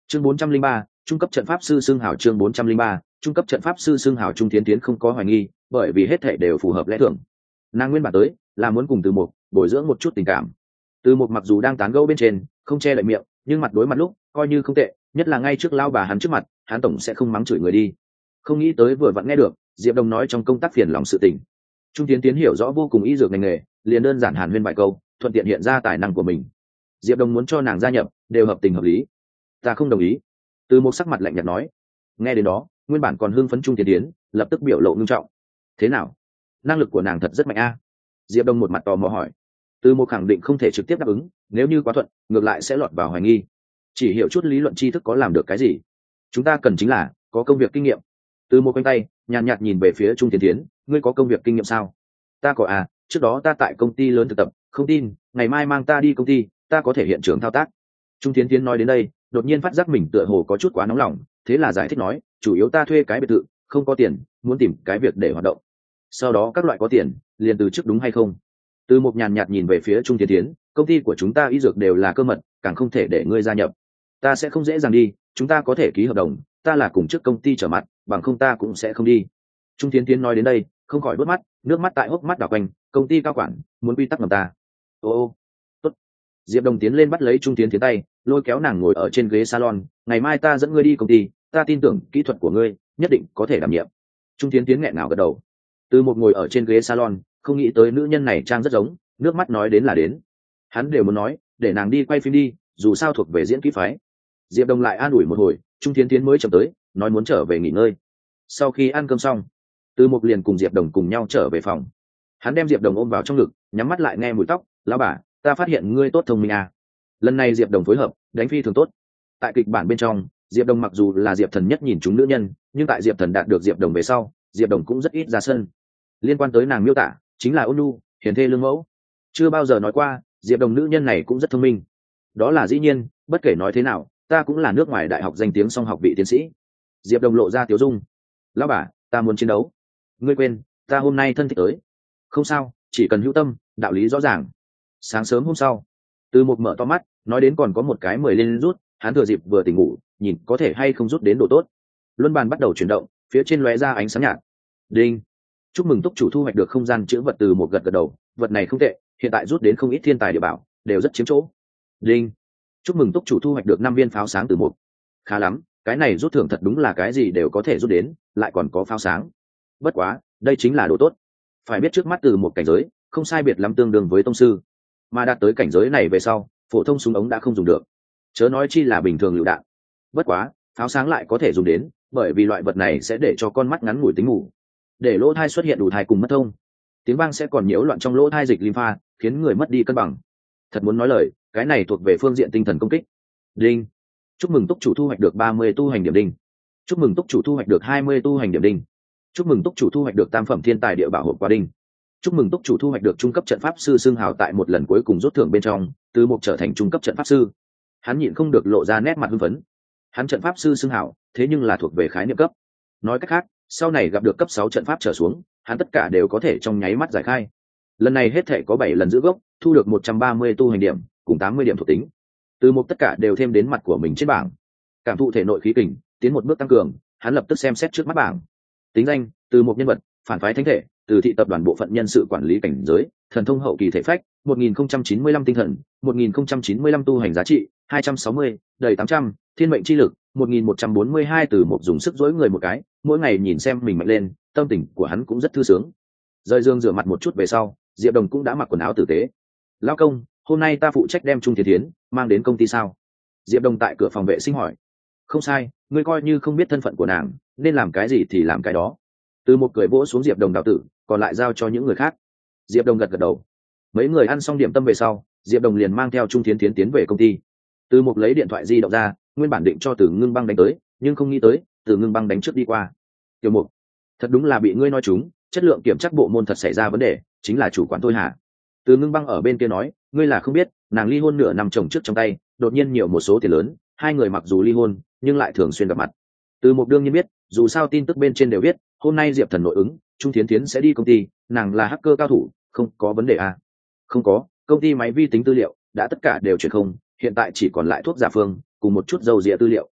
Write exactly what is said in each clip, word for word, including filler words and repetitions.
chương bốn trăm linh ba, trung cấp trận pháp sư xưng hào. Chương bốn trăm linh ba, trung cấp trận pháp sư xưng hào. Trung Tiến Tiến không có hoài nghi, bởi vì hết thảy đều phù hợp lẽ thường. Nàng nguyên bản tới là muốn cùng Từ Mục bồi dưỡng một chút tình cảm. Từ Mục mặc dù đang tán gẫu bên trên không che đậy miệng, nhưng mặt đối mặt lúc coi như không tệ, nhất là ngay trước lao bà hắn trước mặt, hắn tổng sẽ không mắng chửi người đi. Không nghĩ tới vừa vặn nghe được Diệp Đồng nói trong công tác phiền lòng sự tình. Trung Tiến Tiến hiểu rõ vô cùng y dược ngành nghề, liền đơn giản hàn huyên vài câu, thuận tiện hiện ra tài năng của mình. Diệp Đồng muốn cho nàng gia nhập, đều hợp tình hợp lý. Ta không đồng ý. Từ Một sắc mặt lạnh nhạt nói. Nghe đến đó, nguyên bản còn hưng phấn Trung Tiến Tiến lập tức biểu lộ nghiêm trọng. Thế nào? Năng lực của nàng thật rất mạnh a. Diệp Đồng một mặt tò mò hỏi. Từ Một khẳng định không thể trực tiếp đáp ứng, nếu như quá thuận, ngược lại sẽ lọt vào hoài nghi. Chỉ hiểu chút lý luận tri thức có làm được cái gì? Chúng ta cần chính là có công việc kinh nghiệm. Từ Một quanh tay, nhàn nhạt nhìn về phía Trung Tiến Tiến, ngươi có công việc kinh nghiệm sao? Ta có à, trước đó ta tại công ty lớn thực tập, không tin, ngày mai mang ta đi công ty, ta có thể hiện trường thao tác. Trung Tiến Tiến nói đến đây, đột nhiên phát giác mình tựa hồ có chút quá nóng lòng, thế là giải thích nói, chủ yếu ta thuê cái biệt thự, không có tiền, muốn tìm cái việc để hoạt động. Sau đó các loại có tiền, liền từ chức đúng hay không? Từ Một nhàn nhạt nhìn về phía Trung Tiến Tiến, công ty của chúng ta y dược đều là cơ mật, càng không thể để ngươi gia nhập. Ta sẽ không dễ dàng đi, chúng ta có thể ký hợp đồng, ta là cùng trước công ty trở mặt, bằng không ta cũng sẽ không đi. Trung Tiến Tiến nói đến đây, không khỏi đốt mắt, nước mắt tại hốc mắt đảo quanh, công ty cao quản muốn quy tắc ngầm ta. Ô ô, tốt. Diệp Đồng tiến lên bắt lấy Trung Tiến Tiến tay, lôi kéo nàng ngồi ở trên ghế salon, ngày mai ta dẫn ngươi đi công ty, ta tin tưởng kỹ thuật của ngươi nhất định có thể đảm nhiệm. Trung Tiến Tiến nghẹn ngào gật đầu. Từ Một ngồi ở trên ghế salon, không nghĩ tới nữ nhân này trang rất giống, nước mắt nói đến là đến. Hắn đều muốn nói, để nàng đi quay phim đi, dù sao thuộc về diễn kỹ phái. Diệp Đồng lại an ủi một hồi, Trung Tiến Tiến mới chậm tới, nói muốn trở về nghỉ ngơi. Sau khi ăn cơm xong, Từ Mục liền cùng Diệp Đồng cùng nhau trở về phòng. Hắn đem Diệp Đồng ôm vào trong ngực, nhắm mắt lại nghe mùi tóc, lão bà, ta phát hiện ngươi tốt thông minh à. Lần này Diệp Đồng phối hợp, đánh phi thường tốt. Tại kịch bản bên trong, Diệp Đồng mặc dù là Diệp Thần nhất nhìn chúng nữ nhân, nhưng tại Diệp Thần đạt được Diệp Đồng về sau, Diệp Đồng cũng rất ít ra sân. Liên quan tới nàng miêu tả, chính là ôn nhu, hiền thê lương mẫu. Chưa bao giờ nói qua, Diệp Đồng nữ nhân này cũng rất thông minh. Đó là dĩ nhiên, bất kể nói thế nào, ta cũng là nước ngoài đại học danh tiếng song học vị tiến sĩ. Diệp Đồng lộ ra tiếu dung. Lão bà, ta muốn chiến đấu. Ngươi quên, ta hôm nay thân thích tới. Không sao, chỉ cần hữu tâm, đạo lý rõ ràng. Sáng sớm hôm sau, Từ Một mở to mắt, nói đến còn có một cái mười lên rút, hắn thừa dịp vừa tỉnh ngủ, nhìn có thể hay không rút đến độ tốt. Luân bàn bắt đầu chuyển động, phía trên lóe ra ánh sáng nhạt. Đinh. Chúc mừng túc chủ thu hoạch được không gian chữ vật. Từ Một gật gật đầu, vật này không tệ, hiện tại rút đến không ít thiên tài địa bảo, đều rất chiếm chỗ. Đinh. Chúc mừng túc chủ thu hoạch được năm viên pháo sáng. Từ Một. Khá lắm, cái này rút thưởng thật đúng là cái gì đều có thể rút đến, lại còn có pháo sáng. Bất quá, đây chính là đồ tốt. Phải biết trước mắt Từ Một cảnh giới, không sai biệt lắm tương đương với tông sư, mà đạt tới cảnh giới này về sau, phổ thông súng ống đã không dùng được, chớ nói chi là bình thường lựu đạn. Bất quá, pháo sáng lại có thể dùng đến, bởi vì loại vật này sẽ để cho con mắt ngắn ngủi tính ngủ, để lỗ thai xuất hiện đủ thai cùng mất thông, tiếng vang sẽ còn nhiễu loạn trong lỗ thai dịch lympha, khiến người mất đi cân bằng. Thật muốn nói lời, cái này thuộc về phương diện tinh thần công kích. Đinh. Chúc mừng túc chủ thu hoạch được ba mươi tu hành điểm đinh. Chúc mừng túc chủ thu hoạch được hai mươi tu hành điểm đinh. Chúc mừng túc chủ thu hoạch được tam phẩm thiên tài địa bảo hộp quà đinh. Chúc mừng túc chủ thu hoạch được trung cấp trận pháp sư xưng hào. Tại một lần cuối cùng rút thưởng bên trong, Từ Một trở thành trung cấp trận pháp sư. Hắn nhịn không được lộ ra nét mặt hưng phấn. Hắn trận pháp sư xưng hào, thế nhưng là thuộc về khái niệm cấp. Nói cách khác, sau này gặp được cấp sáu trận pháp trở xuống, hắn tất cả đều có thể trong nháy mắt giải khai. Lần này hết thể có bảy lần giữ gốc, thu được một trăm ba mươi tu hành điểm, cùng tám mươi điểm thuộc tính. Từ Một tất cả đều thêm đến mặt của mình trên bảng. Cảm thụ thể nội khí kình, tiến một bước tăng cường, hắn lập tức xem xét trước mắt bảng. Tính danh: Từ Một nhân vật, phản phái thánh thể, từ thị tập đoàn bộ phận nhân sự quản lý cảnh giới, thần thông hậu kỳ thể phách, một nghìn không trăm chín mươi lăm tinh thần, một nghìn không trăm chín mươi lăm tu hành giá trị, hai trăm sáu mươi, đầy tám trăm, thiên mệnh chi lực, một nghìn một trăm bốn mươi hai. Từ Một dùng sức dỗi người một cái, mỗi ngày nhìn xem mình mạnh lên, tâm tình của hắn cũng rất thư sướng. Rời giường rửa mặt một chút về sau, Diệp Đồng cũng đã mặc quần áo tử tế. Lão công, hôm nay ta phụ trách đem Trung Thiến Thiến mang đến công ty sao? Diệp Đồng tại cửa phòng vệ sinh hỏi. Không sai, ngươi coi như không biết thân phận của nàng, nên làm cái gì thì làm cái đó. Từ Một cười vỗ xuống Diệp Đồng đào tử, còn lại giao cho những người khác. Diệp Đồng gật gật đầu. Mấy người ăn xong điểm tâm về sau, Diệp Đồng liền mang theo Trung Thiến Thiến tiến về công ty. Từ Một lấy điện thoại di động ra, nguyên bản định cho Từ Ngưng Băng đánh tới, nhưng không nghĩ tới, Từ Ngưng Băng đánh trước đi qua. Tiểu Mục, thật đúng là bị ngươi nói trúng, chất lượng kiểm tra bộ môn thật xảy ra vấn đề, chính là chủ quản tôi hả? Từ Ngưng Băng ở bên kia nói, ngươi là không biết, nàng ly hôn nửa năm chồng trước trong tay, đột nhiên nhiều một số tiền lớn, hai người mặc dù ly hôn, nhưng lại thường xuyên gặp mặt. Từ Một đương nhiên biết, dù sao tin tức bên trên đều biết, hôm nay Diệp Thần nội ứng, Trung Thiến Thiến sẽ đi công ty, nàng là hacker cao thủ, không có vấn đề à? Không có, công ty máy vi tính tư liệu đã tất cả đều chuyển không, hiện tại chỉ còn lại thuốc giả phương cùng một chút dầu dịa tư liệu,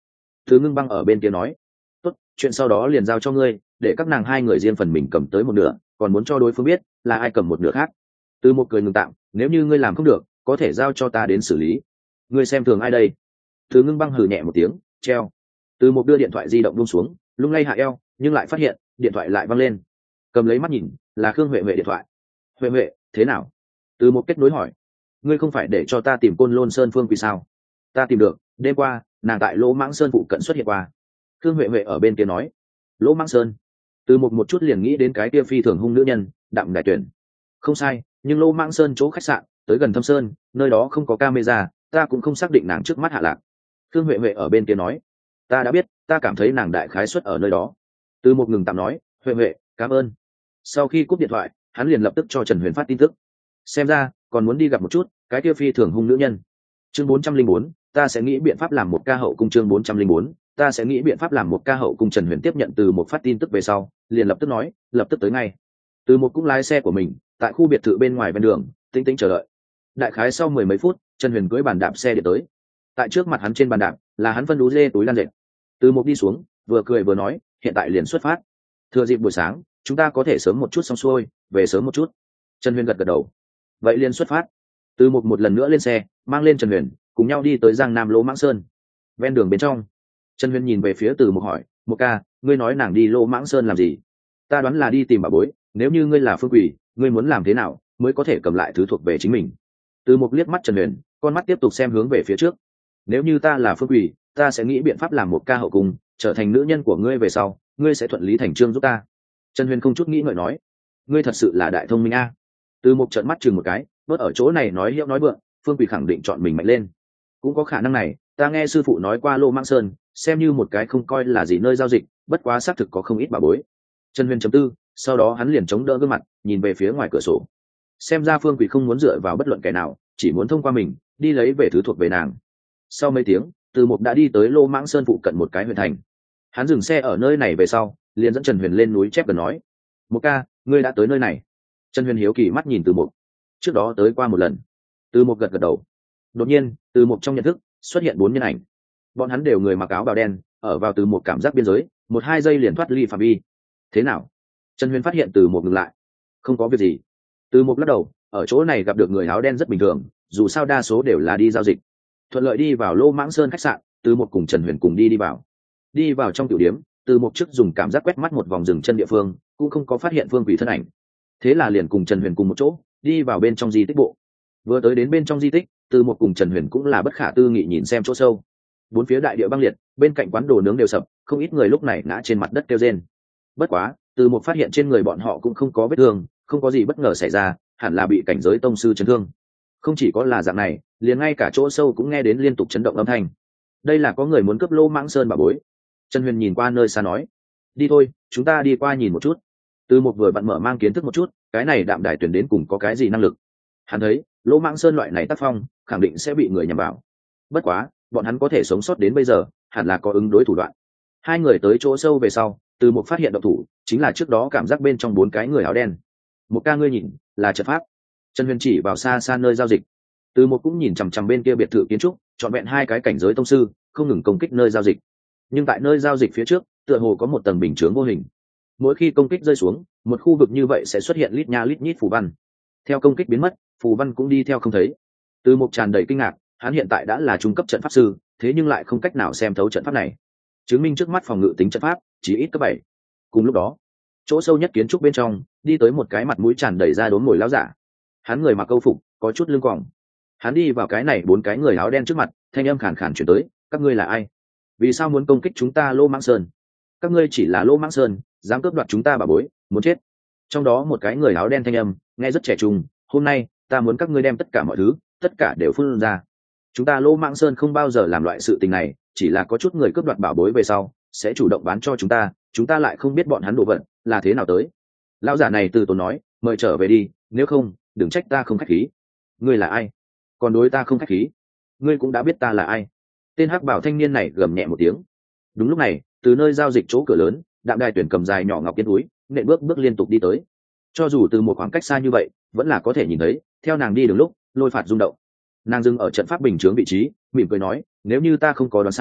Thứ Ngưng Băng ở bên kia nói, tốt, chuyện sau đó liền giao cho ngươi, để các nàng hai người riêng phần mình cầm tới một nửa, còn muốn cho đối phương biết là ai cầm một nửa khác. Từ một cười ngừng tạm, nếu như ngươi làm không được có thể giao cho ta đến xử lý. Ngươi xem thường ai đây? Thứ Ngưng Băng hừ nhẹ một tiếng, treo. Từ một đưa điện thoại di động buông xuống, lung lay hạ eo, nhưng lại phát hiện điện thoại lại văng lên. Cầm lấy mắt nhìn, là Khương Huệ Huệ điện thoại. Huệ Huệ, thế nào? Từ một kết nối hỏi, ngươi không phải để cho ta tìm Côn Lôn Sơn Phương Quỳ sao? Ta tìm được, đêm qua nàng tại Lỗ Mãng Sơn phụ cận xuất hiện qua. Khương Huệ Huệ ở bên kia nói, Lỗ Mãng Sơn. Từ một một chút liền nghĩ đến cái kia phi thường hung nữ nhân, Đặng Đại Tuyển. Không sai, nhưng Lỗ Mãng Sơn chỗ khách sạn tới gần Thâm Sơn, nơi đó không có camera, ta cũng không xác định nàng trước mắt hạ lạc. Khương Huệ Huệ ở bên kia nói, ta đã biết, ta cảm thấy nàng đại khái xuất ở nơi đó. Từ một ngừng tạm nói, Huệ Huệ, cảm ơn. Sau khi cúp điện thoại, hắn liền lập tức cho Trần Huyền phát tin tức. Xem ra còn muốn đi gặp một chút cái kia phi thường hung nữ nhân. Chương bốn trăm linh bốn, ta sẽ nghĩ biện pháp làm một ca hậu cung. Chương bốn trăm linh bốn, ta sẽ nghĩ biện pháp làm một ca hậu cung. Trần Huyền tiếp nhận từ một phát tin tức về sau, liền lập tức nói, lập tức tới ngay. Từ một cũng lái xe của mình, tại khu biệt thự bên ngoài ven đường, tĩnh tĩnh chờ đợi. Đại khái sau mười mấy phút, Trần Huyền cưỡi bàn đạp xe để tới. Tại trước mặt hắn trên bàn đạp là hắn phân đú dê túi lan dệt. Từ một đi xuống, vừa cười vừa nói, hiện tại liền xuất phát. Thừa dịp buổi sáng, chúng ta có thể sớm một chút xong xuôi, về sớm một chút. Trần Huyền gật gật đầu. Vậy liền xuất phát. Từ một một lần nữa lên xe, mang lên Trần Huyền, cùng nhau đi tới Giang Nam Lỗ Mãng Sơn. Ven đường bên trong, Trần Huyền nhìn về phía Từ một hỏi, một ca, ngươi nói nàng đi Lỗ Mãng Sơn làm gì? Ta đoán là đi tìm bà bối, nếu như ngươi là Phương Quỳ, ngươi muốn làm thế nào mới có thể cầm lại thứ thuộc về chính mình? Từ một liếc mắt Trần Huyền, con mắt tiếp tục xem hướng về phía trước. Nếu như ta là Phương Quỳ, ta sẽ nghĩ biện pháp làm một ca hậu cung, trở thành nữ nhân của ngươi về sau, ngươi sẽ thuận lý thành trương giúp ta. Trần Huyền không chút nghĩ ngợi nói, ngươi thật sự là đại thông minh a. Từ một trợn mắt chừng một cái, bớt ở chỗ này nói hiệu nói vượng, Phương Quỳ khẳng định chọn mình mạnh lên. Cũng có khả năng này, ta nghe sư phụ nói qua Lô Mãng Sơn, xem như một cái không coi là gì nơi giao dịch, bất quá xác thực có không ít bà bối. Trần Huyền chấm tư, sau đó hắn liền chống đỡ gương mặt, nhìn về phía ngoài cửa sổ. Xem ra Phương Quỳ không muốn dựa vào bất luận kẻ nào, chỉ muốn thông qua mình đi lấy về thứ thuộc về nàng. Sau mấy tiếng, Từ Mục đã đi tới Lô Mãng Sơn phụ cận một cái huyện thành. Hắn dừng xe ở nơi này về sau, liền dẫn Trần Huyền lên núi chép gần nói, một ca, ngươi đã tới nơi này. Trần Huyền hiếu kỳ mắt nhìn Từ Mục. Trước đó tới qua một lần. Từ Mục gật gật đầu. Đột nhiên, Từ Mục trong nhận thức xuất hiện bốn nhân ảnh. Bọn hắn đều người mặc áo bào đen, ở vào Từ Mục cảm giác biên giới, một hai giây liền thoát ly phạm vi. Thế nào? Trần Huyền phát hiện Từ Mục ngừng lại. Không có việc gì. Từ Mục lắc đầu, ở chỗ này gặp được người áo đen rất bình thường, dù sao đa số đều là đi giao dịch. Thuận lợi đi vào Lô Mãng Sơn khách sạn, Từ Mục cùng Trần Huyền cùng đi đi vào. Đi vào trong tiểu điếm, Từ Mục trước dùng cảm giác quét mắt một vòng rừng chân địa phương, cũng không có phát hiện Phương Quỳ thân ảnh. Thế là liền cùng Trần Huyền cùng một chỗ đi vào bên trong di tích bộ. Vừa tới đến bên trong di tích, Từ Mục cùng Trần Huyền cũng là bất khả tư nghị nhìn xem chỗ sâu. Bốn phía đại địa băng liệt, bên cạnh quán đồ nướng đều sập, không ít người lúc này ngã trên mặt đất kêu rên. Bất quá, Từ Mục phát hiện trên người bọn họ cũng không có vết thương, không có gì bất ngờ xảy ra, hẳn là bị cảnh giới tông sư chấn thương. Không chỉ có là dạng này, liền ngay cả chỗ sâu cũng nghe đến liên tục chấn động âm thanh. Đây là có người muốn cướp Lô Mãng Sơn bà bối. Trần Huyền nhìn qua nơi xa nói, đi thôi, chúng ta đi qua nhìn một chút. Từ Mục vừa vặn mở mang kiến thức một chút, cái này Đạm Đài Tuyển đến cùng có cái gì năng lực. Hắn thấy, Lô Mãng Sơn loại này tác phong, khẳng định sẽ bị người nhằm vào. Bất quá, bọn hắn có thể sống sót đến bây giờ, hẳn là có ứng đối thủ đoạn. Hai người tới chỗ sâu về sau, Từ Mục phát hiện động thủ, chính là trước đó cảm giác bên trong bốn cái người áo đen. Một ca ngươi nhìn, là trận pháp. Trần Huyền chỉ vào xa xa nơi giao dịch. Từ Mục cũng nhìn chằm chằm bên kia biệt thự kiến trúc, chọn vẹn hai cái cảnh giới tông sư, không ngừng công kích nơi giao dịch. Nhưng tại nơi giao dịch phía trước, tựa hồ có một tầng bình chướng vô hình. Mỗi khi công kích rơi xuống, một khu vực như vậy sẽ xuất hiện lít nha lít nhít phù văn. Theo công kích biến mất, phù văn cũng đi theo không thấy. Từ Mục tràn đầy kinh ngạc, hắn hiện tại đã là trung cấp trận pháp sư, thế nhưng lại không cách nào xem thấu trận pháp này. Chứng minh trước mắt phòng ngự tính trận pháp chỉ ít cấp bảy. Cùng lúc đó, chỗ sâu nhất kiến trúc bên trong, đi tới một cái mặt mũi tràn đầy da đốm ngồi lão giả. Hắn người mặc câu phục, có chút lưng quòng. Hắn đi vào cái này bốn cái người áo đen trước mặt, thanh âm khàn khàn truyền tới, các ngươi là ai? Vì sao muốn công kích chúng ta Lô Mãng Sơn? Các ngươi chỉ là Lô Mãng Sơn, dám cướp đoạt chúng ta bà bối, muốn chết. Trong đó một cái người áo đen thanh âm nghe rất trẻ trung, hôm nay ta muốn các ngươi đem tất cả mọi thứ, tất cả đều phun ra. Chúng ta Lô Mãng Sơn không bao giờ làm loại sự tình này, chỉ là có chút người cướp đoạt bảo bối về sau sẽ chủ động bán cho chúng ta, chúng ta lại không biết bọn hắn đồ vật là thế nào tới. Lão giả này từ tốn nói, mời trở về đi, nếu không đừng trách ta không khách khí. Ngươi là ai? Còn đối ta không khách khí? Ngươi cũng đã biết ta là ai. Tên hắc bảo thanh niên này gầm nhẹ một tiếng. Đúng lúc này, từ nơi giao dịch chỗ cửa lớn, Đạm Đài Tuyển cầm dài nhỏ ngọc kiên túi, nện bước bước liên tục đi tới. Cho dù từ một khoảng cách xa như vậy, vẫn là có thể nhìn thấy, theo nàng đi đường lúc lôi phạt rung động. Nàng dừng ở trận pháp bình chướng vị trí, mỉm cười nói, nếu như ta không có đoán sai,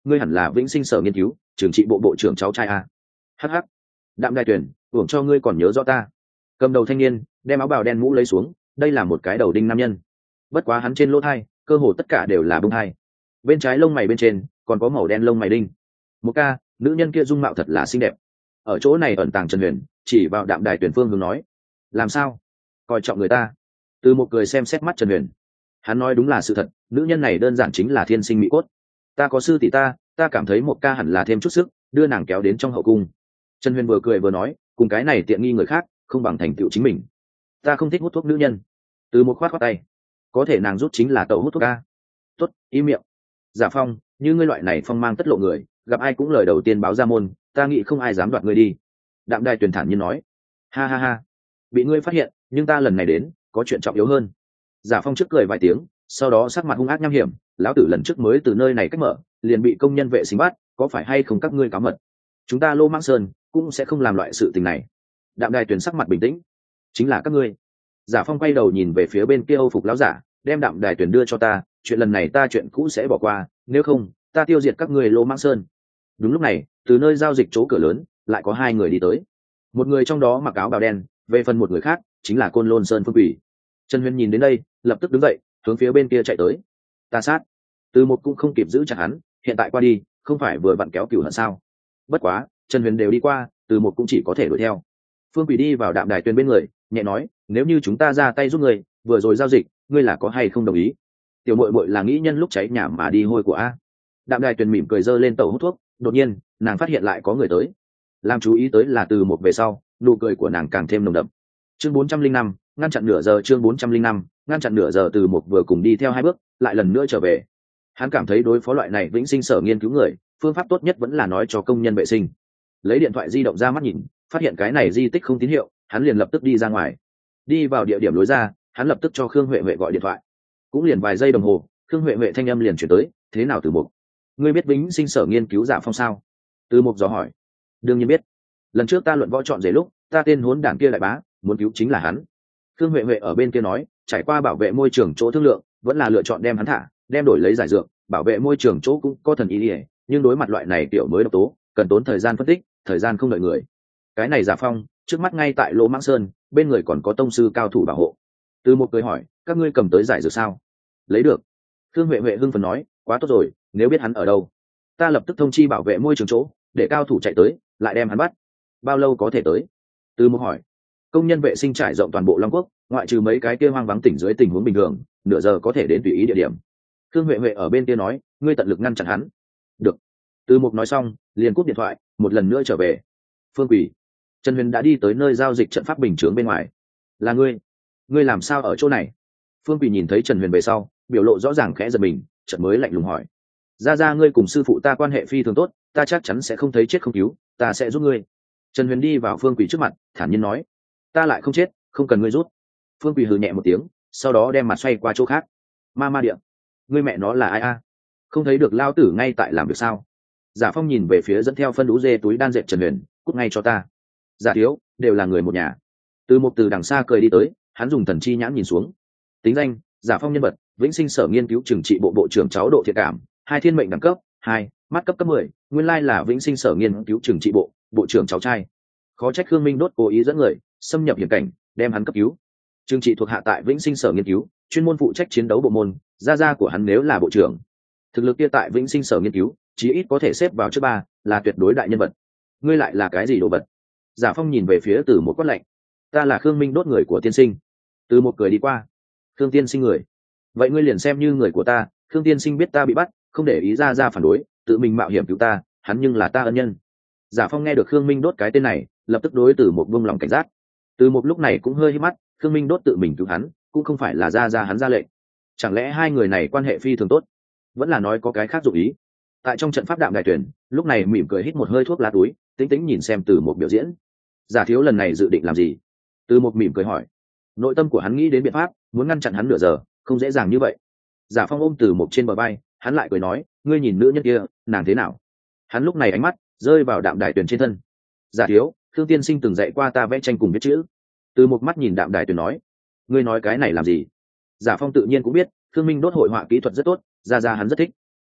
ngươi hẳn là vĩnh sinh sở nghiên cứu trường trị bộ bộ trưởng cháu trai a. Hh. Đạm Đài Tuyền, hưởng cho ngươi còn nhớ rõ ta. Cầm đầu thanh niên đem áo bào đen mũ lấy xuống, đây là một cái đầu đinh nam nhân. Bất quá hắn trên lỗ thai cơ hồ tất cả đều là bông thai, bên trái lông mày bên trên còn có màu đen lông mày đinh. Một ca, nữ nhân kia dung mạo thật là xinh đẹp. Ở chỗ này ẩn tàng Trần Huyền chỉ vào Đạm Đài Tuyền phương hướng nói. Làm sao coi trọng người ta? Từ một cười xem xét mắt Trần Huyền, hắn nói đúng là sự thật, nữ nhân này đơn giản chính là thiên sinh mỹ cốt. Ta có sư tỷ ta ta cảm thấy một ca hẳn là thêm chút sức đưa nàng kéo đến trong hậu cung. Trần Huyền vừa cười vừa nói, cùng cái này tiện nghi người khác không bằng thành tựu chính mình. Ta không thích hút thuốc nữ nhân. Từ một khoát khoát tay, có thể nàng rút chính là tẩu hút thuốc ca. Tốt, im miệng. Giả Phong, như ngươi loại này phong mang tất lộ người, gặp ai cũng lời đầu tiên báo ra môn, ta nghĩ không ai dám đoạt ngươi đi. Đạm Đài Tuyền thản nhiên nói. Ha ha ha, bị ngươi phát hiện, nhưng ta lần này đến có chuyện trọng yếu hơn. Giả Phong trước cười vài tiếng, sau đó sắc mặt hung ác nham hiểm, lão tử lần trước mới từ nơi này cách mở, liền bị công nhân vệ sinh bắt, có phải hay không các ngươi cáo mật? Chúng ta Lô Mãng Sơn cũng sẽ không làm loại sự tình này. Đạm Đài Tuyền sắc mặt bình tĩnh. Chính là các ngươi. Giả Phong quay đầu nhìn về phía bên kia Âu phục lão giả, đem Đạm Đài Tuyền đưa cho ta, chuyện lần này ta chuyện cũ sẽ bỏ qua, nếu không ta tiêu diệt các ngươi Lô Mãng Sơn. Đúng lúc này, từ nơi giao dịch chỗ cửa lớn lại có hai người đi tới. Một người trong đó mặc áo bào đen, về phần một người khác chính là Côn Lôn Sơn Phương Quỷ. Trần Huyền nhìn đến đây lập tức đứng dậy hướng phía bên kia chạy tới. Ta sát. Từ một cũng không kịp giữ chặt hắn, hiện tại qua đi không phải vừa vặn kéo cửu hận sao? Bất quá Trần Huyền đều đi qua, từ một cũng chỉ có thể đuổi theo. Phương Quỷ đi vào Đạm Đài Tuyền bên người, nhẹ nói, nếu như chúng ta ra tay giúp người vừa rồi giao dịch, ngươi là có hay không đồng ý? Tiểu muội muội là nghĩ nhân lúc cháy nhà mà đi hôi của a. Đạm Đài Tuyền mỉm cười giơ lên tẩu hút thuốc, đột nhiên nàng phát hiện lại có người tới. Làm chú ý tới là từ một về sau, nụ cười của nàng càng thêm nồng đậm. Chương bốn trăm linh năm, ngăn chặn nửa giờ. Chương bốn trăm linh năm, ngăn chặn nửa giờ. Từ một vừa cùng đi theo hai bước, lại lần nữa trở về. Hắn cảm thấy đối phó loại này vĩnh sinh sở nghiên cứu người, phương pháp tốt nhất vẫn là nói cho công nhân vệ sinh. Lấy điện thoại di động ra mắt nhìn, phát hiện cái này di tích không tín hiệu, hắn liền lập tức đi ra ngoài. Đi vào địa điểm lối ra, hắn lập tức cho Khương Huệ Huệ gọi điện thoại. Cũng liền vài giây đồng hồ, Khương Huệ Huệ thanh âm liền chuyển tới, thế nào Từ Mục? Ngươi biết vĩnh sinh sở nghiên cứu Giả Phong sao? Từ Mục dò hỏi. Đương nhiên biết. Lần trước ta luận võ chọn rể lúc, ta tên hốn đảng kia đại bá, muốn cứu chính là hắn. Khương Huệ Huệ ở bên kia nói, trải qua bảo vệ môi trường chỗ thương lượng, vẫn là lựa chọn đem hắn thả, đem đổi lấy giải dược, bảo vệ môi trường chỗ cũng có thần ý ỉa, nhưng đối mặt loại này kiểu mới độc tố, cần tốn thời gian phân tích, thời gian không đợi người. Cái này Giả Phong, trước mắt ngay tại Lỗ Mãng Sơn, bên người còn có tông sư cao thủ bảo hộ. Từ một cười hỏi, các ngươi cầm tới giải dược sao? Lấy được. Khương Huệ Huệ hưng phấn nói, quá tốt rồi, nếu biết hắn ở đâu, ta lập tức thông chi bảo vệ môi trường chỗ, để cao thủ chạy tới, lại đem hắn bắt. Bao lâu có thể tới? Từ một hỏi. Công nhân vệ sinh trải rộng toàn bộ Long Quốc, ngoại trừ mấy cái kia hoang vắng tỉnh dưới tình huống bình thường, nửa giờ có thể đến tùy ý địa điểm. Khương Huệ Huệ ở bên kia nói, ngươi tận lực ngăn chặn hắn. Được. Từ Mục nói xong, liền cúp điện thoại, một lần nữa trở về. Phương Quỷ, Trần Huyền đã đi tới nơi giao dịch trận pháp bình chướng bên ngoài. Là ngươi? Ngươi làm sao ở chỗ này? Phương Quỷ nhìn thấy Trần Huyền về sau, biểu lộ rõ ràng khẽ giật mình, chợt mới lạnh lùng hỏi. Ra ra ngươi cùng sư phụ ta quan hệ phi thường tốt, ta chắc chắn sẽ không thấy chết không cứu, ta sẽ giúp ngươi. Trần Huyền đi vào Phương Quỷ trước mặt, thản nhiên nói, ta lại không chết, không cần ngươi rút. Phương Quỷ hừ nhẹ một tiếng, sau đó đem mặt xoay qua chỗ khác. Ma ma điện, ngươi mẹ nó là ai a? Không thấy được lao tử ngay tại làm việc sao? Giả Phong nhìn về phía dẫn theo phân đũ dê túi đan dệt Trần Huyền, cút ngay cho ta. Giả thiếu, đều là người một nhà. Từ một từ đằng xa cười đi tới, hắn dùng thần chi nhãn nhìn xuống. Tính danh: Giả Phong nhân vật, vĩnh sinh sở nghiên cứu trừng trị bộ bộ trưởng cháu độ thiện cảm, hai thiên mệnh đẳng cấp hai, mắt cấp cấp mười, nguyên lai là vĩnh sinh sở nghiên cứu trừng trị bộ bộ trưởng cháu trai. Khó trách Khương Minh Đốt cố ý dẫn người xâm nhập hiểm cảnh, đem hắn cấp cứu. Trừng trị thuộc hạ tại vĩnh sinh sở nghiên cứu, chuyên môn phụ trách chiến đấu bộ môn, gia gia của hắn nếu là bộ trưởng, thực lực kia tại vĩnh sinh sở nghiên cứu chí ít có thể xếp vào trước ba, là tuyệt đối đại nhân vật. Ngươi lại là cái gì đồ vật? Giả Phong nhìn về phía Từ một quát lạnh. Ta là Khương Minh Đốt người của tiên sinh. Từ một cười đi qua. Khương tiên sinh người? Vậy ngươi liền xem như người của ta. Khương tiên sinh biết ta bị bắt, không để ý ra ra phản đối, tự mình mạo hiểm cứu ta, hắn nhưng là ta ân nhân. Giả Phong nghe được Khương Minh Đốt cái tên này, lập tức đối Từ một buông lòng cảnh giác. Từ một lúc này cũng hơi hí mắt, Khương Minh Đốt tự mình cứu hắn, cũng không phải là ra ra hắn ra lệnh. Chẳng lẽ hai người này quan hệ phi thường tốt, vẫn là nói có cái khác dụng ý? Tại trong trận pháp Đạm Đài Tuyển, lúc này mỉm cười hít một hơi thuốc lá túi, tĩnh tĩnh nhìn xem Từ một biểu diễn. Giả thiếu lần này dự định làm gì? Từ một mỉm cười hỏi. Nội tâm của hắn nghĩ đến biện pháp, muốn ngăn chặn hắn nửa giờ, không dễ dàng như vậy. Giả Phong ôm Từ một trên bờ vai, hắn lại cười nói, ngươi nhìn nữ nhân kia, nàng thế nào? Hắn lúc này ánh mắt rơi vào Đạm Đài Tuyển trên thân. Giả thiếu, Khương tiên sinh từng dạy qua ta vẽ tranh cùng viết chữ. Từ một mắt nhìn Đạm Đài Tuyển nói, ngươi nói cái này làm gì? Giả Phong tự nhiên cũng biết, Khương Minh Đốt hội họa kỹ thuật rất tốt, ra ra hắn rất thích.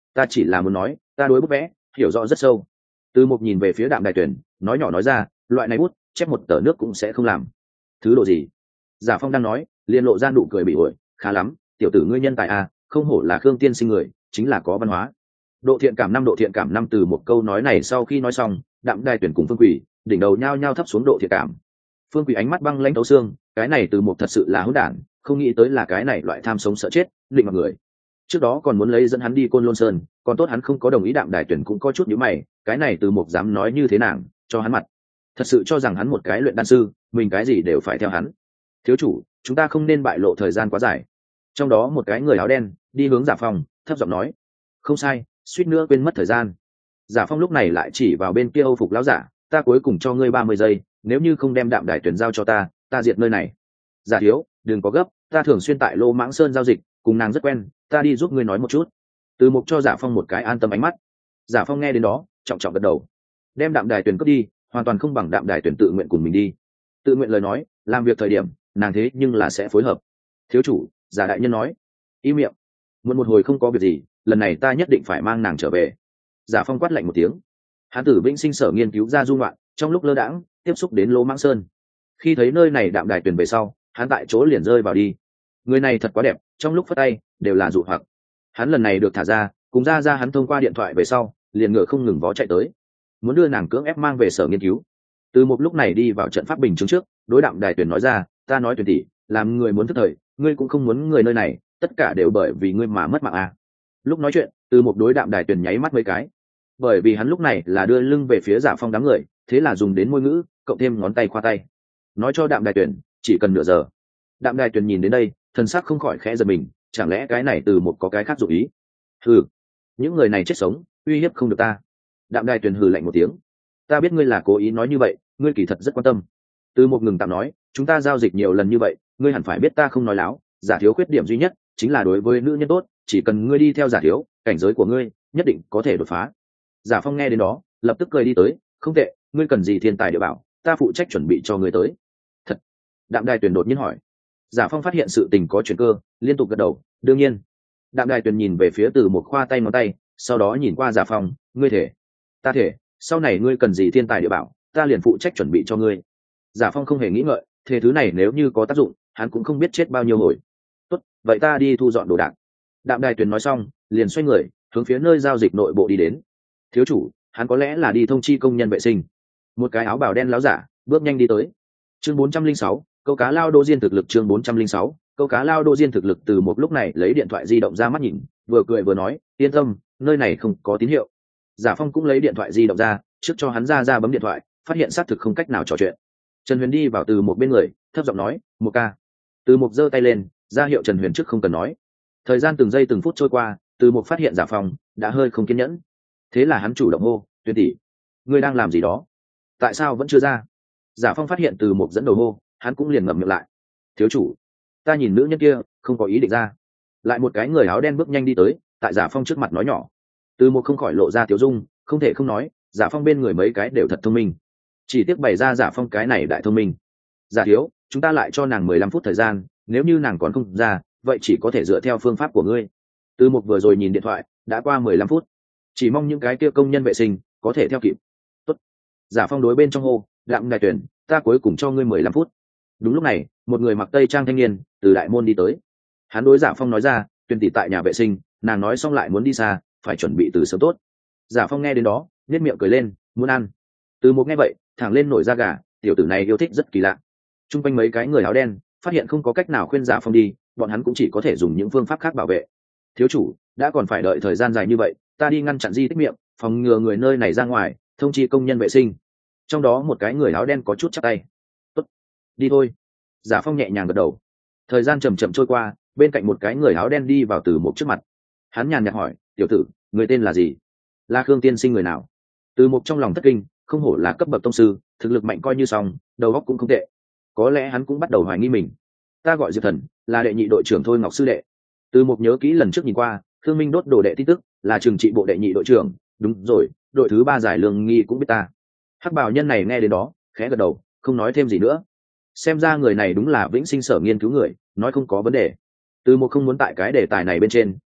ta chỉ là muốn nói ta đối bút vẽ hiểu rõ rất sâu. Từ Mục nhìn về phía Đạm Đài Tuyển, nói nhỏ nói ra, loại này bút chép một tờ nước cũng sẽ không làm. Thứ độ gì? Giả Phong đang nói, liền lộ ra nụ cười bị ổi, khá lắm, tiểu tử ngươi nhân tài à, không hổ là Khương tiên sinh người, chính là có văn hóa. Độ thiện cảm năm độ thiện cảm năm. Từ một câu nói này sau khi nói xong, Đạm Đài Tuyển cùng Phương Quỷ đỉnh đầu nhao nhao thấp xuống độ thiện cảm. Phương Quỷ ánh mắt băng lãnh thấu xương, cái này Từ Mục thật sự là hỗn đản, không nghĩ tới là cái này loại tham sống sợ chết, định mọi người. Trước đó còn muốn lấy dẫn hắn đi Côn Lôn Sơn, còn tốt hắn không có đồng ý. Đạm Đài Tuyển cũng có chút nhíu mày, cái này Từ Mục dám nói như thế nàng, cho hắn mặt. Thật sự cho rằng hắn một cái luyện đan sư, mình cái gì đều phải theo hắn. Thiếu chủ, chúng ta không nên bại lộ thời gian quá dài. Trong đó một cái người áo đen đi hướng Giả Phong, thấp giọng nói, không sai, suýt nữa quên mất thời gian. Giả Phong lúc này lại chỉ vào bên kia Âu phục lão giả, ta cuối cùng cho ngươi ba mươi giây, nếu như không đem Đạm Đài Tuyển giao cho ta, ta diệt nơi này. Giả thiếu, đừng có gấp, ta thường xuyên tại Lô Mãng Sơn giao dịch, cùng nàng rất quen, ta đi giúp ngươi nói một chút. Từ Mục cho Giả Phong một cái an tâm ánh mắt. Giả Phong nghe đến đó, trọng trọng gật đầu. Đem Đạm Đài Tuyển cướp đi, hoàn toàn không bằng Đạm Đài Tuyển tự nguyện cùng mình đi. Tự nguyện lời nói, làm việc thời điểm, nàng thế nhưng là sẽ phối hợp. Thiếu chủ, Giả đại nhân nói, im miệng. Một một hồi không có việc gì, lần này ta nhất định phải mang nàng trở về. Giả Phong quát lạnh một tiếng. Hán tử Vĩnh Sinh sở nghiên cứu ra du ngoạn, trong lúc lơ đãng tiếp xúc đến Lô Mãng Sơn. Khi thấy nơi này Đạm Đài Tuyển về sau, hắn tại chỗ liền rơi vào đi. Người này thật quá đẹp, trong lúc phất tay đều là dụ hoặc. Hắn lần này được thả ra, cùng ra ra hắn thông qua điện thoại về sau, liền ngựa không ngừng vó chạy tới, muốn đưa nàng cưỡng ép mang về sở nghiên cứu. Từ một lúc này đi vào trận pháp bình chứng trước, đối Đạm Đài Tuyển nói ra, ta nói Tuyển tỷ, làm người muốn thức thời, ngươi cũng không muốn người nơi này, tất cả đều bởi vì ngươi mà mất mạng à. Lúc nói chuyện, Từ một đối Đạm Đài Tuyển nháy mắt mấy cái, bởi vì hắn lúc này là đưa lưng về phía Giả Phong đám người, thế là dùng đến môi ngữ, cộng thêm ngón tay khoa tay, nói cho Đạm Đài Tuyển, chỉ cần nửa giờ. Đạm Đài Tuyển nhìn đến đây, thần sắc không khỏi khẽ giật mình, chẳng lẽ cái này Từ một có cái khác dụ ý? Hừ, những người này chết sống, uy hiếp không được ta. Đạm Đài Tuyển hừ lạnh một tiếng, ta biết ngươi là cố ý nói như vậy, ngươi kỳ thật rất quan tâm. Từ một ngừng tạm nói, chúng ta giao dịch nhiều lần như vậy, ngươi hẳn phải biết ta không nói láo, Giả thiếu khuyết điểm duy nhất chính là đối với nữ nhân tốt, chỉ cần ngươi đi theo Giả thiếu, cảnh giới của ngươi nhất định có thể đột phá. Giả Phong nghe đến đó, lập tức cười đi tới, không tệ, ngươi cần gì thiên tài địa bảo, ta phụ trách chuẩn bị cho ngươi tới. Thật? Đạm Đài Tuyển đột nhiên hỏi. Giả Phong phát hiện sự tình có chuyển cơ, liên tục gật đầu, đương nhiên. Đạm Đài Tuyển nhìn về phía Từ một khoa tay ngón tay, sau đó nhìn qua Giả Phong, ngươi thể, ta thể, sau này ngươi cần gì thiên tài địa bảo, ta liền phụ trách chuẩn bị cho ngươi. Giả Phong không hề nghĩ ngợi, thế thứ này nếu như có tác dụng, hắn cũng không biết chết bao nhiêu hồi. Tốt, vậy ta đi thu dọn đồ đạc. Đạm Đài Tuyển nói xong, liền xoay người, hướng phía nơi giao dịch nội bộ đi đến. Thiếu chủ, hắn có lẽ là đi thông chi công nhân vệ sinh. Một cái áo bào đen láo giả bước nhanh đi tới. Chương bốn trăm linh sáu, câu cá lao đô diên thực lực. Chương bốn trăm linh sáu, câu cá lao đô diên thực lực. Từ một lúc này lấy điện thoại di động ra mắt nhìn, vừa cười vừa nói, yên tâm, nơi này không có tín hiệu. Giả Phong cũng lấy điện thoại di động ra, trước cho hắn ra ra bấm điện thoại, phát hiện xác thực không cách nào trò chuyện. Trần Huyền đi vào Từ một bên người, thấp giọng nói, một ca. Từ một giơ tay lên, ra hiệu Trần Huyền trước không cần nói. Thời gian từng giây từng phút trôi qua, Từ một phát hiện Giả Phong đã hơi không kiên nhẫn, thế là hắn chủ động hô, Tuyên tỷ, ngươi đang làm gì đó, tại sao vẫn chưa ra? Giả Phong phát hiện Từ một dẫn đầu hô, hắn cũng liền ngậm miệng lại. Thiếu chủ, ta nhìn nữ nhân kia không có ý định ra. Lại một cái người áo đen bước nhanh đi tới, tại Giả Phong trước mặt nói nhỏ. Từ một không khỏi lộ ra tiểu dung, không thể không nói, Giả Phong bên người mấy cái đều thật thông minh, chỉ tiếc bày ra Giả Phong cái này đại thông minh. Giả thiếu, chúng ta lại cho nàng mười lăm phút thời gian, nếu như nàng còn không ra, vậy chỉ có thể dựa theo phương pháp của ngươi. Từ một vừa rồi nhìn điện thoại, đã qua mười lăm phút, chỉ mong những cái kia công nhân vệ sinh có thể theo kịp. Tốt. Giả Phong đối bên trong hô, Đạm Đài Tuyển, ta cuối cùng cho ngươi mười lăm phút. Đúng lúc này, một người mặc tây trang thanh niên từ đại môn đi tới. Hắn đối Giả Phong nói ra, Tuyển tỷ tại nhà vệ sinh, nàng nói xong lại muốn đi xa, phải chuẩn bị từ sớm tốt. Giả Phong nghe đến đó, nhếch miệng cười lên, muốn ăn. Từ một nghe vậy, thẳng lên nổi da gà, tiểu tử này yêu thích rất kỳ lạ. Trung quanh mấy cái người áo đen phát hiện không có cách nào khuyên Giả Phong đi, bọn hắn cũng chỉ có thể dùng những phương pháp khác bảo vệ. Thiếu chủ, đã còn phải đợi thời gian dài như vậy, ta đi ngăn chặn di tích miệng, phòng ngừa người nơi này ra ngoài, thông chi công nhân vệ sinh. Trong đó một cái người áo đen có chút chắp tay. Tốt, đi thôi. Giả Phong nhẹ nhàng gật đầu. Thời gian chậm chậm trôi qua, bên cạnh một cái người áo đen đi vào Từ một trước mặt. Hắn nhàn nhạt hỏi, tiểu tử, người tên là gì? Là Khương tiên sinh người nào? Từ một trong lòng thất kinh, không hổ là cấp bậc tông sư, thực lực mạnh coi như xong, đầu óc cũng không tệ. Có lẽ hắn cũng bắt đầu hoài nghi mình. Ta gọi Diệp Thần, là đệ nhị đội trưởng Thôi Ngọc sư đệ. Từ một nhớ kỹ lần trước nhìn qua, Khương Minh đốt đồ đệ tin tức, là trường trị bộ đệ nhị đội trưởng, đúng rồi, đội thứ ba giải lương nghi cũng biết ta. Hắc bào nhân này nghe đến đó, khẽ gật đầu, không nói thêm gì nữa. Xem ra người này đúng là Vĩnh Sinh sở nghiên cứu người, nói không có vấn đề. Từ một không muốn tại cái đề tài này bên trên tiếp tục,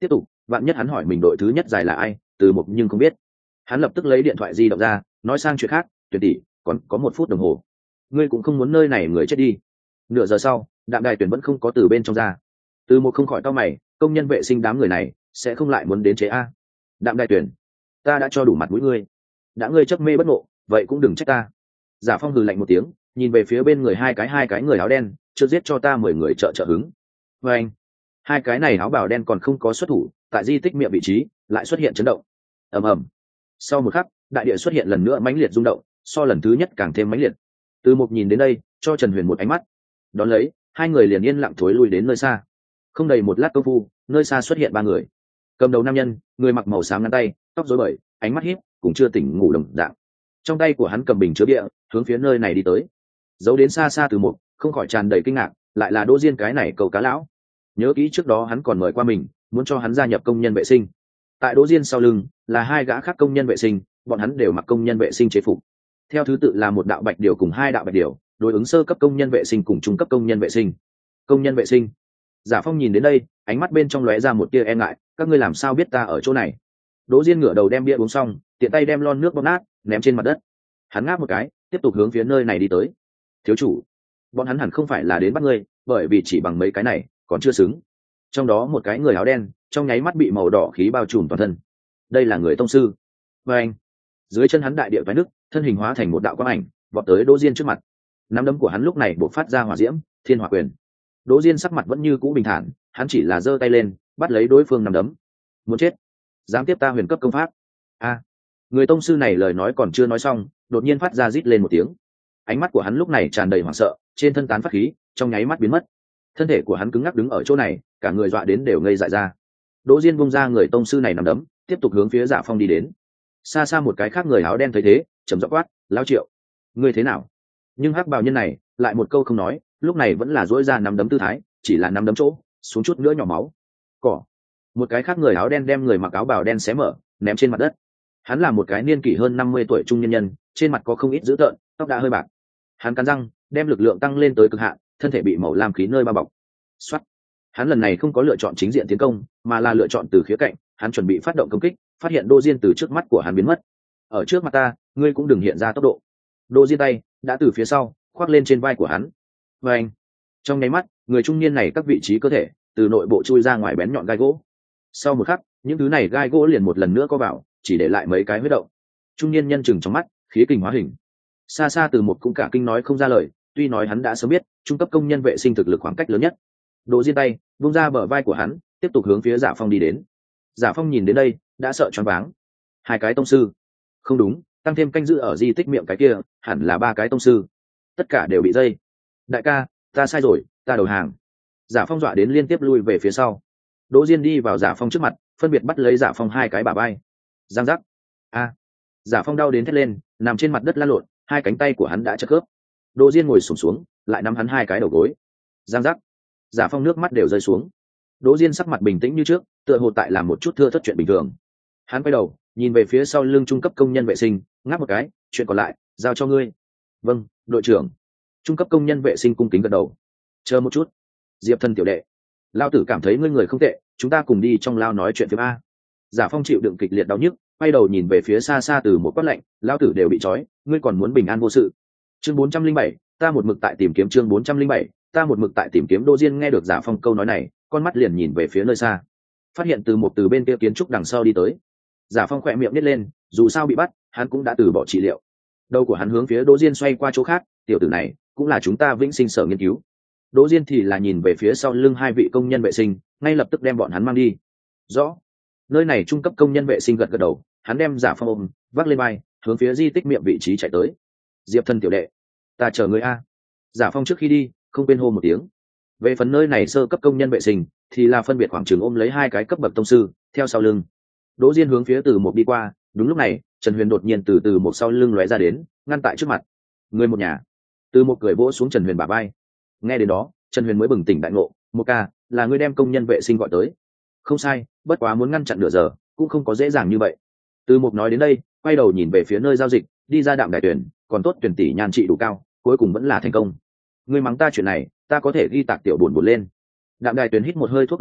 vạn nhất hắn hỏi mình đội thứ nhất giải là ai, Từ Mục nhưng không biết. Hắn lập tức lấy điện thoại di động ra, nói sang chuyện khác, tuyển tỷ, còn có một phút đồng hồ, ngươi cũng không muốn nơi này người chết đi. Nửa giờ sau, đạm đài tuyển vẫn không có từ bên trong ra. Từ Mục không khỏi cau mày, công nhân vệ sinh đám người này sẽ không lại muốn đến chế a. Đạm đài tuyển, ta đã cho đủ mặt mũi ngươi, đã ngươi chấp mê bất ngộ, vậy cũng đừng trách ta. Giả Phong hừ lạnh một tiếng, nhìn về phía bên người hai cái hai cái người áo đen, chưa giết cho ta mười người trợ trợ hứng. Và anh, hai cái này áo bào đen còn không có xuất thủ, tại di tích miệng vị trí lại xuất hiện chấn động. Ầm ầm. Sau một khắc, đại địa xuất hiện lần nữa mãnh liệt rung động, so lần thứ nhất càng thêm mãnh liệt. Từ Mục nhìn đến đây, cho Trần Huyền một ánh mắt, đón lấy hai người liền yên lặng thối lui đến nơi xa. Không đầy một lát công phu, nơi xa xuất hiện ba người. Cầm đầu nam nhân, người mặc màu xám ngắn tay, tóc rối bời, ánh mắt híp, cũng chưa tỉnh ngủ đồng dạng. Trong tay của hắn cầm bình chứa bia, hướng phía nơi này đi tới. Giấu đến xa xa Từ Mục, không khỏi tràn đầy kinh ngạc, lại là Đỗ Diên cái này cầu cá lão. Nhớ kỹ trước đó hắn còn mời qua mình, muốn cho hắn gia nhập công nhân vệ sinh. Tại Đỗ Diên sau lưng là hai gã khác công nhân vệ sinh, bọn hắn đều mặc công nhân vệ sinh chế phục. Theo thứ tự là một đạo bạch điều cùng hai đạo bạch điều, đối ứng sơ cấp công nhân vệ sinh cùng trung cấp công nhân vệ sinh. Công nhân vệ sinh. Giả Phong nhìn đến đây, ánh mắt bên trong lóe ra một tia e ngại, các ngươi làm sao biết ta ở chỗ này? Đỗ Diên ngửa đầu đem bia uống xong, tiện tay đem lon nước bóp nát, ném trên mặt đất. Hắn ngáp một cái, tiếp tục hướng phía nơi này đi tới. Thiếu chủ, bọn hắn hẳn không phải là đến bắt ngươi, bởi vì chỉ bằng mấy cái này còn chưa xứng. Trong đó một cái người áo đen trong nháy mắt bị màu đỏ khí bao trùm toàn thân. Đây là người tông sư. Và anh, dưới chân hắn đại địa vái nước, thân hình hóa thành một đạo quang ảnh, vọt tới Đỗ Diên trước mặt. Nắm đấm của hắn lúc này bộc phát ra hỏa diễm, thiên hỏa quyền. Đỗ Diên sắc mặt vẫn như cũ bình thản, hắn chỉ là giơ tay lên, bắt lấy đối phương nắm đấm. Muốn chết, dám tiếp ta huyền cấp công pháp? A, người tông sư này lời nói còn chưa nói xong, đột nhiên phát ra rít lên một tiếng. Ánh mắt của hắn lúc này tràn đầy hoảng sợ, trên thân tán phát khí, trong nháy mắt biến mất. Thân thể của hắn cứng ngắc đứng ở chỗ này, cả người dọa đến đều ngây dại ra. Đỗ Diên bung ra người tông sư này nằm đấm, tiếp tục hướng phía Giả Phong đi đến. Xa xa một cái khác người áo đen thấy thế, trầm giọng quát, "Lão Triệu, ngươi thế nào?" Nhưng hắc bào nhân này lại một câu không nói, lúc này vẫn là duỗi ra nắm đấm tư thái, chỉ là nắm đấm chỗ xuống chút nữa nhỏ máu. Cỏ. Một cái khác người áo đen đem người mặc áo bào đen xé mở, ném trên mặt đất. Hắn là một cái niên kỷ hơn năm mươi tuổi trung nhân nhân, trên mặt có không ít dữ tợn, tóc đã hơi bạc. Hắn cắn răng, đem lực lượng tăng lên tới cực hạn, thân thể bị màu lam khí nơi bao bọc. Soát. Hắn lần này không có lựa chọn chính diện tiến công, mà là lựa chọn từ khía cạnh, hắn chuẩn bị phát động công kích, phát hiện Đỗ Diên từ trước mắt của hắn biến mất. Ở trước mặt ta, ngươi cũng đừng hiện ra tốc độ. Đỗ Diên tay đã từ phía sau khoác lên trên vai của hắn. Và anh, trong nháy mắt, người trung niên này các vị trí cơ thể từ nội bộ chui ra ngoài bén nhọn gai gỗ. Sau một khắc, những thứ này gai gỗ liền một lần nữa có vào, chỉ để lại mấy cái huyết động. Trung niên nhân chừng trong mắt, khí kình hóa hình. Xa xa Từ Một cũng cả kinh nói không ra lời, tuy nói hắn đã sớm biết, trung cấp công nhân vệ sinh thực lực khoảng cách lớn nhất. Đỗ Diên tay vung ra bờ vai của hắn, tiếp tục hướng phía Giả Phong đi đến. Giả Phong nhìn đến đây, đã sợ choáng váng. Hai cái tông sư? Không đúng, tăng thêm canh giữ ở di tích miệng cái kia, hẳn là ba cái tông sư. Tất cả đều bị dây. Đại ca, ta sai rồi, ta đầu hàng. Giả Phong dọa đến liên tiếp lui về phía sau. Đỗ Diên đi vào Giả Phong trước mặt, phân biệt bắt lấy Giả Phong hai cái bả vai. Giang giác. A. Giả Phong đau đến thét lên, nằm trên mặt đất lăn lộn, hai cánh tay của hắn đã chật khớp. Đỗ Diên ngồi xổm xuống, lại nắm hắn hai cái đầu gối. Giang giác. Giả Phong nước mắt đều rơi xuống. Đỗ Diên sắc mặt bình tĩnh như trước, tựa hồ tại làm một chút thưa thất chuyện bình thường. Hắn quay đầu, nhìn về phía sau lưng trung cấp công nhân vệ sinh, ngáp một cái, chuyện còn lại giao cho ngươi. Vâng, đội trưởng. Trung cấp công nhân vệ sinh cung kính gật đầu. Chờ một chút, Diệp Thần tiểu đệ, lao tử cảm thấy ngươi người không tệ, chúng ta cùng đi trong lao nói chuyện với a. Giả Phong chịu đựng kịch liệt đau nhức, quay đầu nhìn về phía xa xa từ một quát lạnh, lao tử đều bị trói, ngươi còn muốn bình an vô sự. Chương bốn trăm linh bảy, ta một mực tại tìm kiếm chương bốn trăm linh bảy, ta một mực tại tìm kiếm. Đỗ Diên nghe được Giả Phong câu nói này, con mắt liền nhìn về phía nơi xa, phát hiện từ một từ bên kia kiến trúc đằng sau đi tới. Giả Phong khỏe miệng nít lên, dù sao bị bắt, hắn cũng đã từ bỏ trị liệu. Đầu của hắn hướng phía Đỗ Diên xoay qua chỗ khác, tiểu tử này cũng là chúng ta Vĩnh Sinh sở nghiên cứu. Đỗ Diên thì là nhìn về phía sau lưng hai vị công nhân vệ sinh, ngay lập tức đem bọn hắn mang đi. Rõ. Nơi này trung cấp công nhân vệ sinh gật gật đầu, hắn đem Giả Phong ôm, vác lên vai, hướng phía di tích miệng vị trí chạy tới. Diệp Thần tiểu đệ, ta chờ ngươi a. Giả Phong trước khi đi, không quên hô một tiếng. Về phần nơi này sơ cấp công nhân vệ sinh, thì là phân biệt khoảng trường ôm lấy hai cái cấp bậc tông sư, theo sau lưng. Đỗ Diên hướng phía từ một đi qua, đúng lúc này, Trần Huyền đột nhiên từ từ một sau lưng lóe ra đến, ngăn tại trước mặt. Người một nhà. Từ một cười vỗ xuống Trần Huyền bả vai. Nghe đến đó, Trần Huyền mới bừng tỉnh đại ngộ, một ca, là ngươi đem công nhân vệ sinh gọi tới. Không sai, bất quá muốn ngăn chặn nửa giờ, cũng không có dễ dàng như vậy. Từ một nói đến đây, quay đầu nhìn về phía nơi giao dịch, đi ra Đạm Đài tuyển, còn tốt tuyển tỷ nhan trị đủ cao, cuối cùng vẫn là thành công. Ngươi mắng ta chuyện này, ta có thể ghi tạc tiểu buồn buồn lên. Đạm Đài tuyển hít một hơi thuốc lá túi,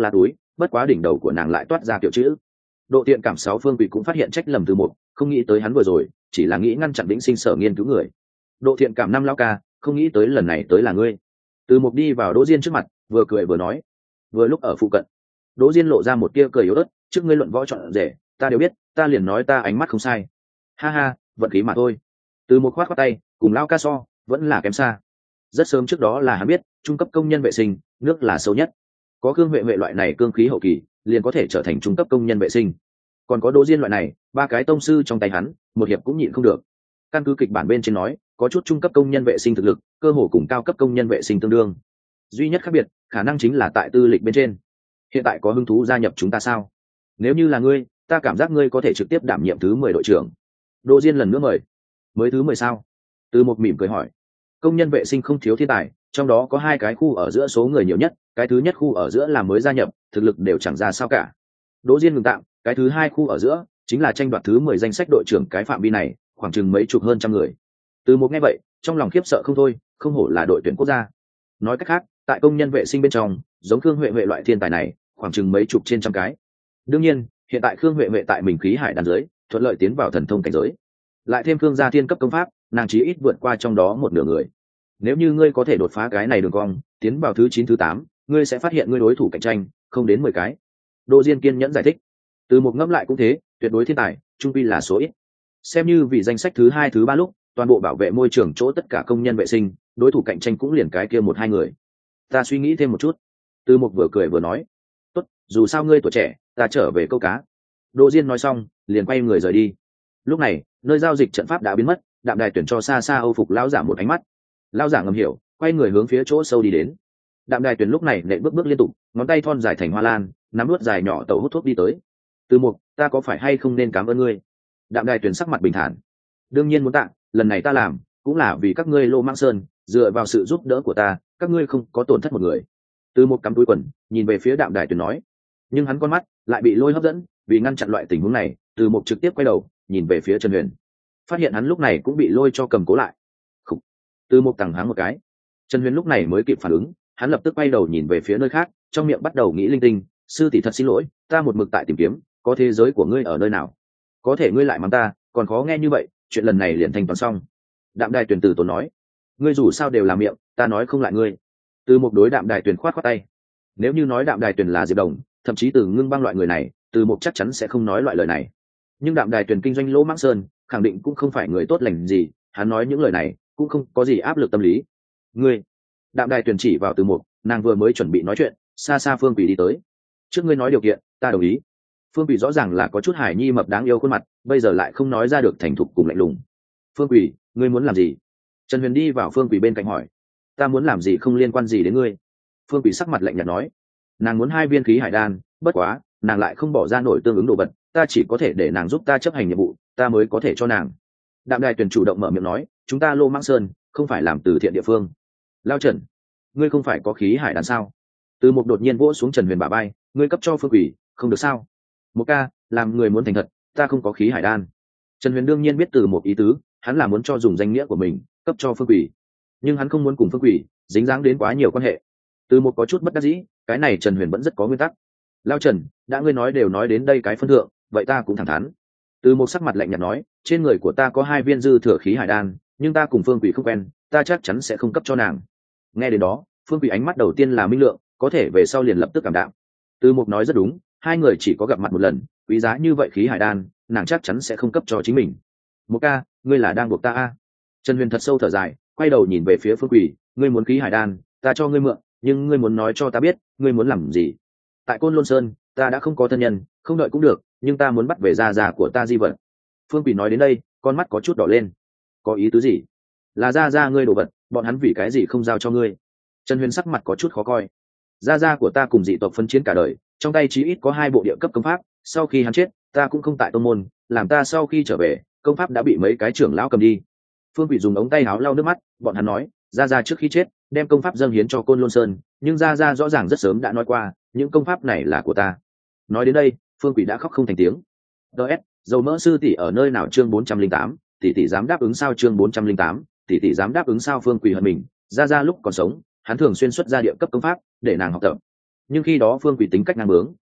bất quá đỉnh đầu của nàng lại toát ra kiểu chữ độ thiện cảm. Sáu Phương Quỷ cũng phát hiện trách lầm từ một, không nghĩ tới hắn vừa rồi chỉ là nghĩ ngăn chặn Vĩnh Sinh sở nghiên cứu người. Độ thiện cảm năm lão ca, không nghĩ tới lần này tới là ngươi. Từ một đi vào Đỗ Diên trước mặt, vừa cười vừa nói. Vừa lúc ở phụ cận, Đỗ Diên lộ ra một tia cười yếu ớt, trước ngươi luận võ chọn rể, ta đều biết, ta liền nói ta ánh mắt không sai. Ha ha, vận khí mà thôi. Từ một khoát khoát tay, cùng lão ca so, vẫn là kém xa. Rất sớm trước đó là hắn biết, trung cấp công nhân vệ sinh, nước là sâu nhất. Có cương huệ huệ loại này cương khí hậu kỳ, liền có thể trở thành trung cấp công nhân vệ sinh. Còn có Đỗ Diên loại này, ba cái tông sư trong tay hắn, một hiệp cũng nhịn không được. Căn cứ kịch bản bên trên nói, có chút trung cấp công nhân vệ sinh thực lực, cơ hồ cùng cao cấp công nhân vệ sinh tương đương. Duy nhất khác biệt, khả năng chính là tại tư lịch bên trên. Hiện tại có hứng thú gia nhập chúng ta sao? Nếu như là ngươi, ta cảm giác ngươi có thể trực tiếp đảm nhiệm thứ mười đội trưởng. Đỗ Diên lần nữa mời. Mới thứ mười sao? Từ một mỉm cười hỏi. Công nhân vệ sinh không thiếu thiên tài, trong đó có hai cái khu ở giữa số người nhiều nhất, cái thứ nhất khu ở giữa là mới gia nhập, thực lực đều chẳng ra sao cả. Đỗ Diên ngừng tạm, cái thứ hai khu ở giữa chính là tranh đoạt thứ mười danh sách đội trưởng, cái phạm vi này khoảng chừng mấy chục hơn trăm người. Từ một nghe vậy, trong lòng khiếp sợ không thôi, không hổ là đội tuyển quốc gia. Nói cách khác, tại công nhân vệ sinh bên trong, giống Khương Huệ Huệ loại thiên tài này, khoảng chừng mấy chục trên trăm cái. Đương nhiên, hiện tại Khương Huệ Huệ tại mình khí hải đan giới, thuận lợi tiến vào thần thông cảnh giới. Lại thêm Khương gia thiên cấp công pháp, nàng chí ít vượt qua trong đó một nửa người. Nếu như ngươi có thể đột phá cái này đường cong, tiến vào thứ chín thứ tám, ngươi sẽ phát hiện ngươi đối thủ cạnh tranh không đến mười cái. Đỗ Diên kiên nhẫn giải thích. Từ một ngẫm lại cũng thế, tuyệt đối thiên tài, trung quy là số ít. Xem như vì danh sách thứ hai thứ ba lúc, toàn bộ bảo vệ môi trường chỗ tất cả công nhân vệ sinh, đối thủ cạnh tranh cũng liền cái kia một hai người. Ta suy nghĩ thêm một chút. Từ một vừa cười vừa nói. Tốt, dù sao ngươi tuổi trẻ, ta trở về câu cá. Đỗ Diên nói xong, liền quay người rời đi. Lúc này, nơi giao dịch trận pháp đã biến mất, Đạm Đài tuyển cho xa xa Âu Phục lão giả một ánh mắt. Lão giả ngầm hiểu, quay người hướng phía chỗ sâu đi đến. Đạm Đài tuyển lúc này nện bước bước liên tục, ngón tay thon dài thành hoa lan, nắm nuốt dài nhỏ tẩu hút thuốc đi tới. Từ một, ta có phải hay không nên cảm ơn ngươi? Đạm Đài tuyển sắc mặt bình thản. Đương nhiên muốn tạ, lần này ta làm cũng là vì các ngươi Lô Mang Sơn, dựa vào sự giúp đỡ của ta, các ngươi không có tổn thất một người. Từ một cắm túi quần, nhìn về phía Đạm Đài tuyển nói. Nhưng hắn con mắt lại bị lôi hấp dẫn, vì ngăn chặn loại tình huống này, Từ một trực tiếp quay đầu, nhìn về phía Trần Huyền. Phát hiện hắn lúc này cũng bị lôi cho cầm cố lại. Khủ. Từ một tằng háng một cái. Trần Huyền lúc này mới kịp phản ứng, hắn lập tức quay đầu nhìn về phía nơi khác, trong miệng bắt đầu nghĩ linh tinh. Sư tỷ thật xin lỗi, ta một mực tại tìm kiếm, có thế giới của ngươi ở nơi nào? Có thể ngươi lại mắng ta, còn khó nghe như vậy, chuyện lần này liền thành toàn xong. Đạm Đài tuyển từ tốn nói, ngươi dù sao đều là miệng, ta nói không lại ngươi. Từ một đối Đạm Đài tuyển khoát khoát tay. Nếu như nói Đạm Đài tuyển là Diệp Đồng, thậm chí từ Ngưng Băng loại người này, Từ một chắc chắn sẽ không nói loại lời này. Nhưng Đạm Đài tuyển kinh doanh Lỗ Mãng Sơn, khẳng định cũng không phải người tốt lành gì, hắn nói những lời này cũng không có gì áp lực tâm lý. Ngươi, Đạm Đài tuyển chỉ vào Từ một, nàng vừa mới chuẩn bị nói chuyện, xa xa Phương Quỷ đi tới. Trước ngươi nói điều kiện, ta đồng ý. Phương Quỷ rõ ràng là có chút hài nhi mập đáng yêu khuôn mặt, bây giờ lại không nói ra được thành thục cùng lạnh lùng. Phương Quỷ, ngươi muốn làm gì? Trần Huyền đi vào Phương Quỷ bên cạnh hỏi. Ta muốn làm gì không liên quan gì đến ngươi. Phương Quỷ sắc mặt lạnh nhạt nói. Nàng muốn hai viên khí hải đan, bất quá nàng lại không bỏ ra nổi tương ứng đồ vật, ta chỉ có thể để nàng giúp ta chấp hành nhiệm vụ, ta mới có thể cho nàng. Đạm Đài tuyển chủ động mở miệng nói, chúng ta Lô Mãng Sơn không phải làm từ thiện địa phương. Lao Trần, ngươi không phải có khí hải đan sao? Từ một đột nhiên vỗ xuống Trần Huyền bả vai, ngươi cấp cho Phương Quỷ, không được sao? Một ca, làm người muốn thành thật, ta không có khí hải đan. Trần Huyền đương nhiên biết Từ một ý tứ, hắn là muốn cho dùng danh nghĩa của mình cấp cho Phương Quỷ, nhưng hắn không muốn cùng Phương Quỷ dính dáng đến quá nhiều quan hệ. Từ một có chút bất đắc dĩ, cái này Trần Huyền vẫn rất có nguyên tắc. Lao Trần, đã ngươi nói đều nói đến đây cái phân thượng, vậy ta cũng thẳng thắn. Từ một sắc mặt lạnh nhạt nói, trên người của ta có hai viên dư thừa khí hải đan, nhưng ta cùng Phương Quỷ không quen, ta chắc chắn sẽ không cấp cho nàng. Nghe đến đó, Phương Quỷ ánh mắt đầu tiên là minh lượng, có thể về sau liền lập tức cảm đạm. Từ một nói rất đúng, hai người chỉ có gặp mặt một lần, quý giá như vậy khí hải đan, nàng chắc chắn sẽ không cấp cho chính mình. Một ca, ngươi là đang buộc ta a? Trần Huyền thật sâu thở dài, quay đầu nhìn về phía Phương Quỷ, ngươi muốn khí hải đan, ta cho ngươi mượn, nhưng ngươi muốn nói cho ta biết, ngươi muốn làm gì? Tại Côn Lôn Sơn, ta đã không có thân nhân, không đợi cũng được, nhưng ta muốn bắt về gia gia của ta di vật. Phương Quỷ nói đến đây, con mắt có chút đỏ lên. Có ý tứ gì? Là gia gia ngươi đồ vật, bọn hắn vì cái gì không giao cho ngươi? Trần Huyền sắc mặt có chút khó coi. Gia gia của ta cùng dị tộc phân chiến cả đời, trong tay chí ít có hai bộ địa cấp công pháp, sau khi hắn chết, ta cũng không tại tông môn, làm ta sau khi trở về, công pháp đã bị mấy cái trưởng lão cầm đi. Phương Quỷ dùng ống tay áo lau nước mắt, bọn hắn nói, gia gia trước khi chết, đem công pháp dâng hiến cho Côn Lôn Sơn, nhưng gia gia rõ ràng rất sớm đã nói qua, những công pháp này là của ta. Nói đến đây, Phương Quỷ đã khóc không thành tiếng. ds dầu mỡ sư tỷ ở nơi nào? Chương bốn trăm linh tám, tỷ tỷ dám đáp ứng sao? Chương bốn trăm linh tám, tỷ tỷ dám đáp ứng sao? Phương Quỷ hận mình, gia gia lúc còn sống, hắn thường xuyên xuất ra địa cấp công pháp để nàng học tập, nhưng khi đó Phương Quỷ tính cách ngang bướng,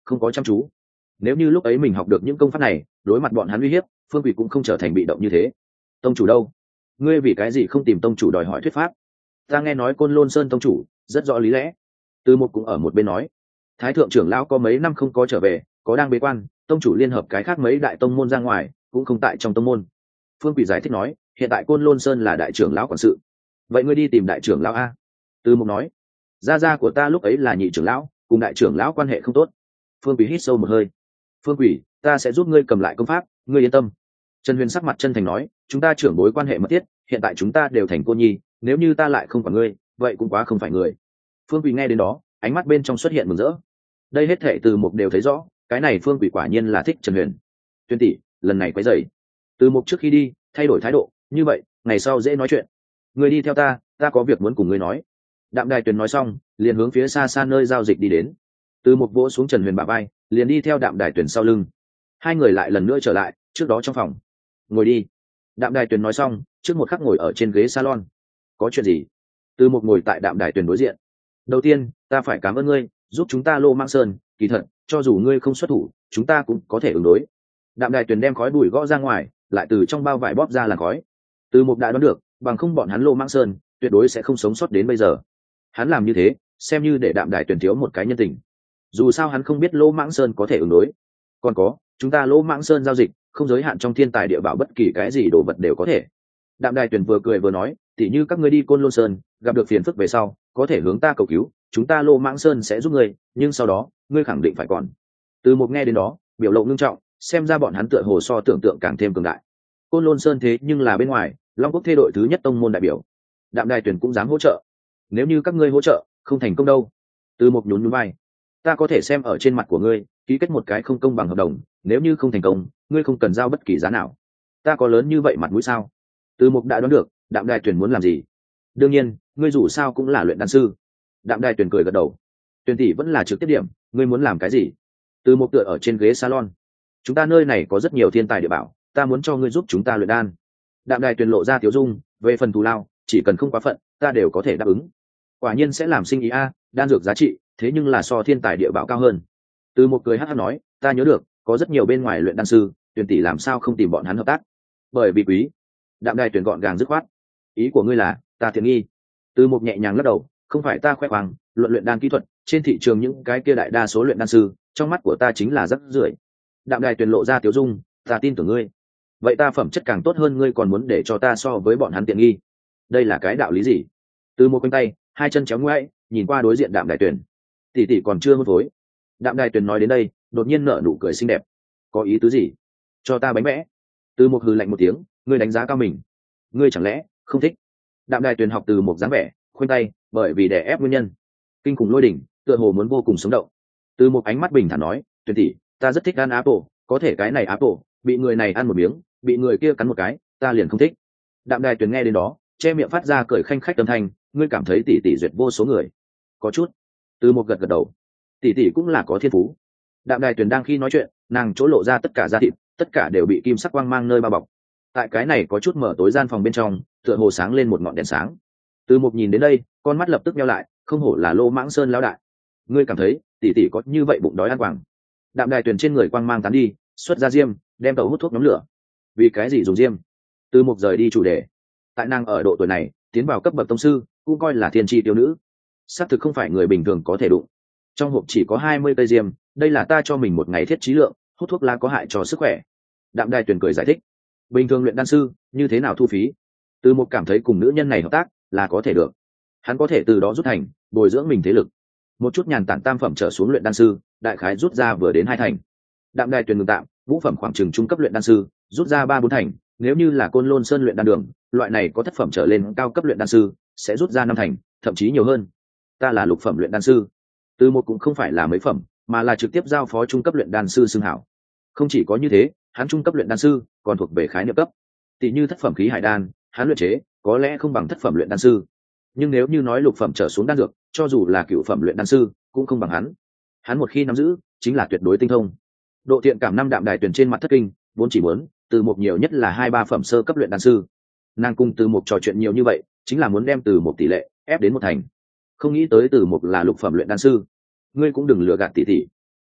không có chăm chú. Nếu như lúc ấy mình học được những công pháp này, đối mặt bọn hắn uy hiếp, Phương Quỷ cũng không trở thành bị động như thế. Tông chủ đâu? Ngươi vì cái gì không tìm tông chủ đòi hỏi thuyết pháp? Ta nghe nói Côn Lôn Sơn tông chủ rất rõ lý lẽ. Từ Mục cũng ở một bên nói, Thái thượng trưởng lão có mấy năm không có trở về, có đang bế quan, tông chủ liên hợp cái khác mấy đại tông môn ra ngoài, cũng không tại trong tông môn. Phương Quỷ giải thích nói, hiện tại Côn Lôn Sơn là đại trưởng lão quản sự. Vậy ngươi đi tìm đại trưởng lão a? Từ Mục nói, gia gia của ta lúc ấy là nhị trưởng lão, cùng đại trưởng lão quan hệ không tốt. Phương Quỷ hít sâu một hơi. Phương Quỷ, ta sẽ giúp ngươi cầm lại công pháp, ngươi yên tâm. Trần Huyền sắc mặt chân thành nói, chúng ta trưởng bối quan hệ mật thiết, hiện tại chúng ta đều thành cô nhi, nếu như ta lại không quản ngươi, vậy cũng quá không phải người. Phương Quỷ nghe đến đó, ánh mắt bên trong xuất hiện mừng rỡ. Đây hết thệ Từ Mục đều thấy rõ, cái này Phương Quỷ quả nhiên là thích Trần Huyền. Tuyên tỷ, lần này quấy rầy. Từ Mục trước khi đi, thay đổi thái độ, như vậy, ngày sau dễ nói chuyện. Ngươi đi theo ta, ta có việc muốn cùng ngươi nói. Đạm Đài Tuyền nói xong, liền hướng phía xa xa nơi giao dịch đi đến. Từ Mục vỗ xuống Trần Huyền bả vai, liền đi theo Đạm Đài Tuyền sau lưng. Hai người lại lần nữa trở lại, trước đó trong phòng. Ngồi đi. Đạm Đài Tuyền nói xong, trước một khắc ngồi ở trên ghế salon. Có chuyện gì? Từ Mục ngồi tại Đạm Đài Tuyền đối diện. Đầu tiên, ta phải cảm ơn ngươi, giúp chúng ta Lô Mang Sơn, kỳ thật, cho dù ngươi không xuất thủ, chúng ta cũng có thể ứng đối. Đạm Đài Tuyền đem khói bụi gõ ra ngoài, lại từ trong bao vải bóp ra làn khói. Từ Mục đã đoán được, bằng không bọn hắn Lô Mang Sơn, tuyệt đối sẽ không sống sót đến bây giờ. Hắn làm như thế, xem như để Đạm Đài Tuyền thiếu một cái nhân tình. Dù sao hắn không biết Lô Mãng Sơn có thể ứng đối. Còn có, chúng ta Lô Mãng Sơn giao dịch, không giới hạn trong thiên tài địa bảo, bất kỳ cái gì đồ vật đều có thể. Đạm Đài Tuyền vừa cười vừa nói, tỉ như các ngươi đi Côn Lôn Sơn, gặp được phiền phức về sau, có thể hướng ta cầu cứu, chúng ta Lô Mãng Sơn sẽ giúp ngươi, nhưng sau đó, ngươi khẳng định phải còn. Từ Mục nghe đến đó, biểu lộ ngưng trọng, xem ra bọn hắn tựa hồ so tưởng tượng càng thêm cường đại. Côn Lôn Sơn thế nhưng là bên ngoài, Long Quốc thê đội thứ nhất tông môn đại biểu. Đạm Đài Tuyền cũng dám hỗ trợ. Nếu như các ngươi hỗ trợ, không thành công đâu. Từ Mục nhún nhún vai, ta có thể xem ở trên mặt của ngươi, ký kết một cái không công bằng hợp đồng, nếu như không thành công, ngươi không cần giao bất kỳ giá nào. Ta có lớn như vậy mặt mũi sao? Từ Mục đã đoán được, Đạm Đài Tuyền muốn làm gì. Đương nhiên, ngươi dù sao cũng là luyện đan sư. Đạm Đài Tuyền cười gật đầu. Tuyền tỷ vẫn là trực tiếp điểm, ngươi muốn làm cái gì? Từ Mục tựa ở trên ghế salon. Chúng ta nơi này có rất nhiều thiên tài địa bảo, ta muốn cho ngươi giúp chúng ta luyện đan. Đạm Đài Tuyền lộ ra tiểu dung, về phần thù lao, chỉ cần không quá phận, ta đều có thể đáp ứng. Quả nhiên sẽ làm sinh ý a, đan dược giá trị, thế nhưng là so thiên tài địa bảo cao hơn. Từ Một cười hắt hắt nói, ta nhớ được, có rất nhiều bên ngoài luyện đan sư, Tuyền tỷ làm sao không tìm bọn hắn hợp tác? Bởi vì quý. Đạm Đài Tuyền gọn gàng dứt khoát. Ý của ngươi là, ta thiện nghi. Từ Một nhẹ nhàng lắc đầu, không phải ta khoe khoang, luận luyện đan kỹ thuật, trên thị trường những cái kia đại đa số luyện đan sư, trong mắt của ta chính là rất rưởi. Đạm Đài Tuyền lộ ra tiểu dung, ta tin tưởng ngươi. Vậy ta phẩm chất càng tốt hơn, ngươi còn muốn để cho ta so với bọn hắn tiện nghi? Đây là cái đạo lý gì? Từ Một quanh tay, hai chân chéo ngoãi, nhìn qua đối diện Đạm Đài Tuyền. Tỷ tỷ còn chưa hôn phối. Đạm Đài Tuyền nói đến đây, đột nhiên nở nụ cười xinh đẹp. Có ý tứ gì? Cho ta bánh vẽ. Từ Một hừ lạnh một tiếng, ngươi đánh giá cao mình. Ngươi chẳng lẽ không thích? Đạm Đài Tuyền học từ một dáng vẻ, khoanh tay, bởi vì đè ép nguyên nhân. Kinh khủng lôi đỉnh, tựa hồ muốn vô cùng sống động. Từ một ánh mắt bình thản nói, Tuyền tỷ, ta rất thích ăn apple, có thể cái này apple, bị người này ăn một miếng, bị người kia cắn một cái, ta liền không thích. Đạm Đài Tuyền nghe đến đó, che miệng phát ra cười khanh khách âm thanh, ngươi cảm thấy tỷ tỷ duyệt vô số người? Có chút. Từ một gật gật đầu. Tỷ tỷ cũng là có thiên phú. Đạm Đài Tuyền đang khi nói chuyện, nàng chỗ lộ ra tất cả da thịt, tất cả đều bị kim sắc quang mang nơi bao bọc. Tại cái này có chút mở tối gian phòng bên trong, tựa hồ sáng lên một ngọn đèn sáng. Từ một nhìn đến đây, con mắt lập tức nheo lại, không hổ là Lô Mãng Sơn lão đại. Ngươi cảm thấy tỷ tỷ có như vậy bụng đói ăn quàng? Đạm Đài Tuyền trên người quang mang tán đi, xuất ra diêm, đem tàu hút thuốc nhóm lửa. Vì cái gì dùng diêm? Từ một rời đi chủ đề. Tại nàng ở độ tuổi này, tiến vào cấp bậc tông sư, cũng coi là thiên tri tiêu nữ. Xác thực không phải người bình thường có thể đụng. Trong hộp chỉ có hai mươi cây diêm, đây là ta cho mình một ngày thiết trí lượng, hút thuốc lá có hại cho sức khỏe. Đạm Đài Tuyền cười giải thích. Bình thường luyện đan sư, như thế nào thu phí? Từ một cảm thấy cùng nữ nhân này hợp tác là có thể được. Hắn có thể từ đó rút thành, bồi dưỡng mình thế lực. Một chút nhàn tản tam phẩm trở xuống luyện đan sư, đại khái rút ra vừa đến hai thành. Đạm Đài Tuyền ngừng tạm, ngũ phẩm khoảng chừng trung cấp luyện đan sư, rút ra ba bốn thành, nếu như là Côn Lôn Sơn luyện đan đường, loại này có thất phẩm trở lên cao cấp luyện đan sư, sẽ rút ra năm thành, thậm chí nhiều hơn. Ta là lục phẩm luyện đan sư. Từ một cũng không phải là mấy phẩm, mà là trực tiếp giao phó trung cấp luyện đan sư xưng hảo. Không chỉ có như thế, hắn trung cấp luyện đan sư còn thuộc về khái niệm cấp. Tỷ như thất phẩm khí hải đan, hắn luyện chế có lẽ không bằng thất phẩm luyện đan sư, nhưng nếu như nói lục phẩm trở xuống đan dược, cho dù là cửu phẩm luyện đan sư cũng không bằng hắn. Hắn một khi nắm giữ, chính là tuyệt đối tinh thông. Độ thiện cảm năm Đạm Đài Tuyền trên mặt thất kinh, vốn chỉ muốn từ một nhiều nhất là hai ba phẩm sơ cấp luyện đan sư. Nàng cùng từ một trò chuyện nhiều như vậy, chính là muốn đem từ một tỷ lệ ép đến một thành. Không nghĩ tới từ một là lục phẩm luyện đan sư. Ngươi cũng đừng lừa gạt tỷ tỷ.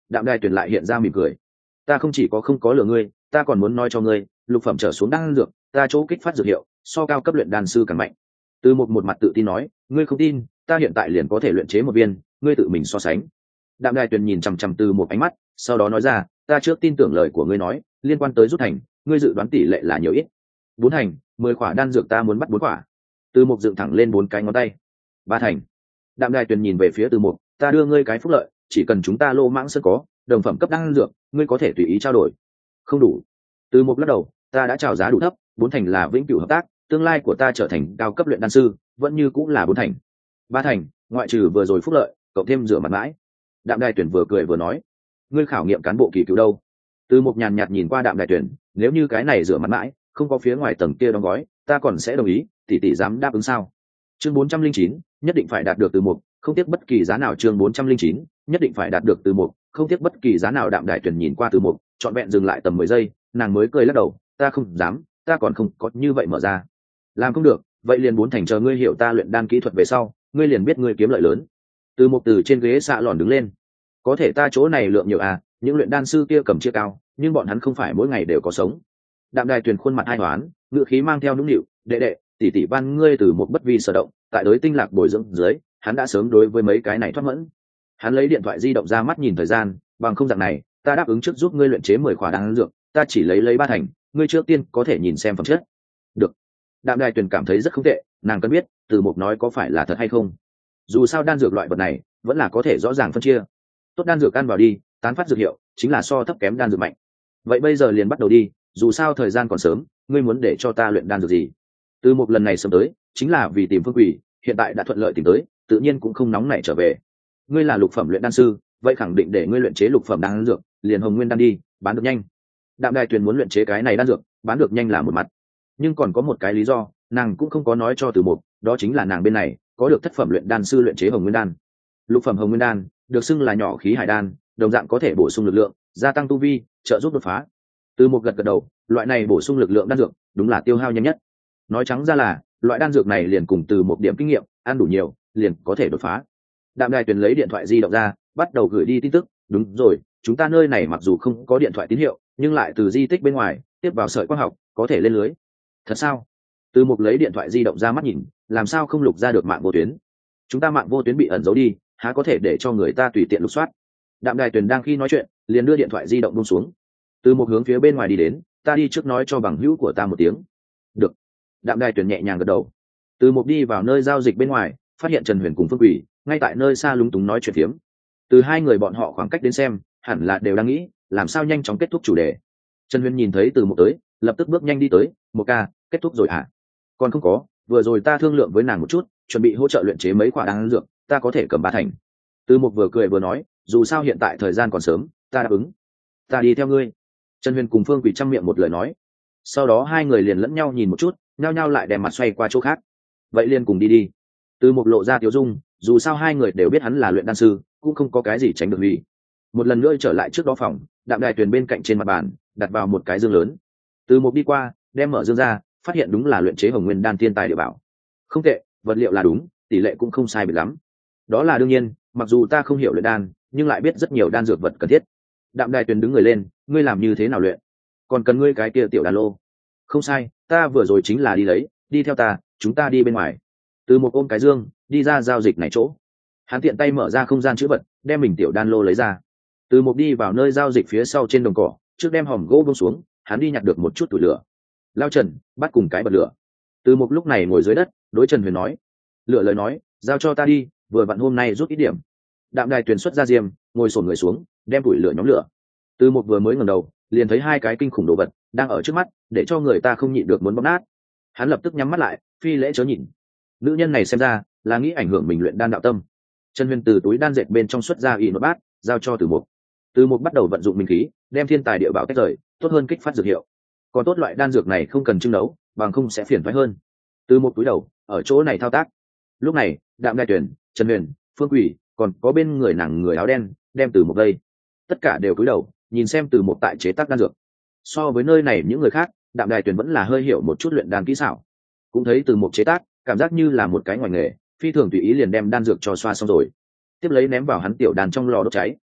Đạm Đài Tuyền lại hiện ra mỉm cười. Ta không chỉ có không có lừa ngươi, ta còn muốn nói cho ngươi, lục phẩm trở xuống đan dược, ta chỗ kích phát dược hiệu so cao cấp luyện đan sư càng mạnh. Từ một một mặt tự tin nói, ngươi không tin, ta hiện tại liền có thể luyện chế một viên, ngươi tự mình so sánh. Đạm Đài Tuyền nhìn chằm chằm Từ một ánh mắt, sau đó nói ra, ta trước tin tưởng lời của ngươi nói, liên quan tới rút thành, ngươi dự đoán tỷ lệ là nhiều ít? Bốn thành, mười quả đan dược ta muốn bắt bốn quả. Từ một dựng thẳng lên bốn cái ngón tay. Ba thành. Đạm Đài Tuyền nhìn về phía Từ một, ta đưa ngươi cái phúc lợi, chỉ cần chúng ta Lô Mãng Sơn có đồng phẩm cấp đan dược, ngươi có thể tùy ý trao đổi. Không đủ. Từ một lắc đầu, ta đã chào giá đủ thấp, bốn thành là vĩnh cửu hợp tác, tương lai của ta trở thành cao cấp luyện đan sư vẫn như cũng là bốn thành. Ba thành, ngoại trừ vừa rồi phúc lợi, cộng thêm rửa mặt mãi. Đạm Đài Tuyển vừa cười vừa nói, ngươi khảo nghiệm cán bộ kỳ cựu đâu? Từ một nhàn nhạt nhìn qua Đạm Đài Tuyển, nếu như cái này rửa mặt mãi không có phía ngoài tầng kia đóng gói, ta còn sẽ đồng ý, tỷ tỷ dám đáp ứng sao? Chương bốn trăm linh chín, nhất định phải đạt được từ một, không tiếc bất kỳ giá nào. Chương bốn trăm linh chín, nhất định phải đạt được từ một, không tiếc bất kỳ giá nào. Đạm Đài Tuyển nhìn qua Từ một, trọn vẹn dừng lại tầm mười giây, nàng mới cười lắc đầu, ta không dám, ta còn không có như vậy mở ra. Làm không được, vậy liền bốn thành, chờ ngươi hiểu ta luyện đan kỹ thuật về sau, ngươi liền biết ngươi kiếm lợi lớn. Từ một từ trên ghế xạ lòn đứng lên, có thể ta chỗ này lượng nhiều à, những luyện đan sư kia cầm chia cao, nhưng bọn hắn không phải mỗi ngày đều có sống. Đạm Đài Tuyền khuôn mặt hai hoán, ngựa khí mang theo nũng nịu, đệ đệ, tỷ tỷ ban ngươi từ một bất vi sở động, tại đối tinh lạc bồi dưỡng dưới, hắn đã sớm đối với mấy cái này thoát mẫn. Hắn lấy điện thoại di động ra mắt nhìn thời gian, bằng không dạng này, ta đáp ứng trước giúp ngươi luyện chế mười khỏa đan dược, ta chỉ lấy lấy ba thành, ngươi trước tiên có thể nhìn xem phẩm chất. Được. Đạm Đài Tuyền cảm thấy rất không tệ, nàng cần biết Từ Mục nói có phải là thật hay không. Dù sao đan dược loại vật này vẫn là có thể rõ ràng phân chia. Tốt đan dược ăn vào đi, tán phát dược hiệu chính là so thấp kém đan dược mạnh. Vậy bây giờ liền bắt đầu đi, dù sao thời gian còn sớm, ngươi muốn để cho ta luyện đan dược gì? Từ Mục lần này sớm tới, chính là vì tìm Phương Quỷ, hiện tại đã thuận lợi tìm tới, tự nhiên cũng không nóng nảy trở về. Ngươi là lục phẩm luyện đan sư, vậy khẳng định để ngươi luyện chế lục phẩm đan dược, liền Hồng Nguyên đan đi, bán được nhanh. Đạm Đài Tuyền muốn luyện chế cái này đan dược, bán được nhanh là một mặt, nhưng còn có một cái lý do, nàng cũng không có nói cho Từ Mục, đó chính là nàng bên này có được thất phẩm luyện đan sư luyện chế Hồng Nguyên đan. Lục phẩm Hồng Nguyên đan được xưng là nhỏ khí hải đan, đồng dạng có thể bổ sung lực lượng, gia tăng tu vi, trợ giúp đột phá. Từ Mục gật gật đầu, loại này bổ sung lực lượng đan dược, đúng là tiêu hao nhanh nhất. Nói trắng ra là, loại đan dược này liền cùng Từ một điểm kinh nghiệm, ăn đủ nhiều, liền có thể đột phá. Đạm Đài Tuyền lấy điện thoại di động ra, bắt đầu gửi đi tin tức, đúng rồi, chúng ta nơi này mặc dù không có điện thoại tín hiệu, nhưng lại từ di tích bên ngoài tiếp vào sợi quang học, có thể lên lưới. Thật sao? Từ Mục lấy điện thoại di động ra mắt nhìn, làm sao không lục ra được mạng vô tuyến? Chúng ta mạng vô tuyến bị ẩn giấu đi, há có thể để cho người ta tùy tiện lục soát? Đạm Đài Tuyền đang khi nói chuyện, liền đưa điện thoại di động buông xuống. Từ Mục hướng phía bên ngoài đi đến, ta đi trước nói cho bằng hữu của ta một tiếng. Được. Đạm Đài Tuyền nhẹ nhàng gật đầu. Từ Mục đi vào nơi giao dịch bên ngoài, phát hiện Trần Huyền cùng Phương Quỷ ngay tại nơi xa lúng túng nói chuyện phiếm. Từ hai người bọn họ khoảng cách đến xem, hẳn là đều đang nghĩ làm sao nhanh chóng kết thúc chủ đề. Trần Huyền nhìn thấy Từ Mục tới, lập tức bước nhanh đi tới, một ca, kết thúc rồi hả? Còn không có, vừa rồi ta thương lượng với nàng một chút, chuẩn bị hỗ trợ luyện chế mấy quả đan dược, ta có thể cầm ba thành. Từ Mục vừa cười vừa nói, dù sao hiện tại thời gian còn sớm, ta đáp ứng. Ta đi theo ngươi. Trần Huyền cùng Phương Quỷ trăm miệng một lời nói. Sau đó hai người liền lẫn nhau nhìn một chút, nhao nhao lại đem mặt xoay qua chỗ khác. Vậy liền cùng đi đi. Từ Mục lộ ra tiếu dung, dù sao hai người đều biết hắn là luyện đan sư, cũng không có cái gì tránh được vì. Một lần nữa trở lại trước đó phòng, Đạm Đài Tuyền bên cạnh trên mặt bàn đặt vào một cái dương lớn. Từ Mục đi qua, đem mở dương ra, phát hiện đúng là luyện chế Hồng Nguyên đan thiên tài địa bảo. Không tệ, vật liệu là đúng, tỷ lệ cũng không sai biệt lắm. Đó là đương nhiên, mặc dù ta không hiểu luyện đan, nhưng lại biết rất nhiều đan dược vật cần thiết. Đạm Đài Tuyền đứng người lên, ngươi làm như thế nào luyện? Còn cần ngươi cái kia tiểu đan lô? Không sai, ta vừa rồi chính là đi lấy, đi theo ta, chúng ta đi bên ngoài. Từ Mục ôm cái dương, đi ra giao dịch này chỗ. Hắn tiện tay mở ra không gian chữ vật, đem mình tiểu đan lô lấy ra. Từ Mục đi vào nơi giao dịch phía sau trên đồng cỏ, trước đem hòm gỗ buông xuống, hắn đi nhặt được một chút tuổi lửa. Lao Trần, bắt cùng cái bật lửa. Từ Mục lúc này ngồi dưới đất, đối Trần Huyền nói. Lửa lời nói, giao cho ta đi, vừa vặn hôm nay rút ít điểm. Đạm Đài Tuyền xuất ra diêm, ngồi xổm người xuống, đem tuổi lửa nhóm lửa. Từ Mục vừa mới ngẩng đầu, liền thấy hai cái kinh khủng đồ vật đang ở trước mắt, để cho người ta không nhịn được muốn bóp nát. Hắn lập tức nhắm mắt lại, phi lễ chớ nhìn. Nữ nhân này xem ra là nghĩ ảnh hưởng mình luyện đan đạo tâm. Trần Huyền từ túi đan dệt bên trong xuất ra y nốt bát, giao cho Từ Mục. Từ Mục bắt đầu vận dụng minh khí, đem thiên tài địa bảo tách rời, tốt hơn kích phát dược hiệu. Còn tốt loại đan dược này không cần trưng nấu, bằng không sẽ phiền phức hơn. Từ Mục túi đầu, ở chỗ này thao tác. Lúc này, Đạm Đài Tuyền, Trần Huyền, Phương Quỷ, còn có bên người nàng người áo đen, đem Từ Mục đây. Tất cả đều cúi đầu, nhìn xem Từ Mục tại chế tác đan dược. So với nơi này những người khác, Đạm Đài Tuyền vẫn là hơi hiểu một chút luyện đan kỹ xảo. Cũng thấy Từ Mục chế tác, cảm giác như là một cái ngoài nghề, phi thường tùy ý liền đem đan dược cho xoa xong rồi, tiếp lấy ném vào hắn tiểu đàn trong lò đốt cháy.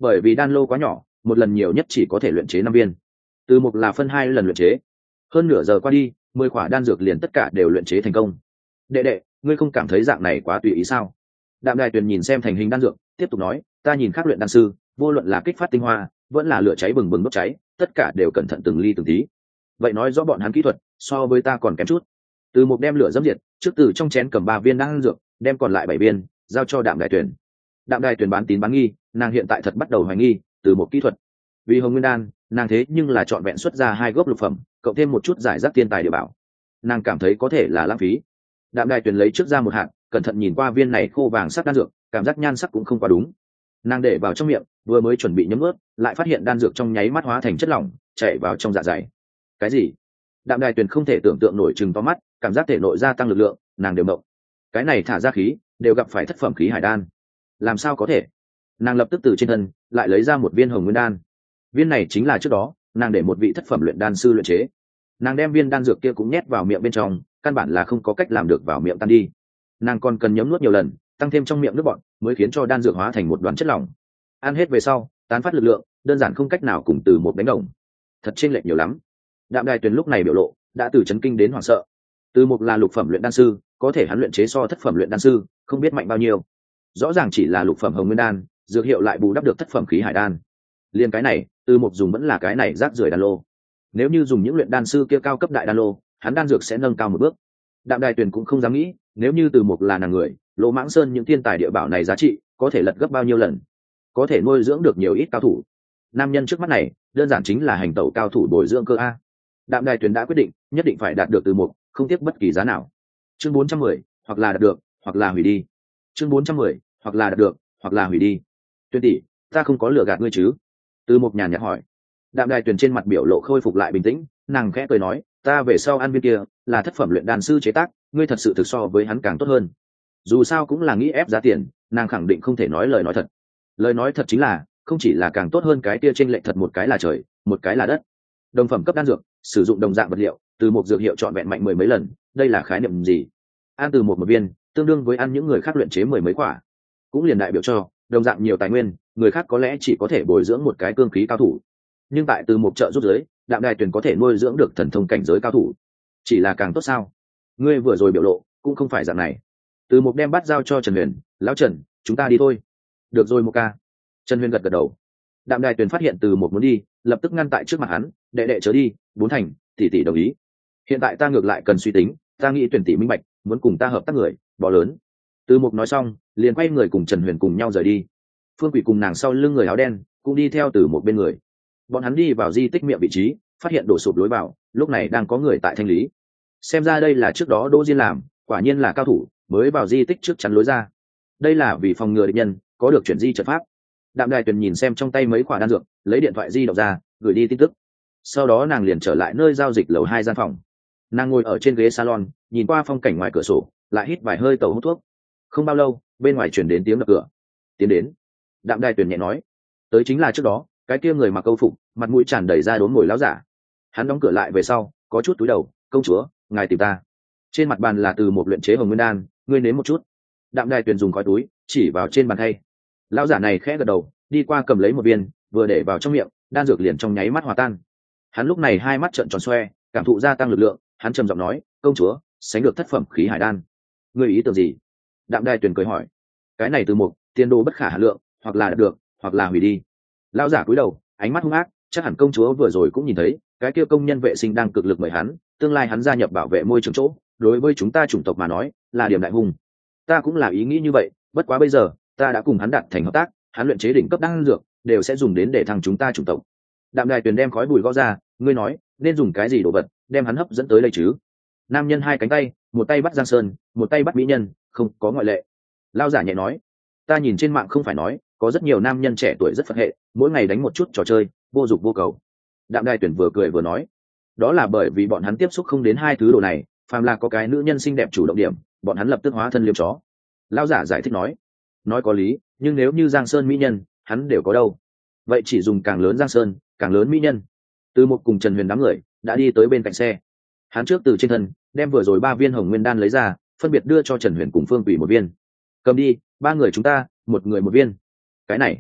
bởi vì đan lô quá nhỏ, một lần nhiều nhất chỉ có thể luyện chế năm viên. Từ Mục là phân hai lần luyện chế. Hơn nửa giờ qua đi, mười khỏa đan dược liền tất cả đều luyện chế thành công. Đệ đệ, ngươi không cảm thấy dạng này quá tùy ý sao? Đạm Đài Tuyền nhìn xem thành hình đan dược, tiếp tục nói, ta nhìn khác luyện đan sư, vô luận là kích phát tinh hoa, vẫn là lửa cháy bừng bừng đốt cháy, tất cả đều cẩn thận từng ly từng tí. Vậy nói rõ bọn hắn kỹ thuật so với ta còn kém chút. Từ Mục đem lửa dẫm diệt, trước từ trong chén cầm ba viên đan dược, đem còn lại bảy viên giao cho Đạm Đài Tuyền. Đạm Đài Tuyền bán tín bán nghi, nàng hiện tại thật bắt đầu hoài nghi Từ Mục kỹ thuật. Vì Hồng Nguyên đan, nàng thế nhưng là chọn vẹn xuất ra hai gốc lục phẩm, cộng thêm một chút giải rác tiên tài địa bảo. Nàng cảm thấy có thể là lãng phí. Đạm Đài Tuyền lấy trước ra một hạt, cẩn thận nhìn qua viên này khô vàng sắc đan dược, cảm giác nhan sắc cũng không quá đúng. Nàng để vào trong miệng, vừa mới chuẩn bị nhấm ướt, lại phát hiện đan dược trong nháy mắt hóa thành chất lỏng, chảy vào trong dạ dày. Cái gì? Đạm Đài Tuyền không thể tưởng tượng nổi, chừng to mắt, cảm giác thể nội gia tăng lực lượng, nàng đều động. Cái này thả ra khí, đều gặp phải thất phẩm khí hải đan. Làm sao có thể? Nàng lập tức từ trên thân lại lấy ra một viên Hồng Nguyên đan. Viên này chính là trước đó nàng để một vị thất phẩm luyện đan sư luyện chế. Nàng đem viên đan dược kia cũng nhét vào miệng bên trong, căn bản là không có cách làm được vào miệng tan đi. Nàng còn cần nhấm nuốt nhiều lần, tăng thêm trong miệng nước bọt, mới khiến cho đan dược hóa thành một đoàn chất lỏng. Ăn hết về sau, tán phát lực lượng, đơn giản không cách nào cùng Từ Một đánh đồng. Thật chênh lệch nhiều lắm. Đạm Đài Tuyền lúc này biểu lộ đã từ chấn kinh đến hoảng sợ. Từ Một là lục phẩm luyện đan sư, có thể hắn luyện chế so thất phẩm luyện đan sư không biết mạnh bao nhiêu. Rõ ràng chỉ là lục phẩm Hồng Nguyên đan, dược hiệu lại bù đắp được thất phẩm khí hải đan. Liên cái này, Từ Một dùng vẫn là cái này rác rưởi đan lô. Nếu như dùng những luyện đan sư kia cao cấp đại đan lô, hắn đan dược sẽ nâng cao một bước. Đạm Đài Tuyền cũng không dám nghĩ, nếu như Từ Một là nàng người, Lỗ Mãng Sơn những thiên tài địa bảo này giá trị có thể lật gấp bao nhiêu lần, có thể nuôi dưỡng được nhiều ít cao thủ. Nam nhân trước mắt này, đơn giản chính là hành tẩu cao thủ bồi dưỡng cơ a. Đạm Đài Tuyền đã quyết định, nhất định phải đạt được Từ Một, không tiếc bất kỳ giá nào. Chương bốn trăm mười, hoặc là đạt được, hoặc là hủy đi. Chương bốn trăm mười, hoặc là đạt được, hoặc là hủy đi. Tuyền tỷ, ta không có lừa gạt ngươi chứ? Từ Một nhàn nhạt hỏi. Đạm Đài Tuyền trên mặt biểu lộ khôi phục lại bình tĩnh, nàng khẽ cười nói, ta về sau ăn viên kia là thất phẩm luyện đan sư chế tác, ngươi thật sự thực so với hắn càng tốt hơn. Dù sao cũng là nghĩ ép giá tiền, nàng khẳng định không thể nói lời nói thật. Lời nói thật chính là, không chỉ là càng tốt hơn cái kia trên lệch thật một cái là trời, một cái là đất. Đồng phẩm cấp đan dược, sử dụng đồng dạng vật liệu, từ một dược hiệu chọn vẹn mạnh mười mấy lần, đây là khái niệm gì? Ăn từ một một viên, tương đương với ăn những người khác luyện chế mười mấy quả. Cũng liền đại biểu cho, đồng dạng nhiều tài nguyên, người khác có lẽ chỉ có thể bồi dưỡng một cái cương khí cao thủ. Nhưng tại từ một trợ giúp giới, Đạm Đài Tuyền có thể nuôi dưỡng được thần thông cảnh giới cao thủ. Chỉ là càng tốt sao? Ngươi vừa rồi biểu lộ, cũng không phải dạng này. Từ một đem bát giao cho Trần Huyền, lão Trần, chúng ta đi thôi. Được rồi một ca. Trần Huyền gật gật đầu. Đạm Đài Tuyền phát hiện từ một muốn đi, lập tức ngăn tại trước mặt hắn, đệ đệ chớ đi, bốn thành, tỷ tỷ đồng ý. Hiện tại ta ngược lại cần suy tính, ta nghĩ Tuyền tỷ minh bạch, muốn cùng ta hợp tác người, bỏ lớn. Từ một nói xong, liền quay người cùng Trần Huyền cùng nhau rời đi. Phương Quỷ cùng nàng sau lưng người áo đen, cũng đi theo từ một bên người. Bọn hắn đi vào di tích miệng vị trí, phát hiện đổ sụp lối vào, lúc này đang có người tại thanh lý. Xem ra đây là trước đó Đỗ Diên làm, quả nhiên là cao thủ, mới vào di tích trước chắn lối ra. Đây là vì phòng ngừa địch nhân có được chuyển di trận pháp. Đạm Đài Tuyền nhìn xem trong tay mấy quả đan dược, lấy điện thoại di động ra, gửi đi tin tức. Sau đó nàng liền trở lại nơi giao dịch lầu hai gian phòng. Nàng ngồi ở trên ghế salon, nhìn qua phong cảnh ngoài cửa sổ, lại hít vài hơi tàu hút thuốc. Không bao lâu, bên ngoài chuyển đến tiếng đập cửa. Tiến đến. Đạm Đài Tuyền nhẹ nói, tới chính là trước đó cái kia người mặc câu phục, mặt mũi tràn đầy da đốm ngồi láo giả. Hắn đóng cửa lại về sau, có chút túi đầu, công chúa, ngài tìm ta. Trên mặt bàn là từ một luyện chế hồng nguyên đan, ngươi nếm một chút. Đạm Đài Tuyền dùng khói túi chỉ vào trên bàn thay. Lão giả này khẽ gật đầu, đi qua cầm lấy một viên, vừa để vào trong miệng, đan dược liền trong nháy mắt hòa tan. Hắn lúc này hai mắt trợn tròn xoe, cảm thụ gia tăng lực lượng, hắn trầm giọng nói, công chúa, sánh được thất phẩm khí hải đan. Ngươi ý tưởng gì? Đạm Đài Tuyền cười hỏi. Cái này từ một tiền đồ bất khả hà lượng, hoặc là đạt được, hoặc là hủy đi. Lão giả cúi đầu, ánh mắt hung ác, chắc hẳn công chúa vừa rồi cũng nhìn thấy, cái kia công nhân vệ sinh đang cực lực mời hắn, tương lai hắn gia nhập bảo vệ môi trường chỗ, đối với chúng ta chủng tộc mà nói, là điểm đại hùng. Ta cũng là ý nghĩ như vậy, bất quá bây giờ, ta đã cùng hắn đạt thành hợp tác, hắn luyện chế đỉnh cấp đan dược, đều sẽ dùng đến để thằng chúng ta chủng tộc. Đạm Đài Tuyền đem khói bụi gõ ra, ngươi nói, nên dùng cái gì đồ vật, đem hắn hấp dẫn tới đây chứ? Nam nhân hai cánh tay, một tay bắt Giang Sơn, một tay bắt mỹ nhân, không có ngoại lệ. Lão giả nhẹ nói, ta nhìn trên mạng không phải nói, có rất nhiều nam nhân trẻ tuổi rất phật hệ, mỗi ngày đánh một chút trò chơi, vô dụng vô cầu. Đạm Đài Tuyền vừa cười vừa nói, đó là bởi vì bọn hắn tiếp xúc không đến hai thứ đồ này, phàm là có cái nữ nhân xinh đẹp chủ động điểm, bọn hắn lập tức hóa thân liêm chó. Lão giả giải thích nói, nói có lý, nhưng nếu như Giang Sơn mỹ nhân, hắn đều có đâu. Vậy chỉ dùng càng lớn Giang Sơn, càng lớn mỹ nhân. Từ một cùng Trần Huyền đám người đã đi tới bên cạnh xe. Hắn trước từ trên thân đem vừa rồi ba viên hồng nguyên đan lấy ra, phân biệt đưa cho Trần Huyền cùng Phương Quỷ một viên. Cầm đi, ba người chúng ta, một người một viên. Cái này,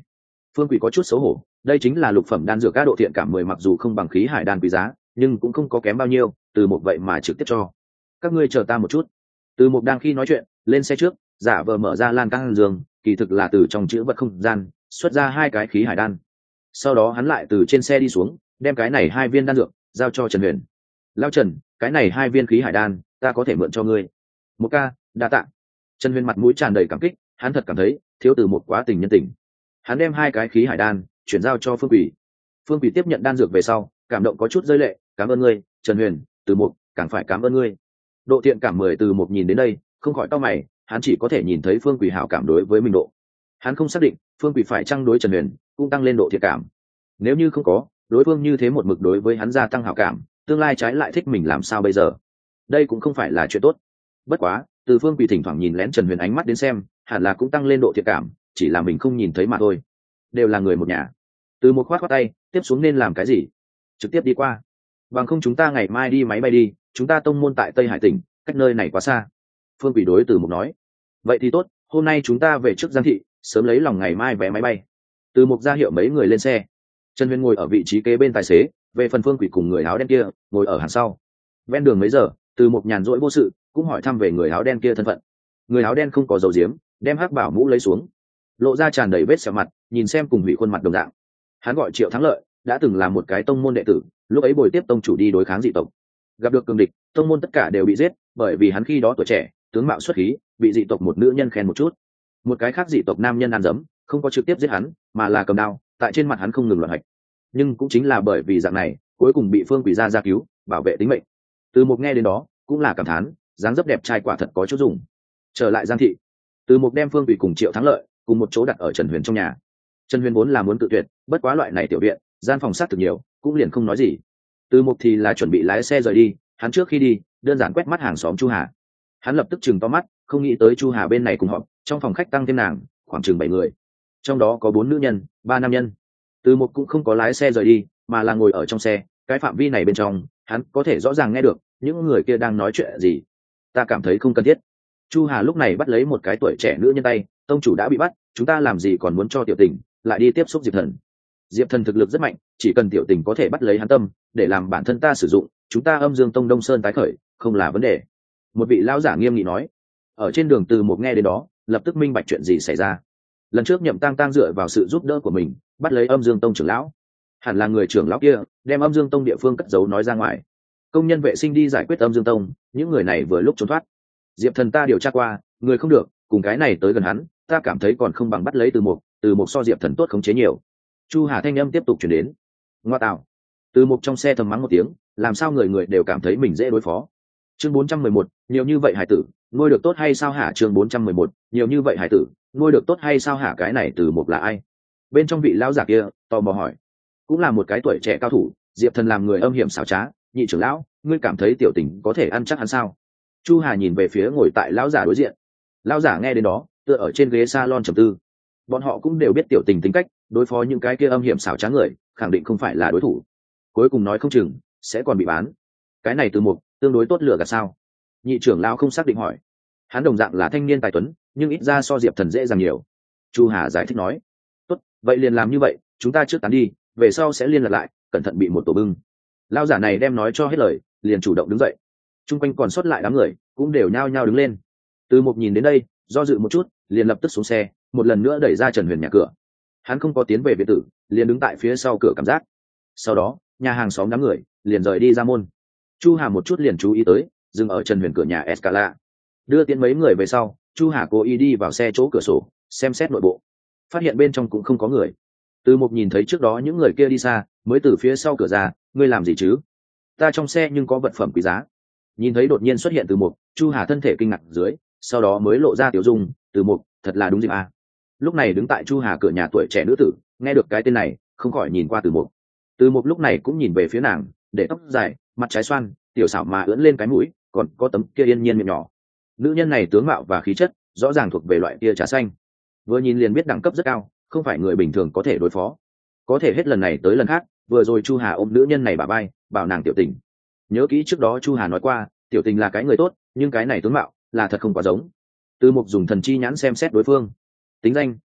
Phương Quỷ có chút xấu hổ, đây chính là lục phẩm đan dược các độ thiện cảm mười, mặc dù không bằng khí hải đan quý giá, nhưng cũng không có kém bao nhiêu, từ một vậy mà trực tiếp cho. Các ngươi chờ ta một chút. Từ một đang khi nói chuyện, lên xe trước, giả vờ mở ra lan can giường, kỳ thực là từ trong chữ vật không gian xuất ra hai cái khí hải đan. Sau đó hắn lại từ trên xe đi xuống, đem cái này hai viên đan dược giao cho Trần Huyền. Lao Trần, cái này hai viên khí hải đan ta có thể mượn cho ngươi. Một ca, đa tạ. Trần Huyền mặt mũi tràn đầy cảm kích, hắn thật cảm thấy thiếu từ một quá tình nhân tình. Hắn đem hai cái khí hải đan chuyển giao cho Phương Quỷ. Phương Quỷ tiếp nhận đan dược về sau, cảm động có chút rơi lệ, cảm ơn ngươi, Trần Huyền, từ một, càng phải cảm ơn ngươi. Độ thiện cảm mười từ một nhìn đến đây, không khỏi cau mày, hắn chỉ có thể nhìn thấy Phương Quỷ hảo cảm đối với mình độ. Hắn không xác định Phương Quỷ phải chăng đối Trần Huyền cũng tăng lên độ thiện cảm. Nếu như không có, đối phương như thế một mực đối với hắn gia tăng hảo cảm, tương lai trái lại thích mình làm sao bây giờ? Đây cũng không phải là chuyện tốt. Bất quá, từ Phương Quỷ thỉnh thoảng nhìn lén Trần Huyền ánh mắt đến xem, hẳn là cũng tăng lên độ thiện cảm, chỉ là mình không nhìn thấy mà thôi. Đều là người một nhà. Từ một khoát khoát tay, tiếp xuống nên làm cái gì? Trực tiếp đi qua. Bằng không chúng ta ngày mai đi máy bay đi, chúng ta tông môn tại Tây Hải tỉnh, cách nơi này quá xa. Phương Quỷ đối Từ Mục nói. Vậy thì tốt, hôm nay chúng ta về trước Giang thị, sớm lấy lòng ngày mai vé máy bay. Từ Mục ra hiệu mấy người lên xe. Trần Huyền ngồi ở vị trí kế bên tài xế, về phần Phương Quỷ cùng người áo đen kia ngồi ở hàng sau. Ven đường mấy giờ, Từ Mục nhàn rỗi vô sự, cũng hỏi thăm về người áo đen kia thân phận. Người áo đen không có dầu diếm, đem hắc bảo mũ lấy xuống, lộ ra tràn đầy vết sẹo mặt, nhìn xem cùng hủy khuôn mặt đồng dạng. Hắn gọi Triệu Thắng Lợi, đã từng là một cái tông môn đệ tử, lúc ấy bồi tiếp tông chủ đi đối kháng dị tộc. Gặp được cường địch, tông môn tất cả đều bị giết, bởi vì hắn khi đó tuổi trẻ, tướng mạo xuất khí, bị dị tộc một nữ nhân khen một chút. Một cái khác dị tộc nam nhân ăn dấm, không có trực tiếp giết hắn, mà là cầm đao, tại trên mặt hắn không ngừng loạn hạch. Nhưng cũng chính là bởi vì dạng này, cuối cùng bị Phương Quỷ gia gia cứu, bảo vệ tính mệnh. Từ Mục nghe đến đó, cũng là cảm thán, dáng dấp đẹp trai quả thật có chút dùng. Trở lại Giang thị, Từ Mục đem Phương Quỷ cùng Triệu Thắng Lợi cùng một chỗ đặt ở Trần Huyền trong nhà. Trần Huyền vốn là muốn tự tuyệt, bất quá loại này tiểu viện, gian phòng sát thực nhiều, cũng liền không nói gì. Từ Mục thì là chuẩn bị lái xe rời đi, hắn trước khi đi, đơn giản quét mắt hàng xóm Chu Hà. Hắn lập tức chừng to mắt, không nghĩ tới Chu Hà bên này cùng họp, trong phòng khách tăng thêm nàng, khoảng chừng bảy người. Trong đó có bốn nữ nhân, ba nam nhân. Từ Mục cũng không có lái xe rời đi, mà là ngồi ở trong xe, cái phạm vi này bên trong, hắn có thể rõ ràng nghe được những người kia đang nói chuyện gì. Ta cảm thấy không cần thiết. Chu Hà lúc này bắt lấy một cái tuổi trẻ nữ nhân tay, tông chủ đã bị bắt, chúng ta làm gì còn muốn cho tiểu tình lại đi tiếp xúc Diệp Thần. Diệp Thần thực lực rất mạnh, chỉ cần tiểu tình có thể bắt lấy hắn tâm, để làm bản thân ta sử dụng, chúng ta Âm Dương Tông Đông Sơn tái khởi, không là vấn đề. Một vị lão giả nghiêm nghị nói. Ở trên đường Từ Một nghe đến đó, lập tức minh bạch chuyện gì xảy ra. Lần trước Nhậm Tăng Tăng dựa vào sự giúp đỡ của mình, bắt lấy Âm Dương Tông trưởng lão, hẳn là người trưởng lão kia đem Âm Dương Tông địa phương cất giấu nói ra ngoài. Công nhân vệ sinh đi giải quyết Âm Dương Tông, những người này vừa lúc trốn thoát. Diệp Thần ta điều tra qua, người không được, cùng cái này tới gần hắn, ta cảm thấy còn không bằng bắt lấy Từ Một, Từ Một so Diệp Thần tốt khống chế nhiều. Chu Hà thanh âm tiếp tục truyền đến. Ngoa tạo. Từ Một trong xe thầm mắng một tiếng, làm sao người người đều cảm thấy mình dễ đối phó. Chương bốn trăm mười một, nhiều như vậy hải tử, nuôi được tốt hay sao hả? Chương bốn trăm mười một, nhiều như vậy hải tử, nuôi được tốt hay sao hả? Cái này Từ Một là ai? Bên trong vị lão giả kia tò mò hỏi. Cũng là một cái tuổi trẻ cao thủ, Diệp Thần làm người âm hiểm xảo trá, nhị trưởng lão, ngươi cảm thấy tiểu tình có thể ăn chắc hắn sao? Chu Hà nhìn về phía ngồi tại lão giả đối diện. Lão giả nghe đến đó, tựa ở trên ghế salon trầm tư. Bọn họ cũng đều biết tiểu tình tính cách, đối phó những cái kia âm hiểm xảo trá người, khẳng định không phải là đối thủ. Cuối cùng nói không chừng sẽ còn bị bán. Cái này Từ Một tương đối tốt lựa gạt sao? Nhị trưởng lão không xác định hỏi. Hắn đồng dạng là thanh niên tài tuấn, nhưng ít ra so Diệp Thần dễ dàng nhiều. Chu Hà giải thích nói. Tốt, vậy liền làm như vậy, chúng ta trước tán đi, về sau sẽ liên lạc lại, cẩn thận bị một tổ bưng. Lão giả này đem nói cho hết lời, liền chủ động đứng dậy. Trung quanh còn sót lại đám người cũng đều nhao nhao đứng lên. Từ Một nhìn đến đây, do dự một chút, liền lập tức xuống xe, một lần nữa đẩy ra Trần Huyền nhà cửa. Hắn không có tiến về biệt tử, liền đứng tại phía sau cửa cảm giác. Sau đó, nhà hàng xóm đám người liền rời đi ra môn. Chu Hà một chút liền chú ý tới, dừng ở Trần Huyền cửa nhà Escala. Đưa tiến mấy người về sau, Chu Hà cố ý đi vào xe chỗ cửa sổ, xem xét nội bộ. Phát hiện bên trong cũng không có người. Từ Một nhìn thấy trước đó những người kia đi xa, mới từ phía sau cửa ra, ngươi làm gì chứ? Ta trong xe nhưng có vật phẩm quý giá. Nhìn thấy đột nhiên xuất hiện Từ Một, Chu Hà thân thể kinh ngạc dưới, sau đó mới lộ ra tiểu dung, Từ Một, thật là đúng dịp à. Lúc này đứng tại Chu Hà cửa nhà tuổi trẻ nữ tử, nghe được cái tên này, không khỏi nhìn qua Từ Một. Từ Một lúc này cũng nhìn về phía nàng, để tóc dài, mặt trái xoan, tiểu xảo mà ưỡn lên cái mũi, còn có tấm kia yên nhiên miệng nhỏ. Nữ nhân này tướng mạo và khí chất, rõ ràng thuộc về loại kia trà xanh. Vừa nhìn liền biết đẳng cấp rất cao, không phải người bình thường có thể đối phó. Có thể hết lần này tới lần khác, vừa rồi Chu Hà ôm nữ nhân này bả vai, bảo nàng tiểu tình. Nhớ kỹ trước đó Chu Hà nói qua, tiểu tình là cái người tốt, nhưng cái này tướng mạo là thật không quá giống. Từ Mục dùng thần chi nhãn xem xét đối phương. Tính danh: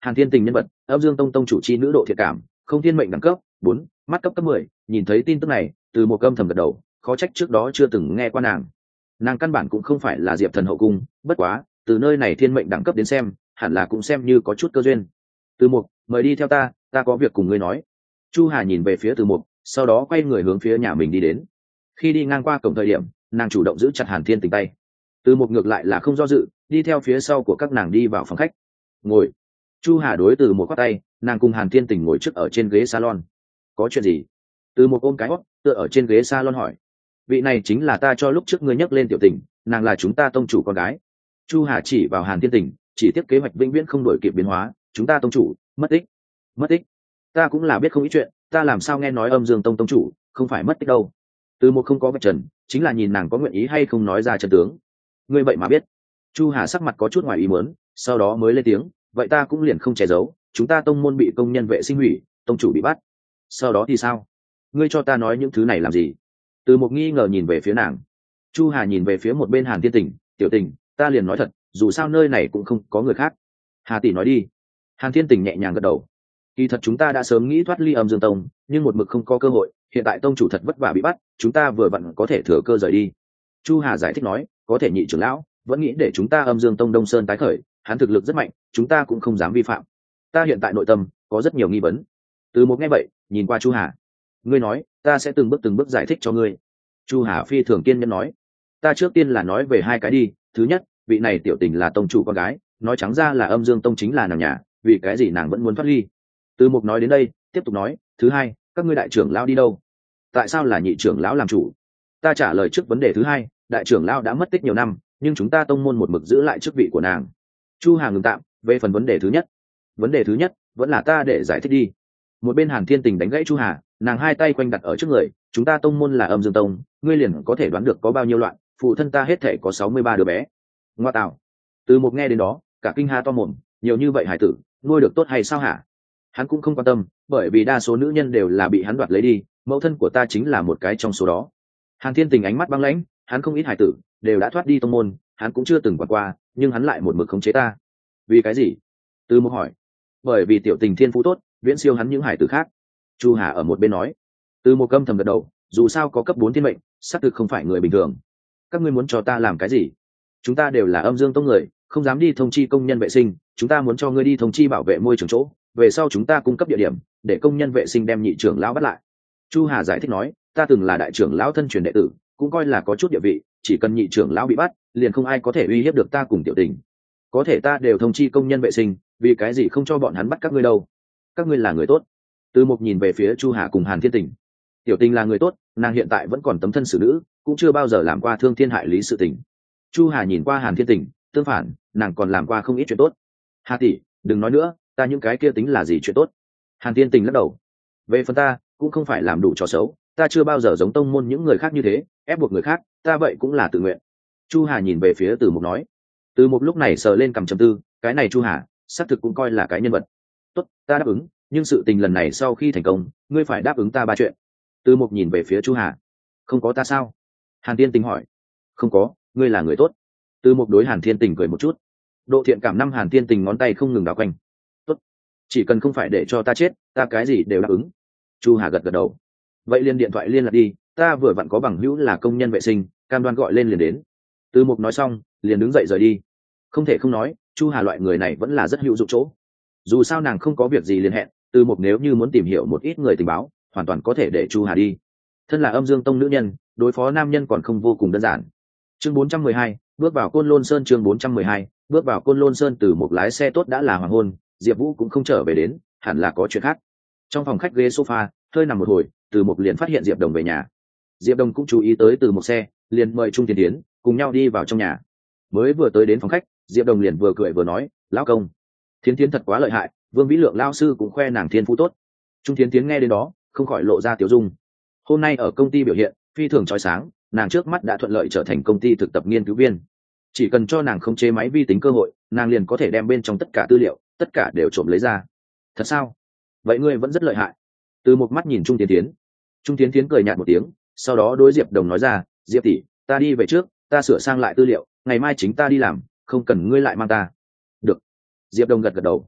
Hàn Thiên Tình nhân vật, âm dương tông tông chủ chi nữ độ thiệt cảm, không thiên mệnh đẳng cấp bốn, mắt cấp cấp mười. Nhìn thấy tin tức này, từ một âm thầm gật đầu, khó trách trước đó chưa từng nghe qua nàng. Nàng căn bản cũng không phải là Diệp Thần hậu cung, bất quá từ nơi này thiên mệnh đẳng cấp đến xem, hẳn là cũng xem như có chút cơ duyên. Từ Mục, mời đi theo ta, ta có việc cùng ngươi nói. Chu Hà nhìn về phía Từ Mục, sau đó quay người hướng phía nhà mình đi đến. Khi đi ngang qua cổng thời điểm, nàng chủ động giữ chặt Hàn Thiên Tình tay. Từ Mục ngược lại là không do dự, đi theo phía sau của các nàng đi vào phòng khách. Ngồi. Chu Hà đối Từ Mục quát tay, nàng cùng Hàn Thiên Tình ngồi trước ở trên ghế salon. Có chuyện gì? Từ Mục ôm cái hót, tựa ở trên ghế salon hỏi. Vị này chính là ta cho lúc trước ngươi nhắc lên Tiểu Tình, nàng là chúng ta tông chủ con gái. Chu Hà chỉ vào Hàn Thiên Tình, chỉ tiếp kế hoạch vĩnh viễn không đổi kịp biến hóa, chúng ta tông chủ mất tích. Mất tích? Ta cũng là biết không ít chuyện, ta làm sao nghe nói âm dương tông tông chủ không phải mất tích đâu. Từ Mục không có vạch trần, chính là nhìn nàng có nguyện ý hay không nói ra chân tướng. Ngươi vậy mà biết? Chu Hà sắc mặt có chút ngoài ý muốn, sau đó mới lên tiếng, vậy ta cũng liền không che giấu, chúng ta tông môn bị công nhân vệ sinh hủy, tông chủ bị bắt. Sau đó thì sao? Ngươi cho ta nói những thứ này làm gì? Từ Mục nghi ngờ nhìn về phía nàng. Chu Hà nhìn về phía một bên Hàn Thiên Tình, tiểu Tình, ta liền nói thật, dù sao nơi này cũng không có người khác. Hà tỷ nói đi. Hàn Thiên Tình nhẹ nhàng gật đầu. Kỳ thật chúng ta đã sớm nghĩ thoát ly âm dương tông, nhưng một mực không có cơ hội, hiện tại tông chủ thật vất vả bị bắt, chúng ta vừa vặn có thể thừa cơ rời đi. Chu Hà giải thích nói, có thể nhị trưởng lão vẫn nghĩ để chúng ta âm dương tông Đông Sơn tái khởi, hắn thực lực rất mạnh, chúng ta cũng không dám vi phạm. Ta hiện tại nội tâm có rất nhiều nghi vấn. Từ Một nghe vậy, nhìn qua Chu Hà. Ngươi nói, ta sẽ từng bước từng bước giải thích cho ngươi. Chu Hà phi thường kiên nhẫn nói. Ta trước tiên là nói về hai cái đi, thứ nhất, vị này tiểu Tình là tông chủ con gái, nói trắng ra là âm dương tông chính là nàng nhà, vì cái gì nàng vẫn muốn thoát ly. Từ Mục nói đến đây, tiếp tục nói, thứ hai, các ngươi đại trưởng lão đi đâu? Tại sao là nhị trưởng lão làm chủ? Ta trả lời trước vấn đề thứ hai, đại trưởng lão đã mất tích nhiều năm, nhưng chúng ta tông môn một mực giữ lại chức vị của nàng. Chu Hà ngừng tạm, về phần vấn đề thứ nhất. Vấn đề thứ nhất, vẫn là ta để giải thích đi. Một bên Hàn Thiên Tình đánh gãy Chu Hà, nàng hai tay quanh đặt ở trước người, chúng ta tông môn là âm dương tông, ngươi liền có thể đoán được có bao nhiêu loạn, phụ thân ta hết thể có sáu mươi ba đứa bé. Ngoa tạo. Từ Một nghe đến đó, cả kinh ha to mồm, nhiều như vậy hải tử, nuôi được tốt hay sao hả? Hắn cũng không quan tâm, bởi vì đa số nữ nhân đều là bị hắn đoạt lấy đi, mẫu thân của ta chính là một cái trong số đó. Hàn Thiên Tình ánh mắt băng lãnh, hắn không ít hải tử đều đã thoát đi tông môn, hắn cũng chưa từng quản qua, nhưng hắn lại một mực khống chế ta. Vì cái gì? Từ Một hỏi. Bởi vì tiểu Tình thiên phú tốt, viễn siêu hắn những hải tử khác. Chu Hà ở một bên nói. Từ Một câm thầm gật đầu, dù sao có cấp bốn thiên mệnh, xác thực không phải người bình thường. Các ngươi muốn cho ta làm cái gì? Chúng ta đều là âm dương tông người, không dám đi thông chi công nhân vệ sinh, chúng ta muốn cho ngươi đi thông chi bảo vệ môi trường chỗ, về sau chúng ta cung cấp địa điểm để công nhân vệ sinh đem nhị trưởng lão bắt lại. Chu Hà giải thích nói, ta từng là đại trưởng lão thân truyền đệ tử, cũng coi là có chút địa vị, chỉ cần nhị trưởng lão bị bắt, liền không ai có thể uy hiếp được ta cùng tiểu Tình. Có thể ta đều thông chi công nhân vệ sinh, vì cái gì không cho bọn hắn bắt các ngươi đâu? Các ngươi là người tốt. Từ Một nhìn về phía Chu Hà cùng Hàn Thiên Tình. Tiểu Tình là người tốt, nàng hiện tại vẫn còn tấm thân xử nữ, cũng chưa bao giờ làm qua thương thiên hại lý sự tình. Chu Hà nhìn qua Hàn Thiên Tình, tương phản, nàng còn làm qua không ít chuyện tốt. Hà tỷ, đừng nói nữa, ta những cái kia tính là gì chuyện tốt? Hàn Thiên Tình lắc đầu. Về phần ta, cũng không phải làm đủ trò xấu, ta chưa bao giờ giống tông môn những người khác như thế, ép buộc người khác, ta vậy cũng là tự nguyện. Chu Hà nhìn về phía Từ Mục nói. Từ Mục lúc này sờ lên cằm trầm tư, cái này Chu Hà, xác thực cũng coi là cái nhân vật. Tốt, ta đáp ứng, nhưng sự tình lần này sau khi thành công, ngươi phải đáp ứng ta ba chuyện. Từ Mục nhìn về phía Chu Hà. Không có ta sao? Hàn Thiên Tình hỏi. Không có, ngươi là người tốt. Từ Mục đối Hàn Thiên Tình cười một chút. Độ thiện cảm năm Hàn Thiên Tình ngón tay không ngừng đảo quanh. Tốt, chỉ cần không phải để cho ta chết, ta cái gì đều đáp ứng. Chu Hà gật gật đầu. Vậy liền điện thoại liên lạc đi, ta vừa vặn có bằng hữu là công nhân vệ sinh, cam đoan gọi lên liền đến. Từ Mục nói xong, liền đứng dậy rời đi. Không thể không nói, Chu Hà loại người này vẫn là rất hữu dụng chỗ. Dù sao nàng không có việc gì liên hệ, Từ Mục nếu như muốn tìm hiểu một ít người tình báo, hoàn toàn có thể để Chu Hà đi. Thân là âm dương tông nữ nhân, đối phó nam nhân còn không vô cùng đơn giản. Chương bốn trăm mười hai, bước vào Côn Lôn Sơn. Chương bốn trăm mười hai, bước vào Côn Lôn Sơn. Từ Mục lái xe tốt đã là hoàng hôn, Diệp Vũ cũng không trở về đến, hẳn là có chuyện khác. Trong phòng khách ghế sofa, hơi nằm một hồi, Từ Mục liền phát hiện Diệp Đồng về nhà. Diệp Đồng cũng chú ý tới Từ Mục xe, liền mời Trung Tiến Tiến cùng nhau đi vào trong nhà. Mới vừa tới đến phòng khách, Diệp Đồng liền vừa cười vừa nói, lão công, Thiến Thiến thật quá lợi hại, Vương Vĩ Lượng lão sư cũng khoe nàng thiên phú tốt. Trung Tiến Tiến nghe đến đó, không khỏi lộ ra tiểu dung. Hôm nay ở công ty biểu hiện phi thường chói sáng, nàng trước mắt đã thuận lợi trở thành công ty thực tập nghiên cứu viên. Chỉ cần cho nàng khống chế máy vi tính cơ hội, nàng liền có thể đem bên trong tất cả tư liệu, tất cả đều trộm lấy ra. Thật sao? Vậy ngươi vẫn rất lợi hại. Từ một mắt nhìn Trung Tiến Tiến. Trung Tiến Tiến cười nhạt một tiếng, sau đó đối Diệp Đồng nói ra, Diệp tỷ, ta đi về trước, ta sửa sang lại tư liệu, ngày mai chính ta đi làm, không cần ngươi lại mang ta. Được. Diệp Đồng gật gật đầu.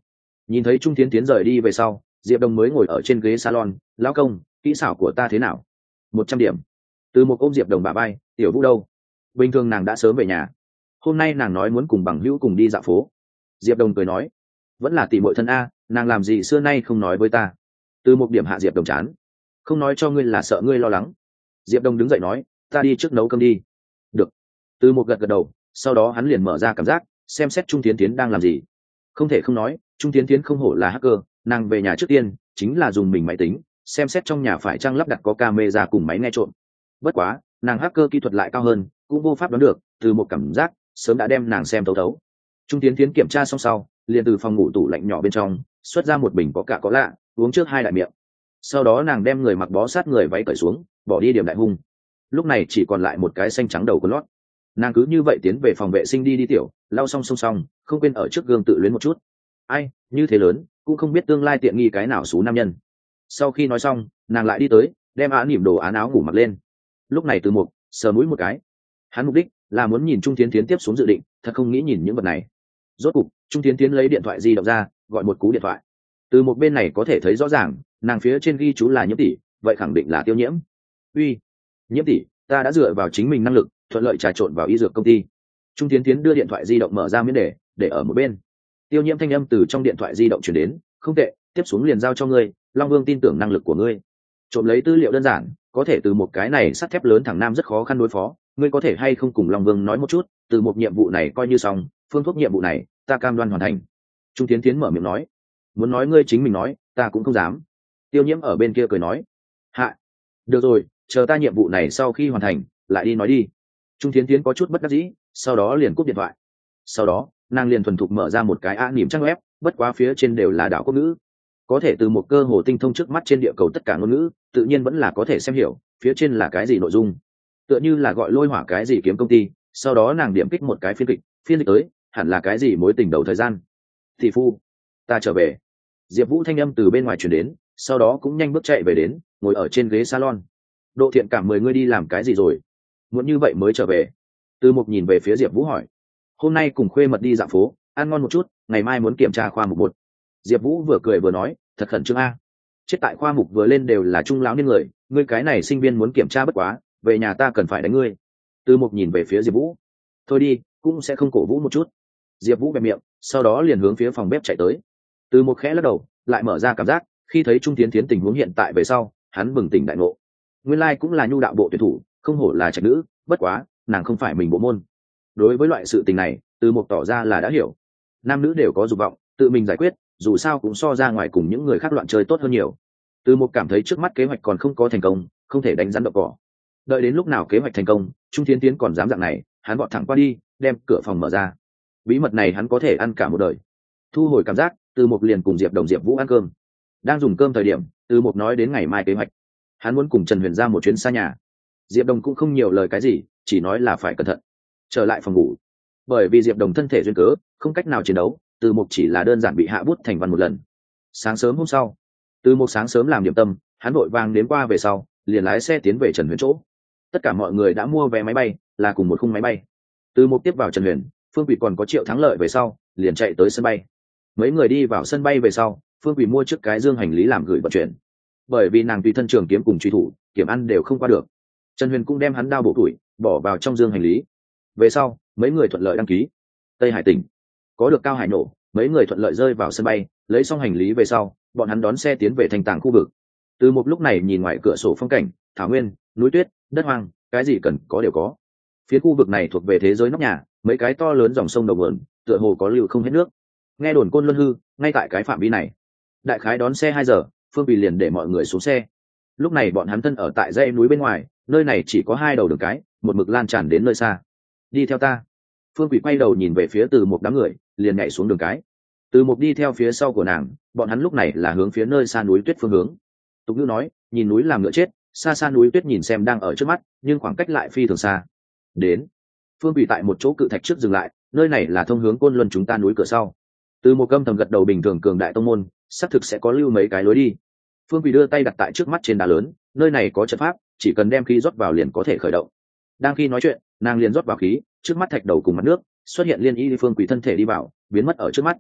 Nhìn thấy Trung Tiến Tiến rời đi về sau, Diệp Đồng mới ngồi ở trên ghế salon. Lão công, kỹ xảo của ta thế nào? Một trăm điểm. Từ một ôm Diệp Đồng bả vai. Tiểu Vũ đâu? Bình thường nàng đã sớm về nhà, hôm nay nàng nói muốn cùng bằng hữu cùng đi dạo phố. Diệp Đồng cười nói, vẫn là tỷ muội thân a, nàng làm gì xưa nay không nói với ta. Từ một điểm hạ Diệp Đồng chán. Không nói cho ngươi là sợ ngươi lo lắng. Diệp Đồng đứng dậy nói, ta đi trước nấu cơm đi. Được. Từ một gật gật đầu, sau đó hắn liền mở ra cảm giác, xem xét Trung Tiến Tiến đang làm gì. Không thể không nói, Trung Tiến Tiến không hổ là hacker, nàng về nhà trước tiên chính là dùng mình máy tính xem xét trong nhà phải chăng lắp đặt có camera cùng máy nghe trộm. Bất quá nàng hacker kỹ thuật lại cao hơn, cũng vô pháp đoán được, từ một cảm giác sớm đã đem nàng xem thấu thấu. Trung Tiến Tiến kiểm tra xong sau, liền từ phòng ngủ tủ lạnh nhỏ bên trong xuất ra một bình có cả có lạ, uống trước hai đại miệng. Sau đó nàng đem người mặc bó sát người váy cởi xuống, bỏ đi điểm đại hung. Lúc này chỉ còn lại một cái xanh trắng đầu của lót. Nàng cứ như vậy tiến về phòng vệ sinh đi đi tiểu, lau xong xong xong, không quên ở trước gương tự luyến một chút. Ai, như thế lớn, cũng không biết tương lai tiện nghi cái nào xú nam nhân. Sau khi nói xong, nàng lại đi tới, đem án nỉm đồ án áo ngủ mặc lên. Lúc này Từ Mục sờ mũi một cái, hắn mục đích là muốn nhìn Trung Tiến Tiến tiếp xuống dự định, thật không nghĩ nhìn những vật này. Rốt cục Trung Tiến Tiến lấy điện thoại di động ra, gọi một cú điện thoại. Từ một bên này có thể thấy rõ ràng, nàng phía trên ghi chú là Nhiễm tỷ, vậy khẳng định là Tiêu Nhiễm. Uy, Nhiễm tỷ, ta đã dựa vào chính mình năng lực thuận lợi trà trộn vào y dược công ty. Trung Tiến Tiến đưa điện thoại di động mở ra miễn để để ở một bên. Tiêu Nhiễm thanh âm từ trong điện thoại di động truyền đến, không tệ, tiếp xuống liền giao cho ngươi, Long Vương tin tưởng năng lực của ngươi. Trộm lấy tư liệu đơn giản, có thể từ một cái này sắt thép lớn thằng nam rất khó khăn đối phó, ngươi có thể hay không cùng Long Vương nói một chút, từ một nhiệm vụ này coi như xong, phương thuốc nhiệm vụ này ta cam đoan hoàn thành. Trung Tiến Tiến mở miệng nói, muốn nói ngươi chính mình nói, ta cũng không dám. Tiêu Nhiễm ở bên kia cười nói, hạ, được rồi, chờ ta nhiệm vụ này sau khi hoàn thành lại đi nói đi. Trung Tiến Tiến có chút bất đắc dĩ, sau đó liền cúp điện thoại. Sau đó nàng liền thuần thục mở ra một cái án niệm trang web, bất quá phía trên đều là đạo quốc ngữ, có thể từ một cơ hồ tinh thông trước mắt trên địa cầu tất cả ngôn ngữ, tự nhiên vẫn là có thể xem hiểu phía trên là cái gì nội dung. Tựa như là gọi lôi hỏa cái gì kiếm công ty, sau đó nàng điểm kích một cái phiên kịch, phiên dịch tới hẳn là cái gì mối tình đầu thời gian. Thị phu, ta trở về. Diệp Vũ thanh âm từ bên ngoài truyền đến, sau đó cũng nhanh bước chạy về đến, ngồi ở trên ghế salon. Độ thiện cảm mời ngươi đi làm cái gì rồi? Muốn như vậy mới trở về? Từ Mục nhìn về phía Diệp Vũ hỏi. Hôm nay cùng khuê mật đi dạo phố, ăn ngon một chút, ngày mai muốn kiểm tra khoa mục một. Diệp Vũ vừa cười vừa nói, thật khẩn trương a. Chết tại khoa mục vừa lên đều là trung lão niên người, ngươi cái này sinh viên muốn kiểm tra bất quá, về nhà ta cần phải đánh ngươi. Từ Mục nhìn về phía Diệp Vũ. Thôi đi, cũng sẽ không cổ vũ một chút. Diệp Vũ bẹp miệng, sau đó liền hướng phía phòng bếp chạy tới. Từ Mục khẽ lắc đầu, lại mở ra cảm giác, khi thấy Trung Tiến Tiến tình huống hiện tại về sau, hắn bừng tỉnh đại ngộ. Nguyên lai like cũng là nhu đạo bộ tuyển thủ, không hổ là trạch nữ, bất quá, nàng không phải mình bộ môn. Đối với loại sự tình này, Từ Mục tỏ ra là đã hiểu. Nam nữ đều có dục vọng, tự mình giải quyết, dù sao cũng so ra ngoài cùng những người khác loạn chơi tốt hơn nhiều. Từ Mục cảm thấy trước mắt kế hoạch còn không có thành công, không thể đánh rắn đậu cỏ. Đợi đến lúc nào kế hoạch thành công, Trung Tiến Tiến còn dám dạng này, hắn vọt thẳng qua đi, đem cửa phòng mở ra. Bí mật này hắn có thể ăn cả một đời. Thu hồi cảm giác, Từ Mục liền cùng Diệp Đồng Diệp Vũ ăn cơm. Đang dùng cơm thời điểm, Từ Mục nói đến ngày mai kế hoạch. Hắn muốn cùng Trần Huyền ra một chuyến xa nhà. Diệp Đồng cũng không nhiều lời cái gì, chỉ nói là phải cẩn thận. Trở lại phòng ngủ. Bởi vì Diệp Đồng thân thể duyên cớ, không cách nào chiến đấu, Từ Mục chỉ là đơn giản bị hạ bút thành văn một lần. Sáng sớm hôm sau, Từ Mục sáng sớm làm điểm tâm, hắn vội vàng đến qua về sau, liền lái xe tiến về Trần Huyền chỗ. Tất cả mọi người đã mua vé máy bay, là cùng một khung máy bay. Từ Mục tiếp vào Trần Huyền, Phương Quỷ còn có Triệu Thắng Lợi về sau, liền chạy tới sân bay. Mấy người đi vào sân bay về sau, Phương Quỷ mua trước cái dương hành lý làm gửi vận chuyển. Bởi vì nàng tùy thân trường kiếm cùng truy thủ, kiểm ăn đều không qua được. Trần Huyền cũng đem hắn đao bổ tuổi, bỏ vào trong dương hành lý. Về sau, mấy người thuận lợi đăng ký. Tây Hải tỉnh có được cao hải nổ, mấy người thuận lợi rơi vào sân bay, lấy xong hành lý về sau, bọn hắn đón xe tiến về thành tàng khu vực. Từ một lúc này nhìn ngoài cửa sổ phong cảnh, thảo nguyên, núi tuyết, đất hoang, cái gì cần có đều có. Phía khu vực này thuộc về thế giới nóc nhà, mấy cái to lớn dòng sông đầu nguồn, tựa hồ có lưu không hết nước. Nghe đồn Côn Luân hư, ngay tại cái phạm vi này. Đại khái đón xe hai giờ, Phương Bì liền để mọi người xuống xe. Lúc này bọn hắn thân ở tại dãy núi bên ngoài, nơi này chỉ có hai đầu đường cái, một mực lan tràn đến nơi xa. Đi theo ta. Phương Quỷ quay đầu nhìn về phía Từ một đám người, liền nhảy xuống đường cái. Từ một đi theo phía sau của nàng, bọn hắn lúc này là hướng phía nơi xa núi tuyết phương hướng. Tục ngữ nói, nhìn núi làm ngựa chết, xa xa núi tuyết nhìn xem đang ở trước mắt, nhưng khoảng cách lại phi thường xa. Đến. Phương Quỷ tại một chỗ cự thạch trước dừng lại, nơi này là thông hướng Côn Luân chúng ta núi cửa sau. Từ một câm thầm gật đầu bình thường cường đại tông môn, xác thực sẽ có lưu mấy cái lối đi. Phương Quỷ đưa tay đặt tại trước mắt trên đá lớn, nơi này có trận pháp, chỉ cần đem khí rót vào liền có thể khởi động. Đang khi nói chuyện, nàng liền rót vào khí, trước mắt thạch đầu cùng mặt nước xuất hiện liên y Phương Quỷ thân thể đi vào, biến mất ở trước mắt.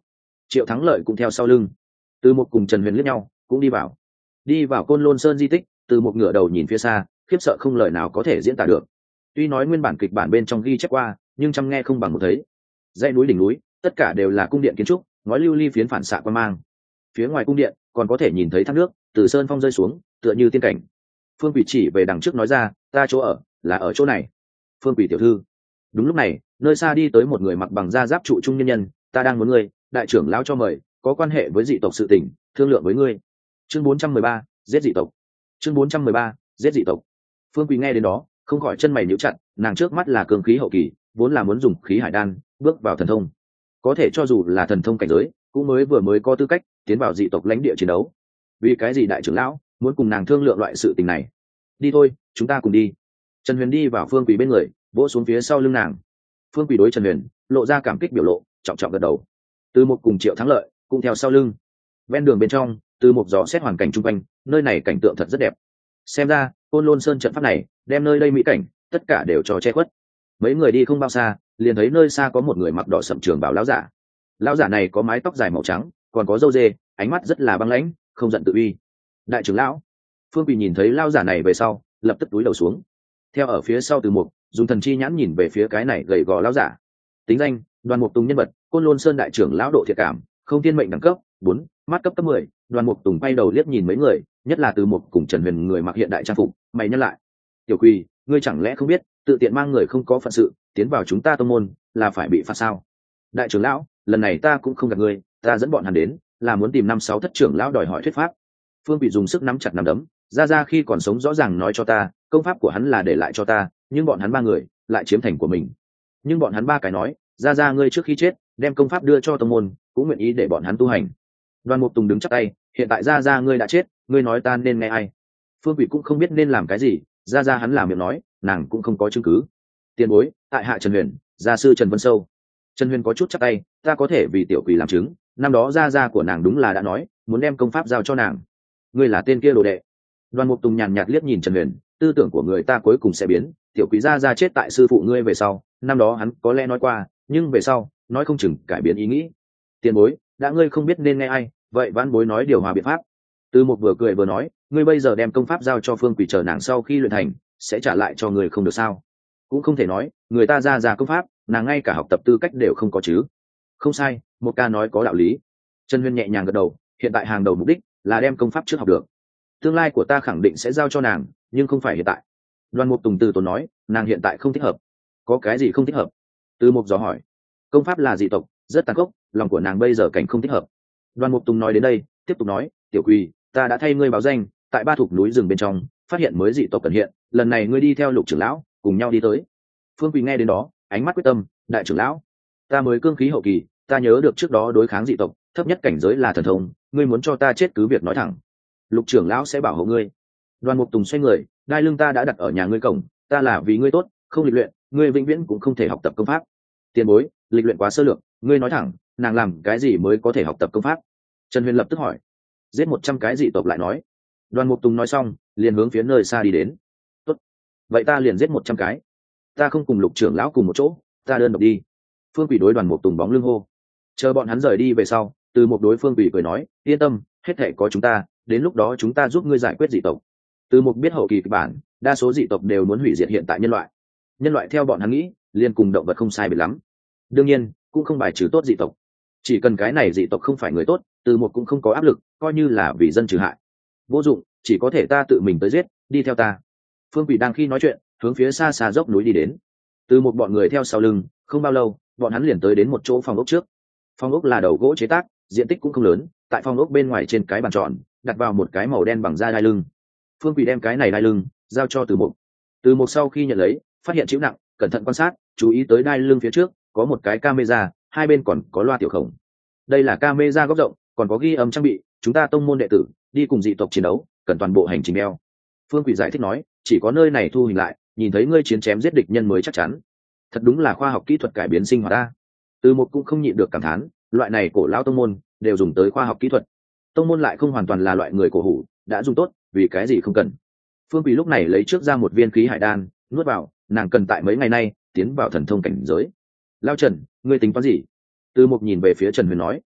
Triệu Thắng Lợi cũng theo sau lưng. Từ một cùng Trần Huyền liếc nhau cũng đi vào đi vào Côn Lôn Sơn di tích. Từ một ngửa đầu nhìn phía xa, khiếp sợ không lời nào có thể diễn tả được. Tuy nói nguyên bản kịch bản bên trong ghi chép qua, nhưng chăm nghe không bằng một thấy. Dãy núi đỉnh núi tất cả đều là cung điện kiến trúc, ngói lưu ly phiến phản xạ quan mang. Phía ngoài cung điện còn có thể nhìn thấy thác nước từ sơn phong rơi xuống, tựa như tiên cảnh. Phương Quỷ chỉ về đằng trước nói ra, ta chỗ ở là ở chỗ này. Phương Quỷ tiểu thư. Đúng lúc này, nơi xa đi tới một người mặc bằng da giáp trụ trung nhân nhân. Ta đang muốn ngươi, đại trưởng lão cho mời, có quan hệ với dị tộc sự tình, thương lượng với ngươi. Chương bốn trăm mười ba, giết dị tộc. Chương bốn trăm mười ba, giết dị tộc. Phương Quỳ nghe đến đó không khỏi chân mày nhíu chặt. Nàng trước mắt là cường khí hậu kỳ, vốn là muốn dùng khí hải đan bước vào thần thông, có thể cho dù là thần thông cảnh giới cũng mới vừa mới có tư cách tiến vào dị tộc lãnh địa chiến đấu. Vì cái gì đại trưởng lão muốn cùng nàng thương lượng loại sự tình này? Đi thôi, chúng ta cùng đi. Trần Huyền đi vào Phương Quỳ bên người, vỗ xuống phía sau lưng nàng. Phương Quỳ đối Trần Huyền lộ ra cảm kích biểu lộ, trọng trọng gật đầu. Từ một cùng Triệu Thắng Lợi cũng theo sau lưng. Ven đường bên trong, Từ một dò xét hoàn cảnh chung quanh, nơi này cảnh tượng thật rất đẹp. Xem ra Côn Lôn Sơn trận pháp này đem nơi đây mỹ cảnh tất cả đều cho che khuất. Mấy người đi không bao xa, liền thấy nơi xa có một người mặc đỏ sậm trường bào lão giả. Lão giả này có mái tóc dài màu trắng, còn có râu dê, ánh mắt rất là băng lãnh, không giận tự uy. Đại trưởng lão. Phương Quỳ nhìn thấy lão giả này về sau, lập tức túi đầu xuống. Theo ở phía sau Từ Mục, dùng thần chi nhãn nhìn về phía cái này gầy gò lão giả. Tính danh: Đoàn Mục Tùng, nhân vật: Côn Lôn Sơn đại trưởng lão, độ thiện cảm không thiên mệnh, đẳng cấp bốn, mắt cấp cấp mười. Đoàn Mục Tùng quay đầu liếc nhìn mấy người, nhất là Từ Mục cùng Trần Huyền, người mặc hiện đại trang phục, mày nhăn lại. Tiểu Quỳ, ngươi chẳng lẽ không biết, tự tiện mang người không có phận sự tiến vào chúng ta tông môn là phải bị phạt sao? Đại trưởng lão, lần này ta cũng không gặp ngươi, ta dẫn bọn hắn đến là muốn tìm năm sáu thất trưởng lão đòi hỏi thuyết pháp. Phương Bị dùng sức nắm chặt nắm đấm, ra ra khi còn sống rõ ràng nói cho ta, công pháp của hắn là để lại cho ta, nhưng bọn hắn ba người lại chiếm thành của mình. Nhưng bọn hắn ba cái nói, ra ra ngươi trước khi chết đem công pháp đưa cho tông môn, cũng nguyện ý để bọn hắn tu hành. Đoàn Mục Tùng đứng chắp tay, hiện tại ra ra ngươi đã chết, ngươi nói ta nên nghe ai? Phương Bị cũng không biết nên làm cái gì, ra ra hắn làm miệng nói, nàng cũng không có chứng cứ. Tiền bối, tại hạ Trần Huyền, gia sư Trần Vân Sâu. Trần Huyền có chút chắp tay, ta có thể vì tiểu Quỳ làm chứng, năm đó gia gia của nàng đúng là đã nói muốn đem công pháp giao cho nàng. Ngươi là tên kia đồ đệ. Đoàn Mục Tùng nhàn nhạt liếc nhìn Trần Huyền, tư tưởng của người ta cuối cùng sẽ biến, tiểu Quỳ gia gia chết tại sư phụ ngươi về sau, năm đó hắn có lẽ nói qua, nhưng về sau nói không chừng cải biến ý nghĩ. Tiền bối, đã ngươi không biết nên nghe ai, vậy vãn bối nói điều hòa biện pháp. Từ Mục vừa cười vừa nói, ngươi bây giờ đem công pháp giao cho Phương Quỳ, chờ nàng sau khi luyện thành sẽ trả lại cho người không được sao? Cũng không thể nói người ta ra ra công pháp, nàng ngay cả học tập tư cách đều không có chứ. Không sai, một ca nói có đạo lý. Trần Huyền nhẹ nhàng gật đầu, hiện tại hàng đầu mục đích là đem công pháp trước học được. Tương lai của ta khẳng định sẽ giao cho nàng, nhưng không phải hiện tại. Đoàn Mục Tùng từ tốn nói, nàng hiện tại không thích hợp. Có cái gì không thích hợp? Từ Mục dò hỏi. Công pháp là dị tộc, rất tàn khốc, lòng của nàng bây giờ cảnh không thích hợp. Đoàn Mục Tùng nói đến đây, tiếp tục nói, tiểu Quỳ, ta đã thay ngươi báo danh, tại ba thuộc núi rừng bên trong phát hiện mới dị tộc cần hiện, lần này ngươi đi theo Lục trưởng lão cùng nhau đi tới. Phương Quỳ nghe đến đó, ánh mắt quyết tâm, đại trưởng lão, ta mới cương khí hậu kỳ, ta nhớ được trước đó đối kháng dị tộc thấp nhất cảnh giới là thần thông, ngươi muốn cho ta chết cứ việc nói thẳng, Lục trưởng lão sẽ bảo hộ ngươi. Đoàn Mục Tùng xoay người, đai lưng ta đã đặt ở nhà ngươi cổng, ta là vì ngươi tốt, không lịch luyện, ngươi vĩnh viễn cũng không thể học tập công pháp. Tiền bối, lịch luyện quá sơ lược, ngươi nói thẳng, nàng làm cái gì mới có thể học tập công pháp? Trần Huyền lập tức hỏi. Giết một trăm cái dị tộc lại nói. Đoàn Mục Tùng nói xong, liền hướng phía nơi xa đi đến. Tốt, vậy ta liền giết một trăm cái. Ta không cùng Lục trưởng lão cùng một chỗ, ta đơn độc đi. Phương Quỷ đối Đoàn Mục Tùng bóng lưng hô. Chờ bọn hắn rời đi về sau, Từ một đối Phương Quỷ cười nói, yên tâm, hết thảy có chúng ta, đến lúc đó chúng ta giúp ngươi giải quyết dị tộc. Từ một biết hậu kỳ kịch bản, đa số dị tộc đều muốn hủy diệt hiện tại nhân loại. Nhân loại theo bọn hắn nghĩ, liền cùng động vật không sai biệt lắm. Đương nhiên, cũng không bài trừ tốt dị tộc. Chỉ cần cái này dị tộc không phải người tốt, Từ một cũng không có áp lực, coi như là vì dân trừ hại. Vô dụng, chỉ có thể ta tự mình tới giết, đi theo ta. Phương Quỷ đang khi nói chuyện, hướng phía xa xa dốc núi đi đến. Từ một bọn người theo sau lưng, không bao lâu, bọn hắn liền tới đến một chỗ phòng ốc trước. Phòng ốc là đầu gỗ chế tác, diện tích cũng không lớn, tại phòng ốc bên ngoài trên cái bàn tròn, đặt vào một cái màu đen bằng da đai lưng. Phương Quỷ đem cái này đai lưng giao cho Từ Mục. Từ Mục sau khi nhận lấy, phát hiện chịu nặng, cẩn thận quan sát, chú ý tới đai lưng phía trước có một cái camera, hai bên còn có loa tiểu khổng. Đây là camera góc rộng, còn có ghi âm trang bị, chúng ta tông môn đệ tử đi cùng dị tộc chiến đấu, cần toàn bộ hành trình đeo. Phương Quỷ giải thích nói, chỉ có nơi này thu hình lại, nhìn thấy ngươi chiến chém giết địch nhân mới chắc chắn. Thật đúng là khoa học kỹ thuật cải biến sinh hoạt ta. Từ Mục cũng không nhịn được cảm thán, loại này cổ lão tông môn đều dùng tới khoa học kỹ thuật. Tông môn lại không hoàn toàn là loại người cổ hủ, đã dùng tốt, vì cái gì không cần. Phương Quỷ lúc này lấy trước ra một viên khí hải đan, nuốt vào, nàng cần tại mấy ngày nay tiến vào thần thông cảnh giới. Lao Trần, ngươi tính toán gì? Từ Mục nhìn về phía Trần Huyền nói,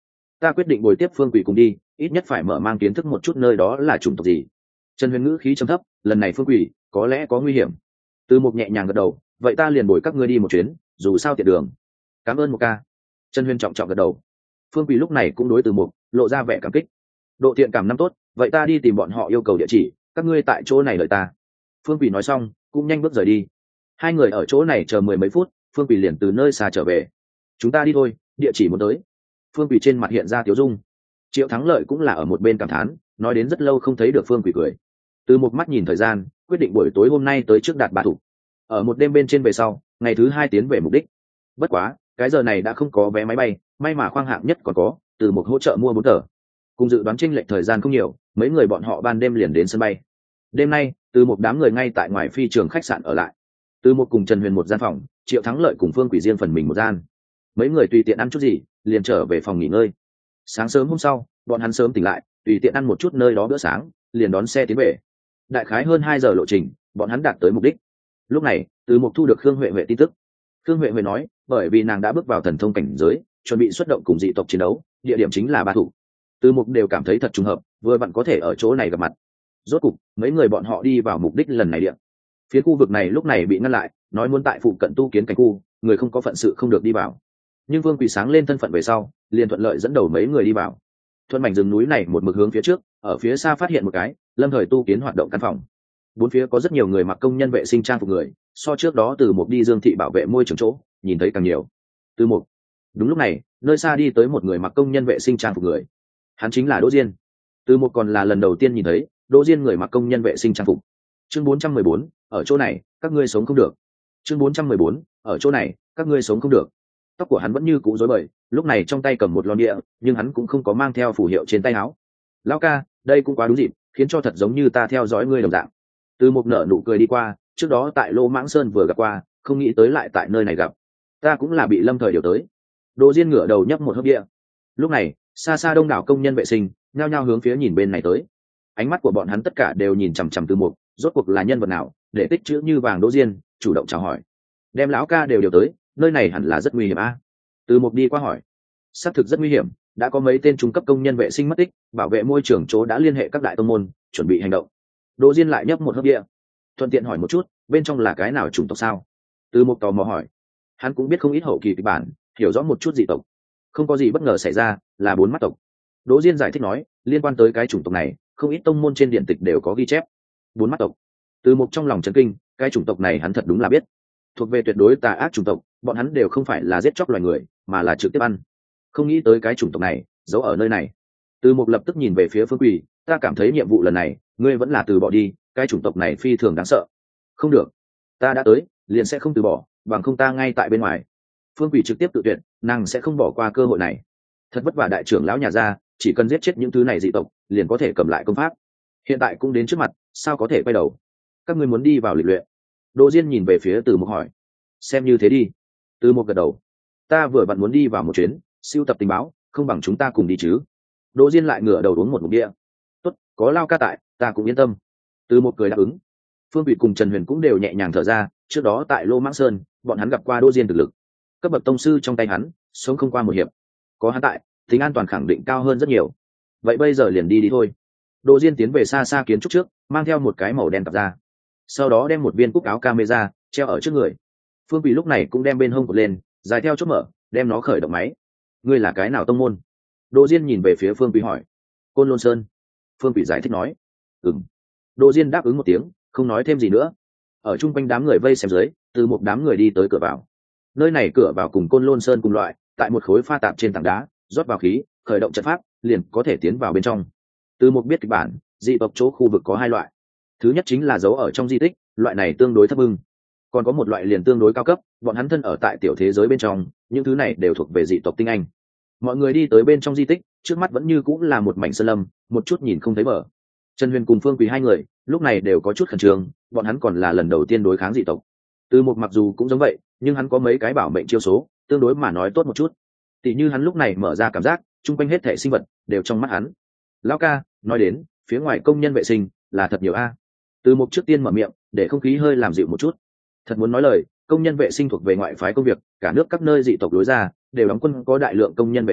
ta quyết định bồi tiếp Phương Quỷ cùng đi, ít nhất phải mở mang kiến thức một chút nơi đó là chủng tộc gì. Trần Huyền ngữ khí trầm thấp, lần này Phương Quỷ có lẽ có nguy hiểm. Từ Mục nhẹ nhàng gật đầu, vậy ta liền bồi các ngươi đi một chuyến, dù sao tiện đường. Cảm ơn Mục ca. Trần Huyền trọng trọng gật đầu. Phương Quỷ lúc này cũng đối Từ Mục lộ ra vẻ cảm kích. Độ thiện cảm năm tốt, vậy ta đi tìm bọn họ yêu cầu địa chỉ, các ngươi tại chỗ này đợi ta. Phương Quỷ nói xong cũng nhanh bước rời đi. Hai người ở chỗ này chờ mười mấy phút, Phương Quỷ liền từ nơi xa trở về. Chúng ta đi thôi, địa chỉ muốn tới. Phương Quỷ trên mặt hiện ra tiếu dung. Triệu Thắng Lợi cũng là ở một bên cảm thán, nói đến rất lâu không thấy được Phương Quỷ cười. Từ một mắt nhìn thời gian, quyết định buổi tối hôm nay tới trước Đạt Bà Thủ. Ở một đêm bên trên về sau, ngày thứ hai tiến về mục đích. Bất quá, cái giờ này đã không có vé máy bay, may mà khoang hạng nhất còn có, từ một hỗ trợ mua bốn tờ. Cùng dự đoán chênh lệch thời gian không nhiều, mấy người bọn họ ban đêm liền đến sân bay. Đêm nay, từ một đám người ngay tại ngoài phi trường khách sạn ở lại. Từ một cùng Trần Huyền một gian phòng, Triệu Thắng Lợi cùng Phương Quỷ riêng phần mình một gian. Mấy người tùy tiện ăn chút gì, liền trở về phòng nghỉ ngơi. Sáng sớm hôm sau, bọn hắn sớm tỉnh lại, tùy tiện ăn một chút nơi đó bữa sáng, liền đón xe tiến về. Đại khái hơn hai giờ lộ trình, bọn hắn đạt tới mục đích. Lúc này, Từ Mục thu được Khương Huệ Huệ tin tức. Khương Huệ Huệ nói, bởi vì nàng đã bước vào thần thông cảnh giới, chuẩn bị xuất động cùng dị tộc chiến đấu, địa điểm chính là Ba Thủ. Từ Mục đều cảm thấy thật trùng hợp, vừa vặn có thể ở chỗ này gặp mặt. Rốt cục, mấy người bọn họ đi vào mục đích lần này địa. Phía khu vực này lúc này bị ngăn lại, nói muốn tại phụ cận tu kiến cảnh khu, người không có phận sự không được đi vào. Nhưng Vương Quỳ sáng lên thân phận về sau, liền thuận lợi dẫn đầu mấy người đi vào. Thuận mảnh rừng núi này một mực hướng phía trước, ở phía xa phát hiện một cái lâm thời tu kiến hoạt động căn phòng. Bốn phía có rất nhiều người mặc công nhân vệ sinh trang phục người, so trước đó Từ Mục đi Dương thị bảo vệ môi trường chỗ, nhìn thấy càng nhiều. Từ Mục. Đúng lúc này, nơi xa đi tới một người mặc công nhân vệ sinh trang phục người. Hắn chính là Đỗ Diên. Từ Mục còn là lần đầu tiên nhìn thấy Đỗ Diên người mặc công nhân vệ sinh trang phục. Chương bốn trăm mười bốn, ở chỗ này, các ngươi sống không được. Chương bốn trăm mười bốn, ở chỗ này, các ngươi sống không được. Tóc của hắn vẫn như cũ rối bời, lúc này trong tay cầm một lon địa, nhưng hắn cũng không có mang theo phù hiệu trên tay áo. Lão ca, đây cũng quá đúng dịp, khiến cho thật giống như ta theo dõi ngươi đồng dạng. Từ Mục nở nụ cười đi qua, trước đó tại Lô Mãng Sơn vừa gặp qua, không nghĩ tới lại tại nơi này gặp. Ta cũng là bị lâm thời điều tới. Đỗ Diên ngửa đầu nhấp một hớp địa. Lúc này, xa xa đông đảo công nhân vệ sinh, nhao nhao hướng phía nhìn bên này tới. Ánh mắt của bọn hắn tất cả đều nhìn chằm chằm Từ Mục, rốt cuộc là nhân vật nào, để tích chữ như vàng Đỗ Diên, chủ động chào hỏi. Đem lão ca đều điều tới, nơi này hẳn là rất nguy hiểm a. Từ Mục đi qua hỏi. Xác thực rất nguy hiểm, đã có mấy tên trung cấp công nhân vệ sinh mất tích, bảo vệ môi trường chỗ đã liên hệ các đại tông môn, chuẩn bị hành động. Đỗ Diên lại nhấp một hớp bia, thuận tiện hỏi một chút, bên trong là cái nào chủng tộc sao? Từ Mục tò mò hỏi. Hắn cũng biết không ít hậu kỳ kịch bản, hiểu rõ một chút dị tộc. Không có gì bất ngờ xảy ra, là bốn mắt tộc. Đỗ Diên giải thích nói, liên quan tới cái chủng tộc này, không ít tông môn trên điện tịch đều có ghi chép. Bốn mắt tộc. Từ Mục trong lòng chấn kinh, cái chủng tộc này hắn thật đúng là biết. Thuộc về tuyệt đối tà ác chủng tộc, bọn hắn đều không phải là giết chóc loài người, mà là trực tiếp ăn. Không nghĩ tới cái chủng tộc này giấu ở nơi này. Từ Mục lập tức nhìn về phía Phương Quỳ, ta cảm thấy nhiệm vụ lần này ngươi vẫn là từ bỏ đi, cái chủng tộc này phi thường đáng sợ. Không được, ta đã tới liền sẽ không từ bỏ, bằng không ta ngay tại bên ngoài. Phương Quỳ trực tiếp tự tuyệt, nàng sẽ không bỏ qua cơ hội này. Thật vất vả đại trưởng lão nhà ra, chỉ cần giết chết những thứ này dị tộc liền có thể cầm lại công pháp. Hiện tại cũng đến trước mặt, sao có thể quay đầu? Các ngươi muốn đi vào lịch luyện? Đỗ Diên nhìn về phía Từ Mục hỏi. Xem như thế đi. Từ Mục gật đầu. Ta vừa vặn muốn đi vào một chuyến, siêu tập tình báo, không bằng chúng ta cùng đi chứ? Đỗ Diên lại ngửa đầu uống một ngụm bia. Tốt, có Lao ca tại, ta cũng yên tâm. Từ Mục cười đáp ứng. Phương Vị cùng Trần Huyền cũng đều nhẹ nhàng thở ra, trước đó tại Lô Mãng Sơn, bọn hắn gặp qua Đỗ Diên thực lực. Cấp bậc tông sư trong tay hắn, sống không qua một hiệp. Có hắn tại, tính an toàn khẳng định cao hơn rất nhiều. Vậy bây giờ liền đi đi thôi. Đỗ Diên tiến về xa xa kiến trúc trước, mang theo một cái màu đen cặp ra. Sau đó đem một viên cúc áo camera treo ở trước người. Phương Vị lúc này cũng đem bên hông cột lên, dài theo chốt mở, đem nó khởi động máy. Ngươi là cái nào tông môn? Đỗ Diên nhìn về phía Phương Vị hỏi. Côn Lôn Sơn. Phương Vị giải thích nói. Ừm. Đỗ Diên đáp ứng một tiếng, không nói thêm gì nữa. Ở chung quanh đám người vây xem dưới, từ một đám người đi tới cửa vào. Nơi này cửa vào cùng Côn Lôn Sơn cùng loại, tại một khối pha tạp trên tảng đá, rót vào khí, khởi động trận pháp, liền có thể tiến vào bên trong. Từ một biết kịch bản, dị tộc chỗ khu vực có hai loại. Thứ nhất chính là giấu ở trong di tích, loại này tương đối thấp hưng. Còn có một loại liền tương đối cao cấp, bọn hắn thân ở tại tiểu thế giới bên trong, những thứ này đều thuộc về dị tộc tinh anh. Mọi người đi tới bên trong di tích, trước mắt vẫn như cũng là một mảnh sơn lâm, một chút nhìn không thấy bờ. Trần Huyền cùng Phương Quỳ hai người, lúc này đều có chút khẩn trương, bọn hắn còn là lần đầu tiên đối kháng dị tộc. Từ một mặc dù cũng giống vậy, nhưng hắn có mấy cái bảo mệnh chiêu số, tương đối mà nói tốt một chút. Tỷ như hắn lúc này mở ra cảm giác, chung quanh hết thể sinh vật đều trong mắt hắn. Lão ca, nói đến, phía ngoài công nhân vệ sinh là thật nhiều a. Từ một trước tiên mở miệng, để không khí hơi làm dịu một chút. Thật muốn nói lời, công nhân vệ sinh thuộc về ngoại phái công việc, cả nước các nơi dị tộc đối ra đều đóng quân có đại lượng công nhân vệ sinh,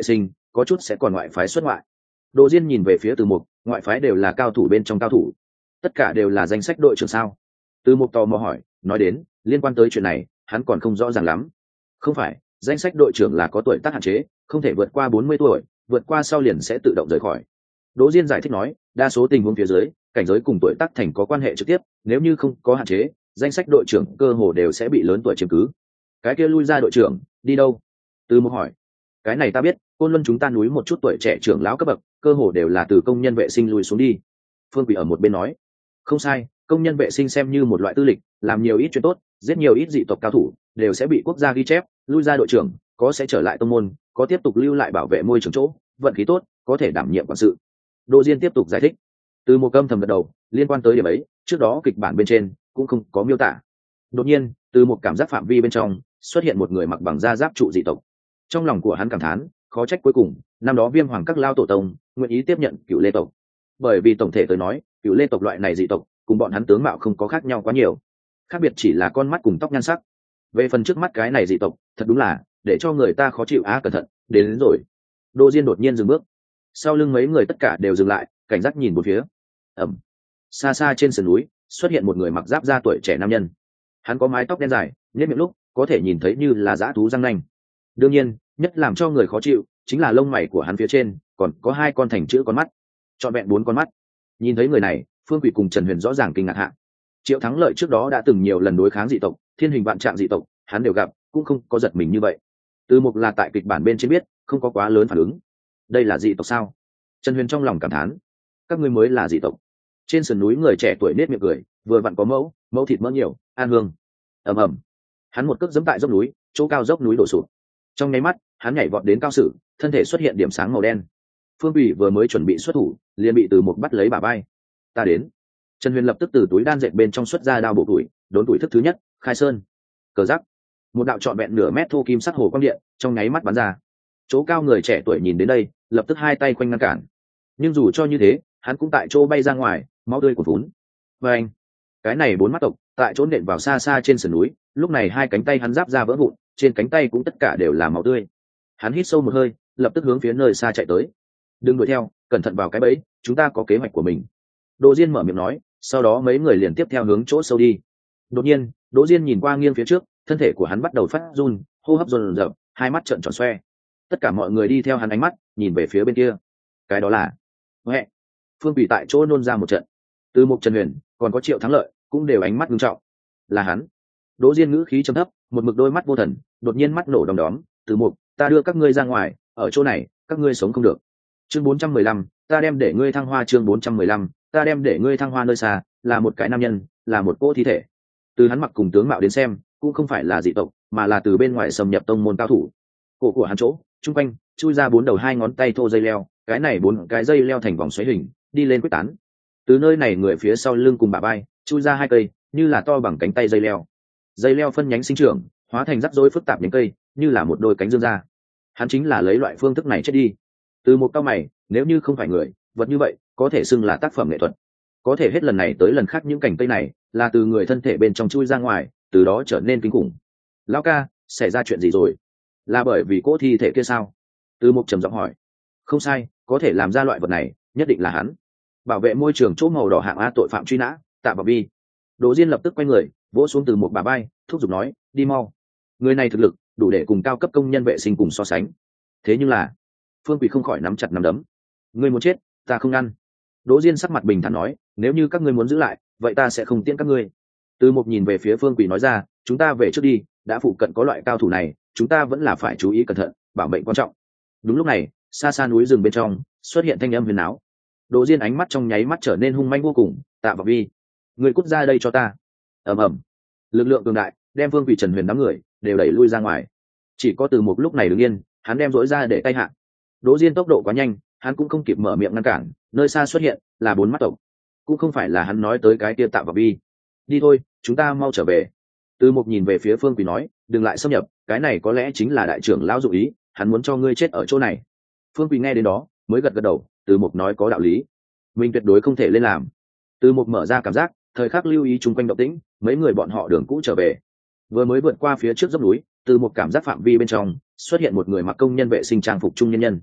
có chút sẽ còn ngoại phái xuất ngoại. Đồ Diên nhìn về phía Từ Mục, ngoại phái đều là cao thủ bên trong cao thủ, tất cả đều là danh sách đội trưởng sao? Từ Mục tò mò hỏi, nói đến liên quan tới chuyện này hắn còn không rõ ràng lắm. Không phải, danh sách đội trưởng là có tuổi tác hạn chế, không thể vượt qua bốn mươi tuổi, vượt qua sau liền sẽ tự động rời khỏi. Đỗ Diên giải thích nói, đa số tình huống phía dưới cảnh giới cùng tuổi tác thành có quan hệ trực tiếp, nếu như không có hạn chế, danh sách đội trưởng cơ hồ đều sẽ bị lớn tuổi chiếm cứ. Cái kia lui ra đội trưởng đi đâu? Từ Mục hỏi. Cái này ta biết, Côn Luân chúng ta núi một chút tuổi trẻ trưởng lão cấp bậc, cơ hồ đều là từ công nhân vệ sinh lui xuống đi. Phương Quỷ ở một bên nói, không sai, công nhân vệ sinh xem như một loại tư lịch, làm nhiều ít chuyện tốt, giết nhiều ít dị tộc cao thủ, đều sẽ bị quốc gia ghi chép, lui ra đội trưởng, có sẽ trở lại tông môn, có tiếp tục lưu lại bảo vệ môi trường chỗ, vận khí tốt, có thể đảm nhiệm quản sự. Đỗ Diên tiếp tục giải thích. Từ một câm thầm gật đầu, liên quan tới điểm ấy, trước đó kịch bản bên trên cũng không có miêu tả. Đột nhiên, từ một cảm giác phạm vi bên trong xuất hiện một người mặc bằng da giáp trụ dị tộc. Trong lòng của hắn cảm thán, khó trách cuối cùng năm đó Viêm Hoàng các lao tổ tông nguyện ý tiếp nhận Cựu Lê tộc, bởi vì tổng thể tới nói, Cựu Lê tộc loại này dị tộc cùng bọn hắn tướng mạo không có khác nhau quá nhiều, khác biệt chỉ là con mắt cùng tóc nhan sắc. Về phần trước mắt cái này dị tộc, thật đúng là để cho người ta khó chịu. Á cẩn thận, đến, đến rồi. Đỗ Diên đột nhiên dừng bước, sau lưng mấy người tất cả đều dừng lại, cảnh giác nhìn một phía. Ẩm. Xa xa trên sườn núi xuất hiện một người mặc giáp da tuổi trẻ nam nhân. Hắn có mái tóc đen dài, nhếch miệng lúc có thể nhìn thấy như là dã thú răng nanh. Đương nhiên, nhất làm cho người khó chịu chính là lông mày của hắn phía trên còn có hai con thành chữ con mắt, trọn vẹn bốn con mắt. Nhìn thấy người này, Phương Quỷ cùng Trần Huyền rõ ràng kinh ngạc hạ. Triệu Thắng Lợi trước đó đã từng nhiều lần đối kháng dị tộc, thiên hình vạn trạng dị tộc, hắn đều gặp, cũng không có giật mình như vậy. Từ Mục là tại kịch bản bên trên biết, không có quá lớn phản ứng. Đây là dị tộc sao? Trần Huyền trong lòng cảm thán, các ngươi mới là dị tộc. Trên sườn núi người trẻ tuổi nết miệng cười, vừa vặn có mẫu, mẫu thịt mỡ nhiều, an hương. Ầm ầm. Hắn một cước giẫm tại dốc núi, chỗ cao dốc núi đổ sụp. Trong nháy mắt, hắn nhảy vọt đến cao sử, thân thể xuất hiện điểm sáng màu đen. Phương Bỉ vừa mới chuẩn bị xuất thủ, liền bị Từ Mục bắt lấy bả vai. Ta đến. Trần Huyền lập tức từ túi đan dệt bên trong xuất ra đao bộ tuổi, đốn tuổi thức thứ nhất, khai sơn. Cờ giáp. Một đạo trọn vẹn nửa mét thô kim sắc hồ quang điện, trong nháy mắt bắn ra. Chỗ cao người trẻ tuổi nhìn đến đây, lập tức hai tay quanh ngăn cản. Nhưng dù cho như thế, hắn cũng tại chỗ bay ra ngoài, máu tươi cuồn vốn. Và anh, cái này bốn mắt tộc, tại chỗ nện vào xa xa trên sườn núi, lúc này hai cánh tay hắn giáp ra vỡ vụn, trên cánh tay cũng tất cả đều là máu tươi. Hắn hít sâu một hơi, lập tức hướng phía nơi xa chạy tới. Đừng đuổi theo, cẩn thận vào cái bẫy, chúng ta có kế hoạch của mình. Đỗ Diên mở miệng nói, sau đó mấy người liền tiếp theo hướng chỗ sâu đi. Đột nhiên, Đỗ Diên nhìn qua nghiêng phía trước, thân thể của hắn bắt đầu phát run, hô hấp dồn dập, hai mắt trợn tròn xoe. Tất cả mọi người đi theo hắn ánh mắt, nhìn về phía bên kia. Cái đó là Huệ. Phương Bỉ tại chỗ nôn ra một trận. Từ Mục, Trần Huyền, còn có Triệu Thắng Lợi, cũng đều ánh mắt nghiêm trọng. Là hắn. Đỗ Diên ngữ khí trầm thấp, một mực đôi mắt vô thần, đột nhiên mắt nổ đom đóm. Từ Mục, ta đưa các ngươi ra ngoài, ở chỗ này, các ngươi sống không được. Chương bốn trăm mười lăm, ta đem để ngươi thăng hoa. Chương bốn trăm mười lăm, ta đem để ngươi thăng hoa. Nơi xa là một cái nam nhân, là một cỗ thi thể. Từ hắn mặc cùng tướng mạo đến xem, cũng không phải là dị tộc, mà là từ bên ngoài xâm nhập tông môn cao thủ. Cổ của hắn chỗ, trung quanh chui ra bốn đầu hai ngón tay thô dây leo, cái này bốn cái dây leo thành vòng xoáy hình, đi lên quyết tán. Từ nơi này người phía sau lưng cùng bả vai chui ra hai cây, như là to bằng cánh tay dây leo. Dây leo phân nhánh sinh trưởng, hóa thành rắc rối phức tạp nhánh cây, như là một đôi cánh dương ra. Hắn chính là lấy loại phương thức này chết đi. Từ một cao mày, nếu như không phải người, vật như vậy có thể xưng là tác phẩm nghệ thuật. Có thể hết lần này tới lần khác những cành cây này là từ người thân thể bên trong chui ra ngoài, từ đó trở nên kinh khủng. Lão ca, xảy ra chuyện gì rồi? Là bởi vì cỗ thi thể kia sao? Từ Mục trầm giọng hỏi. Không sai, có thể làm ra loại vật này, nhất định là hắn. Bảo vệ môi trường chỗ màu đỏ hạng A tội phạm truy nã, Tạ Bảo Vi. Đỗ Diên lập tức quay người, vỗ xuống Từ Mục bà bay, thúc giục nói, đi mau. Người này thực lực đủ để cùng cao cấp công nhân vệ sinh cùng so sánh. Thế nhưng là, Phương Quỷ không khỏi nắm chặt nắm đấm. Ngươi muốn chết, ta không ngăn. Đỗ Diên sắc mặt bình thản nói, nếu như các ngươi muốn giữ lại, vậy ta sẽ không tiễn các ngươi. Từ Mục nhìn về phía Phương Quỷ nói ra, chúng ta về trước đi, đã phụ cận có loại cao thủ này, chúng ta vẫn là phải chú ý cẩn thận, bảo mệnh quan trọng. Đúng lúc này, xa xa núi rừng bên trong xuất hiện thanh âm huyền áo. Đỗ Diên ánh mắt trong nháy mắt trở nên hung manh vô cùng. Tạ Bảo Vi, người cút ra đây cho ta. Ầm ầm, lực lượng cường đại đem Vương Quỷ, Trần Huyền đám người đều đẩy lui ra ngoài. Chỉ có Từ Mục lúc này đứng yên, hắn đem rỗi ra để tay hạ. Đỗ Diên tốc độ quá nhanh, hắn cũng không kịp mở miệng ngăn cản, nơi xa xuất hiện là bốn mắt tộc, cũng không phải là hắn nói tới cái kia Tạ Bảo Vi. Đi thôi, chúng ta mau trở về. Từ Mục nhìn về phía Phương Quỷ nói, đừng lại xâm nhập, cái này có lẽ chính là đại trưởng lão dụng ý, hắn muốn cho ngươi chết ở chỗ này. Phương Quỷ nghe đến đó mới gật gật đầu. Từ Mục nói có đạo lý, mình tuyệt đối không thể lên làm. Từ Mục mở ra cảm giác, thời khắc lưu ý chung quanh động tĩnh, mấy người bọn họ đường cũ trở về. Vừa mới vượt qua phía trước dốc núi, Từ Mục cảm giác phạm vi bên trong xuất hiện một người mặc công nhân vệ sinh trang phục trung nhân nhân.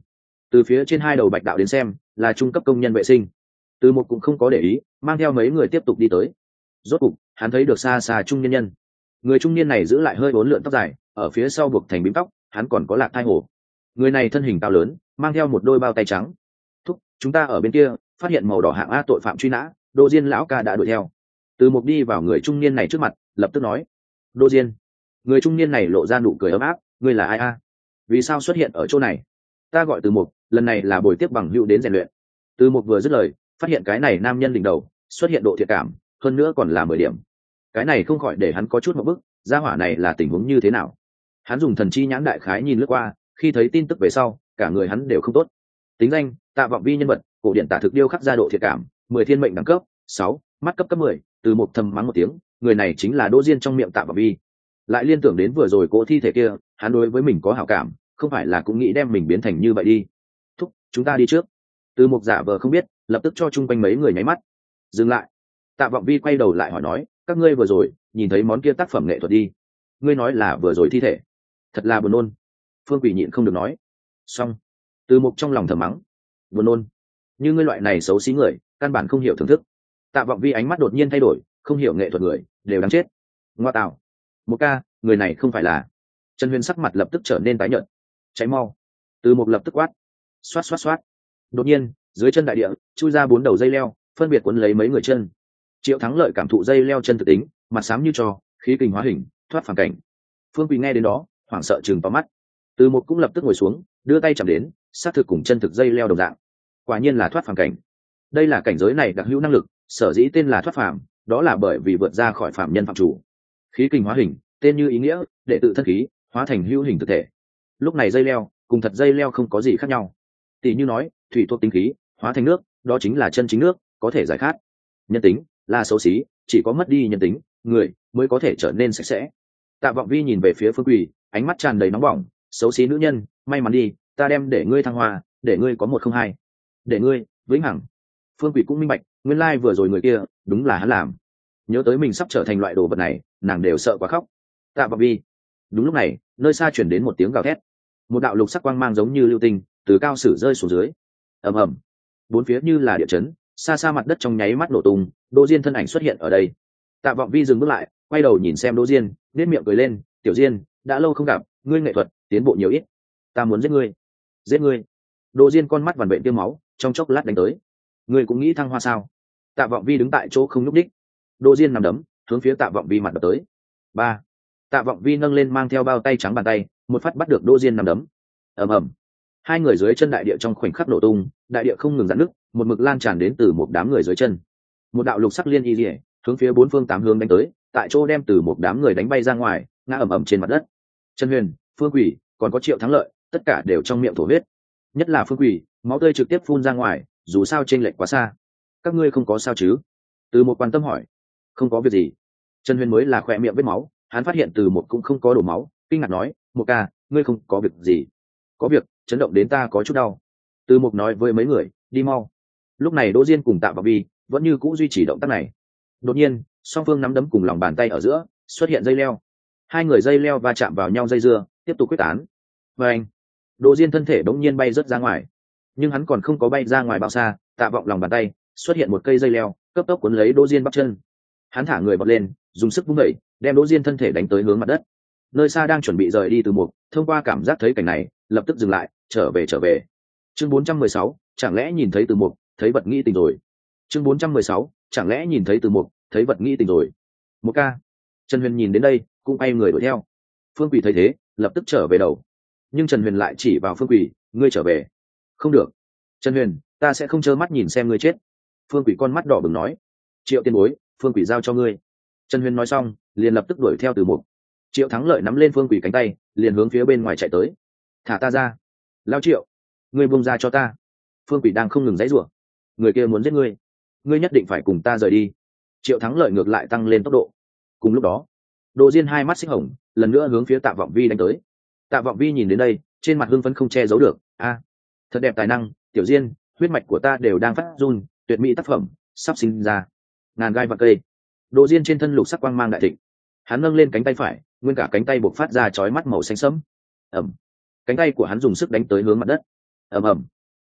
từ phía trên hai đầu bạch đạo đến xem là trung cấp công nhân vệ sinh. Từ một cũng không có để ý, mang theo mấy người tiếp tục đi tới. Rốt cục hắn thấy được xa xa trung nhân nhân. Người trung niên này giữ lại hơi bốn lượn tóc dài, ở phía sau buộc thành bím tóc, hắn còn có lạc thai hổ. Người này thân hình cao lớn, mang theo một đôi bao tay trắng. Thúc, chúng ta ở bên kia phát hiện màu đỏ hạng A tội phạm truy nã, Đô Diên lão ca đã đuổi theo. Từ một đi vào người trung niên này trước mặt, lập tức nói: Đô Diên. Người trung niên này lộ ra nụ cười ấm áp: ngươi là ai a? Vì sao xuất hiện ở chỗ này? Ta gọi Từ Mục, lần này là buổi tiếp bằng hữu đến rèn luyện. Từ Mục vừa dứt lời, phát hiện cái này nam nhân đỉnh đầu xuất hiện độ thiện cảm, hơn nữa còn là mười điểm. Cái này không khỏi để hắn có chút một bức, gia hỏa này là tình huống như thế nào? Hắn dùng thần chi nhãn đại khái nhìn lướt qua, khi thấy tin tức về sau, cả người hắn đều không tốt. Tính danh: Tạ Vọng Vi, nhân vật cổ điển tả thực điêu khắc ra độ thiện cảm, mười thiên mệnh đẳng cấp sáu, mắt cấp cấp mười. Từ Mục thầm mắng một tiếng, người này chính là Đỗ Diên trong miệng Tạ Vọng Vi. Lại liên tưởng đến vừa rồi cỗ thi thể kia, hắn đối với mình có hảo cảm, không phải là cũng nghĩ đem mình biến thành như vậy đi. Thúc, chúng ta đi trước. Từ Mục giả vờ không biết, lập tức cho chung quanh mấy người nháy mắt. Dừng lại. Tạ Vọng Vi quay đầu lại hỏi nói: các ngươi vừa rồi nhìn thấy món kia tác phẩm nghệ thuật đi? Ngươi nói là vừa rồi thi thể, thật là buồn nôn. Phương Quỷ nhịn không được nói. Xong. Từ Mục trong lòng thầm mắng: buồn nôn. Như ngươi loại này xấu xí người, căn bản không hiểu thưởng thức. Tạ Vọng Vi ánh mắt đột nhiên thay đổi, không hiểu nghệ thuật người đều đáng chết. Ngoa tạo. Một ca, người này không phải là... Trần Huyền sắc mặt lập tức trở nên tái nhợt. Cháy mau. Từ Mục lập tức quát. Xoát xoát xoát. Đột nhiên dưới chân đại địa chui ra bốn đầu dây leo, phân biệt quấn lấy mấy người chân. Triệu Thắng Lợi cảm thụ dây leo chân thực tính, mặt xám như trò, khí kình hóa hình, thoát phản cảnh. Phương Quỳ nghe đến đó hoảng sợ chừng to mắt. Từ Mục cũng lập tức ngồi xuống, đưa tay chạm đến, xác thực cùng chân thực dây leo đồng dạng. Quả nhiên là thoát phàm cảnh. Đây là cảnh giới này đặc hữu năng lực, sở dĩ tên là thoát phàm, đó là bởi vì vượt ra khỏi phàm nhân phạm chủ. Khí kình hóa hình, tên như ý nghĩa, đệ tự thân khí hóa thành hữu hình thực thể. Lúc này dây leo cùng thật dây leo không có gì khác nhau. Tỷ như nói thủy thuộc tính khí hóa thành nước, đó chính là chân chính nước, có thể giải khát. Nhân tính là xấu xí, chỉ có mất đi nhân tính người mới có thể trở nên sạch sẽ. Tạ Vọng Vi nhìn về phía Phương Quỳ, ánh mắt tràn đầy nóng bỏng. Xấu xí nữ nhân, may mắn đi, ta đem để ngươi thăng hoa, để ngươi có một không hai, để ngươi vĩnh hằng. Phương Quỳ cũng minh bạch, nguyên lai vừa rồi người kia đúng là hắn làm. Nhớ tới mình sắp trở thành loại đồ vật này, nàng đều sợ quá khóc. Tạ Vọng Vi. Đúng lúc này, nơi xa chuyển đến một tiếng gào thét. Một đạo lục sắc quang mang giống như lưu tinh từ cao sử rơi xuống dưới. Ầm ầm. Bốn phía như là địa chấn, xa xa mặt đất trong nháy mắt nổ tung. Đỗ Diên thân ảnh xuất hiện ở đây. Tạ Vọng Vi dừng bước lại, quay đầu nhìn xem Đỗ Diên, nét miệng cười lên. Tiểu Diên, đã lâu không gặp, ngươi nghệ thuật tiến bộ nhiều ít, ta muốn giết ngươi. Giết ngươi. Đỗ Diên con mắt vằn vện tiêm máu, trong chốc lát đánh tới. Ngươi cũng nghĩ thăng hoa sao? Tạ Vọng Vi đứng tại chỗ không nhúc đích. Đỗ Diên nằm đấm hướng phía Tạ Vọng Vi mặt đập tới. Ba. Tạ Vọng Vi nâng lên mang theo bao tay trắng bàn tay, một phát bắt được Đỗ Diên nằm đấm. Ầm ầm. Hai người dưới chân đại địa trong khoảnh khắc nổ tung, đại địa không ngừng giãn nứt, một mực lan tràn đến từ một đám người dưới chân. Một đạo lục sắc liên y liễu hướng phía bốn phương tám hướng đánh tới, tại chỗ đem từ một đám người đánh bay ra ngoài, ngã ầm ầm trên mặt đất. Trần Huyền, Phương Quỳ, còn có Triệu Thắng Lợi, tất cả đều trong miệng thổ huyết. Nhất là Phương Quỳ, máu tươi trực tiếp phun ra ngoài, dù sao chênh lệch quá xa. Các ngươi không có sao chứ? Từ một quan tâm hỏi. Không có việc gì. Trần Huyền mới là khỏe miệng vết máu, hắn phát hiện từ một cũng không có đổ máu, kinh ngạc nói, một ca, ngươi không có việc gì? Có việc, chấn động đến ta có chút đau. Từ một nói với mấy người, đi mau. Lúc này Đỗ Diên cùng Tạ Vọng Vi vẫn như cũ duy trì động tác này. Đột nhiên, song phương nắm đấm cùng lòng bàn tay ở giữa xuất hiện dây leo. Hai người dây leo va chạm vào nhau dây dưa, tiếp tục quyết tán. Và anh, Đỗ Diên thân thể đống nhiên bay rớt ra ngoài, nhưng hắn còn không có bay ra ngoài bao xa, Tạ Vọng lòng bàn tay xuất hiện một cây dây leo, cấp tốc cuốn lấy Đỗ Diên bắp chân. Hắn thả người bật lên, dùng sức vung đẩy, đem Đỗ Diên thân thể đánh tới hướng mặt đất. Nơi xa đang chuẩn bị rời đi từ một, thông qua cảm giác thấy cảnh này, lập tức dừng lại, trở về trở về. Chương bốn trăm mười sáu, chẳng lẽ nhìn thấy từ một, thấy vật nghĩ tình rồi. Chương bốn trăm mười sáu, chẳng lẽ nhìn thấy từ một, thấy vật nghĩ tình rồi. Một ca. Trần Huyền nhìn đến đây, cũng bay người đuổi theo. Phương Quỳ thấy thế, lập tức trở về đầu. Nhưng Trần Huyền lại chỉ vào Phương Quỳ, ngươi trở về. Không được. Trần Huyền, ta sẽ không trơ mắt nhìn xem ngươi chết. Phương Quỳ con mắt đỏ bừng nói. Triệu tiền bối, Phương Quỳ giao cho ngươi. Trần Huyền nói xong, liền lập tức đuổi theo từ một. Triệu Thắng Lợi nắm lên Phương Quỳ cánh tay, liền hướng phía bên ngoài chạy tới. Thả ta ra. Lao Triệu, ngươi buông ra cho ta. Phương Quỳ đang không ngừng giãy giụa. Người kia muốn giết ngươi, ngươi nhất định phải cùng ta rời đi. Triệu Thắng Lợi ngược lại tăng lên tốc độ. Cùng lúc đó, Đỗ Diên hai mắt xích hồng, lần nữa hướng phía Tạ Vọng Vi đánh tới. Tạ Vọng Vi nhìn đến đây, trên mặt hưng phấn không che giấu được. A, thật đẹp tài năng, Tiểu Diên, huyết mạch của ta đều đang phát run, tuyệt mỹ tác phẩm sắp sinh ra. Ngàn gai vạn cây. Đỗ Diên trên thân lục sắc quang mang đại thịnh. Hắn nâng lên cánh tay phải, nguyên cả cánh tay bộc phát ra chói mắt màu xanh sẫm. Ầm. Cánh tay của hắn dùng sức đánh tới hướng mặt đất. Ầm ầm,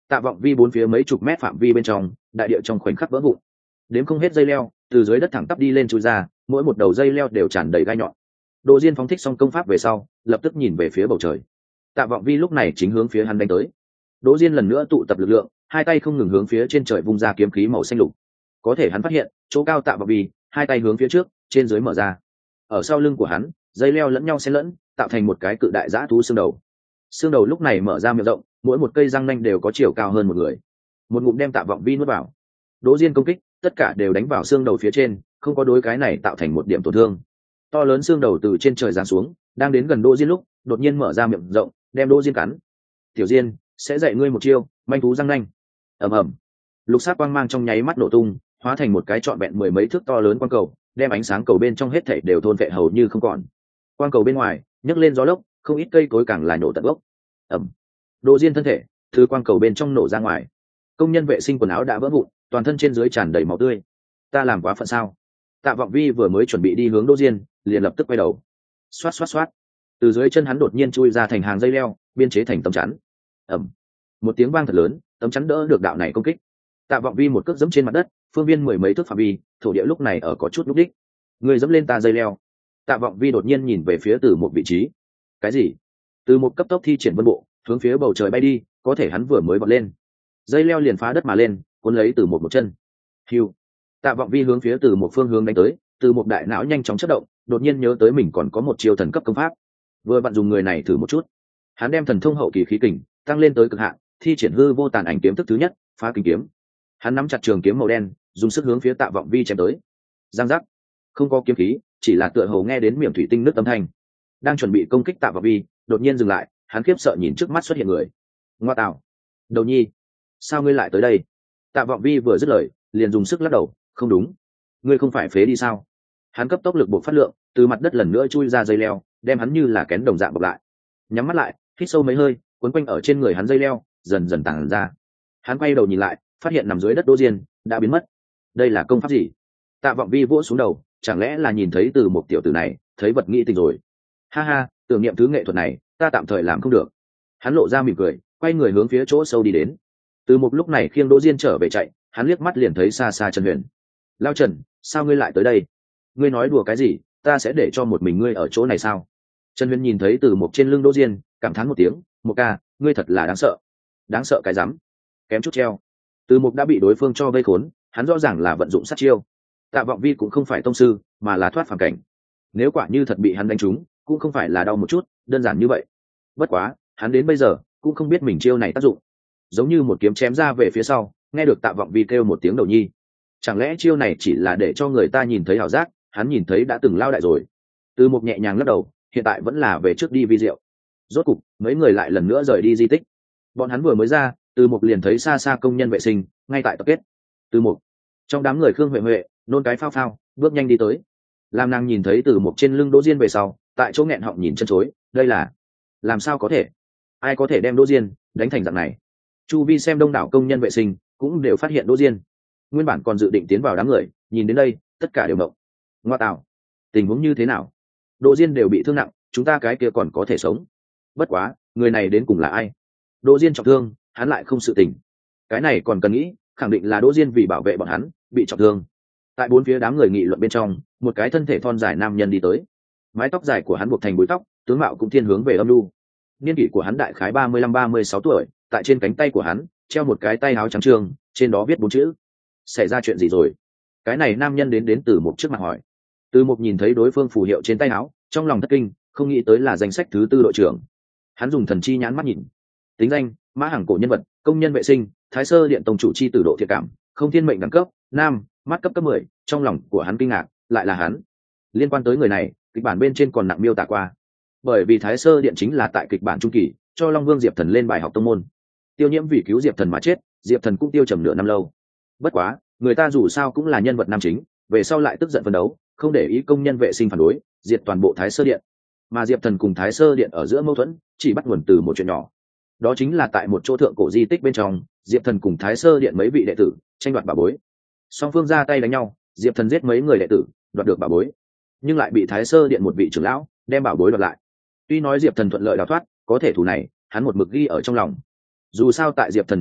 Tạ Vọng Vi bốn phía mấy chục mét phạm vi bên trong, đại địa trong khoảnh khắc vỡ vụn. Đếm không hết dây leo từ dưới đất thẳng tắp đi lên chui ra, mỗi một đầu dây leo đều tràn đầy gai nhọn. Đỗ Diên phóng thích xong công pháp về sau, lập tức nhìn về phía bầu trời. Tạ Vọng Vi lúc này chính hướng phía hắn đánh tới. Đỗ Diên lần nữa tụ tập lực lượng, hai tay không ngừng hướng phía trên trời vung ra kiếm khí màu xanh lục. Có thể hắn phát hiện, chỗ cao Tạ Vọng Vi, hai tay hướng phía trước, trên dưới mở ra. Ở sau lưng của hắn, dây leo lẫn nhau xen lẫn, tạo thành một cái cự đại dã thú xương đầu. Xương đầu lúc này mở ra miệng rộng, mỗi một cây răng nanh đều có chiều cao hơn một người. Một ngụm đem Tạ Vọng Vi nuốt vào. Đỗ Diên công kích, tất cả đều đánh vào xương đầu phía trên, không có đối cái này tạo thành một điểm tổn thương. To lớn xương đầu từ trên trời giáng xuống, đang đến gần Đỗ Diên lúc, đột nhiên mở ra miệng rộng, đem Đỗ Diên cắn. "Tiểu Diên, sẽ dạy ngươi một chiêu, manh thú răng nanh." Ầm ầm. Lục sắc quang mang trong nháy mắt nổ tung, hóa thành một cái trọn vẹn mười mấy thước to lớn quang cầu, đem ánh sáng cầu bên trong hết thảy đều thôn vệ hầu như không còn. Quang cầu bên ngoài nhấc lên gió lốc, không ít cây cối càng là nổ tận gốc. Ầm. Đỗ Diên thân thể từ quang cầu bên trong nổ ra ngoài. Công nhân vệ sinh quần áo đã vỡ vụn, toàn thân trên dưới tràn đầy máu tươi. Ta làm quá phận sao? Tạ Vọng Vi vừa mới chuẩn bị đi hướng Đỗ Diên, liền lập tức quay đầu. Xoát xoát xoát. Từ dưới chân hắn đột nhiên chui ra thành hàng dây leo, biên chế thành tấm chắn. Ầm. Một tiếng vang thật lớn, tấm chắn đỡ được đạo này công kích. Tạ Vọng Vi một cước giẫm trên mặt đất, phương viên mười mấy thước phạm vi, thổ địa lúc này ở có chút lúc đích. Người dẫm lên ta dây leo. Tạ Vọng Vi đột nhiên nhìn về phía từ một vị trí. Cái gì? Từ một cấp tốc thi triển vân bộ, hướng phía bầu trời bay đi, có thể hắn vừa mới bật lên, dây leo liền phá đất mà lên, cuốn lấy từ một một chân. Hiu. Tạ Vọng Vi hướng phía từ một phương hướng đánh tới, từ một đại não nhanh chóng chớp động, đột nhiên nhớ tới mình còn có một chiêu thần cấp công pháp, vừa vặn dùng người này thử một chút. Hắn đem thần thông hậu kỳ khí kình tăng lên tới cực hạn, thi triển hư vô tàn ảnh kiếm thức thứ nhất, phá kinh kiếm. Hắn nắm chặt trường kiếm màu đen, dùng sức hướng phía Tạ Vọng Vi chém tới. Giang giác. Không có kiếm khí, chỉ là tựa hồ nghe đến miệng thủy tinh nứt âm thanh. Đang chuẩn bị công kích Tạ Vọng Vi, đột nhiên dừng lại, hắn khiếp sợ nhìn trước mắt xuất hiện người. Ngoa tạo. Đầu nhi, sao ngươi lại tới đây? Tạ Vọng Vi vừa dứt lời, liền dùng sức lắc đầu. Không đúng, ngươi không phải phế đi sao? Hắn cấp tốc lực buộc phát lượng, từ mặt đất lần nữa chui ra dây leo, đem hắn như là kén đồng dạng bọc lại. Nhắm mắt lại, hít sâu mấy hơi, cuốn quanh ở trên người hắn dây leo dần dần tản ra. Hắn quay đầu nhìn lại, phát hiện nằm dưới đất Đỗ Diên đã biến mất. Đây là công pháp gì? Tạ Vọng Vi vỗ xuống đầu, chẳng lẽ là nhìn thấy từ một tiểu tử này thấy vật nghĩ tình rồi? Ha ha, tưởng niệm thứ nghệ thuật này ta tạm thời làm không được. Hắn lộ ra mỉm cười, quay người hướng phía chỗ sâu đi đến. Từ một lúc này khiêng Đỗ Diên trở về chạy, hắn liếc mắt liền thấy xa xa Trần Huyền. Lao Trần, sao ngươi lại tới đây? Ngươi nói đùa cái gì? Ta sẽ để cho một mình ngươi ở chỗ này sao? Trần Huyền nhìn thấy từ một trên lưng Đỗ Diên, cảm thán một tiếng. Một ca, ngươi thật là đáng sợ. Đáng sợ cái rắm, kém chút treo. Từ một đã bị đối phương cho vây khốn, hắn rõ ràng là vận dụng sát chiêu. Tạ Vọng Vi cũng không phải tông sư, mà là thoát phàm cảnh. Nếu quả như thật bị hắn đánh trúng, cũng không phải là đau một chút, đơn giản như vậy. Bất quá, hắn đến bây giờ cũng không biết mình chiêu này tác dụng. Giống như một kiếm chém ra về phía sau, nghe được Tạ Vọng Vi kêu một tiếng đầu nhi. Chẳng lẽ chiêu này chỉ là để cho người ta nhìn thấy ảo giác, hắn nhìn thấy đã từng lao đại rồi. Từ một nhẹ nhàng lắc đầu, hiện tại vẫn là về trước đi vi diệu. Rốt cục, mấy người lại lần nữa rời đi di tích. Bọn hắn vừa mới ra, Từ một liền thấy xa xa công nhân vệ sinh ngay tại tập kết. Từ một, trong đám người Khương Huệ Huệ nôn cái phao phao, bước nhanh đi tới. Làm nàng nhìn thấy Từ một trên lưng Đỗ Diên về sau, tại chỗ nghẹn họng nhìn chân chối, đây là làm sao có thể? Ai có thể đem Đỗ Diên đánh thành dạng này? Chu vi xem đông đảo công nhân vệ sinh cũng đều phát hiện Đỗ Diên. Nguyên bản còn dự định tiến vào đám người, nhìn đến đây, tất cả đều động. Ngoa tạo, tình huống như thế nào? Đỗ Diên đều bị thương nặng, chúng ta cái kia còn có thể sống. Bất quá, người này đến cùng là ai? Đỗ Diên trọng thương, hắn lại không sự tình. Cái này còn cần nghĩ, khẳng định là Đỗ Diên vì bảo vệ bọn hắn, bị trọng thương. Tại bốn phía đám người nghị luận bên trong, một cái thân thể thon dài nam nhân đi tới. Mái tóc dài của hắn buộc thành búi tóc, tướng mạo cũng thiên hướng về âm nhu. Niên kỷ của hắn đại khái ba mươi lăm ba mươi sáu tuổi, tại trên cánh tay của hắn treo một cái tay áo trắng trương, trên đó viết bốn chữ. Xảy ra chuyện gì rồi? Cái này nam nhân đến đến Từ Mục trước mặt hỏi. Từ Mục nhìn thấy đối phương phù hiệu trên tay áo, trong lòng thất kinh, không nghĩ tới là danh sách thứ tư đội trưởng. Hắn dùng thần chi nhãn mắt nhìn. Tính danh: Mã Hàng cổ nhân vật, công nhân vệ sinh, Thái Sơ Điện tổng chủ chi tử độ thiệt cảm, không thiên mệnh đẳng cấp, nam, mắt cấp cấp mười. Trong lòng của hắn kinh ngạc, lại là hắn. Liên quan tới người này, kịch bản bên trên còn nặng miêu tả qua. Bởi vì Thái Sơ Điện chính là tại kịch bản trung kỳ cho Long Vương Diệp Thần lên bài học tông môn. Tiêu Nhiễm vì cứu Diệp Thần mà chết, Diệp Thần cũng tiêu trầm nửa năm lâu. Bất quá, người ta dù sao cũng là nhân vật nam chính, về sau lại tức giận phấn đấu, không để ý công nhân vệ sinh phản đối, diệt toàn bộ Thái Sơ Điện. Mà Diệp Thần cùng Thái Sơ Điện ở giữa mâu thuẫn chỉ bắt nguồn từ một chuyện nhỏ. Đó chính là tại một chỗ thượng cổ di tích bên trong, Diệp Thần cùng Thái Sơ Điện mấy vị đệ tử tranh đoạt bảo bối. Song phương ra tay đánh nhau, Diệp Thần giết mấy người đệ tử, đoạt được bảo bối, nhưng lại bị Thái Sơ Điện một vị trưởng lão đem bảo bối đoạt lại. Tuy nói Diệp Thần thuận lợi đào thoát, có thể thủ này hắn một mực ghi ở trong lòng. Dù sao tại Diệp Thần trong mắt,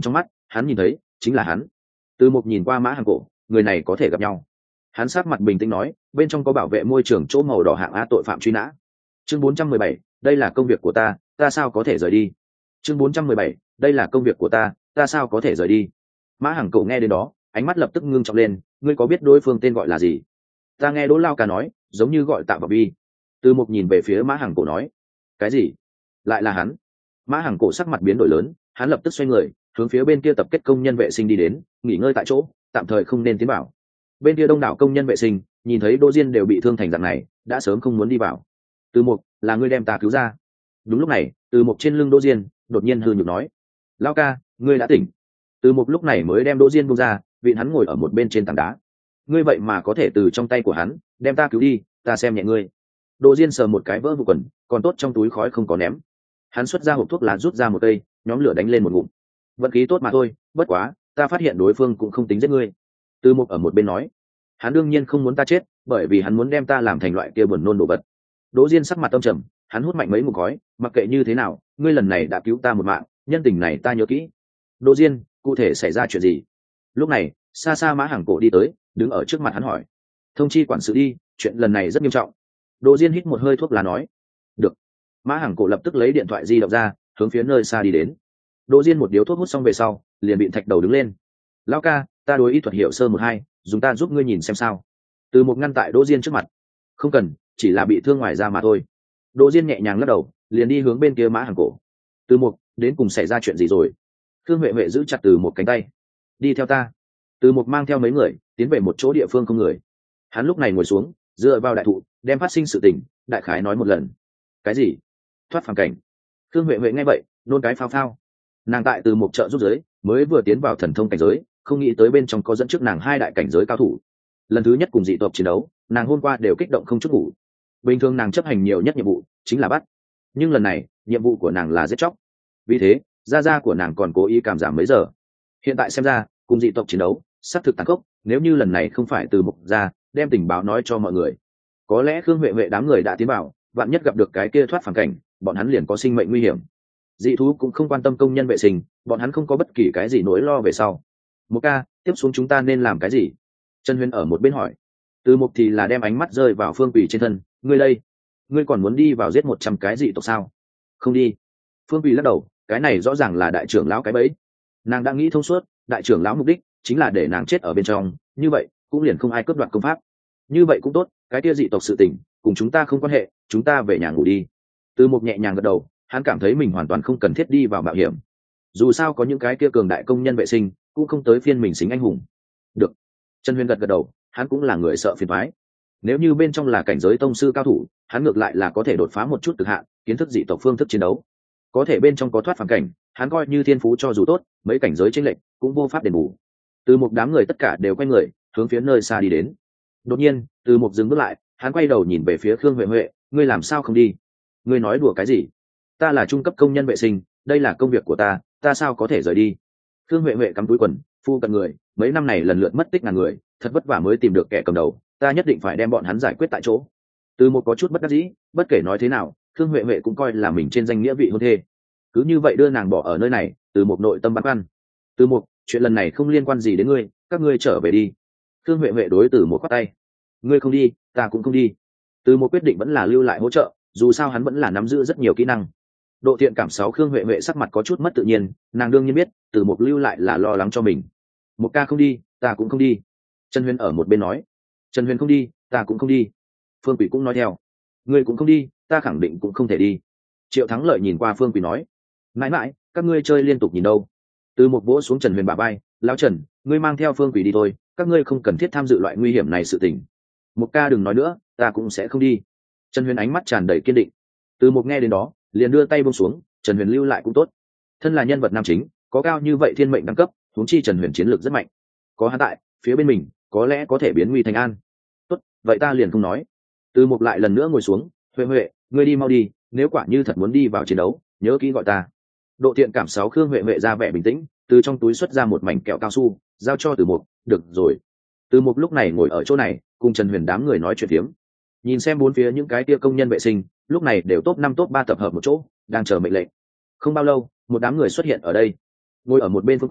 hắn nhìn thấy chính là hắn. Từ Mục nhìn qua Mã Hàng Cổ, người này có thể gặp nhau. Hắn sắc mặt bình tĩnh nói, bên trong có bảo vệ môi trường chỗ màu đỏ hạng A tội phạm truy nã. Chương bốn trăm mười bảy, đây là công việc của ta, ta sao có thể rời đi. Chương bốn trăm mười bảy, đây là công việc của ta, ta sao có thể rời đi. Mã Hàng Cổ nghe đến đó, ánh mắt lập tức ngưng trọng lên, ngươi có biết đối phương tên gọi là gì? Ta nghe Đỗ Lao Ca nói, giống như gọi Tạ Bảo Vi. Từ Mục nhìn về phía Mã Hàng Cổ nói, cái gì? Lại là hắn? Mã Hàng Cổ sắc mặt biến đổi lớn, hắn lập tức xoay người, hướng phía bên kia tập kết công nhân vệ sinh đi đến, nghỉ ngơi tại chỗ, tạm thời không nên tiến vào. Bên kia đông đảo công nhân vệ sinh nhìn thấy Đỗ Diên đều bị thương thành dạng này, đã sớm không muốn đi vào. Từ Mục, là ngươi đem ta cứu ra. Đúng lúc này, Từ Mục trên lưng Đỗ Diên đột nhiên hư nhược nói, Lao ca, ngươi đã tỉnh. Từ Mục lúc này mới đem Đỗ Diên buông ra, vịn hắn ngồi ở một bên trên tảng đá. Ngươi vậy mà có thể từ trong tay của hắn đem ta cứu đi, ta xem nhẹ ngươi. Đỗ Diên sờ một cái vỡ vụ quần, còn tốt trong túi khói không có ném. Hắn xuất ra hộp thuốc lá rút ra một cây, nhóm lửa đánh lên một ngụm. Vận khí tốt mà thôi, bất quá, ta phát hiện đối phương cũng không tính giết ngươi. Từ Mục ở một bên nói, hắn đương nhiên không muốn ta chết, bởi vì hắn muốn đem ta làm thành loại kia buồn nôn đồ vật. Đỗ Diên sắc mặt âm trầm, hắn hút mạnh mấy ngụm khói, mặc kệ như thế nào, ngươi lần này đã cứu ta một mạng, nhân tình này ta nhớ kỹ. Đỗ Diên, cụ thể xảy ra chuyện gì? Lúc này, xa xa Mã Hàng Cổ đi tới, đứng ở trước mặt hắn hỏi. Thông chi quản sự đi, chuyện lần này rất nghiêm trọng. Đỗ Diên hít một hơi thuốc lá nói. Được. Mã Hàng Cổ lập tức lấy điện thoại di động ra, hướng phía nơi xa đi đến. Đỗ Diên một điếu thuốc hút xong về sau, liền bị thạch đầu đứng lên. Lão ca, ta đối y thuật hiểu sơ một hai, dùng ta giúp ngươi nhìn xem sao. Từ Một ngăn tại Đỗ Diên trước mặt. Không cần, chỉ là bị thương ngoài da mà thôi. Đỗ Diên nhẹ nhàng lắc đầu, liền đi hướng bên kia Mã Hàng Cổ. Từ Một, đến cùng xảy ra chuyện gì rồi? Khương Huệ Huệ giữ chặt Từ Một cánh tay. Đi theo ta. Từ Một mang theo mấy người tiến về một chỗ địa phương không người. Hắn lúc này ngồi xuống, dựa vào đại thụ, đem phát sinh sự tình đại khái nói một lần. Cái gì? Thoát phàm cảnh? Khương Huệ Huệ nghe vậy, nôn cái phao phao. Nàng tại Từ Một trợ giúp giới, mới vừa tiến vào thần thông cảnh giới, không nghĩ tới bên trong có dẫn trước nàng hai đại cảnh giới cao thủ. Lần thứ nhất cùng dị tộc chiến đấu, nàng hôm qua đều kích động không chút ngủ. Bình thường nàng chấp hành nhiều nhất nhiệm vụ chính là bắt, nhưng lần này nhiệm vụ của nàng là giết chóc. Vì thế gia gia của nàng còn cố ý cảm giảm mấy giờ. Hiện tại xem ra cùng dị tộc chiến đấu xác thực tàn khốc, nếu như lần này không phải Từ Mục ra đem tình báo nói cho mọi người, có lẽ Khương Huệ Huệ đám người đã tiến vào, vạn nhất gặp được cái kia thoát phàm cảnh, bọn hắn liền có sinh mệnh nguy hiểm. Dị thú cũng không quan tâm công nhân vệ sinh, bọn hắn không có bất kỳ cái gì nỗi lo về sau. Một ca, tiếp xuống chúng ta nên làm cái gì? Trần Huyền ở một bên hỏi. Từ Mục thì là đem ánh mắt rơi vào Phương Quỳ trên thân. Ngươi đây, ngươi còn muốn đi vào giết một trăm cái dị tộc sao? Không đi. Phương Quỳ lắc đầu, cái này rõ ràng là đại trưởng lão cái bẫy. Nàng đã nghĩ thông suốt, đại trưởng lão mục đích chính là để nàng chết ở bên trong, như vậy cũng liền không ai cướp đoạt công pháp. Như vậy cũng tốt, cái kia dị tộc sự tình cùng chúng ta không quan hệ, chúng ta về nhà ngủ đi. Từ Mục nhẹ nhàng gật đầu, hắn cảm thấy mình hoàn toàn không cần thiết đi vào mạo hiểm. Dù sao có những cái kia cường đại công nhân vệ sinh, cũng không tới phiên mình xính anh hùng. Được. Trần Huyền gật gật đầu, hắn cũng là người sợ phiền toái. Nếu như bên trong là cảnh giới tông sư cao thủ, hắn ngược lại là có thể đột phá một chút cực hạn, kiến thức dị tộc phương thức chiến đấu. Có thể bên trong có thoát phàm cảnh, hắn coi như thiên phú cho dù tốt, mấy cảnh giới chênh lệch cũng vô pháp đền bù. Từ một đám người tất cả đều quay người, hướng phía nơi xa đi đến. Đột nhiên, Từ Mục dừng bước lại, hắn quay đầu nhìn về phía Khương Huệ Huệ, ngươi làm sao không đi? Ngươi nói đùa cái gì? Ta là trung cấp công nhân vệ sinh, đây là công việc của ta, ta sao có thể rời đi? Khương Huệ Huệ cắm túi quần, phu cận người, mấy năm này lần lượt mất tích ngàn người, thật vất vả mới tìm được kẻ cầm đầu, ta nhất định phải đem bọn hắn giải quyết tại chỗ. Từ một có chút bất đắc dĩ, bất kể nói thế nào, Khương Huệ Huệ cũng coi là mình trên danh nghĩa vị hôn thê. Cứ như vậy đưa nàng bỏ ở nơi này, Từ một nội tâm băn khoăn. Từ một, chuyện lần này không liên quan gì đến ngươi, các ngươi trở về đi. Khương Huệ Huệ đối Từ một khoát tay. Ngươi không đi, ta cũng không đi. Từ một quyết định vẫn là lưu lại hỗ trợ, dù sao hắn vẫn là nắm giữ rất nhiều kỹ năng. Độ thiện cảm sáu Khương Huệ Huệ sắc mặt có chút mất tự nhiên, nàng đương nhiên biết, Từ một lưu lại là lo lắng cho mình. Một ca không đi, ta cũng không đi. Trần Huyền ở một bên nói. Trần Huyền không đi, ta cũng không đi. Phương Quỷ cũng nói theo. Ngươi cũng không đi, ta khẳng định cũng không thể đi. Triệu Thắng Lợi nhìn qua Phương Quỷ nói. Mãi mãi, các ngươi chơi liên tục nhìn đâu? Từ một vỗ xuống Trần Huyền bả vai, lão Trần, ngươi mang theo Phương Quỷ đi thôi, các ngươi không cần thiết tham dự loại nguy hiểm này sự tình. Một ca đừng nói nữa, ta cũng sẽ không đi. Trần Huyền ánh mắt tràn đầy kiên định. Từ một nghe đến đó, liền đưa tay buông xuống, Trần Huyền lưu lại cũng tốt. Thân là nhân vật nam chính, có cao như vậy thiên mệnh đẳng cấp, huống chi Trần Huyền chiến lược rất mạnh. Có hắn tại, phía bên mình, có lẽ có thể biến nguy thành an. Tốt, vậy ta liền không nói. Từ một lại lần nữa ngồi xuống, Huệ Huệ, ngươi đi mau đi, nếu quả như thật muốn đi vào chiến đấu, nhớ kỹ gọi ta. Độ thiện cảm sáu Khương Huệ Huệ ra vẻ bình tĩnh, từ trong túi xuất ra một mảnh kẹo cao su, giao cho Từ Mục, được rồi. Từ Mục lúc này ngồi ở chỗ này, cùng Trần Huyền đám người nói chuyện phiếm. Nhìn xem bốn phía những cái tia công nhân vệ sinh, lúc này đều top năm top ba tập hợp một chỗ, đang chờ mệnh lệnh. Không bao lâu, một đám người xuất hiện ở đây. Ngồi ở một bên Phương Quỷ,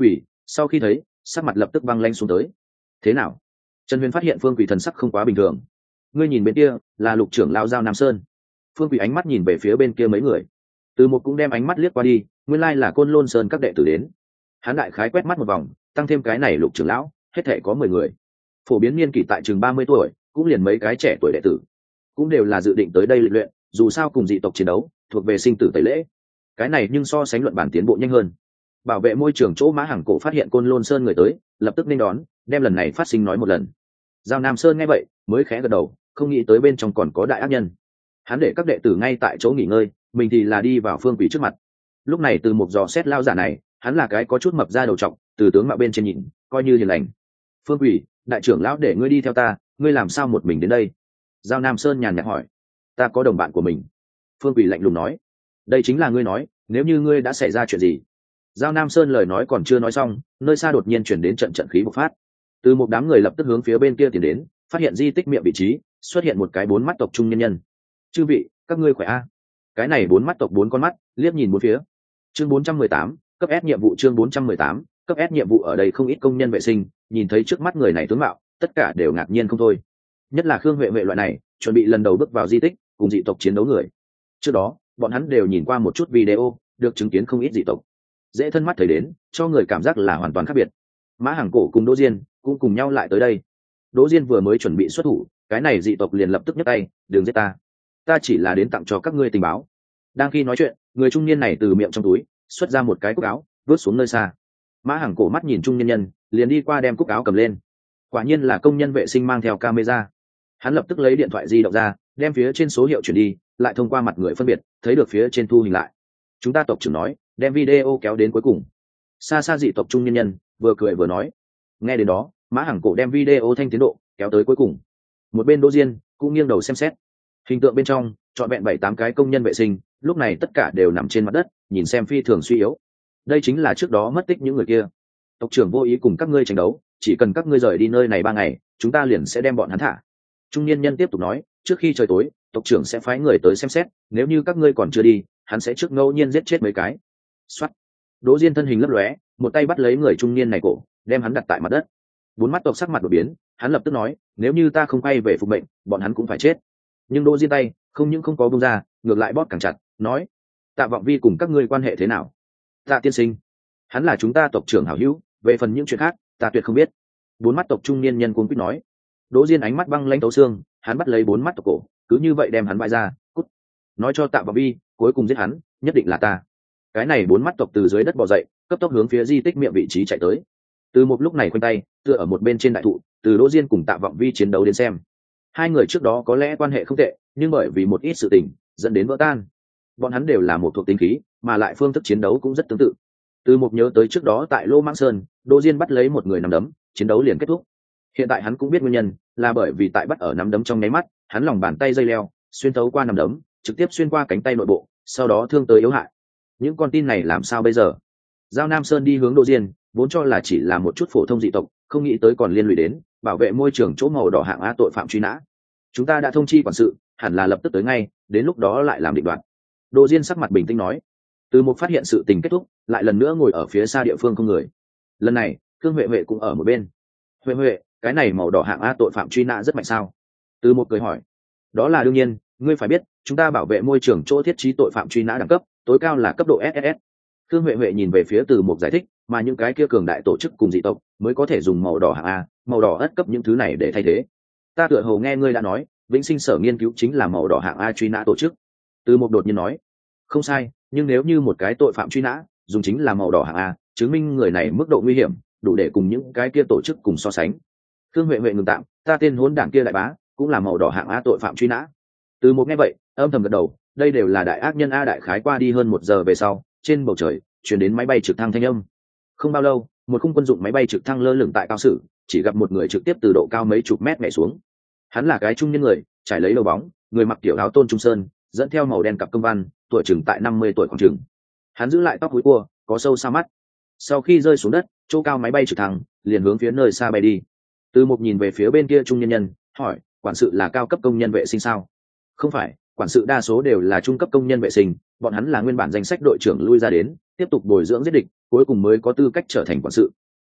sau khi thấy sắc mặt lập tức băng lanh xuống tới. Thế nào? Trần Huyền phát hiện Phương Quỷ thần sắc không quá bình thường. Ngươi nhìn bên kia là lục trưởng lão Giao Nam Sơn. Phương Quỷ ánh mắt nhìn về phía bên kia mấy người. Từ một cũng đem ánh mắt liếc qua đi, nguyên lai là Côn Lôn Sơn các đệ tử đến. Hắn đại khái quét mắt một vòng, tăng thêm cái này lục trưởng lão, hết thảy có mười người. Phổ biến niên kỷ tại chừng ba mươi tuổi, cũng liền mấy cái trẻ tuổi đệ tử, cũng đều là dự định tới đây luyện luyện, dù sao cùng dị tộc chiến đấu, thuộc về sinh tử tẩy lễ. Cái này nhưng so sánh luận bản tiến bộ nhanh hơn. Bảo vệ môi trường chỗ Mã Hàng Cổ phát hiện Côn Lôn Sơn người tới, lập tức nên đón, đem lần này phát sinh nói một lần. Giao Nam Sơn nghe vậy, mới khẽ gật đầu, không nghĩ tới bên trong còn có đại ác nhân. Hắn để các đệ tử ngay tại chỗ nghỉ ngơi, mình thì là đi vào Phương Quỷ trước mặt. Lúc này từ một dò xét lao giả này, hắn là cái có chút mập ra đầu trọc, từ tướng mạo bên trên nhìn, coi như hiền lành. Phương Quỷ, đại trưởng lão để ngươi đi theo ta, ngươi làm sao một mình đến đây? Giao Nam Sơn nhàn nhạt hỏi. Ta có đồng bạn của mình. Phương Quỷ lạnh lùng nói. Đây chính là ngươi nói, nếu như ngươi đã xảy ra chuyện gì? Giao Nam Sơn lời nói còn chưa nói xong, nơi xa đột nhiên chuyển đến trận trận khí bộc phát. Từ một đám người lập tức hướng phía bên kia tiến đến, phát hiện di tích miệng vị trí xuất hiện một cái bốn mắt tộc trung nhân nhân. Chư vị, các ngươi khỏe a? Cái này bốn mắt tộc bốn con mắt liếc nhìn bốn phía. Chương bốn trăm mười tám, cấp S nhiệm vụ chương bốn trăm mười tám, cấp S nhiệm vụ ở đây không ít công nhân vệ sinh, nhìn thấy trước mắt người này tướng mạo, tất cả đều ngạc nhiên không thôi. Nhất là Khương Huệ Huệ loại này, chuẩn bị lần đầu bước vào di tích, cùng dị tộc chiến đấu người. Trước đó, bọn hắn đều nhìn qua một chút video, được chứng kiến không ít dị tộc. Dễ thân mắt thấy đến, cho người cảm giác là hoàn toàn khác biệt. Mã Hàng Cổ cùng Đỗ Diên cũng cùng nhau lại tới đây. Đỗ Diên vừa mới chuẩn bị xuất thủ, cái này dị tộc liền lập tức nhấc tay, đừng giết ta, ta chỉ là đến tặng cho các ngươi tình báo. Đang khi nói chuyện, người trung niên này từ miệng trong túi xuất ra một cái cúc áo, vớt xuống nơi xa. Mã Hàng Cổ mắt nhìn trung niên nhân, liền đi qua đem cúc áo cầm lên. Quả nhiên là công nhân vệ sinh mang theo camera. Hắn lập tức lấy điện thoại di động ra, đem phía trên số hiệu chuyển đi, lại thông qua mặt người phân biệt, thấy được phía trên thu hình lại. Chúng ta tộc trưởng nói, đem video kéo đến cuối cùng. Xa xa dị tộc trung niên nhân vừa cười vừa nói. Nghe đến đó, Mã Hàng Cổ đem video thanh tiến độ kéo tới cuối cùng. Một bên Đỗ Diên cũng nghiêng đầu xem xét. Hình tượng bên trong trọn vẹn bảy tám cái công nhân vệ sinh, lúc này tất cả đều nằm trên mặt đất, nhìn xem phi thường suy yếu. Đây chính là trước đó mất tích những người kia. Tộc trưởng vô ý cùng các ngươi tranh đấu, chỉ cần các ngươi rời đi nơi này ba ngày, chúng ta liền sẽ đem bọn hắn thả. Trung niên nhân tiếp tục nói, trước khi trời tối, tộc trưởng sẽ phái người tới xem xét, nếu như các ngươi còn chưa đi, hắn sẽ trước ngẫu nhiên giết chết mấy cái. Soát. Đỗ Diên thân hình lấp lóe, một tay bắt lấy người trung niên này cổ, đem hắn đặt tại mặt đất. Bốn mắt tộc sắc mặt đột biến, hắn lập tức nói, nếu như ta không quay về phục mệnh, bọn hắn cũng phải chết. Nhưng Đỗ Diên tay không những không có buông ra, ngược lại bóp càng chặt, nói, Tạ Vọng Vi cùng các ngươi quan hệ thế nào? Tạ tiên sinh, hắn là chúng ta tộc trưởng hảo hữu, về phần những chuyện khác, ta tuyệt không biết. Bốn mắt tộc trung niên nhân cuống quýt nói. Đỗ Diên ánh mắt băng lãnh tấu xương, hắn bắt lấy bốn mắt tộc cổ, cứ như vậy đem hắn bãi ra, cút. Nói cho Tạ Vọng Vi, cuối cùng giết hắn, nhất định là ta. Cái này bốn mắt tộc từ dưới đất bò dậy, cấp tốc hướng phía di tích miệng vị trí chạy tới. Từ một lúc này khoanh tay, tựa ở một bên trên đại thụ, từ Đỗ Diên cùng Tạ Vọng Vi chiến đấu đến xem. Hai người trước đó có lẽ quan hệ không tệ, nhưng bởi vì một ít sự tình dẫn đến vỡ tan. Bọn hắn đều là một thuộc tính khí, mà lại phương thức chiến đấu cũng rất tương tự. Từ một nhớ tới trước đó tại Lô Mãng Sơn, Đỗ Diên bắt lấy một người nắm đấm, chiến đấu liền kết thúc. Hiện tại hắn cũng biết nguyên nhân, là bởi vì tại bắt ở nắm đấm trong nháy mắt, hắn lòng bàn tay dây leo xuyên thấu qua nắm đấm, trực tiếp xuyên qua cánh tay nội bộ, sau đó thương tới yếu hại. Những con tin này làm sao bây giờ? Giao Nam Sơn đi hướng Đỗ Diên, vốn cho là chỉ là một chút phổ thông dị tộc, không nghĩ tới còn liên lụy đến bảo vệ môi trường chỗ màu đỏ hạng A tội phạm truy nã. Chúng ta đã thông chi quản sự, hẳn là lập tức tới ngay, đến lúc đó lại làm định đoạt. Đỗ Diên sắc mặt bình tĩnh nói. Từ một phát hiện sự tình kết thúc, lại lần nữa ngồi ở phía xa địa phương không người. Lần này, Khương Huệ Huệ cũng ở một bên. Huệ Huệ, cái này màu đỏ hạng A tội phạm truy nã rất mạnh sao? Từ một cười hỏi. Đó là đương nhiên, ngươi phải biết, chúng ta bảo vệ môi trường chỗ thiết trí tội phạm truy nã đẳng cấp, tối cao là cấp độ ét ét ét. Khương Huệ Huệ nhìn về phía Từ một giải thích, mà những cái kia cường đại tổ chức cùng dị tộc mới có thể dùng màu đỏ hạng A, màu đỏ ất cấp những thứ này để thay thế. Ta tựa hồ nghe ngươi đã nói, Vĩnh Sinh sở nghiên cứu chính là màu đỏ hạng A truy nã tổ chức. Từ một đột nhiên nói. Không sai, nhưng nếu như một cái tội phạm truy nã dùng chính là màu đỏ hạng A, chứng minh người này mức độ nguy hiểm đủ để cùng những cái kia tổ chức cùng so sánh. Khương Huệ Huệ ngừng tạm, ta tên hỗn đảng kia đại bá cũng là màu đỏ hạng A tội phạm truy nã. Từ một nghe vậy, âm thầm gật đầu, đây đều là đại ác nhân A. Đại khái qua đi hơn một giờ về sau, trên bầu trời chuyển đến máy bay trực thăng thanh âm. Không bao lâu, một khung quân dụng máy bay trực thăng lơ lửng tại cao sử, chỉ gặp một người trực tiếp từ độ cao mấy chục mét nhảy xuống. Hắn là cái trung niên người, trải lấy đầu bóng, người mặc kiểu áo tôn trung sơn, dẫn theo màu đen cặp công văn, tuổi chừng tại năm mươi tuổi khoảng chừng. Hắn giữ lại tóc húi cua, có sâu xa mắt. Sau khi rơi xuống đất, chỗ cao máy bay trực thăng liền hướng phía nơi xa bay đi. Từ một nhìn về phía bên kia trung nhân nhân, hỏi, quản sự là cao cấp công nhân vệ sinh sao? Không phải, quản sự đa số đều là trung cấp công nhân vệ sinh, bọn hắn là nguyên bản danh sách đội trưởng lui ra đến, tiếp tục bồi dưỡng giết địch, cuối cùng mới có tư cách trở thành quản sự.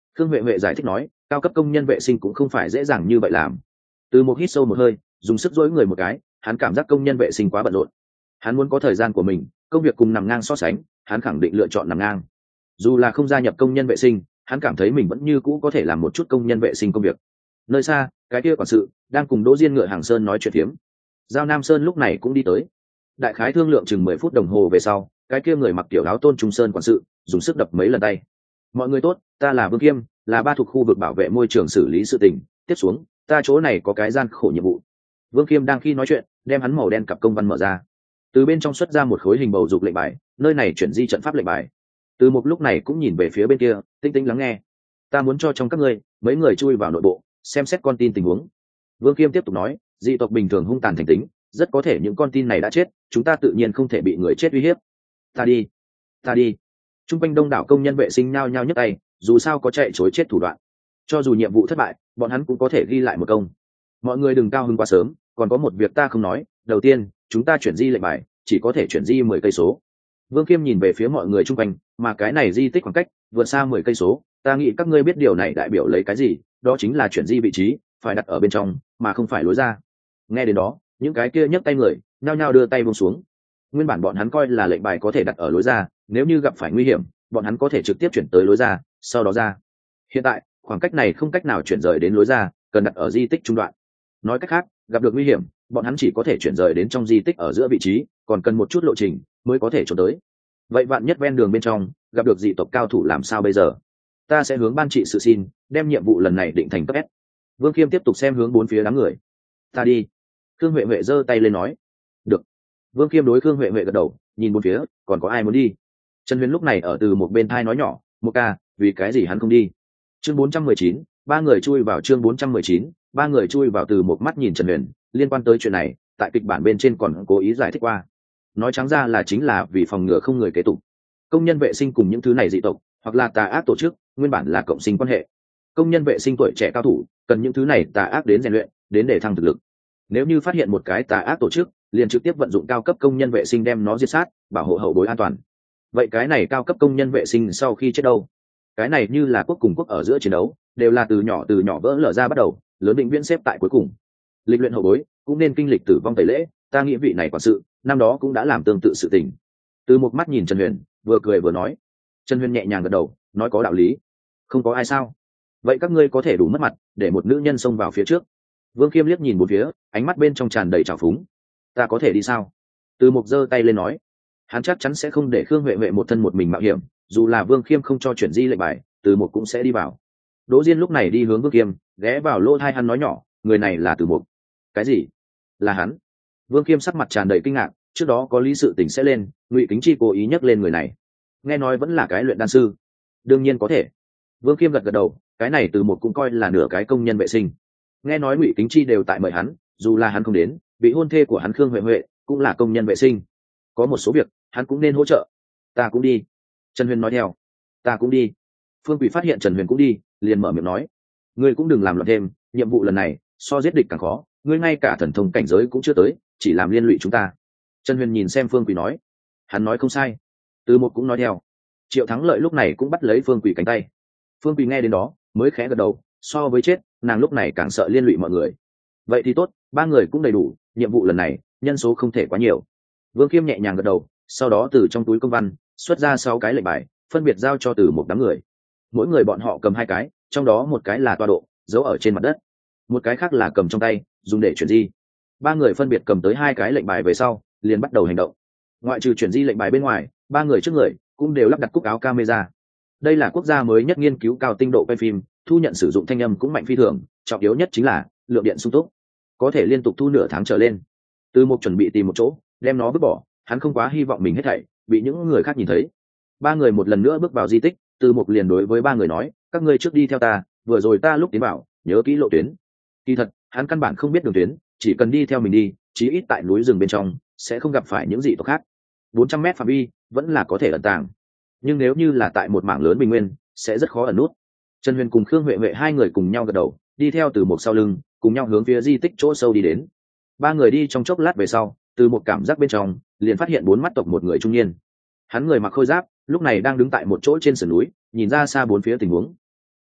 Khương Huệ Huệ giải thích nói, cao cấp công nhân vệ sinh cũng không phải dễ dàng như vậy làm. Từ một hít sâu một hơi, dùng sức dỗi người một cái, hắn cảm giác công nhân vệ sinh quá bận rộn. Hắn muốn có thời gian của mình, công việc cùng nằm ngang so sánh, hắn khẳng định lựa chọn nằm ngang. Dù là không gia nhập công nhân vệ sinh, hắn cảm thấy mình vẫn như cũ có thể làm một chút công nhân vệ sinh công việc. Nơi xa, cái kia quản sự đang cùng Đỗ Diên ngựa hàng sơn nói chuyện phiếm. Giao Nam Sơn lúc này cũng đi tới. Đại khái thương lượng chừng mười phút đồng hồ về sau, cái kia người mặc tiểu áo tôn trung sơn quản sự dùng sức đập mấy lần tay. Mọi người tốt, ta là Vương Kiêm, là ba thuộc khu vực bảo vệ môi trường xử lý sự tình. Tiếp xuống, ta chỗ này có cái gian khổ nhiệm vụ. Vương Kiêm đang khi nói chuyện, đem hắn màu đen cặp công văn mở ra. Từ bên trong xuất ra một khối hình bầu dục lệnh bài, nơi này chuyển di trận pháp lệnh bài. Từ một lúc này cũng nhìn về phía bên kia, tinh tinh lắng nghe. Ta muốn cho trong các ngươi mấy người chui vào nội bộ, xem xét con tin tình huống. Vương Kiêm tiếp tục nói, dị tộc bình thường hung tàn thành tính, rất có thể những con tin này đã chết, chúng ta tự nhiên không thể bị người chết uy hiếp. Ta đi, ta đi. Trung quanh đông đảo công nhân vệ sinh nhao nhao nhấc tay, dù sao có chạy chối chết thủ đoạn. Cho dù nhiệm vụ thất bại, bọn hắn cũng có thể ghi lại một công. Mọi người đừng cao hứng quá sớm, còn có một việc ta không nói. Đầu tiên, chúng ta chuyển di lệnh bài, chỉ có thể chuyển di mười cây số. Vương Kiêm nhìn về phía mọi người chung quanh, mà cái này di tích khoảng cách vượt xa mười cây số, ta nghĩ các ngươi biết điều này đại biểu lấy cái gì, đó chính là chuyển di vị trí phải đặt ở bên trong, mà không phải lối ra. Nghe đến đó, những cái kia nhấc tay người nhao nhao đưa tay buông xuống. Nguyên bản bọn hắn coi là lệnh bài có thể đặt ở lối ra, nếu như gặp phải nguy hiểm, bọn hắn có thể trực tiếp chuyển tới lối ra, sau đó ra. Hiện tại, khoảng cách này không cách nào chuyển rời đến lối ra, cần đặt ở di tích trung đoạn. Nói cách khác, gặp được nguy hiểm, bọn hắn chỉ có thể chuyển rời đến trong di tích ở giữa vị trí, còn cần một chút lộ trình mới có thể trốn tới. Vậy vạn nhất ven đường bên trong gặp được dị tộc cao thủ làm sao bây giờ? Ta sẽ hướng ban trị sự xin, đem nhiệm vụ lần này định thành cấp S. Vương Kiêm tiếp tục xem hướng bốn phía đám người. Ta đi. Khương Huệ Huệ giơ tay lên nói. Được. Vương Kiêm đối Khương Huệ Huệ gật đầu, nhìn bốn phía, còn có ai muốn đi? Trần Huyền lúc này ở từ một bên thai nói nhỏ, một ca, vì cái gì hắn không đi? Chương bốn trăm mười chín, ba người chui vào chương bốn trăm mười chín, ba người chui vào từ một mắt nhìn Trần Huyền, liên quan tới chuyện này, tại kịch bản bên trên còn cố ý giải thích qua. Nói trắng ra là chính là vì phòng ngừa không người kế tục. Công nhân vệ sinh cùng những thứ này dị tộc, hoặc là tà ác tổ chức, nguyên bản là cộng sinh quan hệ. Công nhân vệ sinh tuổi trẻ cao thủ, cần những thứ này tà ác đến rèn luyện, đến để thăng thực lực. Nếu như phát hiện một cái tà ác tổ chức, liền trực tiếp vận dụng cao cấp công nhân vệ sinh đem nó diệt sát, bảo hộ hậu bối an toàn. Vậy cái này cao cấp công nhân vệ sinh sau khi chết đâu? Cái này như là quốc cùng quốc ở giữa chiến đấu, đều là từ nhỏ từ nhỏ vỡ lở ra bắt đầu, lớn định viễn xếp tại cuối cùng. Lịch luyện hậu bối cũng nên kinh lịch tử vong tẩy lễ, ta nghĩ vị này quản sự năm đó cũng đã làm tương tự sự tình. Từ một mắt nhìn Trần Huyền, vừa cười vừa nói. Trần Huyền nhẹ nhàng gật đầu, nói có đạo lý. Không có ai sao? Vậy các ngươi có thể đủ mất mặt, để một nữ nhân xông vào phía trước. Vương Kiêm liếc nhìn bốn phía, ánh mắt bên trong tràn đầy trào phúng. Ta có thể đi sao? Từ một giơ tay lên nói. Hắn chắc chắn sẽ không để Khương Huệ Huệ một thân một mình mạo hiểm, dù là Vương Kiêm không cho chuyển di lệnh bài, Từ một cũng sẽ đi vào. Đỗ Diên lúc này đi hướng Vương Kiêm, ghé vào lỗ tai hắn nói nhỏ, người này là Từ một. Cái gì? Là hắn? Vương Kiêm sắc mặt tràn đầy kinh ngạc, trước đó có lý sự tình sẽ lên, Ngụy Kính Chi cố ý nhắc lên người này. Nghe nói vẫn là cái luyện đan sư. Đương nhiên có thể. Vương Kiêm gật gật đầu, cái này Từ một cũng coi là nửa cái công nhân vệ sinh. Nghe nói Ngụy Kính Chi đều tại mời hắn, dù là hắn không đến, vị hôn thê của hắn Khương Huệ Huệ cũng là công nhân vệ sinh. Có một số việc, hắn cũng nên hỗ trợ. Ta cũng đi. Trần Huyền nói theo. Ta cũng đi. Phương Quỷ phát hiện Trần Huyền cũng đi, liền mở miệng nói. Ngươi cũng đừng làm loạn thêm, nhiệm vụ lần này, so giết địch càng khó, ngươi ngay cả thần thông cảnh giới cũng chưa tới, chỉ làm liên lụy chúng ta. Trần Huyền nhìn xem Phương Quỷ nói. Hắn nói không sai. Từ một cũng nói theo. Triệu Thắng Lợi lúc này cũng bắt lấy Phương Quỷ cánh tay. Phương Quỷ nghe đến đó, mới khẽ gật đầu, so với chết, nàng lúc này càng sợ liên lụy mọi người. Vậy thì tốt, ba người cũng đầy đủ, nhiệm vụ lần này, nhân số không thể quá nhiều. Vương Kiêm nhẹ nhàng gật đầu, sau đó từ trong túi công văn xuất ra sáu cái lệnh bài, phân biệt giao cho từ một đám người. Mỗi người bọn họ cầm hai cái, trong đó một cái là tọa độ, giấu ở trên mặt đất, một cái khác là cầm trong tay, dùng để chuyển di. Ba người phân biệt cầm tới hai cái lệnh bài về sau, liền bắt đầu hành động. Ngoại trừ chuyển di lệnh bài bên ngoài, ba người trước người cũng đều lắp đặt cúc áo camera. Đây là quốc gia mới nhất nghiên cứu cao tinh độ quay phim, thu nhận sử dụng thanh âm cũng mạnh phi thường, trọng yếu nhất chính là lượng điện sung túc, có thể liên tục thu nửa tháng trở lên. Từ một chuẩn bị tìm một chỗ đem nó vứt bỏ, hắn không quá hy vọng mình hết thảy bị những người khác nhìn thấy. Ba người một lần nữa bước vào di tích, Từ một liền đối với ba người nói, các ngươi trước đi theo ta, vừa rồi ta lúc tiến vào nhớ kỹ lộ tuyến. Kỳ thật hắn căn bản không biết đường tuyến, chỉ cần đi theo mình đi, chí ít tại núi rừng bên trong sẽ không gặp phải những dị tộc khác. bốn trăm mét phạm vi vẫn là có thể ẩn tàng, nhưng nếu như là tại một mảng lớn bình nguyên sẽ rất khó ẩn nút. Trần Huyền cùng Khương Huệ Huệ hai người cùng nhau gật đầu, đi theo Từ một sau lưng, cùng nhau hướng phía di tích chỗ sâu đi đến. Ba người đi trong chốc lát về sau, Từ một cảm giác bên trong liền phát hiện bốn mắt tộc một người trung niên. Hắn người mặc khôi giáp, lúc này đang đứng tại một chỗ trên sườn núi, nhìn ra xa bốn phía tình huống.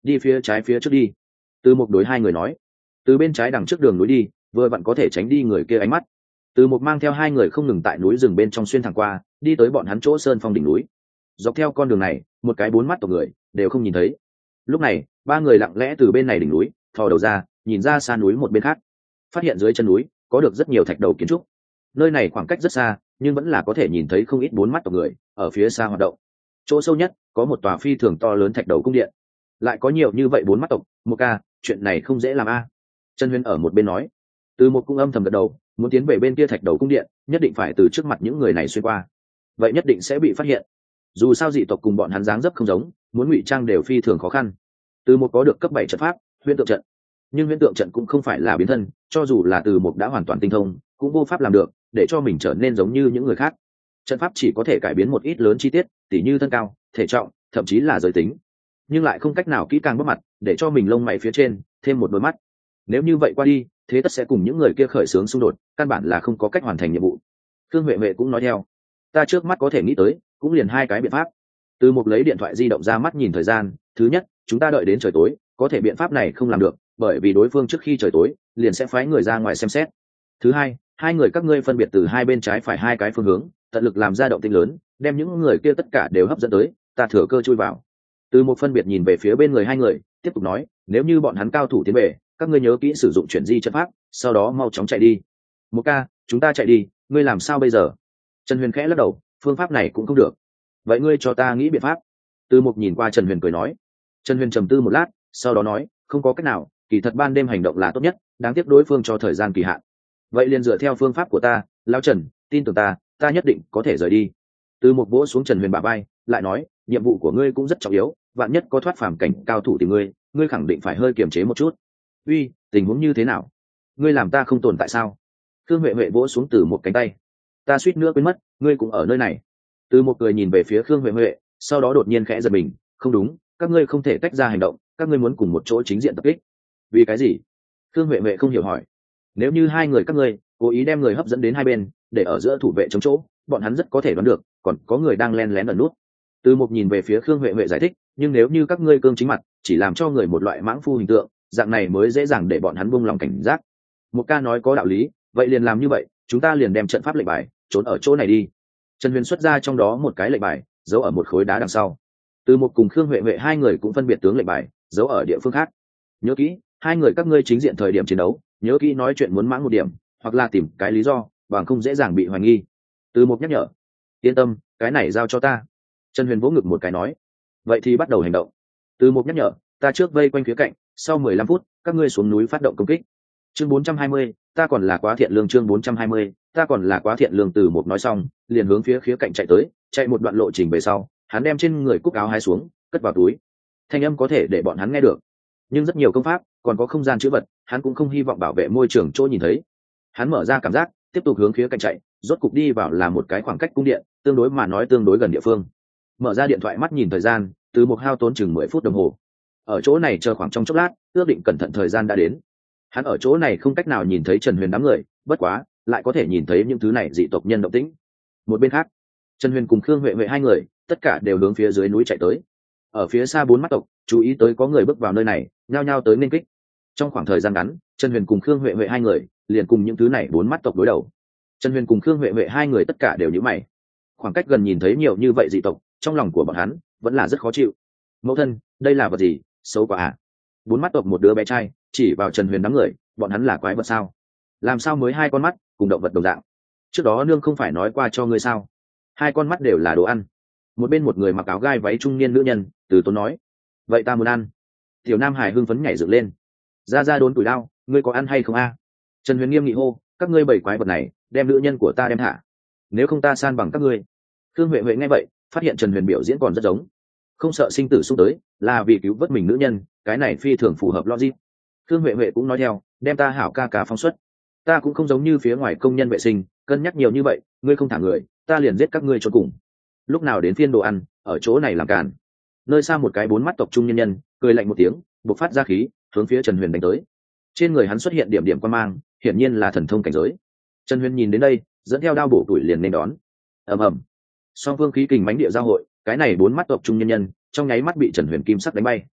đi phía trái phía trước đi. Từ một đối hai người nói. Từ bên trái đằng trước đường núi đi, vừa vặn có thể tránh đi người kia ánh mắt. Từ một mang theo hai người không ngừng tại núi rừng bên trong xuyên thẳng qua, đi tới bọn hắn chỗ sơn phong đỉnh núi. Dọc theo con đường này, một cái bốn mắt tộc người đều không nhìn thấy. Lúc này, ba người lặng lẽ từ bên này đỉnh núi thò đầu ra, nhìn ra xa núi một bên khác, phát hiện dưới chân núi có được rất nhiều thạch đầu kiến trúc. Nơi này khoảng cách rất xa, nhưng vẫn là có thể nhìn thấy không ít bốn mắt tộc người ở phía xa hoạt động. Chỗ sâu nhất có một tòa phi thường to lớn thạch đầu cung điện, lại có nhiều như vậy bốn mắt tộc. Một ca, chuyện này không dễ làm a. À. Trần Huyền ở một bên nói. Từ một cung âm thầm gật đầu, muốn tiến về bên kia thạch đầu cung điện, nhất định phải từ trước mặt những người này xuyên qua, vậy nhất định sẽ bị phát hiện. Dù sao dị tộc cùng bọn hắn dáng dấp không giống, muốn ngụy trang đều phi thường khó khăn. Từ một có được cấp bảy trận pháp huyễn tượng trận, nhưng huyễn tượng trận cũng không phải là biến thân, cho dù là từ một đã hoàn toàn tinh thông cũng vô pháp làm được để cho mình trở nên giống như những người khác. Trận pháp chỉ có thể cải biến một ít lớn chi tiết, tỉ như thân cao, thể trọng, thậm chí là giới tính, nhưng lại không cách nào kỹ càng bóc mặt để cho mình lông mày phía trên thêm một đôi mắt. Nếu như vậy qua đi, thế tất sẽ cùng những người kia khởi xướng xung đột, căn bản là không có cách hoàn thành nhiệm vụ. Khương Huệ Huệ cũng nói theo. Ta trước mắt có thể nghĩ tới cũng liền hai cái biện pháp. Từ một lấy điện thoại di động ra mắt nhìn thời gian. Thứ nhất, chúng ta đợi đến trời tối, có thể biện pháp này không làm được, bởi vì đối phương trước khi trời tối liền sẽ phái người ra ngoài xem xét. Thứ hai, hai người các ngươi phân biệt từ hai bên trái phải hai cái phương hướng, tận lực làm ra động tĩnh lớn, đem những người kia tất cả đều hấp dẫn tới, ta thừa cơ chui vào. Từ một phân biệt nhìn về phía bên người hai người, tiếp tục nói, nếu như bọn hắn cao thủ tiến về, các ngươi nhớ kỹ sử dụng chuyển di trận pháp, sau đó mau chóng chạy đi. Một ca, chúng ta chạy đi, ngươi làm sao bây giờ? Trần Huyền khẽ lắc đầu, phương pháp này cũng không được. Vậy ngươi cho ta nghĩ biện pháp. Từ một nhìn qua Trần Huyền cười nói. Trần Huyền trầm tư một lát, sau đó nói, không có cách nào, kỳ thật ban đêm hành động là tốt nhất, đáng tiếc đối phương cho thời gian kỳ hạn. Vậy liền dựa theo phương pháp của ta, lão Trần, tin tưởng ta, ta nhất định có thể rời đi. Từ một vỗ xuống Trần Huyền bả vai, lại nói, nhiệm vụ của ngươi cũng rất trọng yếu, vạn nhất có thoát phàm cảnh cao thủ tìm ngươi, ngươi khẳng định phải hơi kiềm chế một chút. Uy, tình huống như thế nào? Ngươi làm ta không tồn tại sao? Khương Huệ Huệ vỗ xuống Từ một cánh tay. Ta suýt nữa quên mất, ngươi cũng ở nơi này. Từ một cười nhìn về phía Khương Huệ Huệ, sau đó đột nhiên khẽ giật mình, không đúng, các ngươi không thể tách ra hành động, các ngươi muốn cùng một chỗ chính diện tập kích. Vì cái gì? Khương Huệ Huệ không hiểu hỏi. Nếu như hai người các ngươi cố ý đem người hấp dẫn đến hai bên, để ở giữa thủ vệ chống chỗ, bọn hắn rất có thể đoán được, còn có người đang len lén ẩn nút. Từ một nhìn về phía Khương Huệ Huệ giải thích, nhưng nếu như các ngươi cương chính mặt, chỉ làm cho người một loại mãng phu hình tượng, dạng này mới dễ dàng để bọn hắn buông lòng cảnh giác. Một ca nói có đạo lý, vậy liền làm như vậy, chúng ta liền đem trận pháp lệnh bài trốn ở chỗ này đi. Trần Huyền xuất ra trong đó một cái lệnh bài, giấu ở một khối đá đằng sau. Từ một cùng Khương Huệ Huệ hai người cũng phân biệt tướng lệnh bài giấu ở địa phương khác. Nhớ kỹ, hai người các ngươi chính diện thời điểm chiến đấu, nhớ kỹ nói chuyện muốn mãng một điểm, hoặc là tìm cái lý do, bằng không dễ dàng bị hoài nghi. Từ một nhắc nhở. Yên tâm, cái này giao cho ta. Trần Huyền vỗ ngực một cái nói. Vậy thì bắt đầu hành động. Từ một nhắc nhở, ta trước vây quanh phía cạnh, sau mười lăm phút, các ngươi xuống núi phát động công kích. Chương bốn trăm hai mươi, ta còn là quá thiện lương. Chương bốn trăm hai mươi, ta còn là quá thiện lương. Từ một nói xong, liền hướng phía khía cạnh chạy tới, chạy một đoạn lộ trình về sau, hắn đem trên người cúc áo hái xuống, cất vào túi. Thanh âm có thể để bọn hắn nghe được, nhưng rất nhiều công pháp, còn có không gian chữ vật, hắn cũng không hy vọng bảo vệ môi trường chỗ nhìn thấy. Hắn mở ra cảm giác, tiếp tục hướng khía cạnh chạy, rốt cục đi vào là một cái khoảng cách cung điện, tương đối mà nói tương đối gần địa phương. Mở ra điện thoại mắt nhìn thời gian, Từ một hao tốn chừng mười phút đồng hồ. Ở chỗ này chờ khoảng trong chốc lát, ước định cẩn thận thời gian đã đến. Hắn ở chỗ này không cách nào nhìn thấy Trần Huyền đám người, bất quá lại có thể nhìn thấy những thứ này dị tộc nhân động tĩnh. Một bên khác, Trần Huyền cùng Khương Huệ Huệ hai người, tất cả đều hướng phía dưới núi chạy tới. Ở phía xa bốn mắt tộc chú ý tới có người bước vào nơi này, nhao nhao tới nên kích. Trong khoảng thời gian ngắn, Trần Huyền cùng Khương Huệ Huệ hai người liền cùng những thứ này bốn mắt tộc đối đầu. Trần Huyền cùng Khương Huệ Huệ hai người tất cả đều nhíu mày. Khoảng cách gần nhìn thấy nhiều như vậy dị tộc, trong lòng của bọn hắn vẫn là rất khó chịu. Mẫu thân, đây là vật gì, xấu quá à? Bốn mắt tộc một đứa bé trai chỉ vào Trần Huyền đám người, bọn hắn là quái vật sao? Làm sao mới hai con mắt cùng động vật đồng dạng? Trước đó nương không phải nói qua cho ngươi sao? Hai con mắt đều là đồ ăn. Một bên một người mặc áo gai váy trung niên nữ nhân từ tốn nói. Vậy ta muốn ăn. Tiểu Nam Hải hưng phấn nhảy dựng lên. Ra ra đốn tuổi đao, ngươi có ăn hay không a? Trần Huyền nghiêm nghị hô, các ngươi bảy quái vật này, đem nữ nhân của ta đem hạ. Nếu không ta san bằng các ngươi. Khương Huệ Huệ nghe vậy, phát hiện Trần Huyền biểu diễn còn rất giống. Không sợ sinh tử xung tới, là vì cứu vớt mình nữ nhân, cái này phi thường phù hợp logic. Khương Huệ Huệ cũng nói theo, đem ta hảo ca ca phóng xuất. Ta cũng không giống như phía ngoài công nhân vệ sinh, cân nhắc nhiều như vậy, ngươi không thả người, ta liền giết các ngươi cho cùng. Lúc nào đến phiên đồ ăn, ở chỗ này làm cản. Nơi xa một cái bốn mắt tộc trung nhân nhân, cười lạnh một tiếng, bộc phát ra khí, hướng phía Trần Huyền đánh tới. Trên người hắn xuất hiện điểm điểm quan mang, hiển nhiên là thần thông cảnh giới. Trần Huyền nhìn đến đây, dẫn theo đao bổ tuổi liền nên đón. Ầm ầm. Song phương khí kình mãnh địa giao hội, cái này bốn mắt tộc trung nhân nhân, trong nháy mắt bị Trần Huyền kim sắc đánh bay.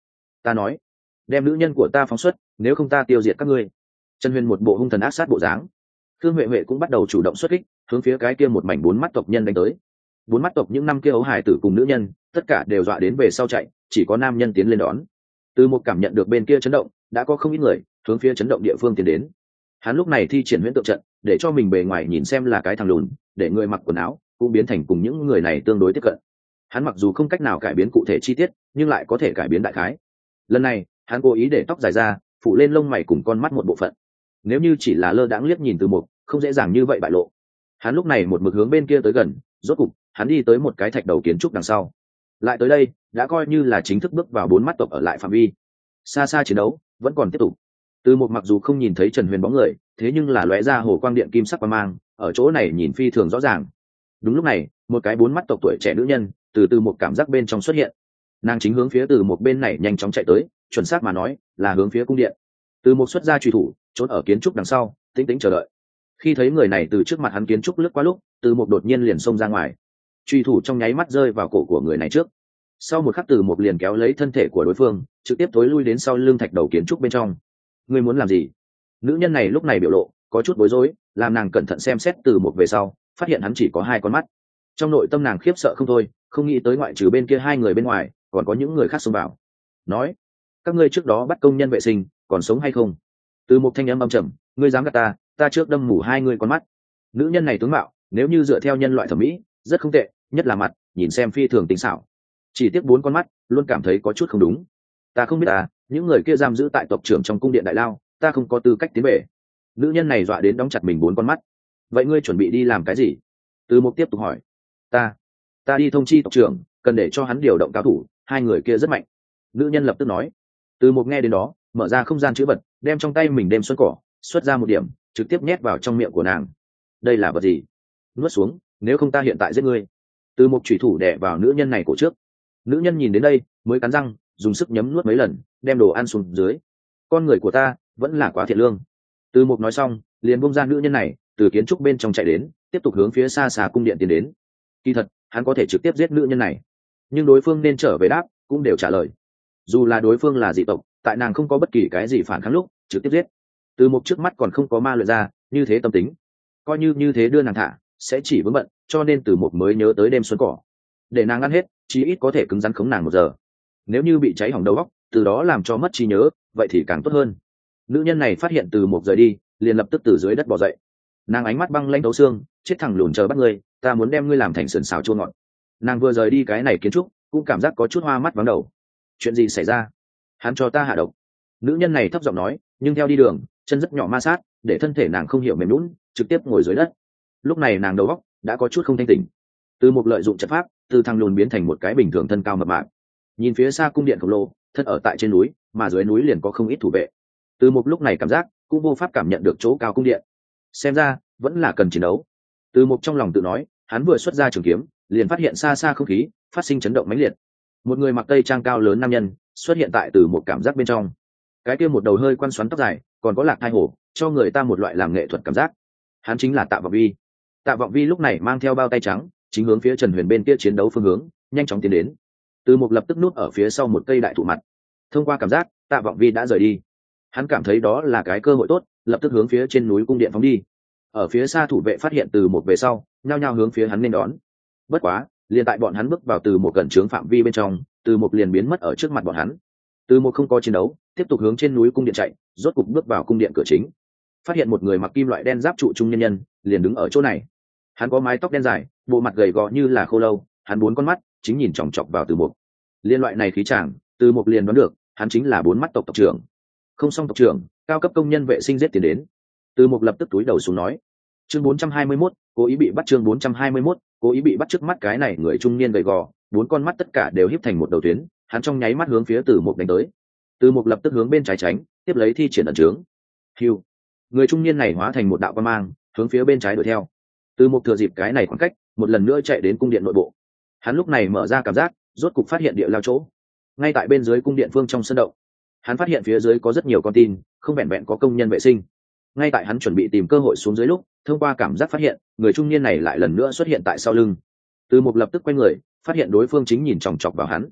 ta nói, đem nữ nhân của ta phóng xuất, nếu không ta tiêu diệt các ngươi. Trần Huyền một bộ hung thần ác sát bộ dáng. Thương Huệ Huệ cũng bắt đầu chủ động xuất kích, hướng phía cái kia một mảnh bốn mắt tộc nhân đánh tới. Bốn mắt tộc những năm kia ấu hài tử cùng nữ nhân, tất cả đều dọa đến về sau chạy, chỉ có nam nhân tiến lên đón. Từ một cảm nhận được bên kia chấn động, đã có không ít người hướng phía chấn động địa phương tiến đến. Hắn lúc này thi triển huyễn tượng trận, để cho mình bề ngoài nhìn xem là cái thằng lùn, để người mặc quần áo cũng biến thành cùng những người này tương đối tiếp cận. Hắn mặc dù không cách nào cải biến cụ thể chi tiết, nhưng lại có thể cải biến đại khái. Lần này, hắn cố ý để tóc dài ra, phủ lên lông mày cùng con mắt một bộ phận. Nếu như chỉ là lơ đãng liếc nhìn Từ Mục, không dễ dàng như vậy bại lộ. Hắn lúc này một mực hướng bên kia tới gần, rốt cục, hắn đi tới một cái thạch đầu kiến trúc đằng sau. Lại tới đây, đã coi như là chính thức bước vào bốn mắt tộc ở lại phạm vi. Xa xa chiến đấu vẫn còn tiếp tục. Từ Mục mặc dù không nhìn thấy Trần Huyền bóng người, thế nhưng là lóe ra hồ quang điện kim sắc quang mang, ở chỗ này nhìn phi thường rõ ràng. Đúng lúc này, một cái bốn mắt tộc tuổi trẻ nữ nhân từ từ một cảm giác bên trong xuất hiện. Nàng chính hướng phía Từ Mục bên này nhanh chóng chạy tới, chuẩn xác mà nói là hướng phía cung điện. Từ Mục xuất ra truy thủ, trốn ở kiến trúc đằng sau, tĩnh tĩnh chờ đợi. Khi thấy người này từ trước mặt hắn kiến trúc lướt qua lúc, Từ Mục đột nhiên liền xông ra ngoài. Truy thủ trong nháy mắt rơi vào cổ của người này trước. Sau một khắc Từ Mục liền kéo lấy thân thể của đối phương, trực tiếp tối lui đến sau lưng thạch đầu kiến trúc bên trong. Ngươi muốn làm gì? Nữ nhân này lúc này biểu lộ có chút bối rối, làm nàng cẩn thận xem xét Từ Mục về sau, phát hiện hắn chỉ có hai con mắt. Trong nội tâm nàng khiếp sợ không thôi, không nghĩ tới ngoại trừ bên kia hai người bên ngoài, còn có những người khác xông vào. Nói, các ngươi trước đó bắt công nhân vệ sinh, còn sống hay không? Từ Mục thanh âm âm trầm, ngươi dám gạt ta, ta trước đâm mù hai người con mắt. Nữ nhân này tướng mạo, nếu như dựa theo nhân loại thẩm mỹ, rất không tệ, nhất là mặt, nhìn xem phi thường tinh xảo. Chỉ tiếc bốn con mắt, luôn cảm thấy có chút không đúng. Ta không biết à, những người kia giam giữ tại tộc trưởng trong cung điện đại lao, ta không có tư cách tiến về. Nữ nhân này dọa đến đóng chặt mình bốn con mắt. Vậy ngươi chuẩn bị đi làm cái gì? Từ Mục tiếp tục hỏi. Ta, ta đi thông chi tộc trưởng, cần để cho hắn điều động cao thủ, hai người kia rất mạnh. Nữ nhân lập tức nói. Từ Mục nghe đến đó, mở ra không gian chữ vật, đem trong tay mình đem xuân cỏ, xuất ra một điểm, trực tiếp nhét vào trong miệng của nàng. Đây là vật gì? Nuốt xuống, nếu không ta hiện tại giết ngươi. Từ Mục chủy thủ đè vào nữ nhân này cổ trước. Nữ nhân nhìn đến đây, mới cắn răng, dùng sức nhấm nuốt mấy lần, đem đồ ăn xuống dưới. Con người của ta vẫn là quá thiện lương. Từ Mục nói xong, liền buông ra nữ nhân này, từ kiến trúc bên trong chạy đến, tiếp tục hướng phía xa xa cung điện tiến đến. Kỳ thật, hắn có thể trực tiếp giết nữ nhân này, nhưng đối phương nên trở về đáp, cũng đều trả lời. Dù là đối phương là dị tộc, tại nàng không có bất kỳ cái gì phản kháng lúc, trực tiếp giết. Từ Mục trước mắt còn không có ma luyện ra, như thế tâm tính, coi như như thế đưa nàng thả, sẽ chỉ vướng bận, cho nên Từ Mục mới nhớ tới đêm xuân cỏ, để nàng ăn hết, chí ít có thể cứng rắn khống nàng một giờ. Nếu như bị cháy hỏng đầu óc, từ đó làm cho mất trí nhớ, vậy thì càng tốt hơn. Nữ nhân này phát hiện Từ Mục rời đi, liền lập tức từ dưới đất bò dậy. Nàng ánh mắt băng lãnh thấu xương, chết thẳng lùn chờ bắt ngươi, ta muốn đem ngươi làm thành sườn xào chua ngọt. Nàng vừa rời đi cái này kiến trúc, cũng cảm giác có chút hoa mắt vắng đầu. Chuyện gì xảy ra? Hắn cho ta hạ độc. Nữ nhân này thấp giọng nói, nhưng theo đi đường, chân rất nhỏ ma sát, để thân thể nàng không hiểu mềm nhũn, trực tiếp ngồi dưới đất. Lúc này nàng đầu óc đã có chút không thanh tỉnh. Từ Mục lợi dụng trận pháp, từ thằng lùn biến thành một cái bình thường thân cao mập mạp. Nhìn phía xa cung điện khổng lồ, thân ở tại trên núi, mà dưới núi liền có không ít thủ vệ. Từ Mục lúc này cảm giác cũng vô pháp cảm nhận được chỗ cao cung điện. Xem ra vẫn là cần chiến đấu. Từ Mục trong lòng tự nói, hắn vừa xuất ra trường kiếm, liền phát hiện xa xa không khí phát sinh chấn động mãnh liệt. Một người mặc tây trang cao lớn nam nhân xuất hiện tại Từ Mục cảm giác bên trong. Cái kia một đầu hơi quăn xoắn tóc dài, còn có lạc thai hổ, cho người ta một loại làm nghệ thuật cảm giác. Hắn chính là Tạ Vọng Vi. Tạ Vọng Vi lúc này mang theo bao tay trắng, chính hướng phía Trần Huyền bên kia chiến đấu phương hướng, nhanh chóng tiến đến. Từ Mục lập tức núp ở phía sau một cây đại thụ mặt. Thông qua cảm giác, Tạ Vọng Vi đã rời đi. Hắn cảm thấy đó là cái cơ hội tốt, lập tức hướng phía trên núi cung điện phóng đi. Ở phía xa thủ vệ phát hiện Từ Mục về sau, nhao nhao hướng phía hắn nên đón. Bất quá, liền tại bọn hắn bước vào Từ Mục gần trướng phạm vi bên trong, Từ Mục liền biến mất ở trước mặt bọn hắn. Từ Mục không có chiến đấu, tiếp tục hướng trên núi cung điện chạy, rốt cục bước vào cung điện cửa chính. Phát hiện một người mặc kim loại đen giáp trụ trung nhân nhân, liền đứng ở chỗ này. Hắn có mái tóc đen dài, bộ mặt gầy gò như là khô lâu, hắn bốn con mắt chính nhìn chòng chọc vào Từ Mục. Liên loại này khí chàng, Từ Mục liền đoán được, hắn chính là bốn mắt tộc tộc trưởng. Không xong tộc trưởng, cao cấp công nhân vệ sinh giết tiền đến. Từ Mục lập tức túi đầu xuống nói. Chương bốn trăm hai mươi mốt, cố ý bị bắt. Chương bốn trăm hai mươi mốt, cố ý bị bắt. Trước mắt cái này người trung niên gầy gò, bốn con mắt tất cả đều híp thành một đầu tuyến, hắn trong nháy mắt hướng phía Từ Mục đánh tới. Từ Mục lập tức hướng bên trái tránh, tiếp lấy thi triển ẩn chướng. Hưu. Người trung niên này hóa thành một đạo quang mang, hướng phía bên trái đuổi theo. Từ Mục thừa dịp cái này khoảng cách, một lần nữa chạy đến cung điện nội bộ. Hắn lúc này mở ra cảm giác, rốt cục phát hiện địa lao chỗ. Ngay tại bên dưới cung điện phương trong sân động, hắn phát hiện phía dưới có rất nhiều con tin, không vẹn vẹn có công nhân vệ sinh. Ngay tại hắn chuẩn bị tìm cơ hội xuống dưới lúc, thông qua cảm giác phát hiện, người trung niên này lại lần nữa xuất hiện tại sau lưng. Từ Mục lập tức quay người, phát hiện đối phương chính nhìn chòng chọc vào hắn.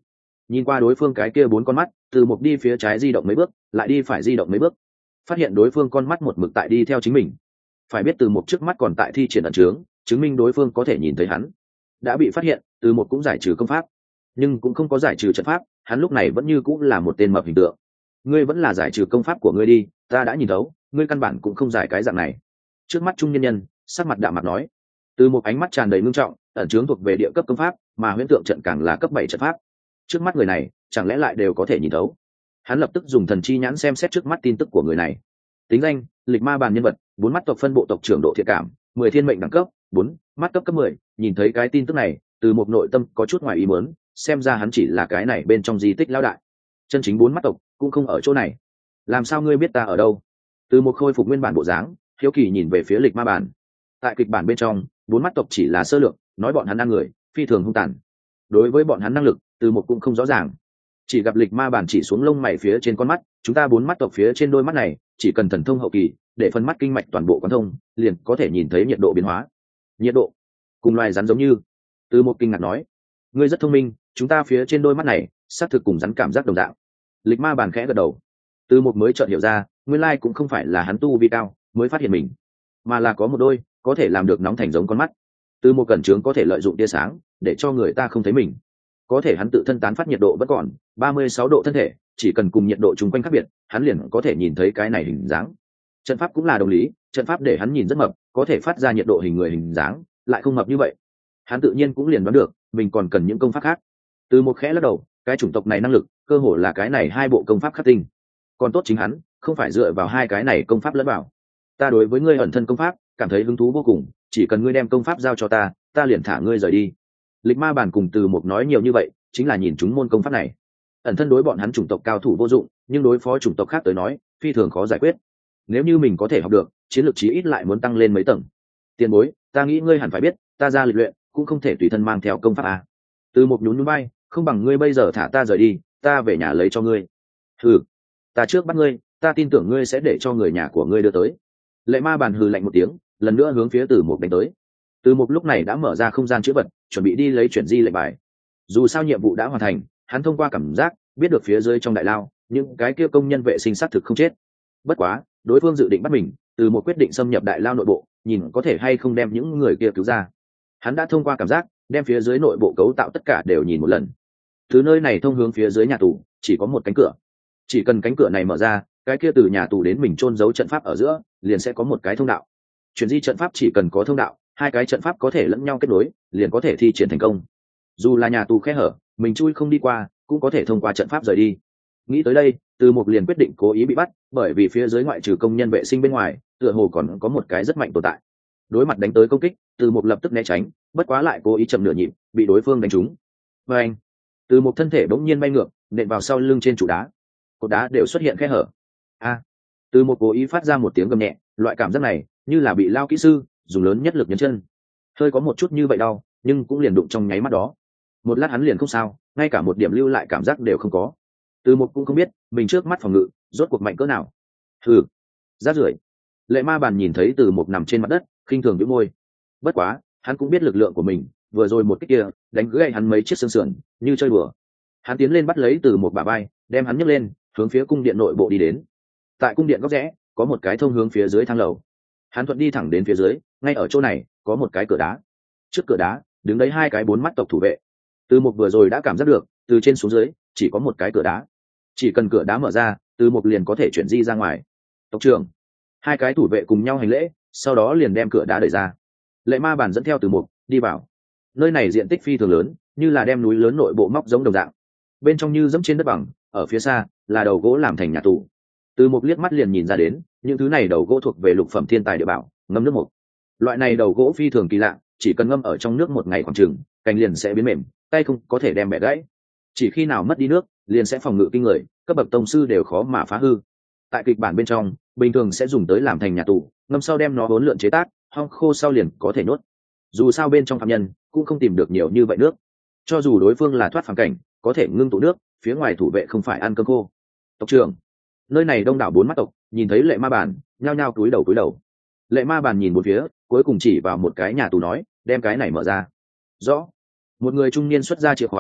nhìn qua đối phương cái kia bốn con mắt, từ một đi phía trái di động mấy bước, lại đi phải di động mấy bước, phát hiện đối phương con mắt một mực tại đi theo chính mình. Phải biết từ một trước mắt còn tại thi triển ẩn chướng, chứng minh đối phương có thể nhìn thấy hắn. Đã bị phát hiện, từ một cũng giải trừ công pháp, nhưng cũng không có giải trừ trận pháp, hắn lúc này vẫn như cũng là một tên mập hình tượng. Ngươi vẫn là giải trừ công pháp của ngươi đi, ta đã nhìn thấu, ngươi căn bản cũng không giải cái dạng này. Trước mắt trung nhân nhân, sắc mặt đạm mặt nói. Từ một ánh mắt tràn đầy ngưng trọng, ẩn chướng thuộc về địa cấp công pháp, mà huyễn tượng trận càng là cấp bảy trận pháp. Trước mắt người này, chẳng lẽ lại đều có thể nhìn thấu? Hắn lập tức dùng thần chi nhãn xem xét trước mắt tin tức của người này. Tính danh: lịch ma bàn nhân vật, bốn mắt tộc phân bộ tộc trưởng độ thiện cảm, mười thiên mệnh đẳng cấp bốn, mắt cấp cấp mười. Nhìn thấy cái tin tức này, từ một nội tâm có chút ngoài ý muốn, xem ra hắn chỉ là cái này bên trong di tích lão đại. Chân chính bốn mắt tộc cũng không ở chỗ này. Làm sao ngươi biết ta ở đâu? Từ một khôi phục nguyên bản bộ dáng, hiếu kỳ nhìn về phía lịch ma bản. Tại kịch bản bên trong, bốn mắt tộc chỉ là sơ lược, nói bọn hắn ăn người, phi thường hung tàn. Đối với bọn hắn năng lực, từ một cũng không rõ ràng. Chỉ gặp lịch ma bản chỉ xuống lông mày phía trên con mắt, chúng ta bốn mắt tộc phía trên đôi mắt này, chỉ cần thần thông hậu kỳ, để phân mắt kinh mạch toàn bộ quán thông, liền có thể nhìn thấy nhiệt độ biến hóa. Nhiệt độ, cùng loài rắn giống như. Từ một kinh ngạc nói, ngươi rất thông minh, chúng ta phía trên đôi mắt này, xác thực cùng rắn cảm giác đồng dạng. Lịch ma bản khẽ gật đầu. Từ một mới chợt hiểu ra, nguyên lai cũng không phải là hắn tu vi cao mới phát hiện mình, mà là có một đôi có thể làm được nóng thành giống con mắt. Từ một cẩn trướng có thể lợi dụng tia sáng để cho người ta không thấy mình. Có thể hắn tự thân tán phát nhiệt độ vẫn còn ba mươi sáu độ thân thể, chỉ cần cùng nhiệt độ chung quanh khác biệt, hắn liền có thể nhìn thấy cái này hình dáng. Trận pháp cũng là đồng lý, trận pháp để hắn nhìn rất mập, có thể phát ra nhiệt độ hình người hình dáng, lại không mập như vậy. Hắn tự nhiên cũng liền đoán được mình còn cần những công pháp khác. Từ một khẽ lắc đầu, cái chủng tộc này năng lực cơ hồ là cái này hai bộ công pháp khắc tinh. Còn tốt chính hắn không phải dựa vào hai cái này công pháp lẫn vào. Ta đối với ngươi ẩn thân công pháp cảm thấy hứng thú vô cùng, chỉ cần ngươi đem công pháp giao cho ta, ta liền thả ngươi rời đi. Lịch ma bản cùng từ một nói nhiều như vậy, chính là nhìn chúng môn công pháp này. Ẩn thân đối bọn hắn chủng tộc cao thủ vô dụng, nhưng đối phó chủng tộc khác tới nói, phi thường khó giải quyết. Nếu như mình có thể học được, chiến lược chí ít lại muốn tăng lên mấy tầng. Tiền bối, ta nghĩ ngươi hẳn phải biết, ta ra lịch luyện cũng không thể tùy thân mang theo công pháp à? Từ một nhún nhún vai, không bằng ngươi bây giờ thả ta rời đi, ta về nhà lấy cho ngươi. Ừ, ta trước bắt ngươi, ta tin tưởng ngươi sẽ để cho người nhà của ngươi đưa tới. Lệ ma bàn hừ lạnh một tiếng, lần nữa hướng phía từ một đánh tới. Từ một lúc này đã mở ra không gian chữ vật, chuẩn bị đi lấy chuyển di lệnh bài. Dù sao nhiệm vụ đã hoàn thành, hắn thông qua cảm giác biết được phía dưới trong đại lao những cái kia công nhân vệ sinh xác thực không chết. Bất quá đối phương dự định bắt mình, từ một quyết định xâm nhập đại lao nội bộ, nhìn có thể hay không đem những người kia cứu ra. Hắn đã thông qua cảm giác đem phía dưới nội bộ cấu tạo tất cả đều nhìn một lần. Từ nơi này thông hướng phía dưới nhà tù chỉ có một cánh cửa, chỉ cần cánh cửa này mở ra, cái kia từ nhà tù đến mình chôn giấu trận pháp ở giữa liền sẽ có một cái thông đạo. Chuyển di trận pháp chỉ cần có thông đạo, hai cái trận pháp có thể lẫn nhau kết nối, liền có thể thi triển thành công. Dù là nhà tù khe hở, mình chui không đi qua, cũng có thể thông qua trận pháp rời đi. Nghĩ tới đây, từ một liền quyết định cố ý bị bắt, bởi vì phía dưới ngoại trừ công nhân vệ sinh bên ngoài, tựa hồ còn có một cái rất mạnh tồn tại. Đối mặt đánh tới công kích, từ một lập tức né tránh, bất quá lại cố ý chậm nửa nhịp, bị đối phương đánh trúng. Và anh, từ một thân thể bỗng nhiên bay ngược, nện vào sau lưng trên trụ đá. Cột đá đều xuất hiện khe hở. A, từ một cố ý phát ra một tiếng gầm nhẹ, loại cảm giác này như là bị lao kỹ sư dùng lớn nhất lực nhấn chân. Hơi có một chút như vậy đau, nhưng cũng liền đụng trong nháy mắt đó. Một lát hắn liền không sao, ngay cả một điểm lưu lại cảm giác đều không có. Từ một cũng không biết mình trước mắt phòng ngự rốt cuộc mạnh cỡ nào. Hừ, rát rưởi. Lệ ma bàn nhìn thấy từ một nằm trên mặt đất, khinh thường bĩu môi. Bất quá hắn cũng biết lực lượng của mình, vừa rồi một cái kia đánh gãy hắn mấy chiếc xương sườn như chơi đùa. Hắn tiến lên bắt lấy từ một bả vai, đem hắn nhấc lên, hướng phía cung điện nội bộ đi đến. Tại cung điện góc rẽ có một cái thông hướng phía dưới thang lầu. Hắn thuận đi thẳng đến phía dưới, ngay ở chỗ này có một cái cửa đá. Trước cửa đá đứng đấy hai cái bốn mắt tộc thủ vệ. Từ một vừa rồi đã cảm giác được, từ trên xuống dưới chỉ có một cái cửa đá, chỉ cần cửa đá mở ra, từ một liền có thể chuyển di ra ngoài. Tộc trưởng. Hai cái thủ vệ cùng nhau hành lễ, sau đó liền đem cửa đá đẩy ra. Lệ ma bản dẫn theo từ một đi vào. Nơi này diện tích phi thường lớn, như là đem núi lớn nội bộ móc giống đồng dạng. Bên trong như dẫm trên đất bằng, ở phía xa là đầu gỗ làm thành nhà tù. Từ một liếc mắt liền nhìn ra đến, những thứ này đầu gỗ thuộc về lục phẩm thiên tài địa bảo, ngâm nước mục. Loại này đầu gỗ phi thường kỳ lạ, chỉ cần ngâm ở trong nước một ngày khoảng chừng, cành liền sẽ biến mềm, tay không có thể đem bẻ gãy. Chỉ khi nào mất đi nước, liền sẽ phòng ngự kinh người, cấp bậc tông sư đều khó mà phá hư. Tại kịch bản bên trong, bình thường sẽ dùng tới làm thành nhà tù, ngâm sau đem nó hỗn lượn chế tác, hong khô sau liền có thể nhốt. Dù sao bên trong phạm nhân cũng không tìm được nhiều như vậy nước, cho dù đối phương là thoát phàm cảnh, có thể ngưng tụ nước, phía ngoài thủ vệ không phải ăn cơm khô. Tộc trưởng. Nơi này đông đảo bốn mắt tộc, nhìn thấy lệ ma bản, nhao nhao cúi đầu cúi đầu. Lệ ma bản nhìn một phía, cuối cùng chỉ vào một cái nhà tù nói, đem cái này mở ra. Rõ. Một người trung niên xuất ra chìa khóa,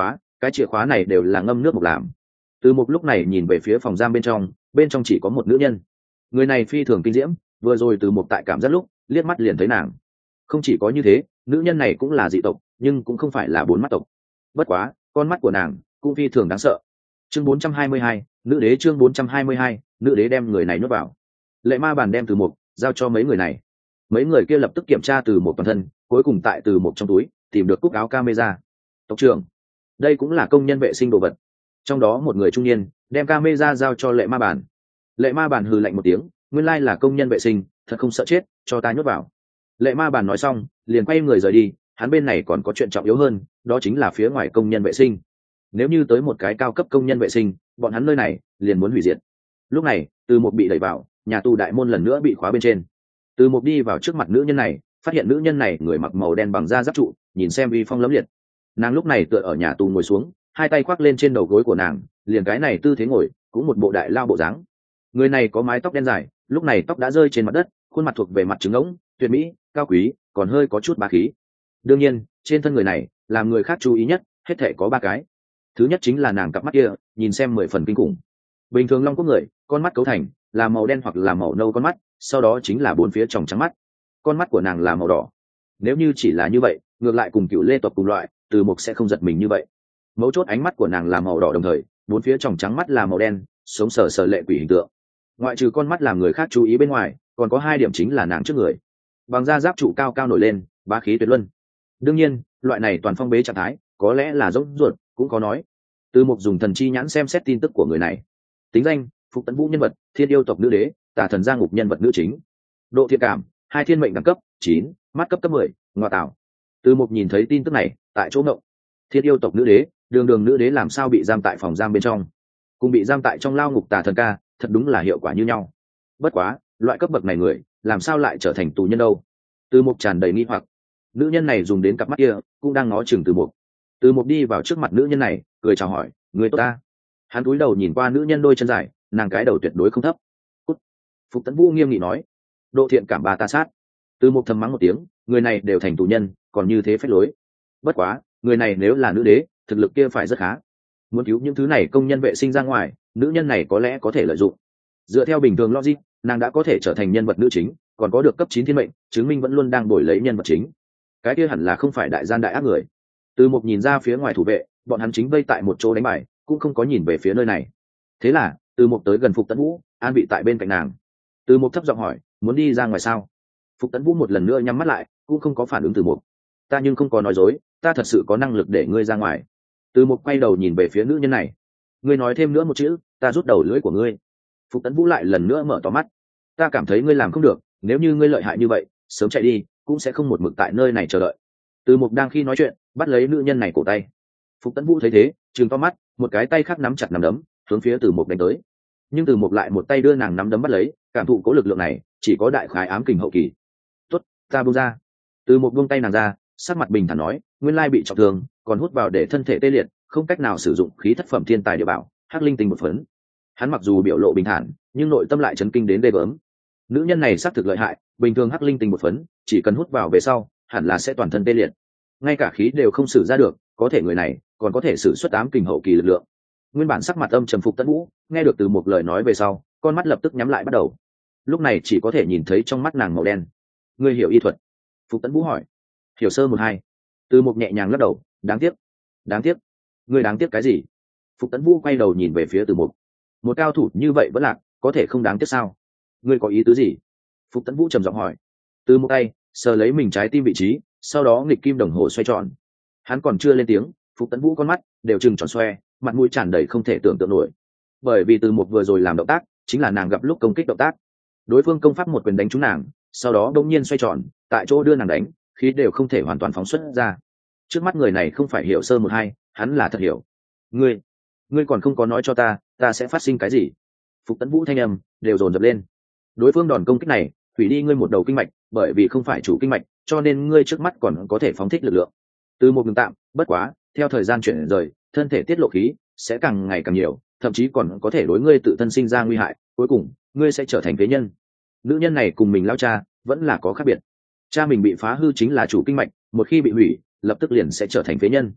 cái chìa khóa này đều là ngâm nước mộc làm. Từ Mục lúc này nhìn về phía phòng giam bên trong, bên trong chỉ có một nữ nhân. Người này phi thường kinh diễm, vừa rồi Từ Mục tại cảm giác lúc liếc mắt liền thấy nàng. Không chỉ có như thế, nữ nhân này cũng là dị tộc, nhưng cũng không phải là bốn mắt tộc. Bất quá, con mắt của nàng cũng phi thường đáng sợ. Chương bốn trăm hai mươi hai, nữ đế. Chương bốn trăm hai mươi hai, nữ đế đem người này nuốt vào. Lệ Ma Bàn đem Từ Mục giao cho mấy người này. Mấy người kia lập tức kiểm tra Từ Mục toàn thân, cuối cùng tại Từ Mục trong túi tìm được cúc áo camera. Tộc trưởng, đây cũng là công nhân vệ sinh đồ vật. Trong đó một người trung niên đem camera giao cho Lệ Ma Bàn. Lệ Ma Bàn hừ lạnh một tiếng, nguyên lai là công nhân vệ sinh, thật không sợ chết, cho ta nhốt vào. Lệ Ma Bàn nói xong liền quay người rời đi, hắn bên này còn có chuyện trọng yếu hơn, đó chính là phía ngoài công nhân vệ sinh. Nếu như tới một cái cao cấp công nhân vệ sinh, bọn hắn nơi này liền muốn hủy diệt. Lúc này Từ Mục bị đẩy vào, nhà tù đại môn lần nữa bị khóa bên trên. Từ Mục đi vào trước mặt nữ nhân này, phát hiện nữ nhân này người mặc màu đen bằng da giáp trụ, nhìn xem uy phong lẫm liệt. Nàng lúc này tựa ở nhà tù ngồi xuống, hai tay khoác lên trên đầu gối của nàng, liền cái này tư thế ngồi cũng một bộ đại lao bộ dáng. Người này có mái tóc đen dài, lúc này tóc đã rơi trên mặt đất, khuôn mặt thuộc về mặt trứng ngỗng, tuyệt mỹ, cao quý, còn hơi có chút bá khí. Đương nhiên, trên thân người này làm người khác chú ý nhất, hết thể có ba cái. Thứ nhất chính là nàng cặp mắt kia, nhìn xem mười phần kinh khủng. Bình thường Long Quốc người, con mắt cấu thành là màu đen hoặc là màu nâu con mắt, sau đó chính là bốn phía tròng trắng mắt. Con mắt của nàng là màu đỏ. Nếu như chỉ là như vậy, ngược lại cùng Cựu Lê tộc cùng loại, Từ Mục sẽ không giật mình như vậy. Mấu chốt ánh mắt của nàng là màu đỏ đồng thời, bốn phía tròng trắng mắt là màu đen, sống sờ sờ lệ quỷ hình tượng. Ngoại trừ con mắt làm người khác chú ý bên ngoài, còn có hai điểm chính là nàng trước người. Bằng da giáp trụ cao cao nổi lên, bá khí tuyệt luân. Đương nhiên, loại này toàn phong bế trạng thái, có lẽ là rỗng ruột, cũng có nói. Từ Mục dùng thần chi nhãn xem xét tin tức của người này. Tính danh: Phục Tấn Vũ nhân vật, Thiên yêu tộc nữ đế, Tà thần Giang Ngục nhân vật nữ chính. Độ thiện cảm: hai thiên mệnh đẳng cấp chín, mắt cấp cấp mười, ngoại tạo. Từ Mục nhìn thấy tin tức này, tại chỗ ngộng. Thiên yêu tộc nữ đế, đường đường nữ đế làm sao bị giam tại phòng giam bên trong, cùng bị giam tại trong lao ngục Tà thần ca, thật đúng là hiệu quả như nhau. Bất quá, loại cấp bậc này người, làm sao lại trở thành tù nhân đâu? Từ Mục tràn đầy nghi hoặc. Nữ nhân này dùng đến cặp mắt kia, cũng đang ngó chừng Từ Mục. Từ Mục đi vào trước mặt nữ nhân này, cười chào hỏi: người tốt ta. Hắn cúi đầu nhìn qua nữ nhân đôi chân dài, nàng cái đầu tuyệt đối không thấp. Cút. Phục Tấn Vũ nghiêm nghị nói: độ thiện cảm bà ta sát. Từ Mục thầm mắng một tiếng, người này đều thành tù nhân, còn như thế phách lối. Bất quá, người này nếu là nữ đế, thực lực kia phải rất khá. Muốn cứu những thứ này công nhân vệ sinh ra ngoài, nữ nhân này có lẽ có thể lợi dụng. Dựa theo bình thường logic, nàng đã có thể trở thành nhân vật nữ chính, còn có được cấp chín thiên mệnh, chứng minh vẫn luôn đang đổi lấy nhân vật chính. Cái kia hẳn là không phải đại gian đại ác người. Từ Mục nhìn ra phía ngoài thủ vệ, bọn hắn chính vây tại một chỗ đánh bài, cũng không có nhìn về phía nơi này. Thế là, Từ Mục tới gần Phục Tấn Vũ, an vị tại bên cạnh nàng. Từ Mục thấp giọng hỏi: muốn đi ra ngoài sao? Phục Tấn Vũ một lần nữa nhắm mắt lại, cũng không có phản ứng Từ Mục. Ta nhưng không có nói dối, ta thật sự có năng lực để ngươi ra ngoài. Từ Mục quay đầu nhìn về phía nữ nhân này. Ngươi nói thêm nữa một chữ, ta rút đầu lưỡi của ngươi. Phục Tấn Vũ lại lần nữa mở to mắt. Ta cảm thấy ngươi làm không được, nếu như ngươi lợi hại như vậy, sớm chạy đi, cũng sẽ không một mực tại nơi này chờ đợi. Từ Mục đang khi nói chuyện, bắt lấy nữ nhân này cổ tay. Phục Tấn Vũ thấy thế, trừng to mắt, một cái tay khác nắm chặt nắm đấm, hướng phía Từ Mục đánh tới. Nhưng Từ Mục lại một tay đưa nàng nắm đấm bắt lấy, cảm thụ cố lực lượng này, chỉ có đại khái ám kình hậu kỳ. "Tốt, ta buông ra." Từ Mục buông tay nàng ra, sắc mặt bình thản nói: "Nguyên lai bị trọng thương, còn hút vào để thân thể tê liệt, không cách nào sử dụng khí thất phẩm thiên tài địa bảo, hắc linh tinh một phấn." Hắn mặc dù biểu lộ bình thản, nhưng nội tâm lại chấn kinh đến ghê gớm. Nữ nhân này xác thực lợi hại, bình thường hắc linh tinh một phấn, chỉ cần hút vào về sau, hẳn là sẽ toàn thân tê liệt. Ngay cả khí đều không sử ra được, có thể người này còn có thể sử xuất ám kình hậu kỳ lực lượng. Nguyên bản sắc mặt âm trầm Phục Tấn Vũ, nghe được Từ Mục lời nói về sau, con mắt lập tức nhắm lại bắt đầu. Lúc này chỉ có thể nhìn thấy trong mắt nàng màu đen. "Ngươi hiểu y thuật?" Phục Tấn Vũ hỏi. "Hiểu sơ một hai." Từ Mục nhẹ nhàng lắc đầu: "Đáng tiếc." "Đáng tiếc? Ngươi đáng tiếc cái gì?" Phục Tấn Vũ quay đầu nhìn về phía Từ Mục. "Một cao thủ như vậy vẫn lạc, có thể không đáng tiếc sao? Ngươi có ý tứ gì?" Phục Tấn Vũ trầm giọng hỏi. Từ Mục tay sờ lấy mình trái tim vị trí, sau đó nghịch kim đồng hồ xoay tròn. Hắn còn chưa lên tiếng, Phục Tấn Vũ con mắt đều trừng tròn xoe, mặt mũi tràn đầy không thể tưởng tượng nổi. Bởi vì Từ Mục vừa rồi làm động tác, chính là nàng gặp lúc công kích động tác. Đối phương công pháp một quyền đánh trúng nàng, sau đó đột nhiên xoay tròn, tại chỗ đưa nàng đánh, khí đều không thể hoàn toàn phóng xuất ra. Trước mắt người này không phải hiểu sơ một hai, hắn là thật hiểu. "Ngươi, ngươi còn không có nói cho ta, ta sẽ phát sinh cái gì?" Phục Tấn Vũ thanh âm đều dồn dập lên. Đối phương đòn công kích này, hủy đi ngươi một đầu kinh mạch, bởi vì không phải chủ kinh mạch, cho nên ngươi trước mắt còn có thể phóng thích lực lượng. Từ một ngừng tạm, bất quá, theo thời gian chuyển rời, thân thể tiết lộ khí sẽ càng ngày càng nhiều, thậm chí còn có thể đối ngươi tự thân sinh ra nguy hại, cuối cùng, ngươi sẽ trở thành phế nhân. Nữ nhân này cùng mình lão cha vẫn là có khác biệt. Cha mình bị phá hư chính là chủ kinh mạch, một khi bị hủy, lập tức liền sẽ trở thành phế nhân.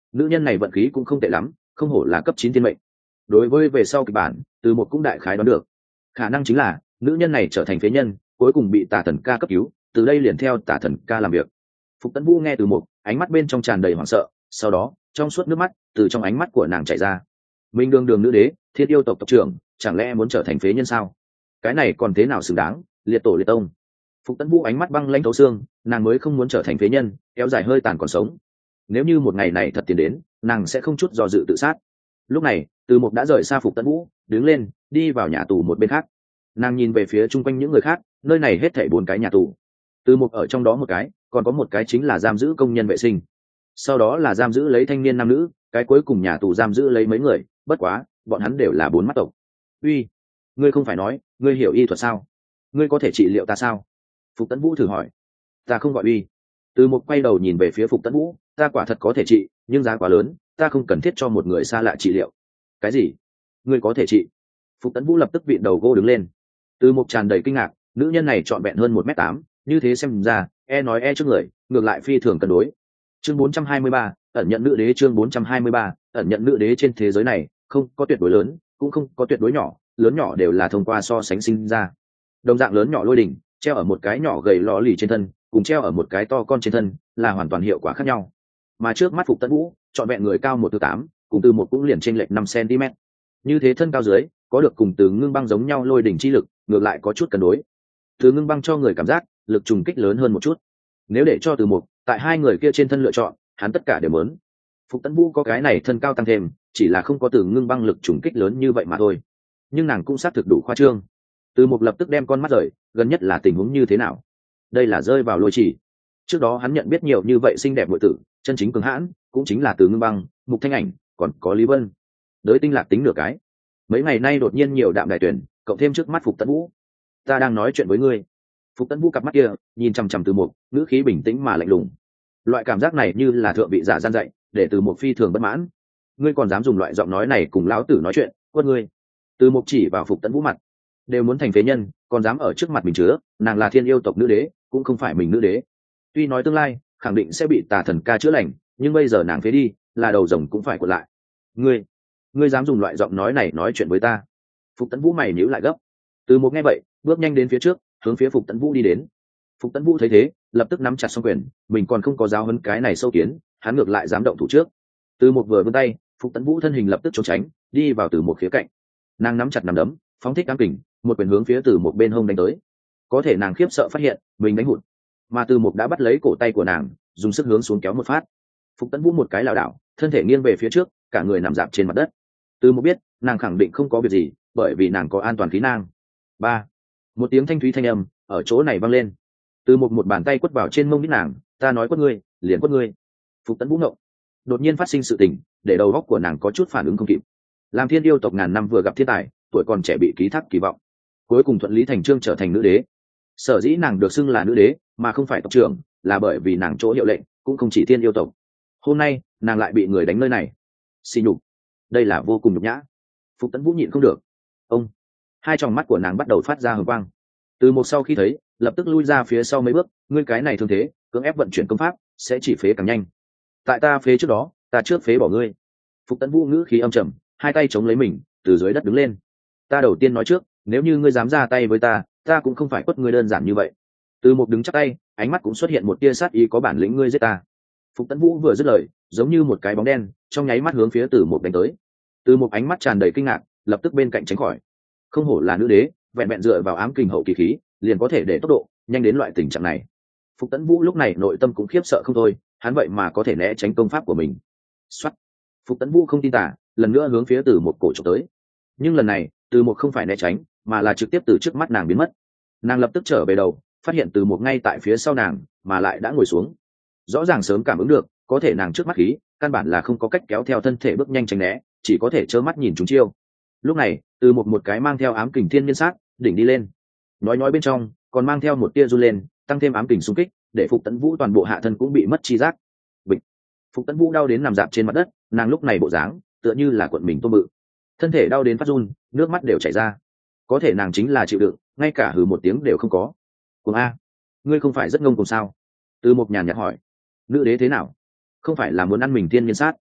nữ nhân này vận khí cũng không tệ lắm, không hổ là cấp chín thiên mệnh. Đối với về sau kịch bản, Từ Mục cũng đại khái đoán được, khả năng chính là nữ nhân này trở thành phế nhân, cuối cùng bị Tà Thần ca cấp cứu, từ đây liền theo Tà Thần ca làm việc. Phục Tấn Vũ nghe Từ Mục, ánh mắt bên trong tràn đầy hoảng sợ, sau đó trong suốt nước mắt từ trong ánh mắt của nàng chảy ra. Minh đường đường nữ đế, thiên yêu tộc tộc trưởng, chẳng lẽ muốn trở thành phế nhân sao? Cái này còn thế nào xứng đáng, liệt tổ liệt tông. Phục Tấn Vũ ánh mắt băng lãnh thấu xương, nàng mới không muốn trở thành phế nhân, kéo dài hơi tàn còn sống. Nếu như một ngày này thật tiến đến, nàng sẽ không chút do dự tự sát. Lúc này, Từ Mục đã rời xa Phục Tấn Vũ, đứng lên, đi vào nhà tù một bên khác. Nàng nhìn về phía chung quanh những người khác, nơi này hết thảy bốn cái nhà tù. Từ Mục ở trong đó một cái, còn có một cái chính là giam giữ công nhân vệ sinh. Sau đó là giam giữ lấy thanh niên nam nữ, cái cuối cùng nhà tù giam giữ lấy mấy người, bất quá, bọn hắn đều là bốn mắt tộc. Uy, ngươi không phải nói, ngươi hiểu y thuật sao? Ngươi có thể trị liệu ta sao? Phục Tấn Vũ thử hỏi. Ta không gọi Uy. Từ Mục quay đầu nhìn về phía Phục Tấn Vũ, ta quả thật có thể trị, nhưng giá quá lớn, ta không cần thiết cho một người xa lạ trị liệu. Cái gì? Ngươi có thể trị? Phục Tấn Vũ lập tức vịn đầu gô đứng lên. Từ Mục tràn đầy kinh ngạc, nữ nhân này trọn vẹn hơn một mét tám, như thế xem ra, e nói e trước người, ngược lại phi thường cân đối. Chương bốn trăm hai mươi ba, ẩn nhận nữ đế. Chương bốn trăm hai mươi ba, ẩn nhận nữ đế. Trên thế giới này, không có tuyệt đối lớn, cũng không có tuyệt đối nhỏ, lớn nhỏ đều là thông qua so sánh sinh ra. Đồng dạng lớn nhỏ lôi đỉnh, treo ở một cái nhỏ gầy lò lì trên thân, cùng treo ở một cái to con trên thân, là hoàn toàn hiệu quả khác nhau. Mà trước mắt Phục Tấn Vũ, trọn vẹn người cao một thứ tám, cùng Từ Mục cũng liền chênh lệch năm xăng-ti-mét. Như thế thân cao dưới, có được cùng Từ Ngưng Băng giống nhau lôi đỉnh chi lực, ngược lại có chút cân đối. Từ Ngưng Băng cho người cảm giác lực trùng kích lớn hơn một chút. Nếu để cho Từ Mục tại hai người kia trên thân lựa chọn, hắn tất cả đều muốn. Phục Tấn Vũ có cái này thân cao tăng thêm, chỉ là không có Từ Ngưng Băng lực trùng kích lớn như vậy mà thôi. Nhưng nàng cũng xác thực đủ khoa trương. Từ Mục lập tức đem con mắt rời, gần nhất là tình huống như thế nào? Đây là rơi vào lôi chỉ. Trước đó hắn nhận biết nhiều như vậy xinh đẹp muội tử, chân chính cường hãn, cũng chính là Từ Ngưng Băng, Mục Thanh Ảnh, còn có Lý Vân. Đới Tinh Lạc tính nửa cái. Mấy ngày nay đột nhiên nhiều đạm đại tuyển, cộng thêm trước mắt Phục Tấn Vũ. Ta đang nói chuyện với ngươi. Phục Tấn Vũ cặp mắt kia nhìn chằm chằm Từ Mục, ngữ khí bình tĩnh mà lạnh lùng. Loại cảm giác này như là thượng vị giả gian dạy, để Từ Mục phi thường bất mãn. Ngươi còn dám dùng loại giọng nói này cùng lão tử nói chuyện, quất ngươi. Từ Mục chỉ vào Phục Tấn Vũ mặt, đều muốn thành phế nhân, còn dám ở trước mặt mình chứa, nàng là thiên yêu tộc nữ đế, cũng không phải mình nữ đế. Tuy nói tương lai khẳng định sẽ bị Tà Thần ca chữa lành, nhưng bây giờ nàng phế đi, là đầu rồng cũng phải cuộn lại. Ngươi, ngươi dám dùng loại giọng nói này nói chuyện với ta? Phục Tấn Vũ mày nhíu lại gấp. Từ Mục nghe vậy, bước nhanh đến phía trước, hướng phía Phục Tấn Vũ đi đến. Phục Tấn Vũ thấy thế, lập tức nắm chặt song quyền, mình còn không có giáo huấn cái này sâu kiến, hắn ngược lại dám động thủ trước. Từ Mục vừa vươn tay, Phục Tấn Vũ thân hình lập tức trốn tránh, đi vào Từ Mục khía cạnh. Nàng nắm chặt nắm đấm, phóng thích ám kình, một quyền hướng phía Từ Mục bên hông đánh tới. Có thể nàng khiếp sợ phát hiện, mình đánh hụt, mà Từ Mục đã bắt lấy cổ tay của nàng, dùng sức hướng xuống kéo một phát. Phục Tấn Vũ một cái lảo đảo, thân thể nghiêng về phía trước, cả người nằm dạp trên mặt đất. Từ Mục biết, nàng khẳng định không có việc gì, bởi vì nàng có an toàn khí nang. Ba, một tiếng thanh thúy thanh âm ở chỗ này vang lên. Từ Mục một bàn tay quất vào trên mông đít nàng, ta nói quất ngươi, liền quất ngươi. Phục Tấn Vũ ngộng, đột nhiên phát sinh sự tình, để đầu óc của nàng có chút phản ứng không kịp. Làm thiên yêu tộc ngàn năm vừa gặp thiên tài, tuổi còn trẻ bị ký thác kỳ vọng, cuối cùng thuận lý thành trương trở thành nữ đế. Sở dĩ nàng được xưng là nữ đế, mà không phải tộc trưởng, là bởi vì nàng chỗ hiệu lệnh cũng không chỉ thiên yêu tộc. Hôm nay nàng lại bị người đánh nơi này, xỉ nhục, đây là vô cùng nhục nhã. Phục Tấn Vũ nhịn không được, ông, hai tròng mắt của nàng bắt đầu phát ra hừng quang. Từ Một sau khi thấy, lập tức lui ra phía sau mấy bước, ngươi cái này thương thế, cưỡng ép vận chuyển công pháp sẽ chỉ phế càng nhanh. Tại ta phế trước đó, ta trước phế bỏ ngươi. Phục Tấn Vũ ngữ khí âm trầm, hai tay chống lấy mình, từ dưới đất đứng lên. Ta đầu tiên nói trước, nếu như ngươi dám ra tay với ta, ta cũng không phải quất ngươi đơn giản như vậy. Từ Một đứng chắc tay, ánh mắt cũng xuất hiện một tia sát ý, có bản lĩnh ngươi giết ta. Phục Tấn Vũ vừa dứt lời, giống như một cái bóng đen, trong nháy mắt hướng phía Từ Một đánh tới. Từ Một ánh mắt tràn đầy kinh ngạc, lập tức bên cạnh tránh khỏi. Không hổ là nữ đế, vẹn vẹn dựa vào ám kình hậu kỳ khí, liền có thể để tốc độ nhanh đến loại tình trạng này. Phục Tấn Vũ lúc này nội tâm cũng khiếp sợ không thôi, hắn vậy mà có thể né tránh công pháp của mình. Soát. Phục Tấn Vũ không tin tả, lần nữa hướng phía Từ Một cổ trộm tới. Nhưng lần này, Từ Một không phải né tránh, mà là trực tiếp từ trước mắt nàng biến mất. Nàng lập tức trở về đầu, phát hiện Từ Một ngay tại phía sau nàng, mà lại đã ngồi xuống. Rõ ràng sớm cảm ứng được, có thể nàng trước mắt khí, căn bản là không có cách kéo theo thân thể bước nhanh tránh né, chỉ có thể trơ mắt nhìn chúng chiêu. Lúc này, Từ Một một cái mang theo ám kình thiên niên sát, đỉnh đi lên. Nói nói bên trong, còn mang theo một tia run lên, tăng thêm ám kình xung kích, để Phục Tấn Vũ toàn bộ hạ thân cũng bị mất chi giác. Bịch. Phục Tấn Vũ đau đến nằm dạp trên mặt đất, nàng lúc này bộ dáng tựa như là cuộn mình tôm bự, thân thể đau đến phát run, nước mắt đều chảy ra. Có thể nàng chính là chịu đựng, ngay cả hừ một tiếng đều không có. Cùng a, ngươi không phải rất ngông cùng sao? Từ Một nhàn nhạt hỏi. Nữ đế thế nào? Không phải là muốn ăn mình tiên nhân sát?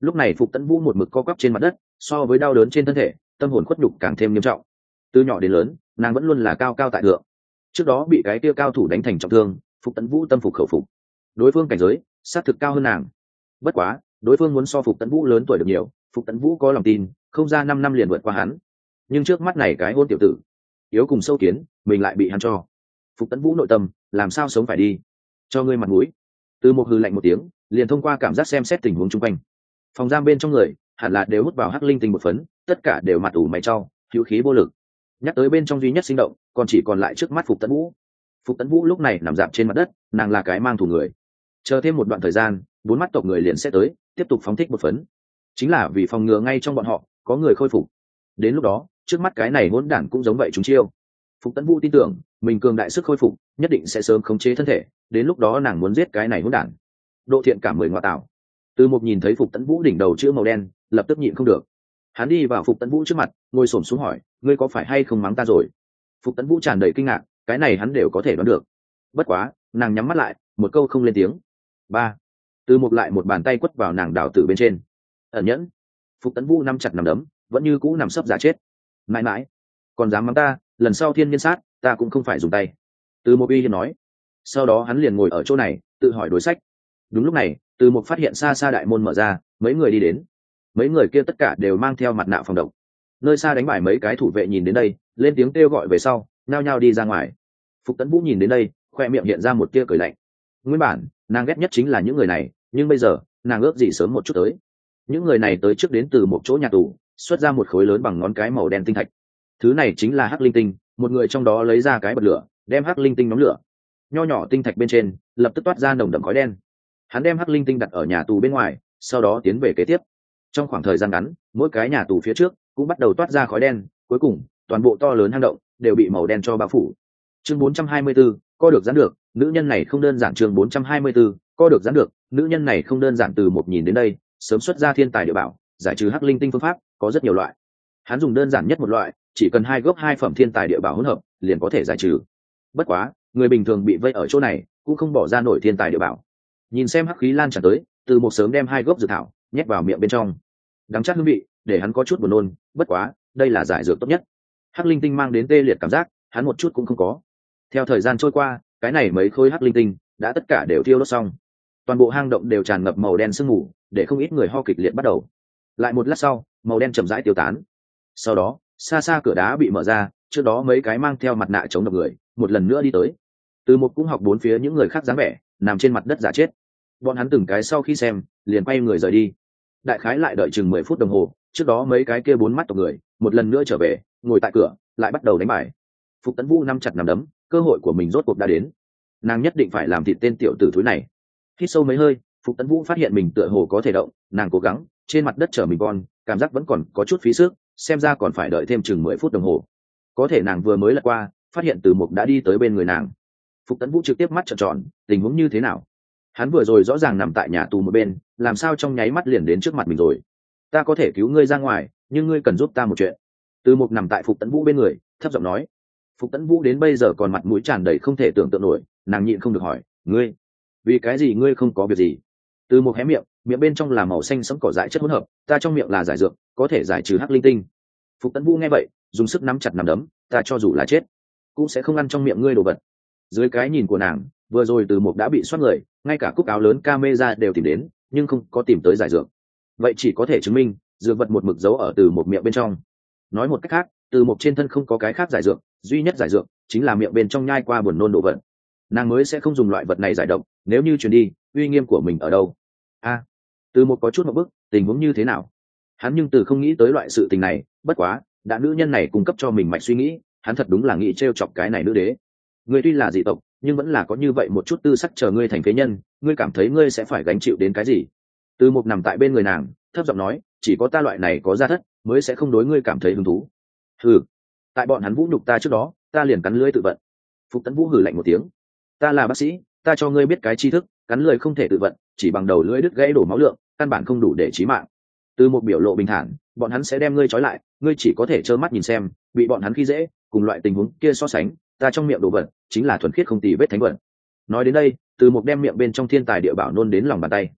Lúc này Phục Tấn Vũ một mực co quắp trên mặt đất, so với đau đớn trên thân thể, tâm hồn khuất nhục càng thêm nghiêm trọng. Từ nhỏ đến lớn, nàng vẫn luôn là cao cao tại thượng. Trước đó bị cái kia cao thủ đánh thành trọng thương, Phục Tấn Vũ tâm phục khẩu phục. Đối phương cảnh giới sát thực cao hơn nàng. Bất quá, đối phương muốn so Phục Tấn Vũ lớn tuổi được nhiều, Phục Tấn Vũ có lòng tin, không ra năm năm liền vượt qua hắn. Nhưng trước mắt này cái hôn tiểu tử, yếu cùng sâu kiến, mình lại bị hắn cho. Phục Tấn Vũ nội tâm, làm sao sống phải đi? Cho ngươi mặt mũi. Từ một hư lạnh một tiếng, liền thông qua cảm giác xem xét tình huống chung quanh. Phòng giam bên trong người, hẳn là đều hút vào hắc linh tinh một phấn, tất cả đều mặt ủ mày trao, hữu khí vô lực. Nhắc tới bên trong duy nhất sinh động, còn chỉ còn lại trước mắt Phục Tấn Vũ. Phục Tấn Vũ lúc này nằm dạp trên mặt đất, nàng là cái mang thù người. Chờ thêm một đoạn thời gian, bốn mắt tộc người liền sẽ tới, tiếp tục phóng thích một phấn. Chính là vì phòng ngừa ngay trong bọn họ có người khôi phục. Đến lúc đó, trước mắt cái này hỗn đản cũng giống vậy chúng chiêu. Phục Tấn Vũ tin tưởng, mình cường đại sức khôi phục, nhất định sẽ sớm khống chế thân thể, đến lúc đó nàng muốn giết cái này hỗn đản. Độ thiện cảm mười ngoại tạo. Từ một nhìn thấy Phục Tấn Vũ đỉnh đầu chữ màu đen, lập tức nhịn không được. Hắn đi vào Phục Tấn Vũ trước mặt, ngồi xổm xuống hỏi, ngươi có phải hay không mắng ta rồi? Phục Tấn Vũ tràn đầy kinh ngạc, cái này hắn đều có thể đoán được. Bất quá, nàng nhắm mắt lại, một câu không lên tiếng. Ba. Từ một lại một bàn tay quất vào nàng đào tử bên trên. Ẩn nhẫn. Phục Tấn Vũ nắm chặt nắm đấm, vẫn như cũ nằm sấp giả chết. Mãi mãi, còn dám mắng ta, lần sau thiên nhiên sát, ta cũng không phải dùng tay. Từ một uy hiếp nói. Sau đó hắn liền ngồi ở chỗ này, tự hỏi đối sách. Đúng lúc này, từ một phát hiện xa xa đại môn mở ra, mấy người đi đến. Mấy người kia tất cả đều mang theo mặt nạ phòng độc. Nơi xa đánh bại mấy cái thủ vệ nhìn đến đây, lên tiếng kêu gọi về sau, nhao nhao đi ra ngoài. Phục Tấn Vũ nhìn đến đây, khoe miệng hiện ra một tia cười lạnh. Nguyên bản, nàng ghét nhất chính là những người này, nhưng bây giờ, nàng ước gì sớm một chút tới. Những người này tới trước đến từ một chỗ nhà tù, xuất ra một khối lớn bằng ngón cái màu đen tinh thạch. Thứ này chính là hắc linh tinh, một người trong đó lấy ra cái bật lửa, đem hắc linh tinh nhóm lửa. Nho nhỏ tinh thạch bên trên, lập tức toát ra nồng đậm khói đen. Hắn đem hắc linh tinh đặt ở nhà tù bên ngoài, sau đó tiến về kế tiếp. Trong khoảng thời gian ngắn, mỗi cái nhà tù phía trước cũng bắt đầu toát ra khói đen, cuối cùng, toàn bộ to lớn hang động đều bị màu đen cho bao phủ. Chương bốn trăm hai mươi 4, co được giãn được, nữ nhân này không đơn giản. Chương bốn trăm hai mươi 4, co được giãn được, nữ nhân này không đơn giản. Từ một nhìn đến đây, sớm xuất ra thiên tài địa bảo, giải trừ hắc linh tinh phương pháp có rất nhiều loại. Hắn dùng đơn giản nhất một loại, chỉ cần hai gốc hai phẩm thiên tài địa bảo hỗn hợp, liền có thể giải trừ. Bất quá, người bình thường bị vây ở chỗ này, cũng không bỏ ra nổi thiên tài địa bảo. Nhìn xem hắc khí lan tràn tới, từ một sớm đem hai gốc dược thảo nhét vào miệng bên trong. Đắng chát hương vị, để hắn có chút buồn nôn, bất quá, đây là giải dược tốt nhất. Hắc linh tinh mang đến tê liệt cảm giác, hắn một chút cũng không có. Theo thời gian trôi qua, cái này mấy khối hắc linh tinh đã tất cả đều tiêu đốt xong. Toàn bộ hang động đều tràn ngập màu đen sương mù, để không ít người ho kịch liệt bắt đầu. Lại một lát sau, màu đen chậm rãi tiêu tán. Sau đó, xa xa cửa đá bị mở ra, trước đó mấy cái mang theo mặt nạ chống độc người, một lần nữa đi tới. Từ một cũng học bốn phía những người khác dáng vẻ, nằm trên mặt đất giả chết. Bọn hắn từng cái sau khi xem, liền quay người rời đi. Đại khái lại đợi chừng mười phút đồng hồ, trước đó mấy cái kia bốn mắt tộc người, một lần nữa trở về, ngồi tại cửa, lại bắt đầu đánh bài. Phục Tấn Vũ nắm chặt nắm đấm, cơ hội của mình rốt cuộc đã đến. Nàng nhất định phải làm thịt tên tiểu tử thúi này. Hít sâu mấy hơi, Phục Tấn Vũ phát hiện mình tựa hồ có thể động, nàng cố gắng, trên mặt đất trở mình con, cảm giác vẫn còn có chút phí sức, xem ra còn phải đợi thêm chừng mười phút đồng hồ. Có thể nàng vừa mới lật qua, phát hiện Từ Mục đã đi tới bên người nàng. Phục Tấn Vũ trực tiếp mắt trợn tròn, tình huống như thế nào? Hắn vừa rồi rõ ràng nằm tại nhà tù một bên, làm sao trong nháy mắt liền đến trước mặt mình rồi? Ta có thể cứu ngươi ra ngoài, nhưng ngươi cần giúp ta một chuyện. Từ Mục nằm tại Phục Tấn Vũ bên người, thấp giọng nói. Phục Tấn Vũ đến bây giờ còn mặt mũi tràn đầy không thể tưởng tượng nổi, nàng nhịn không được hỏi, ngươi, vì cái gì ngươi không có việc gì? Từ Mục hé miệng, miệng bên trong là màu xanh sẫm cỏ dại chất hỗn hợp, ta trong miệng là giải dược, có thể giải trừ hắc linh tinh. Phục Tấn Vũ nghe vậy, dùng sức nắm chặt nắm đấm, ta cho dù là chết, cũng sẽ không ăn trong miệng ngươi đồ vật. Dưới cái nhìn của nàng, vừa rồi Từ Mục đã bị soát người, ngay cả cúc áo lớn camera đều tìm đến, nhưng không có tìm tới giải dược. Vậy chỉ có thể chứng minh, dược vật một mực giấu ở Từ Mục miệng bên trong. Nói một cách khác, Từ Mục trên thân không có cái khác giải dược, duy nhất giải dược chính là miệng bên trong nhai qua buồn nôn đồ vật. Nàng mới sẽ không dùng loại vật này giải độc, nếu như truyền đi, uy nghiêm của mình ở đâu? A, à, Từ Mục có chút một bức, tình huống như thế nào? Hắn nhưng từ không nghĩ tới loại sự tình này, bất quá, đã nữ nhân này cung cấp cho mình mạch suy nghĩ, hắn thật đúng là nghĩ trêu chọc cái này nữ đế. Ngươi tuy là dị tộc, nhưng vẫn là có như vậy một chút tư sắc, chờ ngươi thành phế nhân, ngươi cảm thấy ngươi sẽ phải gánh chịu đến cái gì? Từ Mục nằm tại bên người nàng, thấp giọng nói, chỉ có ta loại này có gia thất, mới sẽ không đối ngươi cảm thấy hứng thú. Hừ, tại bọn hắn vũ nhục ta trước đó, ta liền cắn lưỡi tự vận. Phục Tấn Vũ hừ lạnh một tiếng, ta là bác sĩ, ta cho ngươi biết cái tri thức, cắn lưỡi không thể tự vận, chỉ bằng đầu lưỡi đứt gãy đổ máu lượng, căn bản không đủ để chí mạng. Từ một biểu lộ bình thản, bọn hắn sẽ đem ngươi trói lại, ngươi chỉ có thể trơ mắt nhìn xem, bị bọn hắn khi dễ, cùng loại tình huống kia so sánh, ta trong miệng đồ vật chính là thuần khiết không tì vết thánh vật. Nói đến đây, Từ một đem miệng bên trong thiên tài địa bảo nôn đến lòng bàn tay.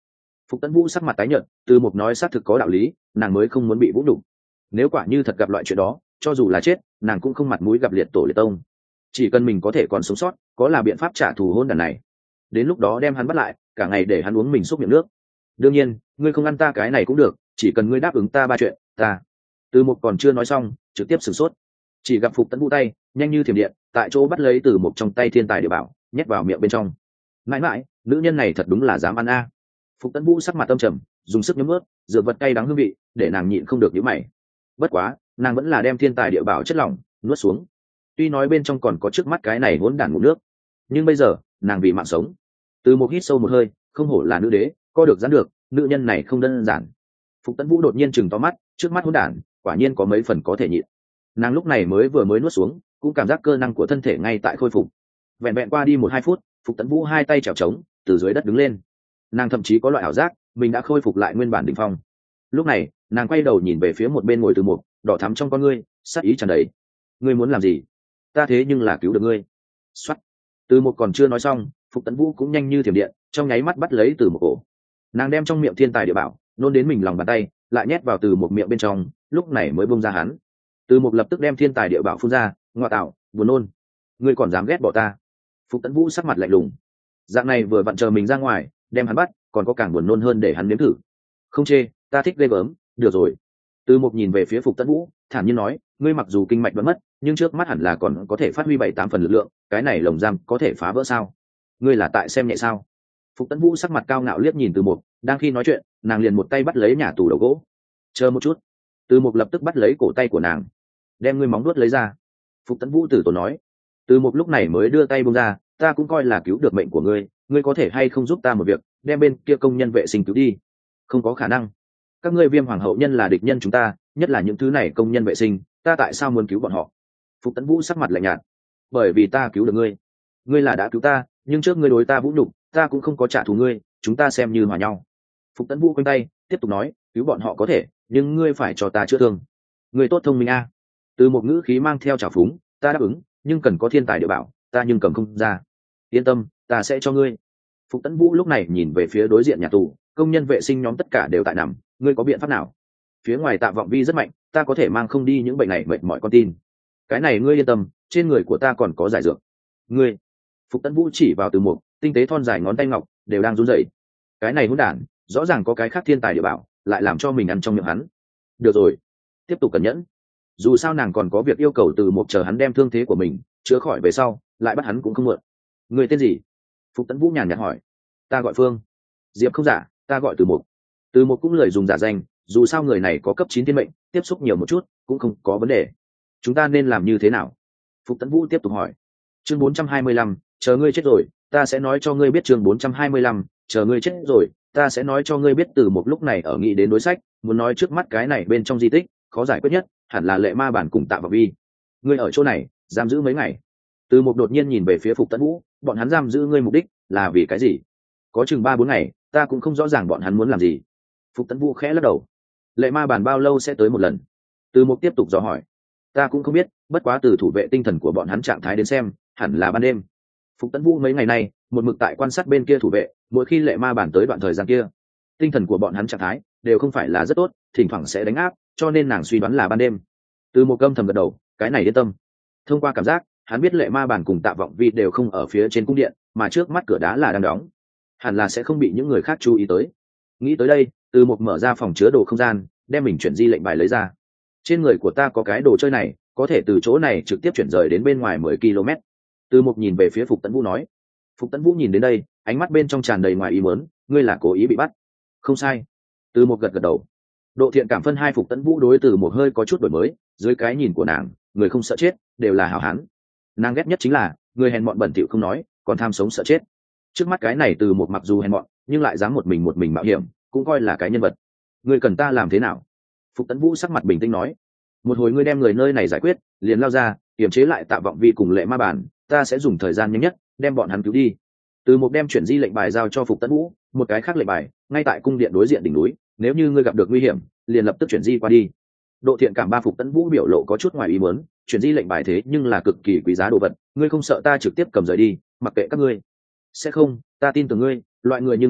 Phục Tấn Vũ sắc mặt tái nhợt, Từ Mục nói xác thực có đạo lý, nàng mới không muốn bị vũ nhục. Nếu quả như thật gặp loại chuyện đó, cho dù là chết, nàng cũng không mặt mũi gặp liệt tổ liệt tông. Chỉ cần mình có thể còn sống sót, có là biện pháp trả thù hôn đàn này. Đến lúc đó đem hắn bắt lại, cả ngày để hắn uống mình xúc miệng nước. Đương nhiên, ngươi không ăn ta cái này cũng được, chỉ cần ngươi đáp ứng ta ba chuyện, ta. Từ Mục còn chưa nói xong, trực tiếp sửng sốt. Chỉ gặp Phục Tấn Vũ tay nhanh như thiểm điện, tại chỗ bắt lấy Từ Mục trong tay thiên tài địa bảo, nhét vào miệng bên trong. Mãi mãi, nữ nhân này thật đúng là dám ăn a. Phục Tấn Vũ sắc mặt âm trầm, dùng sức nhấm ướt, dược vật cay đắng hương vị, để nàng nhịn không được nhíu mày. Bất quá, nàng vẫn là đem thiên tài địa bảo chất lỏng nuốt xuống. Tuy nói bên trong còn có trước mắt cái này hỗn đản ngụm nước, nhưng bây giờ nàng vì mạng sống. Từ Một hít sâu một hơi, không hổ là nữ đế, co được giãn được, nữ nhân này không đơn giản. Phục Tấn Vũ đột nhiên chừng to mắt, trước mắt hỗn đản, quả nhiên có mấy phần có thể nhịn. Nàng lúc này mới vừa mới nuốt xuống, cũng cảm giác cơ năng của thân thể ngay tại khôi phục. Vẹn vẹn qua đi một hai phút, Phục Tấn Vũ hai tay chèo trống, từ dưới đất đứng lên. Nàng thậm chí có loại ảo giác mình đã khôi phục lại nguyên bản đỉnh phong. Lúc này nàng quay đầu nhìn về phía một bên ngồi Từ Mục, đỏ thắm trong con ngươi, sát ý tràn đầy. Ngươi muốn làm gì? Ta thế nhưng là cứu được ngươi. Xoát. Từ Mục còn chưa nói xong, Phục Tấn Vũ cũng nhanh như thiểm điện, trong nháy mắt bắt lấy Từ Mục cổ. Nàng đem trong miệng thiên tài địa bảo nôn đến mình lòng bàn tay, lại nhét vào Từ Mục miệng bên trong, lúc này mới buông ra hắn. Từ Mục lập tức đem thiên tài địa bảo phun ra, ngoa tạo, buồn nôn. Ngươi còn dám ghét bỏ ta? Phục Tấn Vũ sắc mặt lạnh lùng. Dạng này vừa vặn chờ mình ra ngoài, đem hắn bắt, còn có càng buồn nôn hơn để hắn nếm thử. Không chê, ta thích ghê gớm, được rồi. Từ Mục nhìn về phía Phục Tấn Vũ, thản nhiên nói, ngươi mặc dù kinh mạch vẫn mất, nhưng trước mắt hẳn là còn có thể phát huy bảy tám phần lực lượng, cái này lồng giam có thể phá vỡ sao? Ngươi là tại xem nhẹ sao? Phục Tấn Vũ sắc mặt cao ngạo liếc nhìn Từ Mục, đang khi nói chuyện, nàng liền một tay bắt lấy nhà tù đầu gỗ. Chờ một chút. Từ Mục lập tức bắt lấy cổ tay của nàng, đem ngươi móng vuốt lấy ra. Phục Tấn Vũ tử tốn nói. Từ Mục lúc này mới đưa tay buông ra, ta cũng coi là cứu được mệnh của ngươi, ngươi có thể hay không giúp ta một việc, đem bên kia công nhân vệ sinh cứu đi? Không có khả năng. Các ngươi Viêm Hoàng hậu nhân là địch nhân chúng ta, nhất là những thứ này công nhân vệ sinh, ta tại sao muốn cứu bọn họ? Phục Tấn Vũ sắc mặt lạnh nhạt. Bởi vì ta cứu được ngươi. Ngươi là đã cứu ta, nhưng trước ngươi đối ta vũ nhục, ta cũng không có trả thù ngươi, chúng ta xem như hòa nhau. Phục Tấn Vũ quanh tay tiếp tục nói, cứu bọn họ có thể, nhưng ngươi phải cho ta chữa thương. Ngươi tốt thông minh a. Từ một ngữ khí mang theo trào phúng, ta đáp ứng, nhưng cần có thiên tài địa bảo, ta nhưng cầm không ra. Yên tâm, ta sẽ cho ngươi. Phục Tấn Vũ lúc này nhìn về phía đối diện nhà tù, công nhân vệ sinh nhóm tất cả đều tại nằm, ngươi có biện pháp nào? Phía ngoài Tạ Vọng Vi rất mạnh, ta có thể mang không đi những bệnh này mệt mỏi con tin. Cái này ngươi yên tâm, trên người của ta còn có giải dược. Ngươi. Phục Tấn Vũ chỉ vào Từ Mục, tinh tế thon dài ngón tay ngọc đều đang run rẩy. Cái này hỗn đản, rõ ràng có cái khác thiên tài địa bảo, lại làm cho mình ăn trong miệng hắn. Được rồi, tiếp tục cẩn nhẫn. Dù sao nàng còn có việc yêu cầu Từ Mục chờ hắn đem thương thế của mình chữa khỏi về sau, lại bắt hắn cũng không muộn. Người tên gì? Phục Tấn Vũ nhàn nhạt hỏi. Ta gọi Phương. Diệp không giả, ta gọi Từ Mục. Từ Mục cũng lời dùng giả danh, dù sao người này có cấp chín thiên mệnh, tiếp xúc nhiều một chút cũng không có vấn đề. Chúng ta nên làm như thế nào? Phục Tấn Vũ tiếp tục hỏi. Chương bốn trăm hai mươi lăm, chờ ngươi chết rồi, ta sẽ nói cho ngươi biết. Chương bốn trăm hai mươi lăm, chờ ngươi chết rồi, ta sẽ nói cho ngươi biết. Từ Mục lúc này ở nghĩ đến đối sách, muốn nói trước mắt cái này bên trong di tích, khó giải quyết nhất, hẳn là Lệ Ma Bản cùng Tạ Vọng Vi. Ngươi ở chỗ này, giam giữ mấy ngày? Từ Mục đột nhiên nhìn về phía Phục Tấn Vũ, bọn hắn giam giữ ngươi mục đích là vì cái gì? Có chừng ba bốn ngày, ta cũng không rõ ràng bọn hắn muốn làm gì. Phục Tấn Vũ khẽ lắc đầu. Lệ Ma Bản bao lâu sẽ tới một lần? Từ Mục tiếp tục dò hỏi. Ta cũng không biết, bất quá từ thủ vệ tinh thần của bọn hắn trạng thái đến xem, hẳn là ban đêm. Phục Tấn Vũ mấy ngày nay một mực tại quan sát bên kia thủ vệ, mỗi khi Lệ Ma Bản tới đoạn thời gian kia, tinh thần của bọn hắn trạng thái đều không phải là rất tốt, thỉnh thoảng sẽ đánh áp, cho nên nàng suy đoán là ban đêm. Từ Một Câm thầm gật đầu, cái này yên tâm. Thông qua cảm giác, hắn biết Lệ Ma Bản cùng Tạ Vọng Vi đều không ở phía trên cung điện, mà trước mắt cửa đá là đang đóng, hẳn là sẽ không bị những người khác chú ý tới. Nghĩ tới đây, Từ Một mở ra phòng chứa đồ không gian, đem mình chuyển di lệnh bài lấy ra. Trên người của ta có cái đồ chơi này, có thể từ chỗ này trực tiếp chuyển rời đến bên ngoài mười ki lô mét. Từ Một nhìn về phía Phục Tấn Vũ nói. Phục Tấn Vũ nhìn đến đây, ánh mắt bên trong tràn đầy ngoài ý muốn, ngươi là cố ý bị bắt? Không sai. Từ Một gật gật đầu. Độ thiện cảm phân hai. Phục Tấn Vũ đối Từ Một hơi có chút đổi mới, dưới cái nhìn của nàng, người không sợ chết đều là hảo hán. Nàng ghét nhất chính là người hèn mọn bẩn thỉu không nói, còn tham sống sợ chết. Trước mắt cái này Từ Một mặc dù hèn mọn, nhưng lại dám một mình một mình mạo hiểm, cũng coi là cái nhân vật. Ngươi cần ta làm thế nào? Phục Tấn Vũ sắc mặt bình tĩnh nói. Một hồi ngươi đem người nơi này giải quyết, liền lao ra, kiềm chế lại Tạ Vọng Vi cùng Lệ Ma Bản, ta sẽ dùng thời gian nhanh nhất đem bọn hắn cứu đi. Từ Một đem chuyển di lệnh bài giao cho Phục Tấn Vũ, một cái khác lệnh bài ngay tại cung điện đối diện đỉnh núi, nếu như ngươi gặp được nguy hiểm, liền lập tức chuyển di qua đi. Độ thiện cảm ba. Phục Tấn Vũ biểu lộ có chút ngoài ý muốn, chuyển di lệnh bài thế nhưng là cực kỳ quý giá đồ vật, ngươi không sợ ta trực tiếp cầm rời đi, mặc kệ các ngươi? Sẽ không, ta tin tưởng ngươi, loại người như ngươi,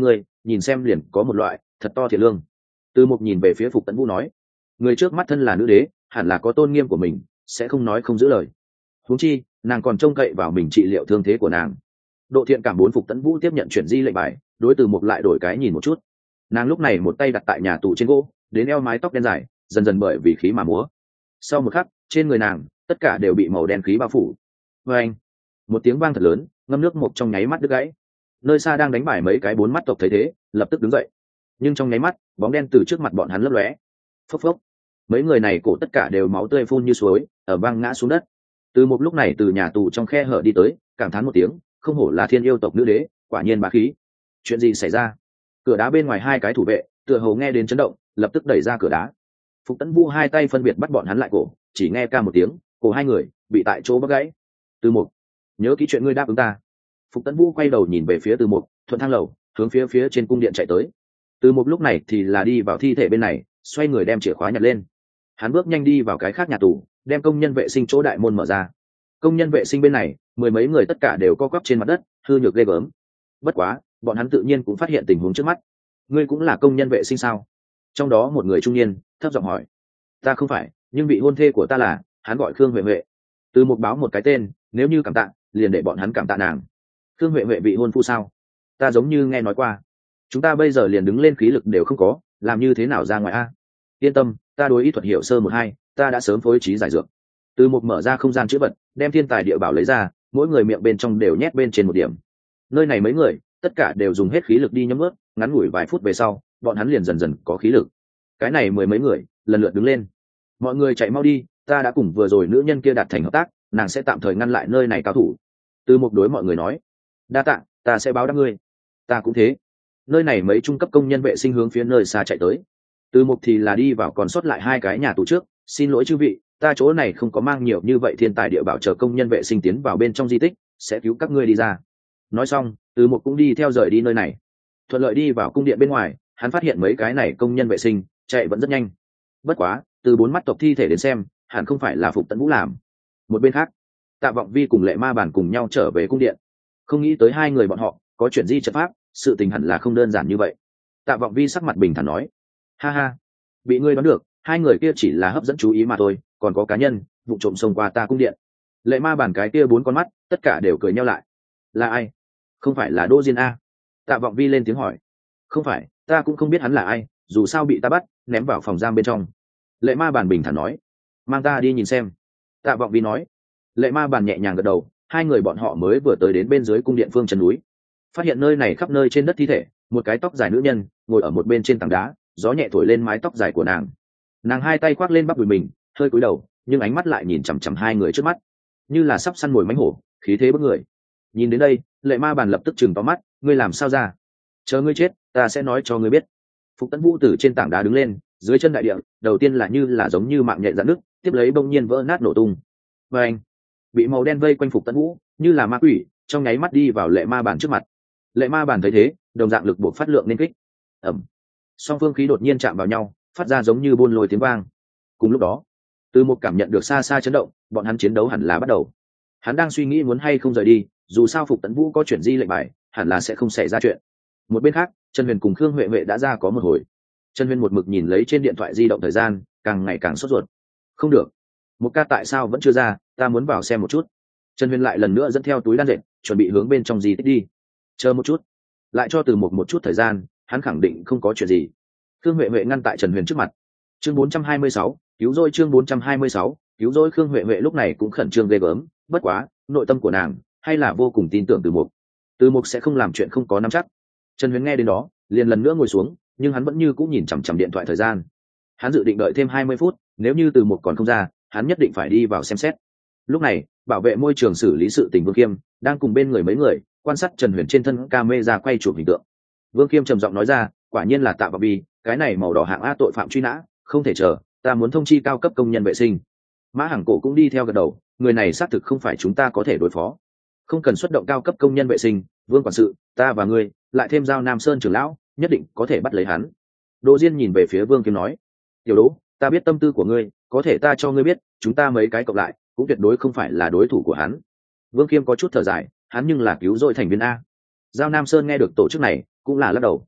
nhìn xem liền có một loại thật to thiệt lương. Từ Mục nhìn về phía Phục Tấn Vũ nói, người trước mắt thân là nữ đế, hẳn là có tôn nghiêm của mình, sẽ không nói không giữ lời. Huống chi nàng còn trông cậy vào mình trị liệu thương thế của nàng. Độ thiện cảm bốn. Phục Tấn Vũ tiếp nhận chuyển di lệnh bài, đối Từ Mục lại đổi cái nhìn một chút. Nàng lúc này một tay đặt tại nhà tù trên gỗ, đến eo mái tóc đen dài dần dần bởi vì khí mà múa. Sau một khắc, trên người nàng tất cả đều bị màu đen khí bao phủ. Và anh, một tiếng vang thật lớn, ngâm nước Mục trong nháy mắt đứt gãy. Nơi xa đang đánh bài mấy cái bốn mắt tộc thấy thế, lập tức đứng dậy. Nhưng trong nháy mắt, bóng đen từ trước mặt bọn hắn lấp lóe. Phốc phốc, mấy người này cổ tất cả đều máu tươi phun như suối, ở văng ngã xuống đất. Từ Một lúc này từ nhà tù trong khe hở đi tới, cảm thán một tiếng, không hổ là thiên yêu tộc nữ đế, quả nhiên bá khí. Chuyện gì xảy ra? Cửa đá bên ngoài hai cái thủ vệ tựa hồ nghe đến chấn động, lập tức đẩy ra cửa đá. Phục Tấn Vũ hai tay phân biệt bắt bọn hắn lại cổ, chỉ nghe ca một tiếng, cổ hai người bị tại chỗ bắt gãy. Từ Một, nhớ kỹ chuyện ngươi đáp ứng ta. Phục Tấn Vũ quay đầu nhìn về phía Từ Một, thuận thang lầu hướng phía phía trên cung điện chạy tới. Từ Một lúc này thì là đi vào thi thể bên này, xoay người đem chìa khóa nhặt lên. Hắn bước nhanh đi vào cái khác nhà tù, đem công nhân vệ sinh chỗ đại môn mở ra. Công nhân vệ sinh bên này mười mấy người tất cả đều co quắp trên mặt đất, hư nhược ghê gớm. Bất quá bọn hắn tự nhiên cũng phát hiện tình huống trước mắt. Ngươi cũng là công nhân vệ sinh sao? Trong đó một người trung niên thấp giọng hỏi. Ta không phải, nhưng vị hôn thê của ta là, hắn gọi Khương Huệ Huệ. Từ Một báo một cái tên, nếu như cảm tạ liền để bọn hắn cảm tạ nàng. Khương Huệ Huệ vị hôn phu sao? Ta giống như nghe nói qua. Chúng ta bây giờ liền đứng lên khí lực đều không có, làm như thế nào ra ngoài a? Yên tâm, ta đối y thuật hiểu sơ một hai, ta đã sớm phối trí giải dược. Từ Một mở ra không gian chữ vật, đem thiên tài địa bảo lấy ra, mỗi người miệng bên trong đều nhét bên trên một điểm. Nơi này mấy người tất cả đều dùng hết khí lực đi nhấm ướt, ngắn ngủi vài phút về sau bọn hắn liền dần dần có khí lực. Cái này mười mấy người lần lượt đứng lên. Mọi người chạy mau đi, ta đã cùng vừa rồi nữ nhân kia đạt thành hợp tác, nàng sẽ tạm thời ngăn lại nơi này cao thủ. Từ Một đối mọi người nói, đa tạ, ta sẽ báo đáp ngươi. Ta cũng thế. Nơi này mấy trung cấp công nhân vệ sinh hướng phía nơi xa chạy tới. Từ Một thì là đi vào còn sót lại hai cái nhà tù trước, xin lỗi chư vị, ta chỗ này không có mang nhiều như vậy thiên tài địa bảo, chờ công nhân vệ sinh tiến vào bên trong di tích sẽ cứu các ngươi đi ra. Nói xong, Từ Một cũng đi theo rời đi nơi này. Thuận lợi đi vào cung điện bên ngoài, hắn phát hiện mấy cái này công nhân vệ sinh chạy vẫn rất nhanh. Bất quá từ bốn mắt tộc thi thể đến xem, hẳn không phải là Phục Tấn Vũ làm. Một bên khác, Tạ Vọng Vi cùng Lệ Ma Bản cùng nhau trở về cung điện. Không nghĩ tới hai người bọn họ có chuyện di trận pháp, sự tình hẳn là không đơn giản như vậy. Tạ Vọng Vi sắc mặt bình thản nói, ha ha, bị ngươi đoán được, hai người kia chỉ là hấp dẫn chú ý mà thôi, còn có cá nhân vụ trộm xông qua ta cung điện. Lệ Ma Bản cái kia bốn con mắt tất cả đều cười nhau lại. Là ai? Không phải là Đỗ Diên a? Tạ Vọng Vi lên tiếng hỏi. Không phải, ta cũng không biết hắn là ai, dù sao bị ta bắt ném vào phòng giam bên trong. Lệ Ma Bản bình thản nói, mang ta đi nhìn xem. Tạ Vọng Vi nói. Lệ Ma Bản nhẹ nhàng gật đầu. Hai người bọn họ mới vừa tới đến bên dưới cung điện phương chân núi, phát hiện nơi này khắp nơi trên đất thi thể, một cái tóc dài nữ nhân ngồi ở một bên trên tảng đá, gió nhẹ thổi lên mái tóc dài của nàng. Nàng hai tay khoác lên bắp đùi mình, hơi cúi đầu, nhưng ánh mắt lại nhìn chằm chằm hai người trước mắt, như là sắp săn mồi mãnh hổ, khí thế bức người. Nhìn đến đây, Lệ Ma Bản lập tức chừng to mắt, ngươi làm sao ra? Chờ ngươi chết, ta sẽ nói cho ngươi biết. Phục Tấn Vũ từ trên tảng đá đứng lên, dưới chân đại địa đầu tiên là như là giống như mạng nhện dạn nước, tiếp lấy bỗng nhiên vỡ nát nổ tung. Và anh, bị màu đen vây quanh Phục Tấn Vũ như là ma quỷ, trong nháy mắt đi vào Lệ Ma Bản trước mặt. Lệ Ma Bản thấy thế, đồng dạng lực buộc phát lượng nên kích. Ẩm. Song phương khí đột nhiên chạm vào nhau, phát ra giống như buôn lôi tiếng vang. Cùng lúc đó, Từ Một cảm nhận được xa xa chấn động, bọn hắn chiến đấu hẳn là bắt đầu. Hắn đang suy nghĩ muốn hay không rời đi, dù sao Phục Tấn Vũ có chuyển di lệnh bài, hẳn là sẽ không xảy ra chuyện. Một bên khác, Trần Huyền cùng Khương Huệ Huệ đã ra có một hồi. Trần Huyền một mực nhìn lấy trên điện thoại di động thời gian, càng ngày càng sốt ruột. Không được, một ca tại sao vẫn chưa ra, ta muốn vào xem một chút. Trần Huyền lại lần nữa dẫn theo túi đan dệt, chuẩn bị hướng bên trong di tích đi. Chờ một chút, lại cho Từ Một một chút thời gian, hắn khẳng định không có chuyện gì. Khương Huệ Huệ ngăn tại Trần Huyền trước mặt. Chương bốn trăm hai mươi sáu, cứu rỗi. Chương bốn trăm hai mươi sáu, cứu rỗi. Khương Huệ Huệ lúc này cũng khẩn trương ghê gớm, bất quá nội tâm của nàng hay là vô cùng tin tưởng Từ Một. Từ Một sẽ không làm chuyện không có nắm chắc. Trần Huyền nghe đến đó, liền lần nữa ngồi xuống, nhưng hắn vẫn như cũng nhìn chằm chằm điện thoại thời gian. Hắn dự định đợi thêm hai mươi phút, nếu như Từ Một còn không ra, hắn nhất định phải đi vào xem xét. Lúc này, bảo vệ môi trường xử lý sự tình Vương Kiêm đang cùng bên người mấy người quan sát Trần Huyền trên thân camera quay chụp hình tượng. Vương Kiêm trầm giọng nói ra, quả nhiên là Tạ Vọng Vi, cái này màu đỏ hạng A tội phạm truy nã, không thể chờ, ta muốn thông chi cao cấp công nhân vệ sinh. Mã Hằng Cổ cũng đi theo gật đầu, người này xác thực không phải chúng ta có thể đối phó, không cần xuất động cao cấp công nhân vệ sinh. Vương quản sự, ta và ngươi lại thêm Giao Nam Sơn trưởng lão, nhất định có thể bắt lấy hắn. Đỗ Diên nhìn về phía Vương Kiêm nói, tiểu Đỗ, ta biết tâm tư của ngươi, có thể ta cho ngươi biết, chúng ta mấy cái cộng lại cũng tuyệt đối không phải là đối thủ của hắn. Vương Kiêm có chút thở dài, hắn nhưng là cứu rỗi thành viên A. Giao Nam Sơn nghe được tổ chức này cũng là lắc đầu.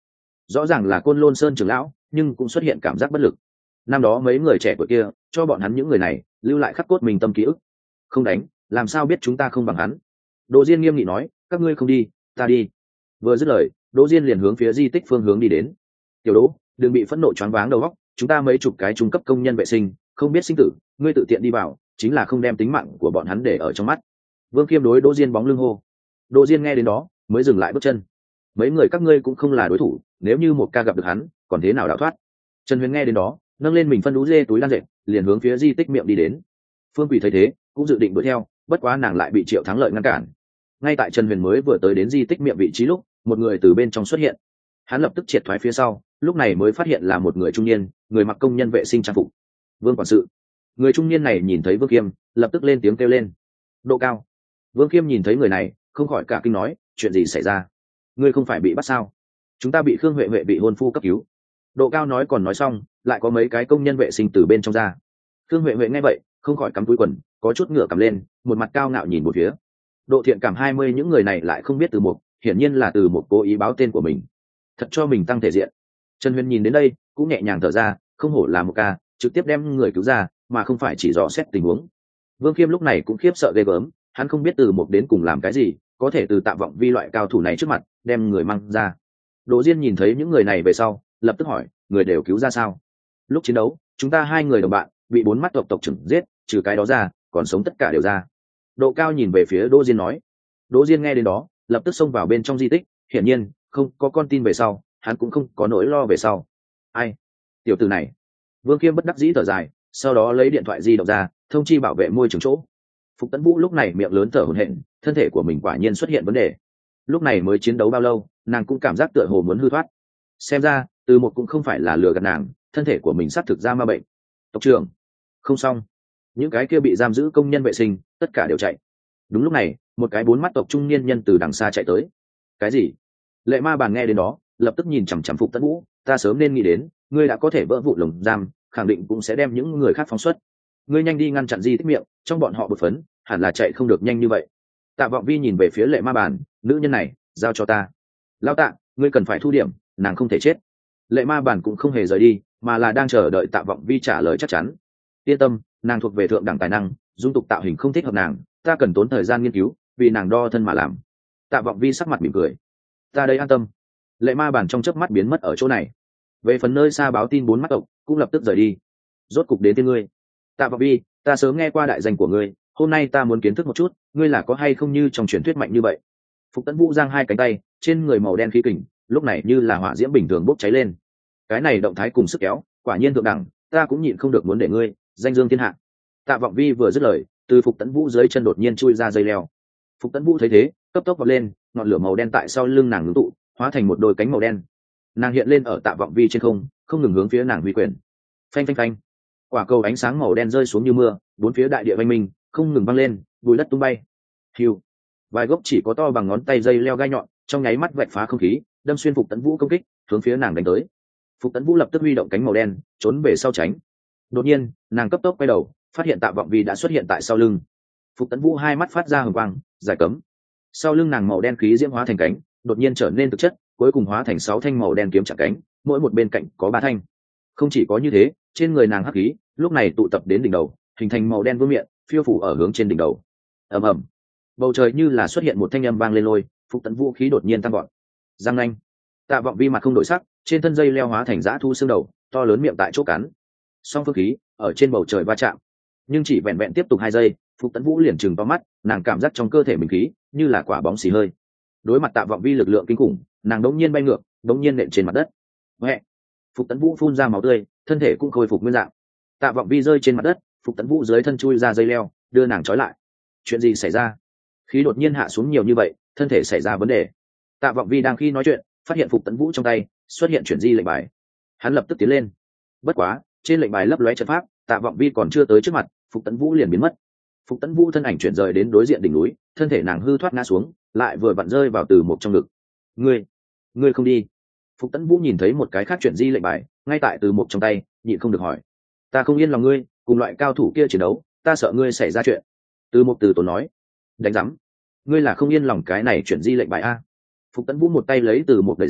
rõ ràng là Côn Lôn Sơn trưởng lão, nhưng cũng xuất hiện cảm giác bất lực. Năm đó mấy người trẻ tuổi kia cho bọn hắn những người này lưu lại khắc cốt mình tâm ký ức. Không đánh, làm sao biết chúng ta không bằng hắn? Đỗ Diên nghiêm nghị nói, các ngươi không đi, ta đi. Vừa dứt lời, Đỗ Diên liền hướng phía di tích phương hướng đi đến. Tiểu Đỗ, đừng bị phẫn nộ choáng váng đầu óc, chúng ta mấy chục cái trung cấp công nhân vệ sinh, không biết sinh tử, ngươi tự tiện đi vào, chính là không đem tính mạng của bọn hắn để ở trong mắt. Vương Kiêm đối Đỗ Diên bóng lưng hô. Đỗ Diên nghe đến đó, mới dừng lại bước chân. Mấy người các ngươi cũng không là đối thủ, nếu như một ca gặp được hắn, còn thế nào đào thoát? Trần Huyền nghe đến đó, nâng lên mình phân đũ dê túi lan dệt, liền hướng phía di tích miệng đi đến. Phương Quỳ thấy thế, cũng dự định đuổi theo, bất quá nàng lại bị Triệu Thắng Lợi ngăn cản. Ngay tại Trần Huyền mới vừa tới đến di tích miệng vị trí lúc, một người từ bên trong xuất hiện. Hắn lập tức triệt thoái phía sau, lúc này mới phát hiện là một người trung niên, người mặc công nhân vệ sinh trang phục. Vương quản sự. Người trung niên này nhìn thấy Vương Kiêm, lập tức lên tiếng kêu lên. Độ Cao. Vương Kiêm nhìn thấy người này, không khỏi cả kinh nói, chuyện gì xảy ra? Ngươi không phải bị bắt sao? Chúng ta bị Khương Huệ Huệ bị hôn phu cấp cứu. Độ Cao nói còn nói xong, lại có mấy cái công nhân vệ sinh từ bên trong ra. Khương Huệ Huệ nghe vậy, không khỏi cắm túi quần, có chút ngửa cầm lên, một mặt cao ngạo nhìn một phía. Độ Thiện Cảm hai mươi những người này lại không biết Từ Mục, hiển nhiên là Từ Mục cố ý báo tên của mình, thật cho mình tăng thể diện. Trần Huyền nhìn đến đây, cũng nhẹ nhàng thở ra, không hổ là một ca, trực tiếp đem người cứu ra, mà không phải chỉ dò xét tình huống. Vương Kiêm lúc này cũng khiếp sợ ghê gớm, hắn không biết Từ Mục đến cùng làm cái gì, có thể từ Tạ Vọng Vi loại cao thủ này trước mặt, đem người mang ra. Đỗ Diên nhìn thấy những người này về sau, lập tức hỏi, người đều cứu ra sao? Lúc chiến đấu, chúng ta hai người đồng bạn bị bốn mắt tộc tộc trưởng giết, trừ cái đó ra, còn sống tất cả đều ra. Độ Cao nhìn về phía Đỗ Diên nói. Đỗ Diên nghe đến đó, lập tức xông vào bên trong di tích, hiển nhiên, không có con tin về sau, hắn cũng không có nỗi lo về sau. Ai? Tiểu tử này. Vương Kiêm bất đắc dĩ thở dài, sau đó lấy điện thoại di động ra, thông chi bảo vệ môi trường chỗ. Phục Tấn Vũ lúc này miệng lớn thở hổn hển, thân thể của mình quả nhiên xuất hiện vấn đề. Lúc này mới chiến đấu bao lâu, nàng cũng cảm giác tựa hồ muốn hư thoát. Xem ra, Từ Một cũng không phải là lừa gạt nàng, thân thể của mình sắp thực ra ma bệnh. Tộc trưởng, không xong. Những cái kia bị giam giữ công nhân vệ sinh, tất cả đều chạy. Đúng lúc này, một cái bốn mắt tộc trung niên nhân từ đằng xa chạy tới. Cái gì? Lệ Ma Bàn nghe đến đó, lập tức nhìn chằm chằm Phục Tấn Vũ, ta sớm nên nghĩ đến, ngươi đã có thể vỡ vụ lồng giam, khẳng định cũng sẽ đem những người khác phóng xuất. Ngươi nhanh đi ngăn chặn di tích miệng, trong bọn họ bột phấn, hẳn là chạy không được nhanh như vậy. Tạ Vọng Vi nhìn về phía Lệ Ma Bàn, nữ nhân này, giao cho ta. Lão Tạ, ngươi cần phải thu điểm, nàng không thể chết. Lệ Ma Bàn cũng không hề rời đi, mà là đang chờ đợi Tạ Vọng Vi trả lời chắc chắn. Yên tâm, nàng thuộc về thượng đẳng tài năng, dung tục tạo hình không thích hợp nàng, ta cần tốn thời gian nghiên cứu, vì nàng đo thân mà làm. Tạ Vọng Vi sắc mặt mỉm cười. Ta đây an tâm. Lệ Ma Bàn trong chớp mắt biến mất ở chỗ này. Về phần nơi xa báo tin bốn mắt tộc, cũng lập tức rời đi. Rốt cục đến tên ngươi. Tạ Vọng Vi, ta sớm nghe qua đại danh của ngươi, hôm nay ta muốn kiến thức một chút, ngươi là có hay không như trong truyền thuyết mạnh như vậy. Phục Tấn Vũ giang hai cánh tay, trên người màu đen khí kình, lúc này như là hỏa diễm bình thường bốc cháy lên. Cái này động thái cùng sức kéo, quả nhiên thượng đẳng, ta cũng nhịn không được muốn để ngươi danh dương thiên hạ. Tạ Vọng Vi vừa dứt lời, từ Phục Tấn Vũ dưới chân đột nhiên chui ra dây leo. Phục Tấn Vũ thấy thế, cấp tốc vọt lên, ngọn lửa màu đen tại sau lưng nàng ngưng tụ, hóa thành một đôi cánh màu đen. Nàng hiện lên ở Tạ Vọng Vi trên không, không ngừng hướng phía nàng huy quyền. Phanh phanh phanh. Quả cầu ánh sáng màu đen rơi xuống như mưa, bốn phía đại địa vang minh, không ngừng văng lên, bụi đất tung bay. Hiu. Vài gốc chỉ có to bằng ngón tay dây leo gai nhọn, trong nháy mắt vạch phá không khí, đâm xuyên Phục Tấn Vũ công kích, hướng phía nàng đánh tới. Phục Tấn Vũ lập tức huy động cánh màu đen, trốn về sau tránh. Đột nhiên, nàng cấp tốc quay đầu, phát hiện Tạ Vọng Vi đã xuất hiện tại sau lưng. Phục Tấn Vũ hai mắt phát ra hừng quang, giải cấm. Sau lưng nàng màu đen khí diễm hóa thành cánh, đột nhiên trở nên thực chất, cuối cùng hóa thành sáu thanh màu đen kiếm chặt cánh, mỗi một bên cạnh có ba thanh. Không chỉ có như thế, trên người nàng hắc khí lúc này tụ tập đến đỉnh đầu, hình thành màu đen vương miện, phiêu phủ ở hướng trên đỉnh đầu. Ầm ầm, bầu trời như là xuất hiện một thanh âm vang lên lôi, Phục Tấn Vũ khí đột nhiên tăng gọn. Giang nanh. Tạ Vọng Vi mặt không đổi sắc, trên thân dây leo hóa thành dã thu xương đầu, to lớn miệng tại chỗ cắn. Song phương khí ở trên bầu trời va chạm, nhưng chỉ vẹn vẹn tiếp tục hai giây, Phục Tấn Vũ liền trừng to mắt, nàng cảm giác trong cơ thể mình khí như là quả bóng xì hơi. Đối mặt Tạ Vọng Vi lực lượng kinh khủng, nàng đống nhiên bay ngược, đống nhiên nện trên mặt đất. Mẹ! Phục Tấn Vũ phun ra máu tươi, thân thể cũng khôi phục nguyên dạng. Tạ Vọng Vi rơi trên mặt đất, Phục Tấn Vũ dưới thân chui ra dây leo, đưa nàng trói lại. Chuyện gì xảy ra? Khí đột nhiên hạ xuống nhiều như vậy, thân thể xảy ra vấn đề. Tạ Vọng Vi đang khi nói chuyện, phát hiện Phục Tấn Vũ trong tay xuất hiện chuyển di lệnh bài. Hắn lập tức tiến lên. Bất quá, trên lệnh bài lấp lóe trận pháp, Tạ Vọng Vi còn chưa tới trước mặt, Phục Tấn Vũ liền biến mất. Phục Tấn Vũ thân ảnh chuyển rời đến đối diện đỉnh núi, thân thể nàng hư thoát ngã xuống, lại vừa vặn rơi vào Từ Một trong ngực. Ngươi, ngươi không đi? Phục Tấn Vũ nhìn thấy một cái khác chuyển di lệnh bài, ngay tại Từ Một trong tay, nhịn không được hỏi. Ta không yên lòng ngươi, cùng loại cao thủ kia chiến đấu, ta sợ ngươi xảy ra chuyện. Từ Một từ tốn nói. Đánh rắm, ngươi là không yên lòng cái này chuyển di lệnh bài a? Phục Tấn Vũ một tay lấy Từ Một đẩy ra,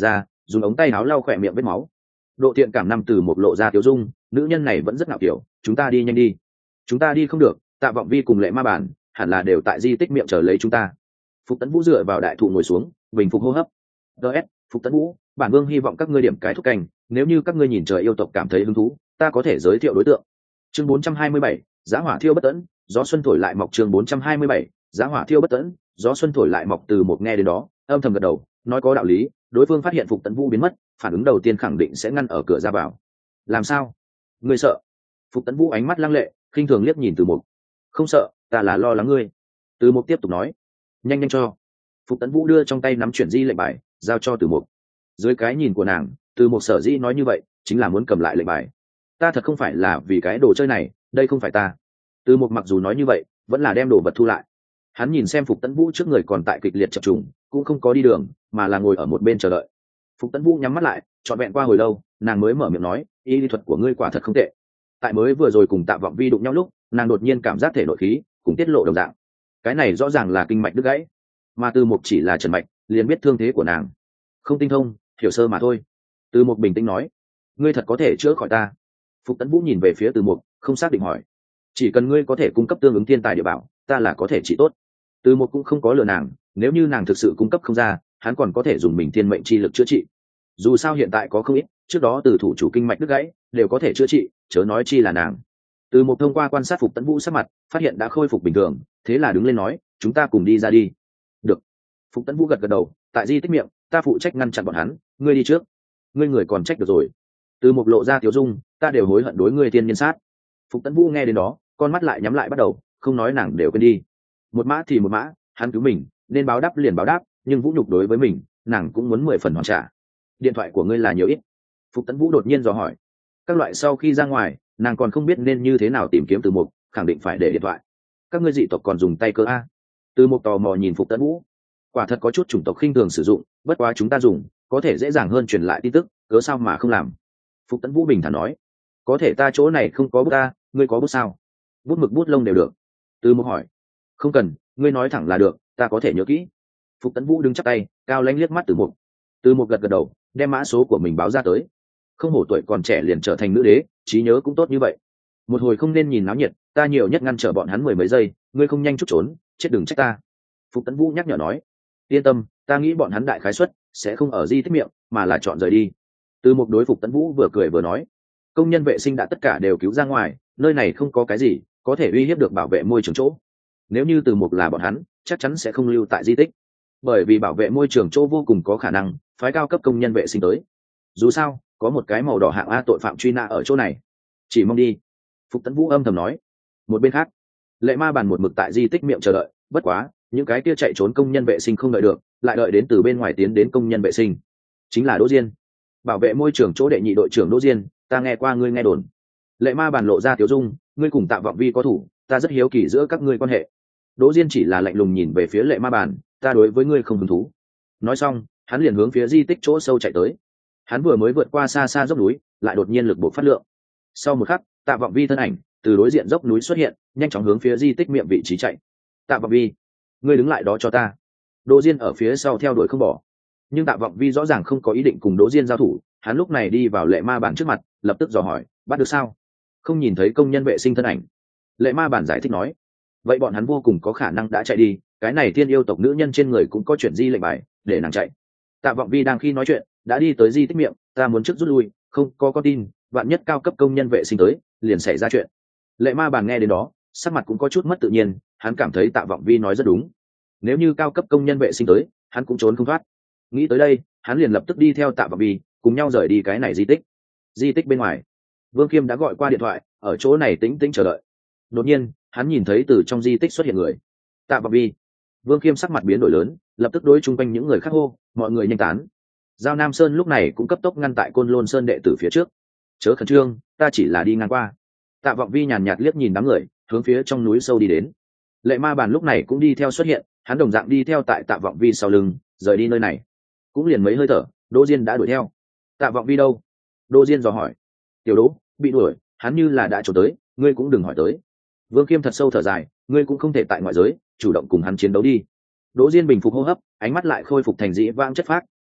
dùng ống tay áo lau khỏe miệng vết máu. Độ thiện cảm năm từ một lộ ra tiêu dung, nữ nhân này vẫn rất ngạo kiểu. Chúng ta đi nhanh đi. Chúng ta đi không được. Tạ Vọng Vi cùng Lệ Ma Bản hẳn là đều tại di tích miệng chờ lấy chúng ta. Phục Tấn Vũ dựa vào đại thụ ngồi xuống, bình phục hô hấp. ds Phục Tấn Vũ, bản vương hy vọng các ngươi điểm cái thúc canh, nếu như các ngươi nhìn trời yêu tộc cảm thấy hứng thú, ta có thể giới thiệu đối tượng. Chương bốn trăm hai mươi bảy, giá hỏa thiêu bất tẫn, gió xuân thổi lại mọc. Chương bốn trăm hai mươi bảy, giá hỏa thiêu bất tẫn, gió xuân thổi lại mọc. Từ một nghe đến đó, âm thầm gật đầu, nói có đạo lý. Đối phương phát hiện Phục Tấn Vũ biến mất, phản ứng đầu tiên khẳng định sẽ ngăn ở cửa ra vào. Làm sao? Ngươi sợ? Phục Tấn Vũ ánh mắt lăng lệ, khinh thường liếc nhìn Từ Mục. Không sợ, ta là lo lắng ngươi. Từ Mục tiếp tục nói. Nhanh nhanh cho. Phục Tấn Vũ đưa trong tay nắm chuyển di lệnh bài, giao cho Từ Mục. Dưới cái nhìn của nàng, Từ Mục sở dĩ nói như vậy, chính là muốn cầm lại lệnh bài. Ta thật không phải là vì cái đồ chơi này, đây không phải ta. Từ Mục mặc dù nói như vậy, vẫn là đem đồ vật thu lại. Hắn nhìn xem Phục Tấn Vũ trước người còn tại kịch liệt chập trùng, cũng không có đi đường, mà là ngồi ở một bên chờ đợi. Phục Tấn Vũ nhắm mắt lại, trọn vẹn qua hồi lâu, nàng mới mở miệng nói, y lý thuật của ngươi quả thật không tệ. Tại mới vừa rồi cùng Tạ Vọng Vi đụng nhau lúc, nàng đột nhiên cảm giác thể nội khí cùng tiết lộ đồng dạng. Cái này rõ ràng là kinh mạch đứt gãy, mà Từ Mục chỉ là trần mạch, liền biết thương thế của nàng không tinh thông, hiểu sơ mà thôi. Từ Mục bình tĩnh nói, ngươi thật có thể chữa khỏi ta? Phục Tấn Vũ nhìn về phía Từ Mục, không xác định hỏi, chỉ cần ngươi có thể cung cấp tương ứng thiên tài địa bảo, ta là có thể trị tốt. Từ Mục cũng không có lừa nàng, nếu như nàng thực sự cung cấp không ra, hắn còn có thể dùng mình thiên mệnh chi lực chữa trị. Dù sao hiện tại có không ít, trước đó từ thủ chủ kinh mạch đứt gãy đều có thể chữa trị, chớ nói chi là nàng. Từ Mục thông qua quan sát Phục Tấn Vũ sắc mặt, phát hiện đã khôi phục bình thường, thế là đứng lên nói, chúng ta cùng đi ra đi. Được. Phục Tấn Vũ gật gật đầu, tại di tích miệng, ta phụ trách ngăn chặn bọn hắn, ngươi đi trước. Ngươi người còn trách được rồi. Từ Mục lộ ra tiểu dung, ta đều hối hận đối ngươi tiên nhân sát. Phục Tấn Vũ nghe đến đó, con mắt lại nhắm lại bắt đầu, không nói nàng đều quên đi. Một mã thì một mã, hắn cứu mình, nên báo đáp liền báo đáp, nhưng vũ nhục đối với mình, nàng cũng muốn mười phần hoàn trả. Điện thoại của ngươi là nhiều ít? Phục Tấn Vũ đột nhiên dò hỏi. Các loại sau khi ra ngoài, nàng còn không biết nên như thế nào tìm kiếm Từ Mục, khẳng định phải để điện thoại. Các ngươi dị tộc còn dùng tay cơ a? Từ Mục tò mò nhìn Phục Tấn Vũ. Quả thật có chút chủng tộc khinh thường sử dụng, bất quá chúng ta dùng, có thể dễ dàng hơn truyền lại tin tức, cớ sao mà không làm? Phục Tấn Vũ bình thản nói. Có thể ta chỗ này không có bút ta, ngươi có bút sao? Bút mực bút lông đều được. Từ Mục hỏi. Không cần, ngươi nói thẳng là được, ta có thể nhớ kỹ. Phục Tấn Vũ đứng chắp tay, cao lãnh liếc mắt Từ Mục. Từ Mục gật gật đầu, đem mã số của mình báo ra tới. Không hổ tuổi còn trẻ liền trở thành nữ đế, trí nhớ cũng tốt như vậy. Một hồi không nên nhìn náo nhiệt, ta nhiều nhất ngăn trở bọn hắn mười mấy giây, ngươi không nhanh chút trốn, chết đừng trách ta. Phục Tấn Vũ nhắc nhở nói. Yên tâm, ta nghĩ bọn hắn đại khái suất sẽ không ở di tích miệng, mà là chọn rời đi. Từ Mục đối Phục Tấn Vũ vừa cười vừa nói, công nhân vệ sinh đã tất cả đều cứu ra ngoài, nơi này không có cái gì có thể uy hiếp được bảo vệ môi trường chỗ. Nếu như Từ Mục là bọn hắn, chắc chắn sẽ không lưu tại di tích, bởi vì bảo vệ môi trường chỗ vô cùng có khả năng phái cao cấp công nhân vệ sinh tới. Dù sao, có một cái màu đỏ hạng A tội phạm truy nã ở chỗ này, chỉ mong đi. Phục Tấn Vũ âm thầm nói. Một bên khác, Lệ Ma Bàn một mực tại di tích miệng chờ đợi, bất quá những cái kia chạy trốn công nhân vệ sinh không đợi được, lại đợi đến từ bên ngoài tiến đến công nhân vệ sinh, chính là Đỗ Diên, bảo vệ môi trường chỗ đệ nhị đội trưởng Đỗ Diên, ta nghe qua ngươi nghe đồn. Lệ Ma Bàn lộ ra tiểu dung, ngươi cùng Tạ Vọng Vi có thủ, ta rất hiếu kỳ giữa các ngươi quan hệ. Đỗ Diên chỉ là lạnh lùng nhìn về phía Lệ Ma Bàn, ta đối với ngươi không hứng thú. Nói xong, hắn liền hướng phía di tích chỗ sâu chạy tới. Hắn vừa mới vượt qua xa xa dốc núi, lại đột nhiên lực bộc phát lượng. Sau một khắc, Tạ Vọng Vi thân ảnh từ đối diện dốc núi xuất hiện, nhanh chóng hướng phía di tích miệng vị trí chạy. Tạ Vọng Vi, ngươi đứng lại đó cho ta. Đỗ Diên ở phía sau theo đuổi không bỏ, nhưng Tạ Vọng Vi rõ ràng không có ý định cùng Đỗ Diên giao thủ. Hắn lúc này đi vào Lệ Ma Bản trước mặt, lập tức dò hỏi, bắt được sao? Không nhìn thấy công nhân vệ sinh thân ảnh. Lệ Ma Bản giải thích nói, vậy bọn hắn vô cùng có khả năng đã chạy đi, cái này thiên yêu tộc nữ nhân trên người cũng có chuyển di lệnh bài để nàng chạy. Tạ Vọng Vi đang khi nói chuyện đã đi tới di tích miệng, ta muốn trước rút lui, không có con tin, vạn nhất cao cấp công nhân vệ sinh tới, liền xảy ra chuyện. Lệ Ma Bàn nghe đến đó, sắc mặt cũng có chút mất tự nhiên, hắn cảm thấy Tạ Vọng Vi nói rất đúng. Nếu như cao cấp công nhân vệ sinh tới, hắn cũng trốn không thoát. Nghĩ tới đây, hắn liền lập tức đi theo Tạ Vọng Vi, cùng nhau rời đi cái này di tích. Di tích bên ngoài, Vương Kiêm đã gọi qua điện thoại, ở chỗ này tĩnh tĩnh chờ đợi. Đột nhiên, hắn nhìn thấy từ trong di tích xuất hiện người. Tạ Vọng Vi. Vương Kiêm sắc mặt biến đổi lớn, lập tức đối chung quanh những người khác hô, mọi người nhanh tán. Giao Nam Sơn lúc này cũng cấp tốc ngăn tại Côn Lôn Sơn đệ tử phía trước. Chớ khẩn trương, ta chỉ là đi ngang qua. Tạ Vọng Vi nhàn nhạt liếc nhìn đám người, hướng phía trong núi sâu đi đến. Lệ Ma Bàn lúc này cũng đi theo xuất hiện, hắn đồng dạng đi theo tại Tạ Vọng Vi sau lưng, rời đi nơi này. Cũng liền mấy hơi thở, Đỗ Diên đã đuổi theo. Tạ Vọng Vi đâu? Đỗ Diên dò hỏi. Tiểu Đỗ, bị đuổi, hắn như là đã trốn tới, ngươi cũng đừng hỏi tới. Vương Kiêm thật sâu thở dài, ngươi cũng không thể tại ngoại giới chủ động cùng hắn chiến đấu đi. Đỗ Diên bình phục hô hấp, ánh mắt lại khôi phục thành dĩ vãng chất phác,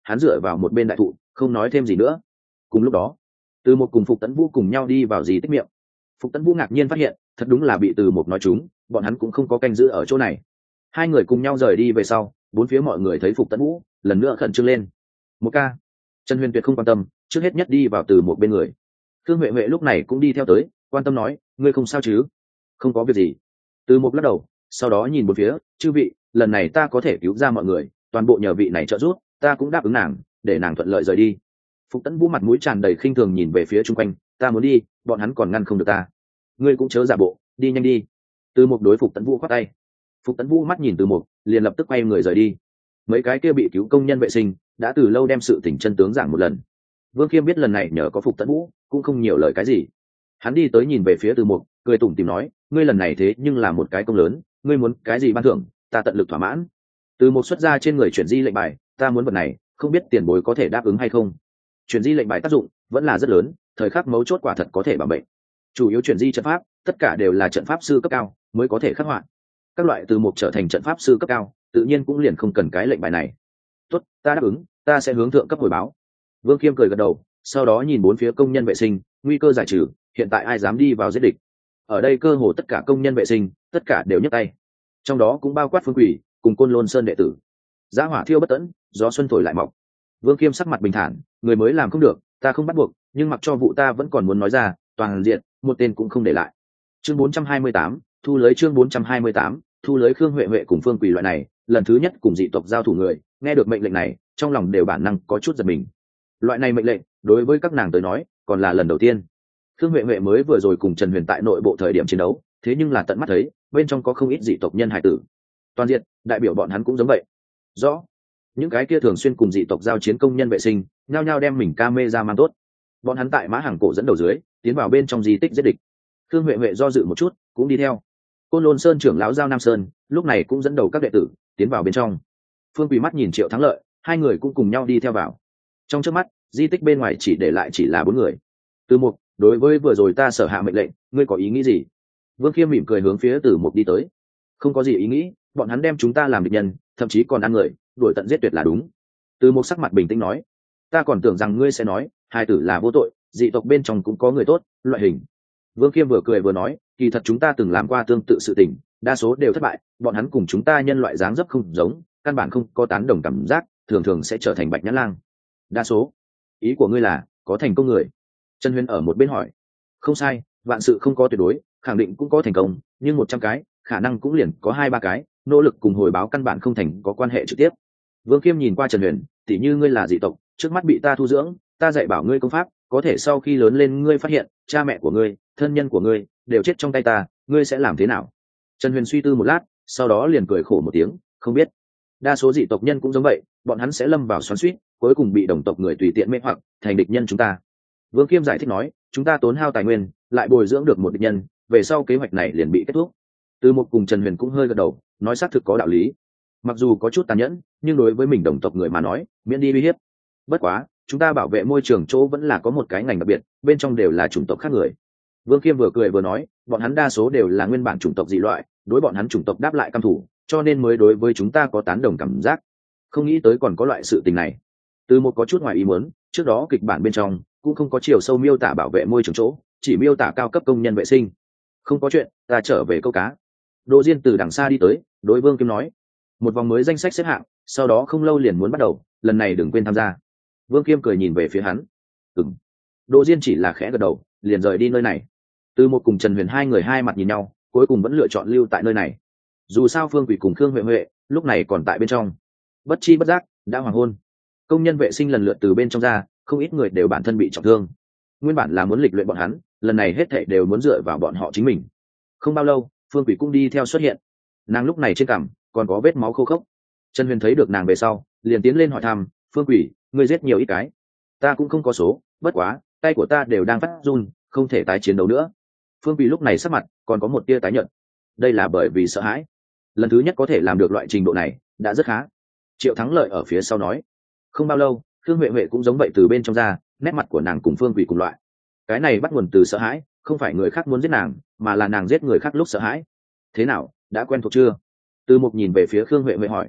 hắn dựa vào một bên đại thụ không nói thêm gì nữa. Cùng lúc đó, Từ Một cùng Phục Tấn Vũ cùng nhau đi vào di tích miệng. Phục Tấn Vũ ngạc nhiên phát hiện thật đúng là bị Từ Một nói trúng, bọn hắn cũng không có canh giữ ở chỗ này. Hai người cùng nhau rời đi về sau, bốn phía mọi người thấy Phục Tấn Vũ lần nữa khẩn trương lên. Một ca, Trần Huyền tuyệt không quan tâm, trước hết nhất đi vào Từ Một bên người. Thương Huệ Huệ lúc này cũng đi theo tới, quan tâm nói, ngươi không sao chứ? Không có việc gì. Từ Một lắc đầu, sau đó nhìn một phía, chư vị, lần này ta có thể cứu ra mọi người, toàn bộ nhờ vị này trợ giúp, ta cũng đáp ứng nàng, để nàng thuận lợi rời đi. Phục Tấn Vũ mặt mũi tràn đầy khinh thường nhìn về phía chung quanh, ta muốn đi, bọn hắn còn ngăn không được ta. Ngươi cũng chớ giả bộ, đi nhanh đi. Từ Một đối Phục Tấn Vũ khoát tay. Phục Tấn Vũ mắt nhìn Từ Một, liền lập tức quay người rời đi. Mấy cái kia bị cứu công nhân vệ sinh đã từ lâu đem sự tình chân tướng giảng một lần. Vương Khiêm biết lần này nhờ có Phục Tấn Vũ, cũng không nhiều lời cái gì. Hắn đi tới nhìn về phía Từ Một, cười tủm tỉm nói, ngươi lần này thế nhưng là một cái công lớn, ngươi muốn cái gì ban thưởng, ta tận lực thỏa mãn. Từ Một xuất ra trên người chuyển di lệnh bài, ta muốn vật này, không biết tiền bối có thể đáp ứng hay không. Chuyển di lệnh bài tác dụng vẫn là rất lớn, thời khắc mấu chốt quả thật có thể bảo mệnh. Chủ yếu chuyển di trận pháp, tất cả đều là trận pháp sư cấp cao mới có thể khắc họa. Các loại Từ Một trở thành trận pháp sư cấp cao, tự nhiên cũng liền không cần cái lệnh bài này. Tốt, ta đáp ứng, ta sẽ hướng thượng cấp hồi báo. Vương Khiêm cười gật đầu, sau đó nhìn bốn phía công nhân vệ sinh, nguy cơ giải trừ, hiện tại ai dám đi vào giết địch. Ở đây cơ hồ tất cả công nhân vệ sinh, tất cả đều nhấc tay. Trong đó cũng bao quát Phương Quỷ cùng Côn Lôn Sơn đệ tử. Giá hỏa thiêu bất tận, gió xuân thổi lại mọc. Vương Khiêm sắc mặt bình thản, người mới làm không được, ta không bắt buộc, nhưng mặc cho vụ ta vẫn còn muốn nói ra, toàn diện, một tên cũng không để lại. Chương bốn trăm hai mươi tám, thu lưới chương bốn trăm hai mươi tám, thu lưới Khương Huệ Huệ cùng Phương Quỷ loại này, lần thứ nhất cùng dị tộc giao thủ người, nghe được mệnh lệnh này, trong lòng đều bản năng có chút giật mình. Loại này mệnh lệnh, đối với các nàng tới nói, còn là lần đầu tiên. Khương Huệ Huệ mới vừa rồi cùng Trần Huyền tại nội bộ thời điểm chiến đấu, thế nhưng là tận mắt thấy, bên trong có không ít dị tộc nhân hải tử. Toàn diện, đại biểu bọn hắn cũng giống vậy. Rõ. Những cái kia thường xuyên cùng dị tộc giao chiến công nhân vệ sinh, nhao nhao đem mình camera mang tốt. Bọn hắn tại mã hàng cổ dẫn đầu dưới, tiến vào bên trong di tích giết địch. Khương Huệ Huệ do dự một chút, cũng đi theo. Côn Lôn Sơn trưởng lão Giao Nam Sơn, lúc này cũng dẫn đầu các đệ tử tiến vào bên trong. Phương Quỳ mắt nhìn Triệu Thắng Lợi, hai người cũng cùng nhau đi theo vào. Trong trước mắt, di tích bên ngoài chỉ để lại chỉ là bốn người. Từ Mục, đối với vừa rồi ta sở hạ mệnh lệnh, ngươi có ý nghĩ gì? Vương Khiêm mỉm cười hướng phía Từ Mục đi tới. Không có gì ý nghĩ, bọn hắn đem chúng ta làm địch nhân, thậm chí còn ăn người, đuổi tận giết tuyệt là đúng. Từ Mục sắc mặt bình tĩnh nói, ta còn tưởng rằng ngươi sẽ nói, hai tử là vô tội, dị tộc bên trong cũng có người tốt, loại hình. Vương Khiêm vừa cười vừa nói, kỳ thật chúng ta từng làm qua tương tự sự tình, đa số đều thất bại, bọn hắn cùng chúng ta nhân loại dáng dấp không giống, căn bản không có tán đồng cảm giác, thường thường sẽ trở thành bạch nhãn lang. Đa số, ý của ngươi là có thành công người? Trần Huyền ở một bên hỏi. Không sai, vạn sự không có tuyệt đối, khẳng định cũng có thành công, nhưng một trăm cái khả năng cũng liền có hai ba cái, nỗ lực cùng hồi báo căn bản không thành có quan hệ trực tiếp. Vương Khiêm nhìn qua Trần Huyền, tỉ như ngươi là dị tộc, trước mắt bị ta thu dưỡng, ta dạy bảo ngươi công pháp, có thể sau khi lớn lên ngươi phát hiện cha mẹ của ngươi, thân nhân của ngươi đều chết trong tay ta, ngươi sẽ làm thế nào? Trần Huyền suy tư một lát, sau đó liền cười khổ một tiếng, không biết. Đa số dị tộc nhân cũng giống vậy, bọn hắn sẽ lâm vào xoắn xuýt, cuối cùng bị đồng tộc người tùy tiện mê hoặc thành địch nhân chúng ta. Vương Khiêm giải thích nói, chúng ta tốn hao tài nguyên, lại bồi dưỡng được một địch nhân, về sau kế hoạch này liền bị kết thúc. Từ Một cùng Trần Huyền cũng hơi gật đầu, nói xác thực có đạo lý. Mặc dù có chút tàn nhẫn, nhưng đối với mình đồng tộc người mà nói, miễn đi uy hiếp. Bất quá, chúng ta bảo vệ môi trường chỗ vẫn là có một cái ngành đặc biệt, bên trong đều là chủng tộc khác người. Vương Khiêm vừa cười vừa nói, bọn hắn đa số đều là nguyên bản chủng tộc dị loại, đối bọn hắn chủng tộc đáp lại căm thủ, cho nên mới đối với chúng ta có tán đồng cảm giác. Không nghĩ tới còn có loại sự tình này. Từ Một có chút ngoài ý muốn, trước đó kịch bản bên trong cũng không có chiều sâu miêu tả bảo vệ môi trường chỗ, chỉ miêu tả cao cấp công nhân vệ sinh. Không có chuyện, ta trở về câu cá. Đỗ Diên từ đằng xa đi tới, đối Vương Khiêm nói, một vòng mới danh sách xếp hạng, sau đó không lâu liền muốn bắt đầu, lần này đừng quên tham gia. Vương Khiêm cười nhìn về phía hắn. Ừm. Đỗ Diên chỉ là khẽ gật đầu, liền rời đi nơi này. Từ Một cùng Trần Huyền hai người hai mặt nhìn nhau, cuối cùng vẫn lựa chọn lưu tại nơi này. Dù sao Phương Quỷ cùng Khương Huệ Huệ lúc này còn tại bên trong. Bất chi bất giác đã hoàng hôn. Công nhân vệ sinh lần lượt từ bên trong ra, không ít người đều bản thân bị trọng thương. Nguyên bản là muốn lịch luyện bọn hắn, lần này hết thảy đều muốn dựa vào bọn họ chính mình. Không bao lâu, Phương Quỷ cũng đi theo xuất hiện. Nàng lúc này trên cằm còn có vết máu khô khốc. Trần Huyền thấy được nàng về sau, liền tiến lên hỏi thăm, Phương Quỷ, ngươi giết nhiều ít cái? Ta cũng không có số, bất quá tay của ta đều đang phát run, không thể tái chiến đấu nữa. Phương Quỷ lúc này sắc mặt còn có một tia tái nhợt. Đây là bởi vì sợ hãi. Lần thứ nhất có thể làm được loại trình độ này đã rất khá. Triệu Thắng Lợi ở phía sau nói. Không bao lâu, Khương Huệ Huệ cũng giống vậy từ bên trong ra, nét mặt của nàng cùng Phương Quỷ cùng loại. Cái này bắt nguồn từ sợ hãi, không phải người khác muốn giết nàng, mà là nàng giết người khác lúc sợ hãi. Thế nào, đã quen thuộc chưa? Từ Mục nhìn về phía Khương Huệ Huệ hỏi.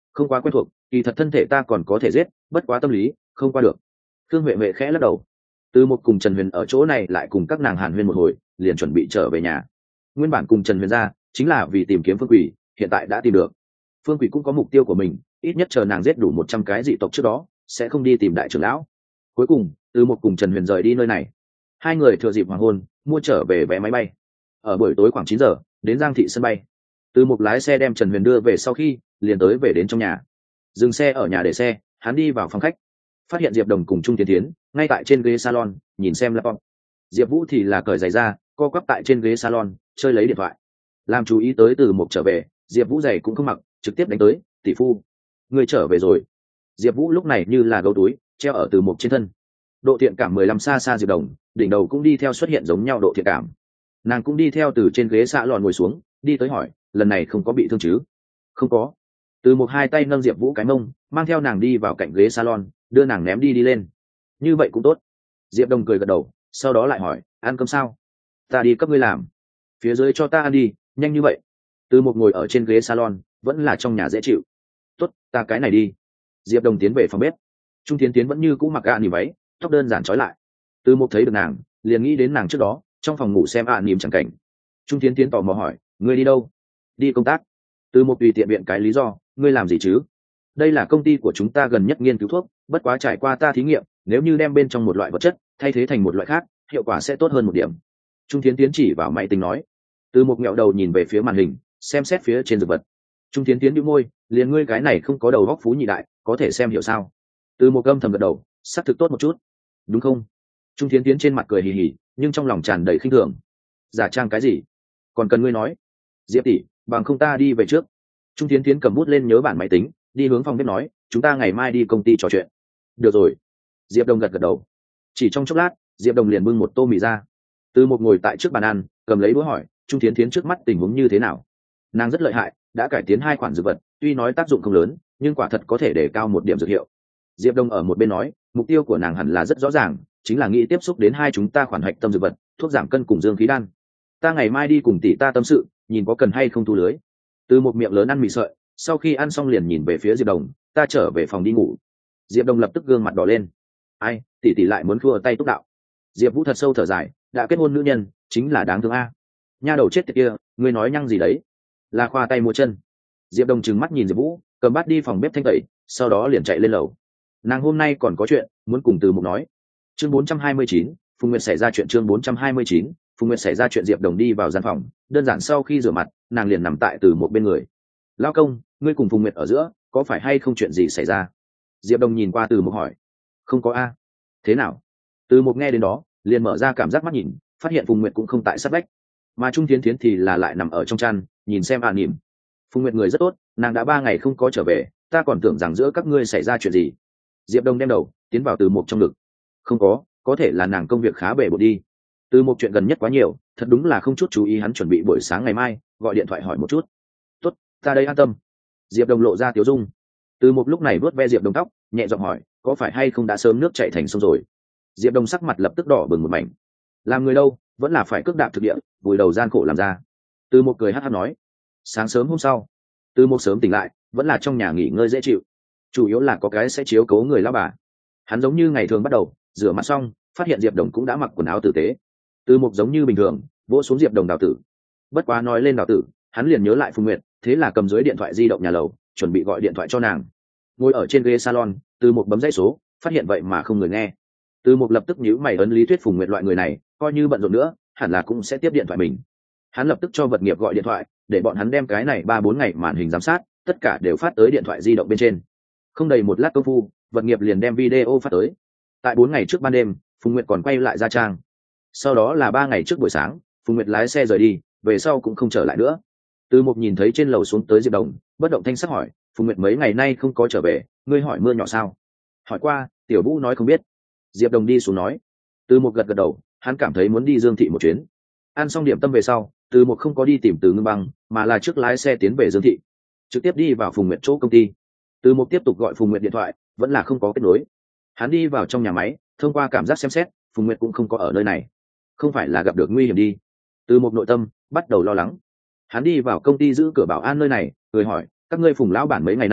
không quá quen thuộc, kỳ thật thân thể ta còn có thể giết, bất quá tâm lý không qua được. Thương huệ huệ khẽ lắc đầu. Từ một cùng Trần Huyền ở chỗ này lại cùng các nàng hàn huyên một hồi, liền chuẩn bị trở về nhà. Nguyên bản cùng Trần Huyền ra chính là vì tìm kiếm Phương Quỷ, hiện tại đã tìm được. Phương Quỷ cũng có mục tiêu của mình, ít nhất chờ nàng giết đủ một trăm cái dị tộc trước đó sẽ không đi tìm đại trưởng lão. Cuối cùng Từ một cùng Trần Huyền rời đi nơi này. Hai người thừa dịp hoàng hôn mua trở về vé máy bay. Ở buổi tối khoảng chín giờ đến Giang thị sân bay. Từ một lái xe đem Trần Huyền đưa về, sau khi liền tới về đến trong nhà, dừng xe ở nhà để xe. Hắn đi vào phòng khách, phát hiện Diệp Đồng cùng Trung Tiến Tiến ngay tại trên ghế salon nhìn xem laptop. Diệp Vũ thì là cởi giày ra, co quắp tại trên ghế salon chơi lấy điện thoại. Làm chú ý tới Từ một trở về, Diệp Vũ giày cũng không mặc, trực tiếp đánh tới, tỷ phu, người trở về rồi. Diệp Vũ lúc này như là gấu túi treo ở Từ một trên thân. Độ thiện cảm mười lăm xa xa Diệp Đồng, đỉnh đầu cũng đi theo xuất hiện giống nhau độ thiện cảm. Nàng cũng đi theo từ trên ghế xạ lòn ngồi xuống, đi tới hỏi, lần này không có bị thương chứ? Không có. Từ một hai tay nâng Diệp Vũ cái mông, mang theo nàng đi vào cạnh ghế salon, đưa nàng ném đi đi lên. Như vậy cũng tốt. Diệp Đồng cười gật đầu, sau đó lại hỏi, ăn cơm sao? Ta đi cấp ngươi làm. Phía dưới cho ta ăn đi, nhanh như vậy. Từ một ngồi ở trên ghế salon, vẫn là trong nhà dễ chịu. Tốt, ta cái này đi. Diệp Đồng tiến về phòng bếp. Trung Tiến Tiến vẫn như cũ mặc gạ nỉ váy, tóc đơn giản trói lại. Từ một thấy được nàng, liền nghĩ đến nàng trước đó trong phòng ngủ xem ạ nỉm chẳng cảnh. Trung Tiến Tiến tò mò hỏi, ngươi đi đâu? Đi công tác. Từ một tùy tiện biện cái lý do, ngươi làm gì chứ? Đây là công ty của chúng ta gần nhất nghiên cứu thuốc, bất quá trải qua ta thí nghiệm, nếu như đem bên trong một loại vật chất thay thế thành một loại khác, hiệu quả sẽ tốt hơn một điểm. Trung Tiến Tiến chỉ vào máy tính nói. Từ một nghẹo đầu nhìn về phía màn hình, xem xét phía trên dược vật. Trung Tiến Tiến bĩu môi, liền ngươi cái này không có đầu óc phú nhị đại, có thể xem hiểu sao? Từ một âm thầm gật đầu, xác thực tốt một chút, đúng không? Trung Tiến Tiến trên mặt cười hì hì, nhưng trong lòng tràn đầy khinh thường. Giả trang cái gì? Còn cần ngươi nói? Diệp tỷ, bằng không ta đi về trước. Trung Tiến Tiến cầm bút lên nhớ bản máy tính, đi hướng phòng bếp nói, chúng ta ngày mai đi công ty trò chuyện. Được rồi. Diệp Đồng gật gật đầu. Chỉ trong chốc lát, Diệp Đồng liền bưng một tô mì ra. Từ một ngồi tại trước bàn ăn, cầm lấy đũa hỏi, Trung Tiến Tiến trước mắt tình huống như thế nào? Nàng rất lợi hại, đã cải tiến hai khoản dược vật, tuy nói tác dụng không lớn, nhưng quả thật có thể đề cao một điểm dược hiệu. Diệp Đông ở một bên nói, mục tiêu của nàng hẳn là rất rõ ràng, chính là nghĩ tiếp xúc đến hai chúng ta khoản hạch tâm dược vật, thuốc giảm cân cùng dương khí đan. Ta ngày mai đi cùng tỷ ta tâm sự, nhìn có cần hay không thu lưới. Từ một miệng lớn ăn mì sợi, sau khi ăn xong liền nhìn về phía Diệp Đồng, ta trở về phòng đi ngủ. Diệp Đồng lập tức gương mặt đỏ lên. Ai, tỷ tỷ lại muốn khua tay túc đạo. Diệp Vũ thật sâu thở dài, đã kết hôn nữ nhân, chính là đáng thương a. Nha đầu chết tiệt kia, ngươi nói nhăng gì đấy? Là khoa tay múa chân. Diệp Đồng trừng mắt nhìn Diệp Vũ, cầm bát đi phòng bếp thanh tẩy, sau đó liền chạy lên lầu. Nàng hôm nay còn có chuyện muốn cùng Từ Mục nói. Chương bốn trăm hai mươi chín, Phùng Nguyệt xảy ra chuyện. Chương bốn trăm hai mươi chín, Phùng Nguyệt xảy ra chuyện. Diệp Đồng đi vào gian phòng, đơn giản sau khi rửa mặt, nàng liền nằm tại Từ Mục bên người. Lão công, ngươi cùng Phùng Nguyệt ở giữa, có phải hay không chuyện gì xảy ra? Diệp Đồng nhìn qua Từ Mục hỏi. Không có a. Thế nào? Từ Mục nghe đến đó, liền mở ra cảm giác mắt nhìn, phát hiện Phùng Nguyệt cũng không tại sát vách, mà Trung Thiến Thiến thì là lại nằm ở trong chăn, nhìn xem an nỉm. Phùng Nguyệt người rất tốt, nàng đã ba ngày không có trở về, ta còn tưởng rằng giữa các ngươi xảy ra chuyện gì. Diệp Đông đem đầu tiến vào Từ Mục trong ngực. Không có, có thể là nàng công việc khá bể bộn đi. Từ Mục chuyện gần nhất quá nhiều, thật đúng là không chút chú ý, hắn chuẩn bị buổi sáng ngày mai gọi điện thoại hỏi một chút. Tốt, ta đây an tâm. Diệp Đông lộ ra tiếu dung. Từ Mục lúc này vuốt ve Diệp Đông tóc, nhẹ giọng hỏi, có phải hay không đã sớm nước chảy thành sông rồi? Diệp Đông sắc mặt lập tức đỏ bừng một mảnh. Làm người đâu, vẫn là phải cước đạp thực địa, vùi đầu gian khổ làm ra. Từ Mục cười hắt hắt nói. Sáng sớm hôm sau, Từ Mục sớm tỉnh lại, vẫn là trong nhà nghỉ ngơi dễ chịu, chủ yếu là có cái sẽ chiếu cố người lao bà. Hắn giống như ngày thường bắt đầu rửa mặt xong, phát hiện Diệp Đồng cũng đã mặc quần áo tử tế. Từ Mục giống như bình thường vỗ xuống Diệp Đồng đào tử. Bất quá nói lên đào tử, hắn liền nhớ lại Phùng Nguyệt, thế là cầm dưới điện thoại di động nhà lầu, chuẩn bị gọi điện thoại cho nàng. Ngồi ở trên ghế salon, Từ Mục bấm dãy số, phát hiện vậy mà không người nghe. Từ Mục lập tức nhíu mày, ấn lý thuyết Phùng Nguyệt loại người này, coi như bận rộn nữa, hẳn là cũng sẽ tiếp điện thoại mình. Hắn lập tức cho vật nghiệp gọi điện thoại, để bọn hắn đem cái này ba bốn ngày màn hình giám sát, tất cả đều phát tới điện thoại di động bên trên. Không đầy một lát công phu, vật nghiệp liền đem video phát tới. Tại bốn ngày trước ban đêm, Phùng Nguyệt còn quay lại Gia Trang. Sau đó là ba ngày trước buổi sáng, Phùng Nguyệt lái xe rời đi, về sau cũng không trở lại nữa. Từ Mục nhìn thấy trên lầu xuống tới Diệp Đồng, bất động thanh sắc hỏi, Phùng Nguyệt mấy ngày nay không có trở về, ngươi hỏi mưa nhỏ sao? Hỏi qua, Tiểu Vũ nói không biết. Diệp Đồng đi xuống nói. Từ Mục gật gật đầu, hắn cảm thấy muốn đi Dương Thị một chuyến. Ăn xong điểm tâm về sau, Từ Mục không có đi tìm Từ Ngưng Băng, mà là trước lái xe tiến về Dương Thị, trực tiếp đi vào Phùng Nguyệt chỗ công ty. Từ Mục tiếp tục gọi Phùng Nguyệt điện thoại, vẫn là không có kết nối. Hắn đi vào trong nhà máy, thông qua cảm giác xem xét, Phùng Nguyệt cũng không có ở nơi này. Không phải là gặp được nguy hiểm đi. Từ Mục nội tâm bắt đầu lo lắng. Hắn đi vào công ty giữ cửa bảo an nơi này, cười hỏi, các ngươi Phùng lão bản mấy ngày nay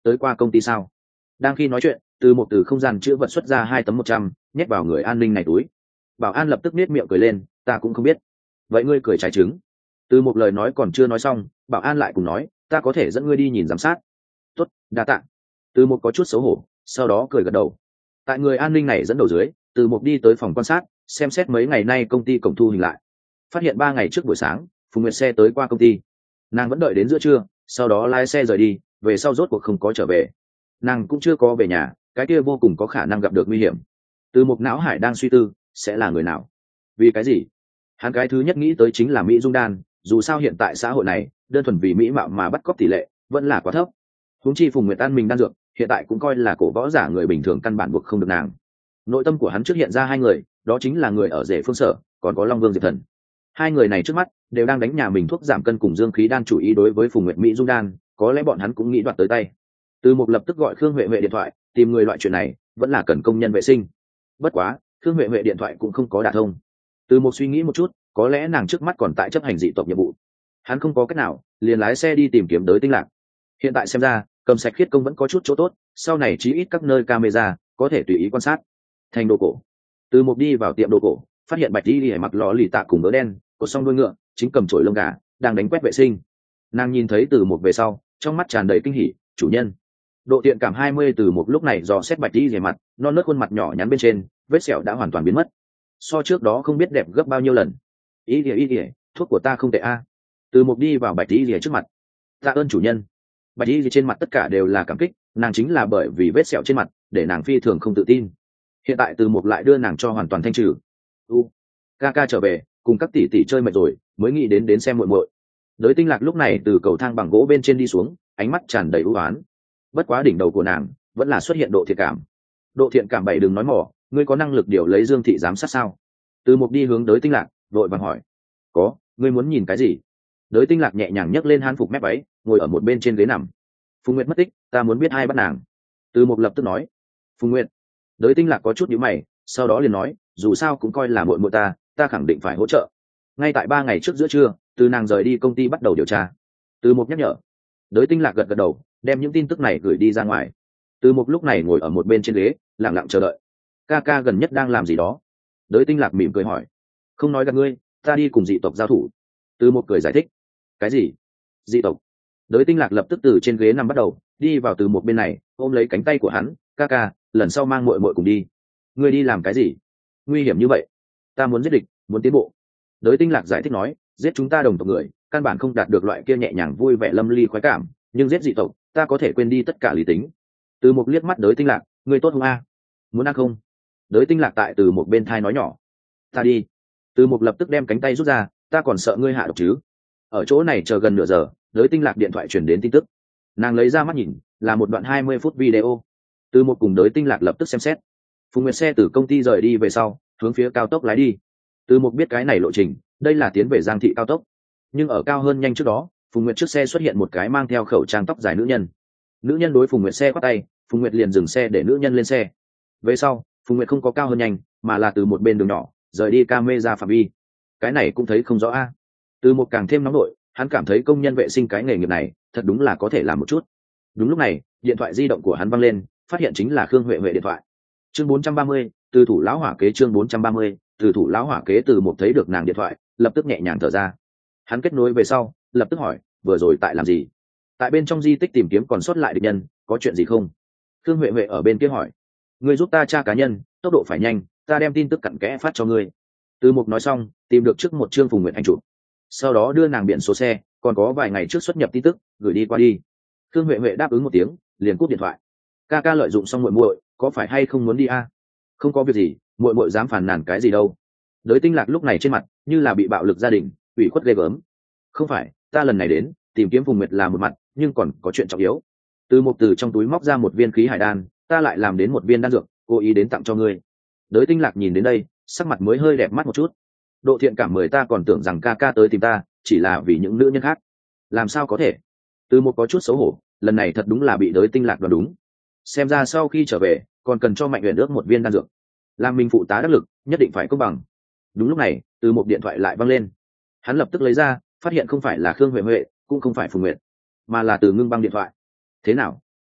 tới qua công ty sao? Đang khi nói chuyện, từ một từ không gian chứa vật xuất ra hai tấm một trăm, nhét vào người an ninh này túi. Bảo an lập tức nết miệng cười lên, ta cũng không biết. Vậy ngươi cười trái trứng. Từ một lời nói còn chưa nói xong, bảo an lại cùng nói, ta có thể dẫn ngươi đi nhìn giám sát. Tốt, đa tạ. Từ một có chút xấu hổ, sau đó cười gật đầu. Tại người an ninh này dẫn đầu dưới, từ một đi tới phòng quan sát, xem xét mấy ngày nay công ty cổng thu hình lại. Phát hiện ba ngày trước buổi sáng, Phùng Nguyệt xe tới qua công ty. Nàng vẫn đợi đến giữa trưa, sau đó lái xe rời đi, về sau rốt cuộc không có trở về. Nàng cũng chưa có về nhà, cái kia vô cùng có khả năng gặp được nguy hiểm. Từ một não hải đang suy tư, sẽ là người nào? Vì cái gì? Hắn cái thứ nhất nghĩ tới chính là Mỹ Dung Đan, dù sao hiện tại xã hội này, đơn thuần vì mỹ mạo mà bắt cóc tỷ lệ vẫn là quá thấp. Huống chi Phùng Nguyệt An mình đan dược, hiện tại cũng coi là cổ võ giả người bình thường căn bản buộc không được nàng. Nội tâm của hắn trước hiện ra hai người, đó chính là người ở Rể Phương Sở, còn có Long Vương Diệp Thần. Hai người này trước mắt đều đang đánh nhà mình thuốc giảm cân cùng dương khí đan chủ ý đối với Phùng Nguyệt Mỹ Dung Đan, có lẽ bọn hắn cũng nghĩ đoạt tới tay. Từ Mục lập tức gọi Khương Huệ Huệ điện thoại, tìm người loại chuyện này vẫn là cần công nhân vệ sinh. Bất quá, Khương Huệ Huệ điện thoại cũng không có đả thông. Từ Mục suy nghĩ một chút, có lẽ nàng trước mắt còn tại chấp hành dị tộc nhiệm vụ. Hắn không có cách nào, liền lái xe đi tìm kiếm Đới Tinh Lạc. Hiện tại xem ra, cầm sạch khiết công vẫn có chút chỗ tốt, sau này chí ít các nơi camera có thể tùy ý quan sát. Thành đồ cổ. Từ Mục đi vào tiệm đồ cổ, phát hiện Bạch Y Lìa mặc lò lì tạ cùng bớ đen, cột xong đuôi ngựa, chính cầm chổi lông gà, đang đánh quét vệ sinh. Nàng nhìn thấy Từ Mục về sau, trong mắt tràn đầy kinh hỉ, chủ nhân. Độ tiện cảm hai mươi. Từ Mục lúc này dò xét Bạch Y Lìa mặt, non nớt khuôn mặt nhỏ nhắn bên trên, vết sẹo đã hoàn toàn biến mất. So trước đó không biết đẹp gấp bao nhiêu lần. Y Lìa Y Lìa, thuốc của ta không tệ a. Từ Mục đi vào Bạch Y Lìa trước mặt. Tạ ơn chủ nhân. Bạch Y Lìa trên mặt tất cả đều là cảm kích, nàng chính là bởi vì vết sẹo trên mặt, để nàng phi thường không tự tin. Hiện tại Từ Mục lại đưa nàng cho hoàn toàn thanh trừ. U, ca ca trở về, cùng các tỷ tỷ chơi mệt rồi, mới nghĩ đến đến xem muội muội. Đới Tinh Lạc lúc này từ cầu thang bằng gỗ bên trên đi xuống, ánh mắt tràn đầy ưu ái. Bất quá đỉnh đầu của nàng vẫn là xuất hiện độ thiện cảm. Độ thiện cảm bảy đừng nói mỏ, ngươi có năng lực điều lấy Dương thị giám sát sao? Từ Mục đi hướng Đới Tinh Lạc, vội vàng hỏi. Có, ngươi muốn nhìn cái gì? Đới Tinh Lạc nhẹ nhàng nhấc lên hán phục mép váy, ngồi ở một bên trên ghế nằm. Phùng Nguyệt mất tích, ta muốn biết ai bắt nàng. Từ Mục lập tức nói. Phùng Nguyệt. Đới Tinh Lạc có chút nhíu mày, sau đó liền nói, dù sao cũng coi là muội muội ta, ta khẳng định phải hỗ trợ. Ngay tại ba ngày trước giữa trưa, từ nàng rời đi công ty bắt đầu điều tra. Từ Mục nhắc nhở. Đới Tinh Lạc gật gật đầu, đem những tin tức này gửi đi ra ngoài. Từ Mục lúc này ngồi ở một bên trên ghế, lặng lặng chờ đợi. Ca ca gần nhất đang làm gì đó? Đới Tinh Lạc mỉm cười hỏi. Không nói gặp ngươi, ta đi cùng dị tộc giao thủ. Từ Mục cười giải thích. Cái gì? Dị tộc? Đới Tinh Lạc lập tức từ trên ghế nằm bắt đầu, đi vào Từ Mục bên này, ôm lấy cánh tay của hắn. Ca ca, lần sau mang muội muội cùng đi. Ngươi đi làm cái gì? Nguy hiểm như vậy. Ta muốn giết địch, muốn tiến bộ. Đới Tinh Lạc giải thích nói, giết chúng ta đồng tộc người, căn bản không đạt được loại kia nhẹ nhàng vui vẻ lâm ly khoái cảm, nhưng giết dị tộc, ta có thể quên đi tất cả lý tính. Từ Mục liếc mắt Đới Tinh Lạc, ngươi tốt không a? Muốn ăn không? Đới Tinh Lạc tại Từ Mục bên thai nói nhỏ. Ta đi. Từ Mục lập tức đem cánh tay rút ra, ta còn sợ ngươi hạ độc chứ? Ở chỗ này chờ gần nửa giờ, Đới Tinh Lạc điện thoại truyền đến tin tức. Nàng lấy ra mắt nhìn, là một đoạn hai mươi phút video. Từ Mục cùng Đới Tinh Lạc lập tức xem xét. Phùng Nguyệt xe từ công ty rời đi về sau, hướng phía cao tốc lái đi. Từ Mục biết cái này lộ trình, đây là tiến về Giang thị cao tốc. Nhưng ở cao hơn nhanh trước đó, Phùng Nguyệt trước xe xuất hiện một cái mang theo khẩu trang tóc dài nữ nhân. Nữ nhân đối Phùng Nguyệt xe quát tay, Phùng Nguyệt liền dừng xe để nữ nhân lên xe. Về sau, Phùng Nguyệt không có cao hơn nhanh, mà là từ một bên đường nhỏ, rời đi camera phạm vi. Cái này cũng thấy không rõ a. Từ Mục càng thêm nóng nổi, hắn cảm thấy công nhân vệ sinh cái nghề nghiệp này, thật đúng là có thể làm một chút. Đúng lúc này, điện thoại di động của hắn văng lên, phát hiện chính là Khương Huệ Huệ điện thoại. Chương bốn trăm ba mươi, từ thủ lão hỏa kế chương bốn trăm ba mươi, từ thủ lão hỏa kế. Từ Mục thấy được nàng điện thoại, lập tức nhẹ nhàng thở ra. Hắn kết nối về sau, lập tức hỏi, vừa rồi tại làm gì? Tại bên trong di tích tìm kiếm còn sót lại địch nhân, có chuyện gì không? Khương Huệ Huệ ở bên kia hỏi. Ngươi giúp ta tra cá nhân, tốc độ phải nhanh, ta đem tin tức cặn kẽ phát cho ngươi. Từ Mục nói xong, tìm được trước một chương Phùng Nguyệt ảnh chụp, sau đó đưa nàng biển số xe, còn có vài ngày trước xuất nhập tin tức, gửi đi qua đi. Khương Huệ Huệ đáp ứng một tiếng, liền cúp điện thoại. Ca ca lợi dụng xong muội muội, có phải hay không muốn đi a? Không có việc gì, muội muội dám phàn nàn cái gì đâu. Đới Tinh Lạc lúc này trên mặt như là bị bạo lực gia đình, ủy khuất ghê gớm. Không phải, ta lần này đến tìm kiếm Phùng Nguyệt là một mặt, nhưng còn có chuyện trọng yếu. Từ Mục từ trong túi móc ra một viên khí hải đan, ta lại làm đến một viên đan dược, cố ý đến tặng cho ngươi. Đới Tinh Lạc nhìn đến đây, sắc mặt mới hơi đẹp mắt một chút. Độ thiện cảm mười ta còn tưởng rằng ca ca tới tìm ta chỉ là vì những nữ nhân khác, làm sao có thể? Từ Mục có chút xấu hổ, lần này thật đúng là bị Đới Tinh Lạc đoán đúng. Xem ra sau khi trở về còn cần cho Mạnh Uyển ước một viên đan dược, làm mình phụ tá đắc lực, nhất định phải công bằng. Đúng lúc này, Từ Mục điện thoại lại văng lên. Hắn lập tức lấy ra, phát hiện không phải là Khương Huệ Huệ, cũng không phải Phùng Nguyệt, mà là Từ Ngưng Băng điện thoại. Thế nào?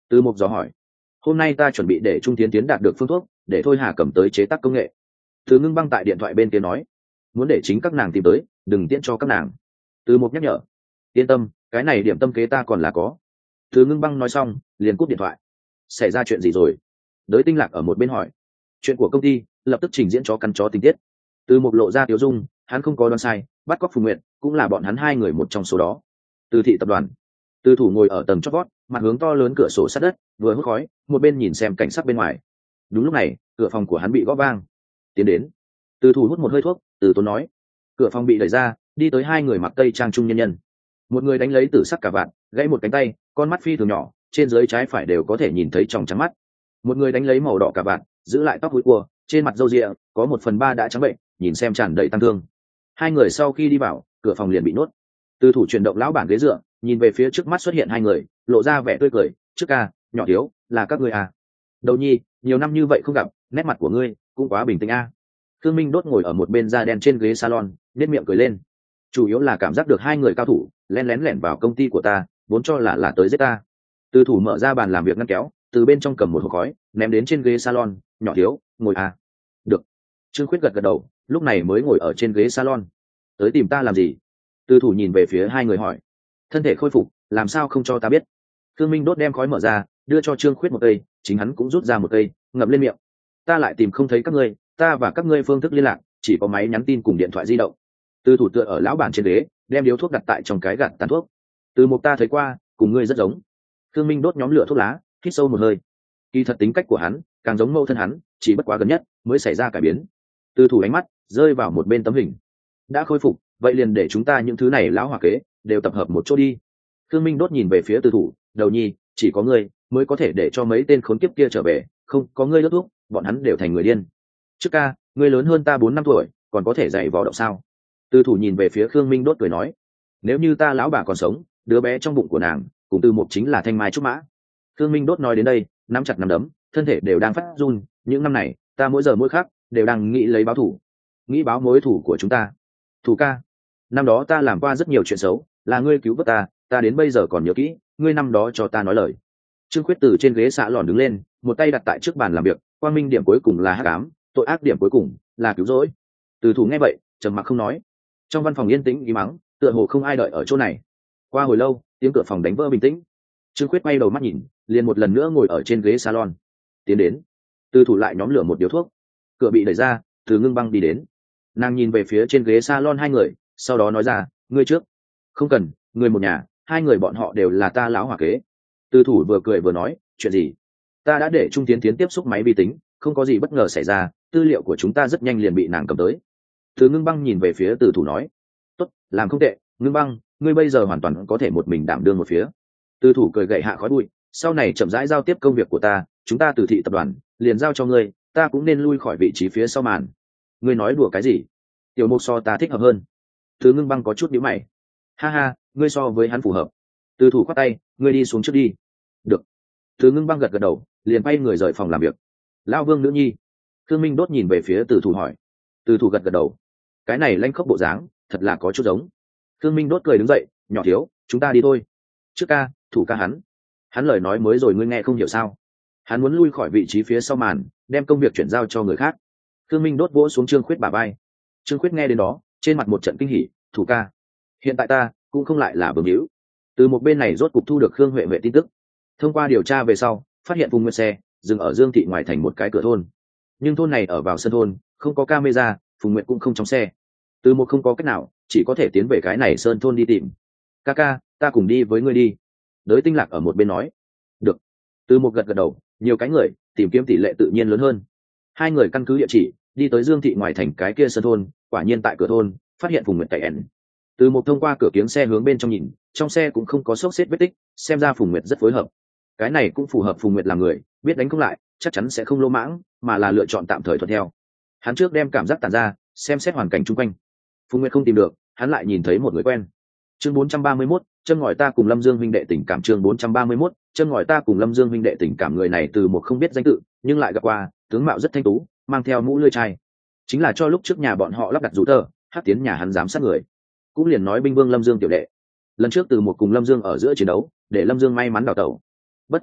Từ Mục dò hỏi. Hôm nay ta chuẩn bị để Trung Tiến Tiến đạt được phương thuốc, để Thôi Hà cầm tới chế tác công nghệ. Từ Ngưng Băng tại điện thoại bên kia nói, muốn để chính các nàng tìm tới, đừng tiễn cho các nàng. Từ Mục nhắc nhở. Yên tâm, cái này điểm tâm kế ta còn là có. Từ Ngưng Băng nói xong, liền cúp điện thoại. Xảy ra chuyện gì rồi? Đới Tinh Lạc ở một bên hỏi. Chuyện của công ty, lập tức trình diễn chó cắn chó tình tiết. Từ Mục lộ ra tiếu dung, hắn không có đoán sai, bắt cóc Phùng Nguyệt cũng là bọn hắn hai người một trong số đó. Từ thị tập đoàn. Từ thủ ngồi ở tầng chót vót, mặt hướng to lớn cửa sổ sát đất, vừa hút khói, một bên nhìn xem cảnh sắc bên ngoài. Đúng lúc này, cửa phòng của hắn bị gõ vang. Tiến đến. Từ thủ hút một hơi thuốc, Từ Tốn nói. Cửa phòng bị đẩy ra, đi tới hai người mặc tây trang trung nhân nhân. Một người đánh lấy tử sắc cả vạn, gãy một cánh tay, con mắt phi thường nhỏ, trên dưới trái phải đều có thể nhìn thấy tròng trắng mắt. Một người đánh lấy màu đỏ cả vạn, giữ lại tóc húi cua, trên mặt râu ria có một phần ba đã trắng bệnh, nhìn xem tràn đầy tăng thương. Hai người sau khi đi vào, cửa phòng liền bị nuốt. Từ thủ chuyển động lão bản ghế dựa, nhìn về phía trước mắt xuất hiện hai người, lộ ra vẻ tươi cười. Trước ca, nhỏ thiếu, là các ngươi à? Đầu nhi, nhiều năm như vậy không gặp, nét mặt của ngươi cũng quá bình tĩnh a. À. Thương Minh Đốt ngồi ở một bên da đen trên ghế salon, nét miệng cười lên. Chủ yếu là cảm giác được hai người cao thủ lén lén lẻn vào công ty của ta, vốn cho là là tới giết ta. Từ thủ mở ra bàn làm việc ngăn kéo, từ bên trong cầm một hộp khói, ném đến trên ghế salon. Nhỏ thiếu, ngồi à? Được. Trương Khuyết gật gật đầu, lúc này mới ngồi ở trên ghế salon. Tới tìm ta làm gì? Từ thủ nhìn về phía hai người hỏi. Thân thể khôi phục, làm sao không cho ta biết? Thương Minh Đốt đem khói mở ra, đưa cho Trương Khuyết một cây, chính hắn cũng rút ra một cây, ngậm lên miệng. Ta lại tìm không thấy các ngươi, ta và các ngươi phương thức liên lạc chỉ có máy nhắn tin cùng điện thoại di động. Từ thủ tựa ở lão bản trên ghế, đem điếu thuốc đặt tại trong cái gạt tàn thuốc. Từ Mục ta thấy qua, cùng ngươi rất giống. Thương Minh Đốt nhóm lửa thuốc lá, hít sâu một hơi. Kỳ thật tính cách của hắn càng giống mẫu thân hắn, chỉ bất quá gần nhất mới xảy ra cải biến. Từ thủ ánh mắt rơi vào một bên tấm hình. Đã khôi phục, vậy liền để chúng ta những thứ này lão hỏa kế đều tập hợp một chỗ đi. Thương Minh Đốt nhìn về phía Từ thủ, đầu nhi, chỉ có ngươi mới có thể để cho mấy tên khốn kiếp kia trở về, không có ngươi đốt thuốc, bọn hắn đều thành người điên. Trước ca, ngươi lớn hơn ta bốn năm tuổi, còn có thể dạy võ động sao? Từ thủ nhìn về phía Khương Minh Đốt cười nói, nếu như ta lão bà còn sống, đứa bé trong bụng của nàng cùng Từ Mục chính là thanh mai trúc mã. Khương Minh Đốt nói đến đây, nắm chặt nắm đấm, thân thể đều đang phát run. Những năm này, ta mỗi giờ mỗi khắc đều đang nghĩ lấy báo thủ, nghĩ báo mối thủ của chúng ta. Thủ ca, năm đó ta làm qua rất nhiều chuyện xấu, là ngươi cứu vớt ta, ta đến bây giờ còn nhớ kỹ, ngươi năm đó cho ta nói lời. Trương Khuyết từ trên ghế xạ lòn đứng lên, một tay đặt tại trước bàn làm việc. Quang minh điểm cuối cùng là hắc ám, tội ác điểm cuối cùng là cứu rỗi. Từ thủ nghe vậy, trầm mặc không nói. Trong văn phòng yên tĩnh im mắng, tựa hồ không ai đợi ở chỗ này. Qua hồi lâu, tiếng cửa phòng đánh vỡ bình tĩnh. Trương Khuyết quay đầu mắt nhìn, liền một lần nữa ngồi ở trên ghế salon. Tiến đến. Từ thủ lại nhóm lửa một điếu thuốc. Cửa bị đẩy ra, Từ Ngưng Băng đi đến. Nàng nhìn về phía trên ghế salon hai người, sau đó nói ra, ngươi trước. Không cần, người một nhà, hai người bọn họ đều là ta lão hỏa kế. Từ thủ vừa cười vừa nói, chuyện gì? Ta đã để Trung Tiến Tiến tiếp xúc máy vi tính, không có gì bất ngờ xảy ra, tư liệu của chúng ta rất nhanh liền bị nàng cầm tới. Từ Ngưng Băng nhìn về phía Từ thủ nói, tốt, làm không tệ, Ngưng Băng, ngươi bây giờ hoàn toàn có thể một mình đảm đương một phía. Từ thủ cười gậy hạ khói bụi, sau này chậm rãi giao tiếp công việc của ta, chúng ta Từ thị tập đoàn liền giao cho ngươi, ta cũng nên lui khỏi vị trí phía sau màn. Ngươi nói đùa cái gì? Tiểu Mục so ta thích hợp hơn. Từ Ngưng Băng có chút nhíu mày. Ha ha, ngươi so với hắn phù hợp. Từ thủ khoát tay, ngươi đi xuống trước đi. Được. Từ Ngưng Băng gật gật đầu, liền bay người rời phòng làm việc. Lão Vương nữ nhi. Thương Minh Đốt nhìn về phía Từ thủ hỏi. Từ thủ gật gật đầu. Cái này lanh khốc bộ dáng, thật là có chút giống. Thương Minh Đốt cười đứng dậy, nhỏ thiếu, chúng ta đi thôi. Trước ca, thủ ca hắn. Hắn lời nói mới rồi ngươi nghe không hiểu sao? Hắn muốn lui khỏi vị trí phía sau màn, đem công việc chuyển giao cho người khác. Thương Minh Đốt vỗ xuống Trương Khuyết bả vai. Trương Khuyết nghe đến đó, trên mặt một trận kinh hỉ, thủ ca. Hiện tại ta cũng không lại là bướng hữu. Từ một bên này rốt cục thu được Khương Huệ Huệ tin tức. Thông qua điều tra về sau, phát hiện vùng nguyên xe dừng ở Dương thị ngoài thành một cái cửa thôn. Nhưng thôn này ở vào sân thôn, không có camera, Phùng Nguyệt cũng không trong xe. Từ một không có cách nào, chỉ có thể tiến về cái này sơn thôn đi tìm. Ca ca, ta cùng đi với ngươi đi. Đới Tinh Lạc ở một bên nói. Được. Từ một gật gật đầu, nhiều cái người, tìm kiếm tỷ lệ tự nhiên lớn hơn. Hai người căn cứ địa chỉ, đi tới Dương thị ngoài thành cái kia sơn thôn, quả nhiên tại cửa thôn, phát hiện Phùng Nguyệt cày ẻn. Từ một thông qua cửa kiếng xe hướng bên trong nhìn, trong xe cũng không có xốc xếp vết tích, xem ra Phùng Nguyệt rất phối hợp. Cái này cũng phù hợp Phùng Nguyệt làm người, biết đánh không lại, chắc chắn sẽ không lỗ mãng, mà là lựa chọn tạm thời thuận theo. Hắn trước đem cảm giác tản ra, xem xét hoàn cảnh chung quanh. Phùng Nguyệt không tìm được, hắn lại nhìn thấy một người quen. Chương bốn trăm ba mươi mốt, chân ngòi ta cùng Lâm Dương huynh đệ tình cảm. Chương bốn trăm ba mươi mốt, chân ngòi ta cùng Lâm Dương huynh đệ tình cảm. Người này từ một không biết danh tự, nhưng lại gặp qua, tướng mạo rất thanh tú, mang theo mũ lưỡi chai. Chính là cho lúc trước nhà bọn họ lắp đặt rủ tờ, hát tiến nhà hắn giám sát người. Cũng liền nói binh vương Lâm Dương tiểu đệ. Lần trước từ một cùng Lâm Dương ở giữa chiến đấu, để Lâm Dương may mắn đào tẩu. Bất quá,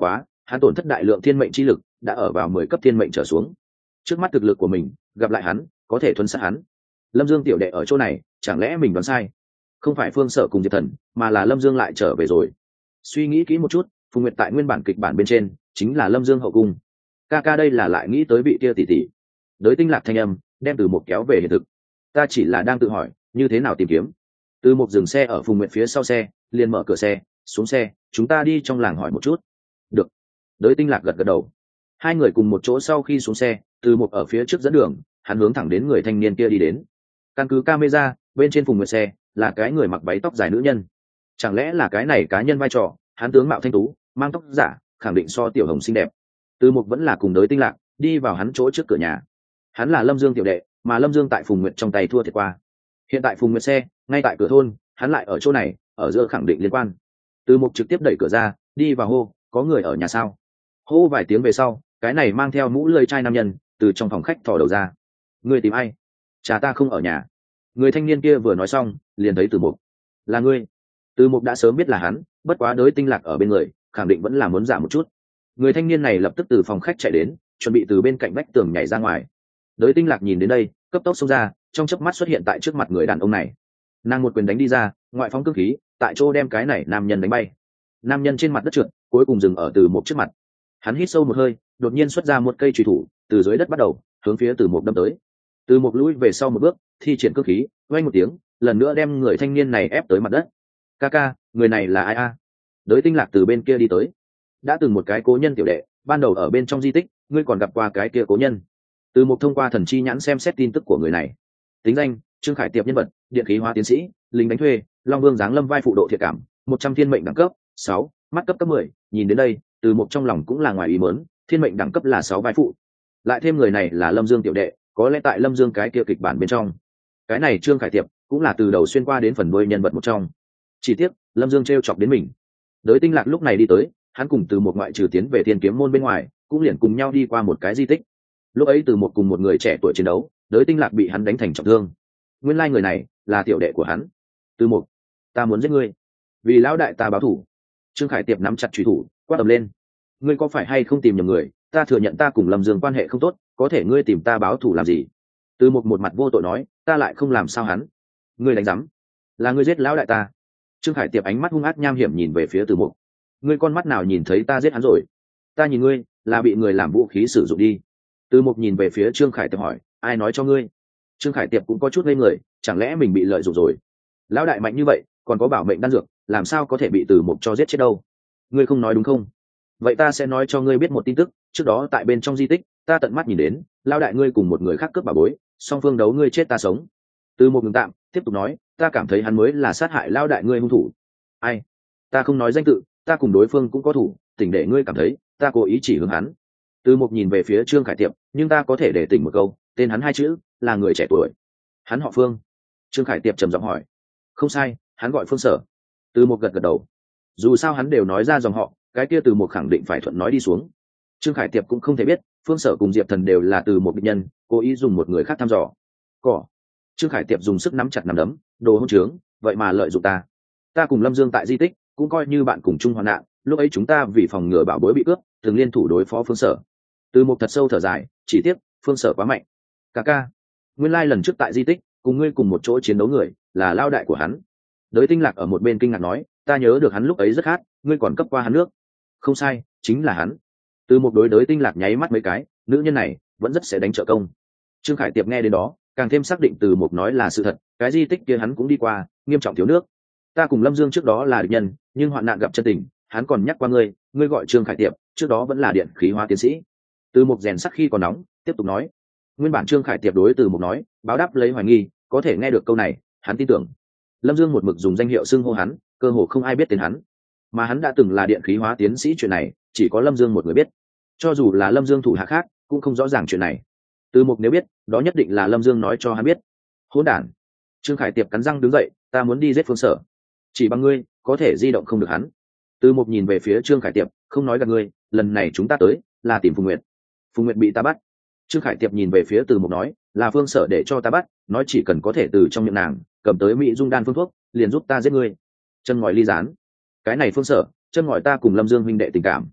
hắn tổn thất đại lượng thiên mệnh chi lực, đã ở vào mười cấp thiên mệnh trở xuống. Trước mắt thực lực của mình, gặp lại hắn có thể thuần sát hắn. Lâm Dương tiểu đệ ở chỗ này, chẳng lẽ mình đoán sai? Không phải Phương Sở cùng Diệp Thần, mà là Lâm Dương lại trở về rồi. Suy nghĩ kỹ một chút, Phùng Nguyệt tại nguyên bản kịch bản bên trên chính là Lâm Dương hậu cung. Ca ca đây là lại nghĩ tới vị kia tỷ tỷ. Đới Tinh Lạc thanh âm đem Từ Mục kéo về hiện thực. Ta chỉ là đang tự hỏi như thế nào tìm kiếm. Từ Mục dừng xe ở Phùng Nguyệt phía sau xe, liền mở cửa xe, xuống xe, chúng ta đi trong làng hỏi một chút. Được. Đới Tinh Lạc gật gật đầu. Hai người cùng một chỗ sau khi xuống xe, Từ Mục ở phía trước dẫn đường, hắn hướng thẳng đến người thanh niên kia đi đến. Căn cứ camera, bên trên Phùng Nguyệt xe là cái người mặc váy tóc dài nữ nhân. Chẳng lẽ là cái này cá nhân vai trò? Hắn tướng mạo thanh tú, mang tóc giả, khẳng định so Tiểu Hồng xinh đẹp. Từ Mục vẫn là cùng Đới Tinh Lạc đi vào hắn chỗ trước cửa nhà. Hắn là Lâm Dương tiểu đệ, mà Lâm Dương tại Phùng Nguyệt trong tay thua thiệt qua. Hiện tại Phùng Nguyệt xe ngay tại cửa thôn, hắn lại ở chỗ này, ở giữa khẳng định liên quan. Từ Mục trực tiếp đẩy cửa ra, đi vào hô, có người ở nhà sao? Hô vài tiếng về sau, cái này mang theo mũ lưỡi chai nam nhân từ trong phòng khách thò đầu ra. Ngươi tìm ai? Cha ta không ở nhà. Người thanh niên kia vừa nói xong, liền thấy Từ Mục. Là ngươi? Từ Mục đã sớm biết là hắn, bất quá Đới Tinh Lạc ở bên người, khẳng định vẫn là muốn giả một chút. Người thanh niên này lập tức từ phòng khách chạy đến, chuẩn bị từ bên cạnh vách tường nhảy ra ngoài. Đới Tinh Lạc nhìn đến đây, cấp tốc xông ra, trong chớp mắt xuất hiện tại trước mặt người đàn ông này. Nàng một quyền đánh đi ra, ngoại phóng cương khí, tại chỗ đem cái này nam nhân đánh bay. Nam nhân trên mặt đất trượt, cuối cùng dừng ở Từ Mục trước mặt. Hắn hít sâu một hơi, đột nhiên xuất ra một cây chùy thủ, từ dưới đất bắt đầu hướng phía Từ Mục đâm tới. Từ Mục lùi về sau một bước, thi triển cương khí, vang một tiếng, lần nữa đem người thanh niên này ép tới mặt đất. Ca ca, người này là ai a? Đới Tinh Lạc từ bên kia đi tới. Đã từng một cái cố nhân tiểu đệ, ban đầu ở bên trong di tích, ngươi còn gặp qua cái kia cố nhân. Từ Mục thông qua thần chi nhãn xem xét tin tức của người này. Tính danh: Trương Khải Tiệp nhân vật, điện khí hóa tiến sĩ, lính đánh thuê, Long Vương giáng lâm vai phụ độ thiệt cảm, một trăm thiên mệnh đẳng cấp sáu, mắt cấp cấp mười. Nhìn đến đây, Từ Mục trong lòng cũng là ngoài ý muốn, thiên mệnh đẳng cấp là sáu vai phụ. Lại thêm người này là Lâm Dương tiểu đệ, có lẽ tại Lâm Dương cái kia kịch bản bên trong. Cái này Trương Khải Tiệp cũng là từ đầu xuyên qua đến phần đuôi nhân vật một trong. Chỉ tiếc, Lâm Dương trêu chọc đến mình. Đới Tinh Lạc lúc này đi tới, hắn cùng Từ Mục ngoại trừ tiến về Thiên Kiếm môn bên ngoài, cũng liền cùng nhau đi qua một cái di tích. Lúc ấy Từ Mục cùng một người trẻ tuổi chiến đấu, Đới Tinh Lạc bị hắn đánh thành trọng thương. Nguyên lai người này là tiểu đệ của hắn. Từ Mục, ta muốn giết ngươi, vì lão đại ta báo thù. Trương Khải Tiệp nắm chặt chùy thủ, quát ầm lên. Ngươi có phải hay không tìm nhầm người? Ta thừa nhận ta cùng Lâm Dương quan hệ không tốt, có thể ngươi tìm ta báo thù làm gì? Từ Mục một mặt vô tội nói, ta lại không làm sao hắn. Ngươi đánh rắm, là ngươi giết lão đại ta. Trương Khải Tiệp ánh mắt hung ác nham hiểm nhìn về phía Từ Mục. Ngươi con mắt nào nhìn thấy ta giết hắn rồi? Ta nhìn ngươi là bị người làm vũ khí sử dụng đi. Từ Mục nhìn về phía Trương Khải Tiệp hỏi, ai nói cho ngươi? Trương Khải Tiệp cũng có chút ngây người, chẳng lẽ mình bị lợi dụng rồi? Lão đại mạnh như vậy, còn có bảo mệnh đan dược, làm sao có thể bị Từ Mục cho giết chết đâu? Ngươi không nói đúng không? Vậy ta sẽ nói cho ngươi biết một tin tức, trước đó tại bên trong di tích, ta tận mắt nhìn đến, lão đại ngươi cùng một người khác cướp bảo bối, song phương đấu ngươi chết ta sống. Từ Mục ngừng tạm, tiếp tục nói, ta cảm thấy hắn mới là sát hại lão đại ngươi hung thủ. Ai? Ta không nói danh tự, ta cùng đối phương cũng có thủ, tỉnh để ngươi cảm thấy ta cố ý chỉ hướng hắn. Từ Mục nhìn về phía Trương Khải Tiệp, nhưng ta có thể để tỉnh một câu, tên hắn hai chữ, là người trẻ tuổi. Hắn họ Phương. Trương Khải Tiệp trầm giọng hỏi. Không sai, hắn gọi Phương Sở. Từ Mục gật gật đầu. Dù sao hắn đều nói ra dòng họ, cái kia Từ Mục khẳng định phải thuận nói đi xuống. Trương Khải Tiệp cũng không thể biết, Phương Sở cùng Diệp Thần đều là từ một địch nhân, cố ý dùng một người khác thăm dò. Cỏ. Trương Khải Tiệp dùng sức nắm chặt nắm đấm, đồ hỗn trướng, vậy mà lợi dụng ta. Ta cùng Lâm Dương tại di tích, cũng coi như bạn cùng chung hoạn nạn, lúc ấy chúng ta vì phòng ngừa bảo bối bị cướp, thường liên thủ đối phó Phương Sở. Từ Mục thật sâu thở dài, chỉ tiếc Phương Sở quá mạnh. Ca ca, nguyên lai lần trước tại di tích, cùng ngươi cùng một chỗ chiến đấu người, là lao đại của hắn. Đới Tinh Lạc ở một bên kinh ngạc nói, ta nhớ được hắn lúc ấy rất khát, ngươi còn cấp qua hắn nước. Không sai, chính là hắn. Từ Mục đối Đới Tinh Lạc nháy mắt mấy cái, nữ nhân này vẫn rất sẽ đánh trợ công. Trương Khải Tiệp nghe đến đó, càng thêm xác định Từ Mục nói là sự thật, cái di tích kia hắn cũng đi qua, nghiêm trọng thiếu nước. Ta cùng Lâm Dương trước đó là địch nhân, nhưng hoạn nạn gặp chân tình, hắn còn nhắc qua ngươi, ngươi gọi Trương Khải Tiệp, trước đó vẫn là điện khí hóa tiến sĩ. Từ Mục rèn sắc khi còn nóng, tiếp tục nói. Nguyên bản Trương Khải Tiệp đối Từ Mục nói, báo đáp lấy hoài nghi, có thể nghe được câu này, hắn tin tưởng. Lâm Dương một mực dùng danh hiệu xưng hô hắn, cơ hồ không ai biết tên hắn. Mà hắn đã từng là điện khí hóa tiến sĩ, chuyện này chỉ có Lâm Dương một người biết. Cho dù là Lâm Dương thủ hạ khác, cũng không rõ ràng chuyện này. Từ Mục nếu biết, đó nhất định là Lâm Dương nói cho hắn biết. Hỗn đản. Trương Khải Tiệp cắn răng đứng dậy, ta muốn đi giết Phương Sở. Chỉ bằng ngươi, có thể di động không được hắn. Từ Mục nhìn về phía Trương Khải Tiệp, không nói gạt ngươi, lần này chúng ta tới là tìm Phùng Nguyệt. Phùng Nguyệt bị ta bắt. Trương Khải Tiệp nhìn về phía Từ Mục nói, là Phương Sở để cho ta bắt, nói chỉ cần có thể từ trong miệng nàng cầm tới mỹ dung đan phương thuốc, liền giúp ta giết ngươi. Chân ngòi ly gián. Cái này Phương Sở, chân ngòi ta cùng Lâm Dương huynh đệ tình cảm.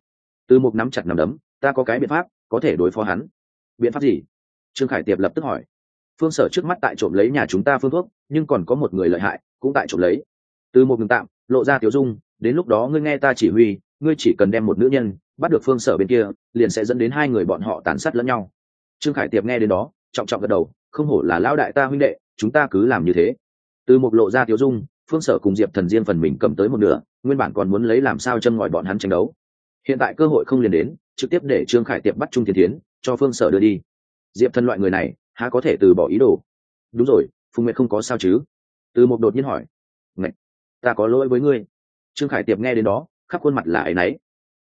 Từ Mục nắm chặt nắm đấm, ta có cái biện pháp có thể đối phó hắn. Biện pháp gì? Trương Khải Tiệp lập tức hỏi. Phương Sở trước mắt tại trộm lấy nhà chúng ta phương thuốc, nhưng còn có một người lợi hại cũng tại trộm lấy. Từ Mục ngừng tạm, lộ ra tiểu dung, đến lúc đó ngươi nghe ta chỉ huy, ngươi chỉ cần đem một nữ nhân bắt được Phương Sở bên kia, liền sẽ dẫn đến hai người bọn họ tàn sát lẫn nhau. Trương Khải Tiệp nghe đến đó, trọng trọng gật đầu, không hổ là lão đại ta huynh đệ, chúng ta cứ làm như thế. Từ Mục lộ ra tiểu dung, Phương Sở cùng Diệp Thần riêng phần mình cầm tới một nửa, nguyên bản còn muốn lấy làm sao chân ngòi bọn hắn tranh đấu. Hiện tại cơ hội không liền đến, trực tiếp để Trương Khải Tiệp bắt Trung Thiên Thiến, cho Phương Sở đưa đi. Diệp Thần loại người này, há có thể từ bỏ ý đồ. Đúng rồi, Phùng Nguyệt không có sao chứ? Từ Mục đột nhiên hỏi. Ngạch, ta có lỗi với ngươi. Trương Khải Tiệp nghe đến đó, khắp khuôn mặt là áy náy.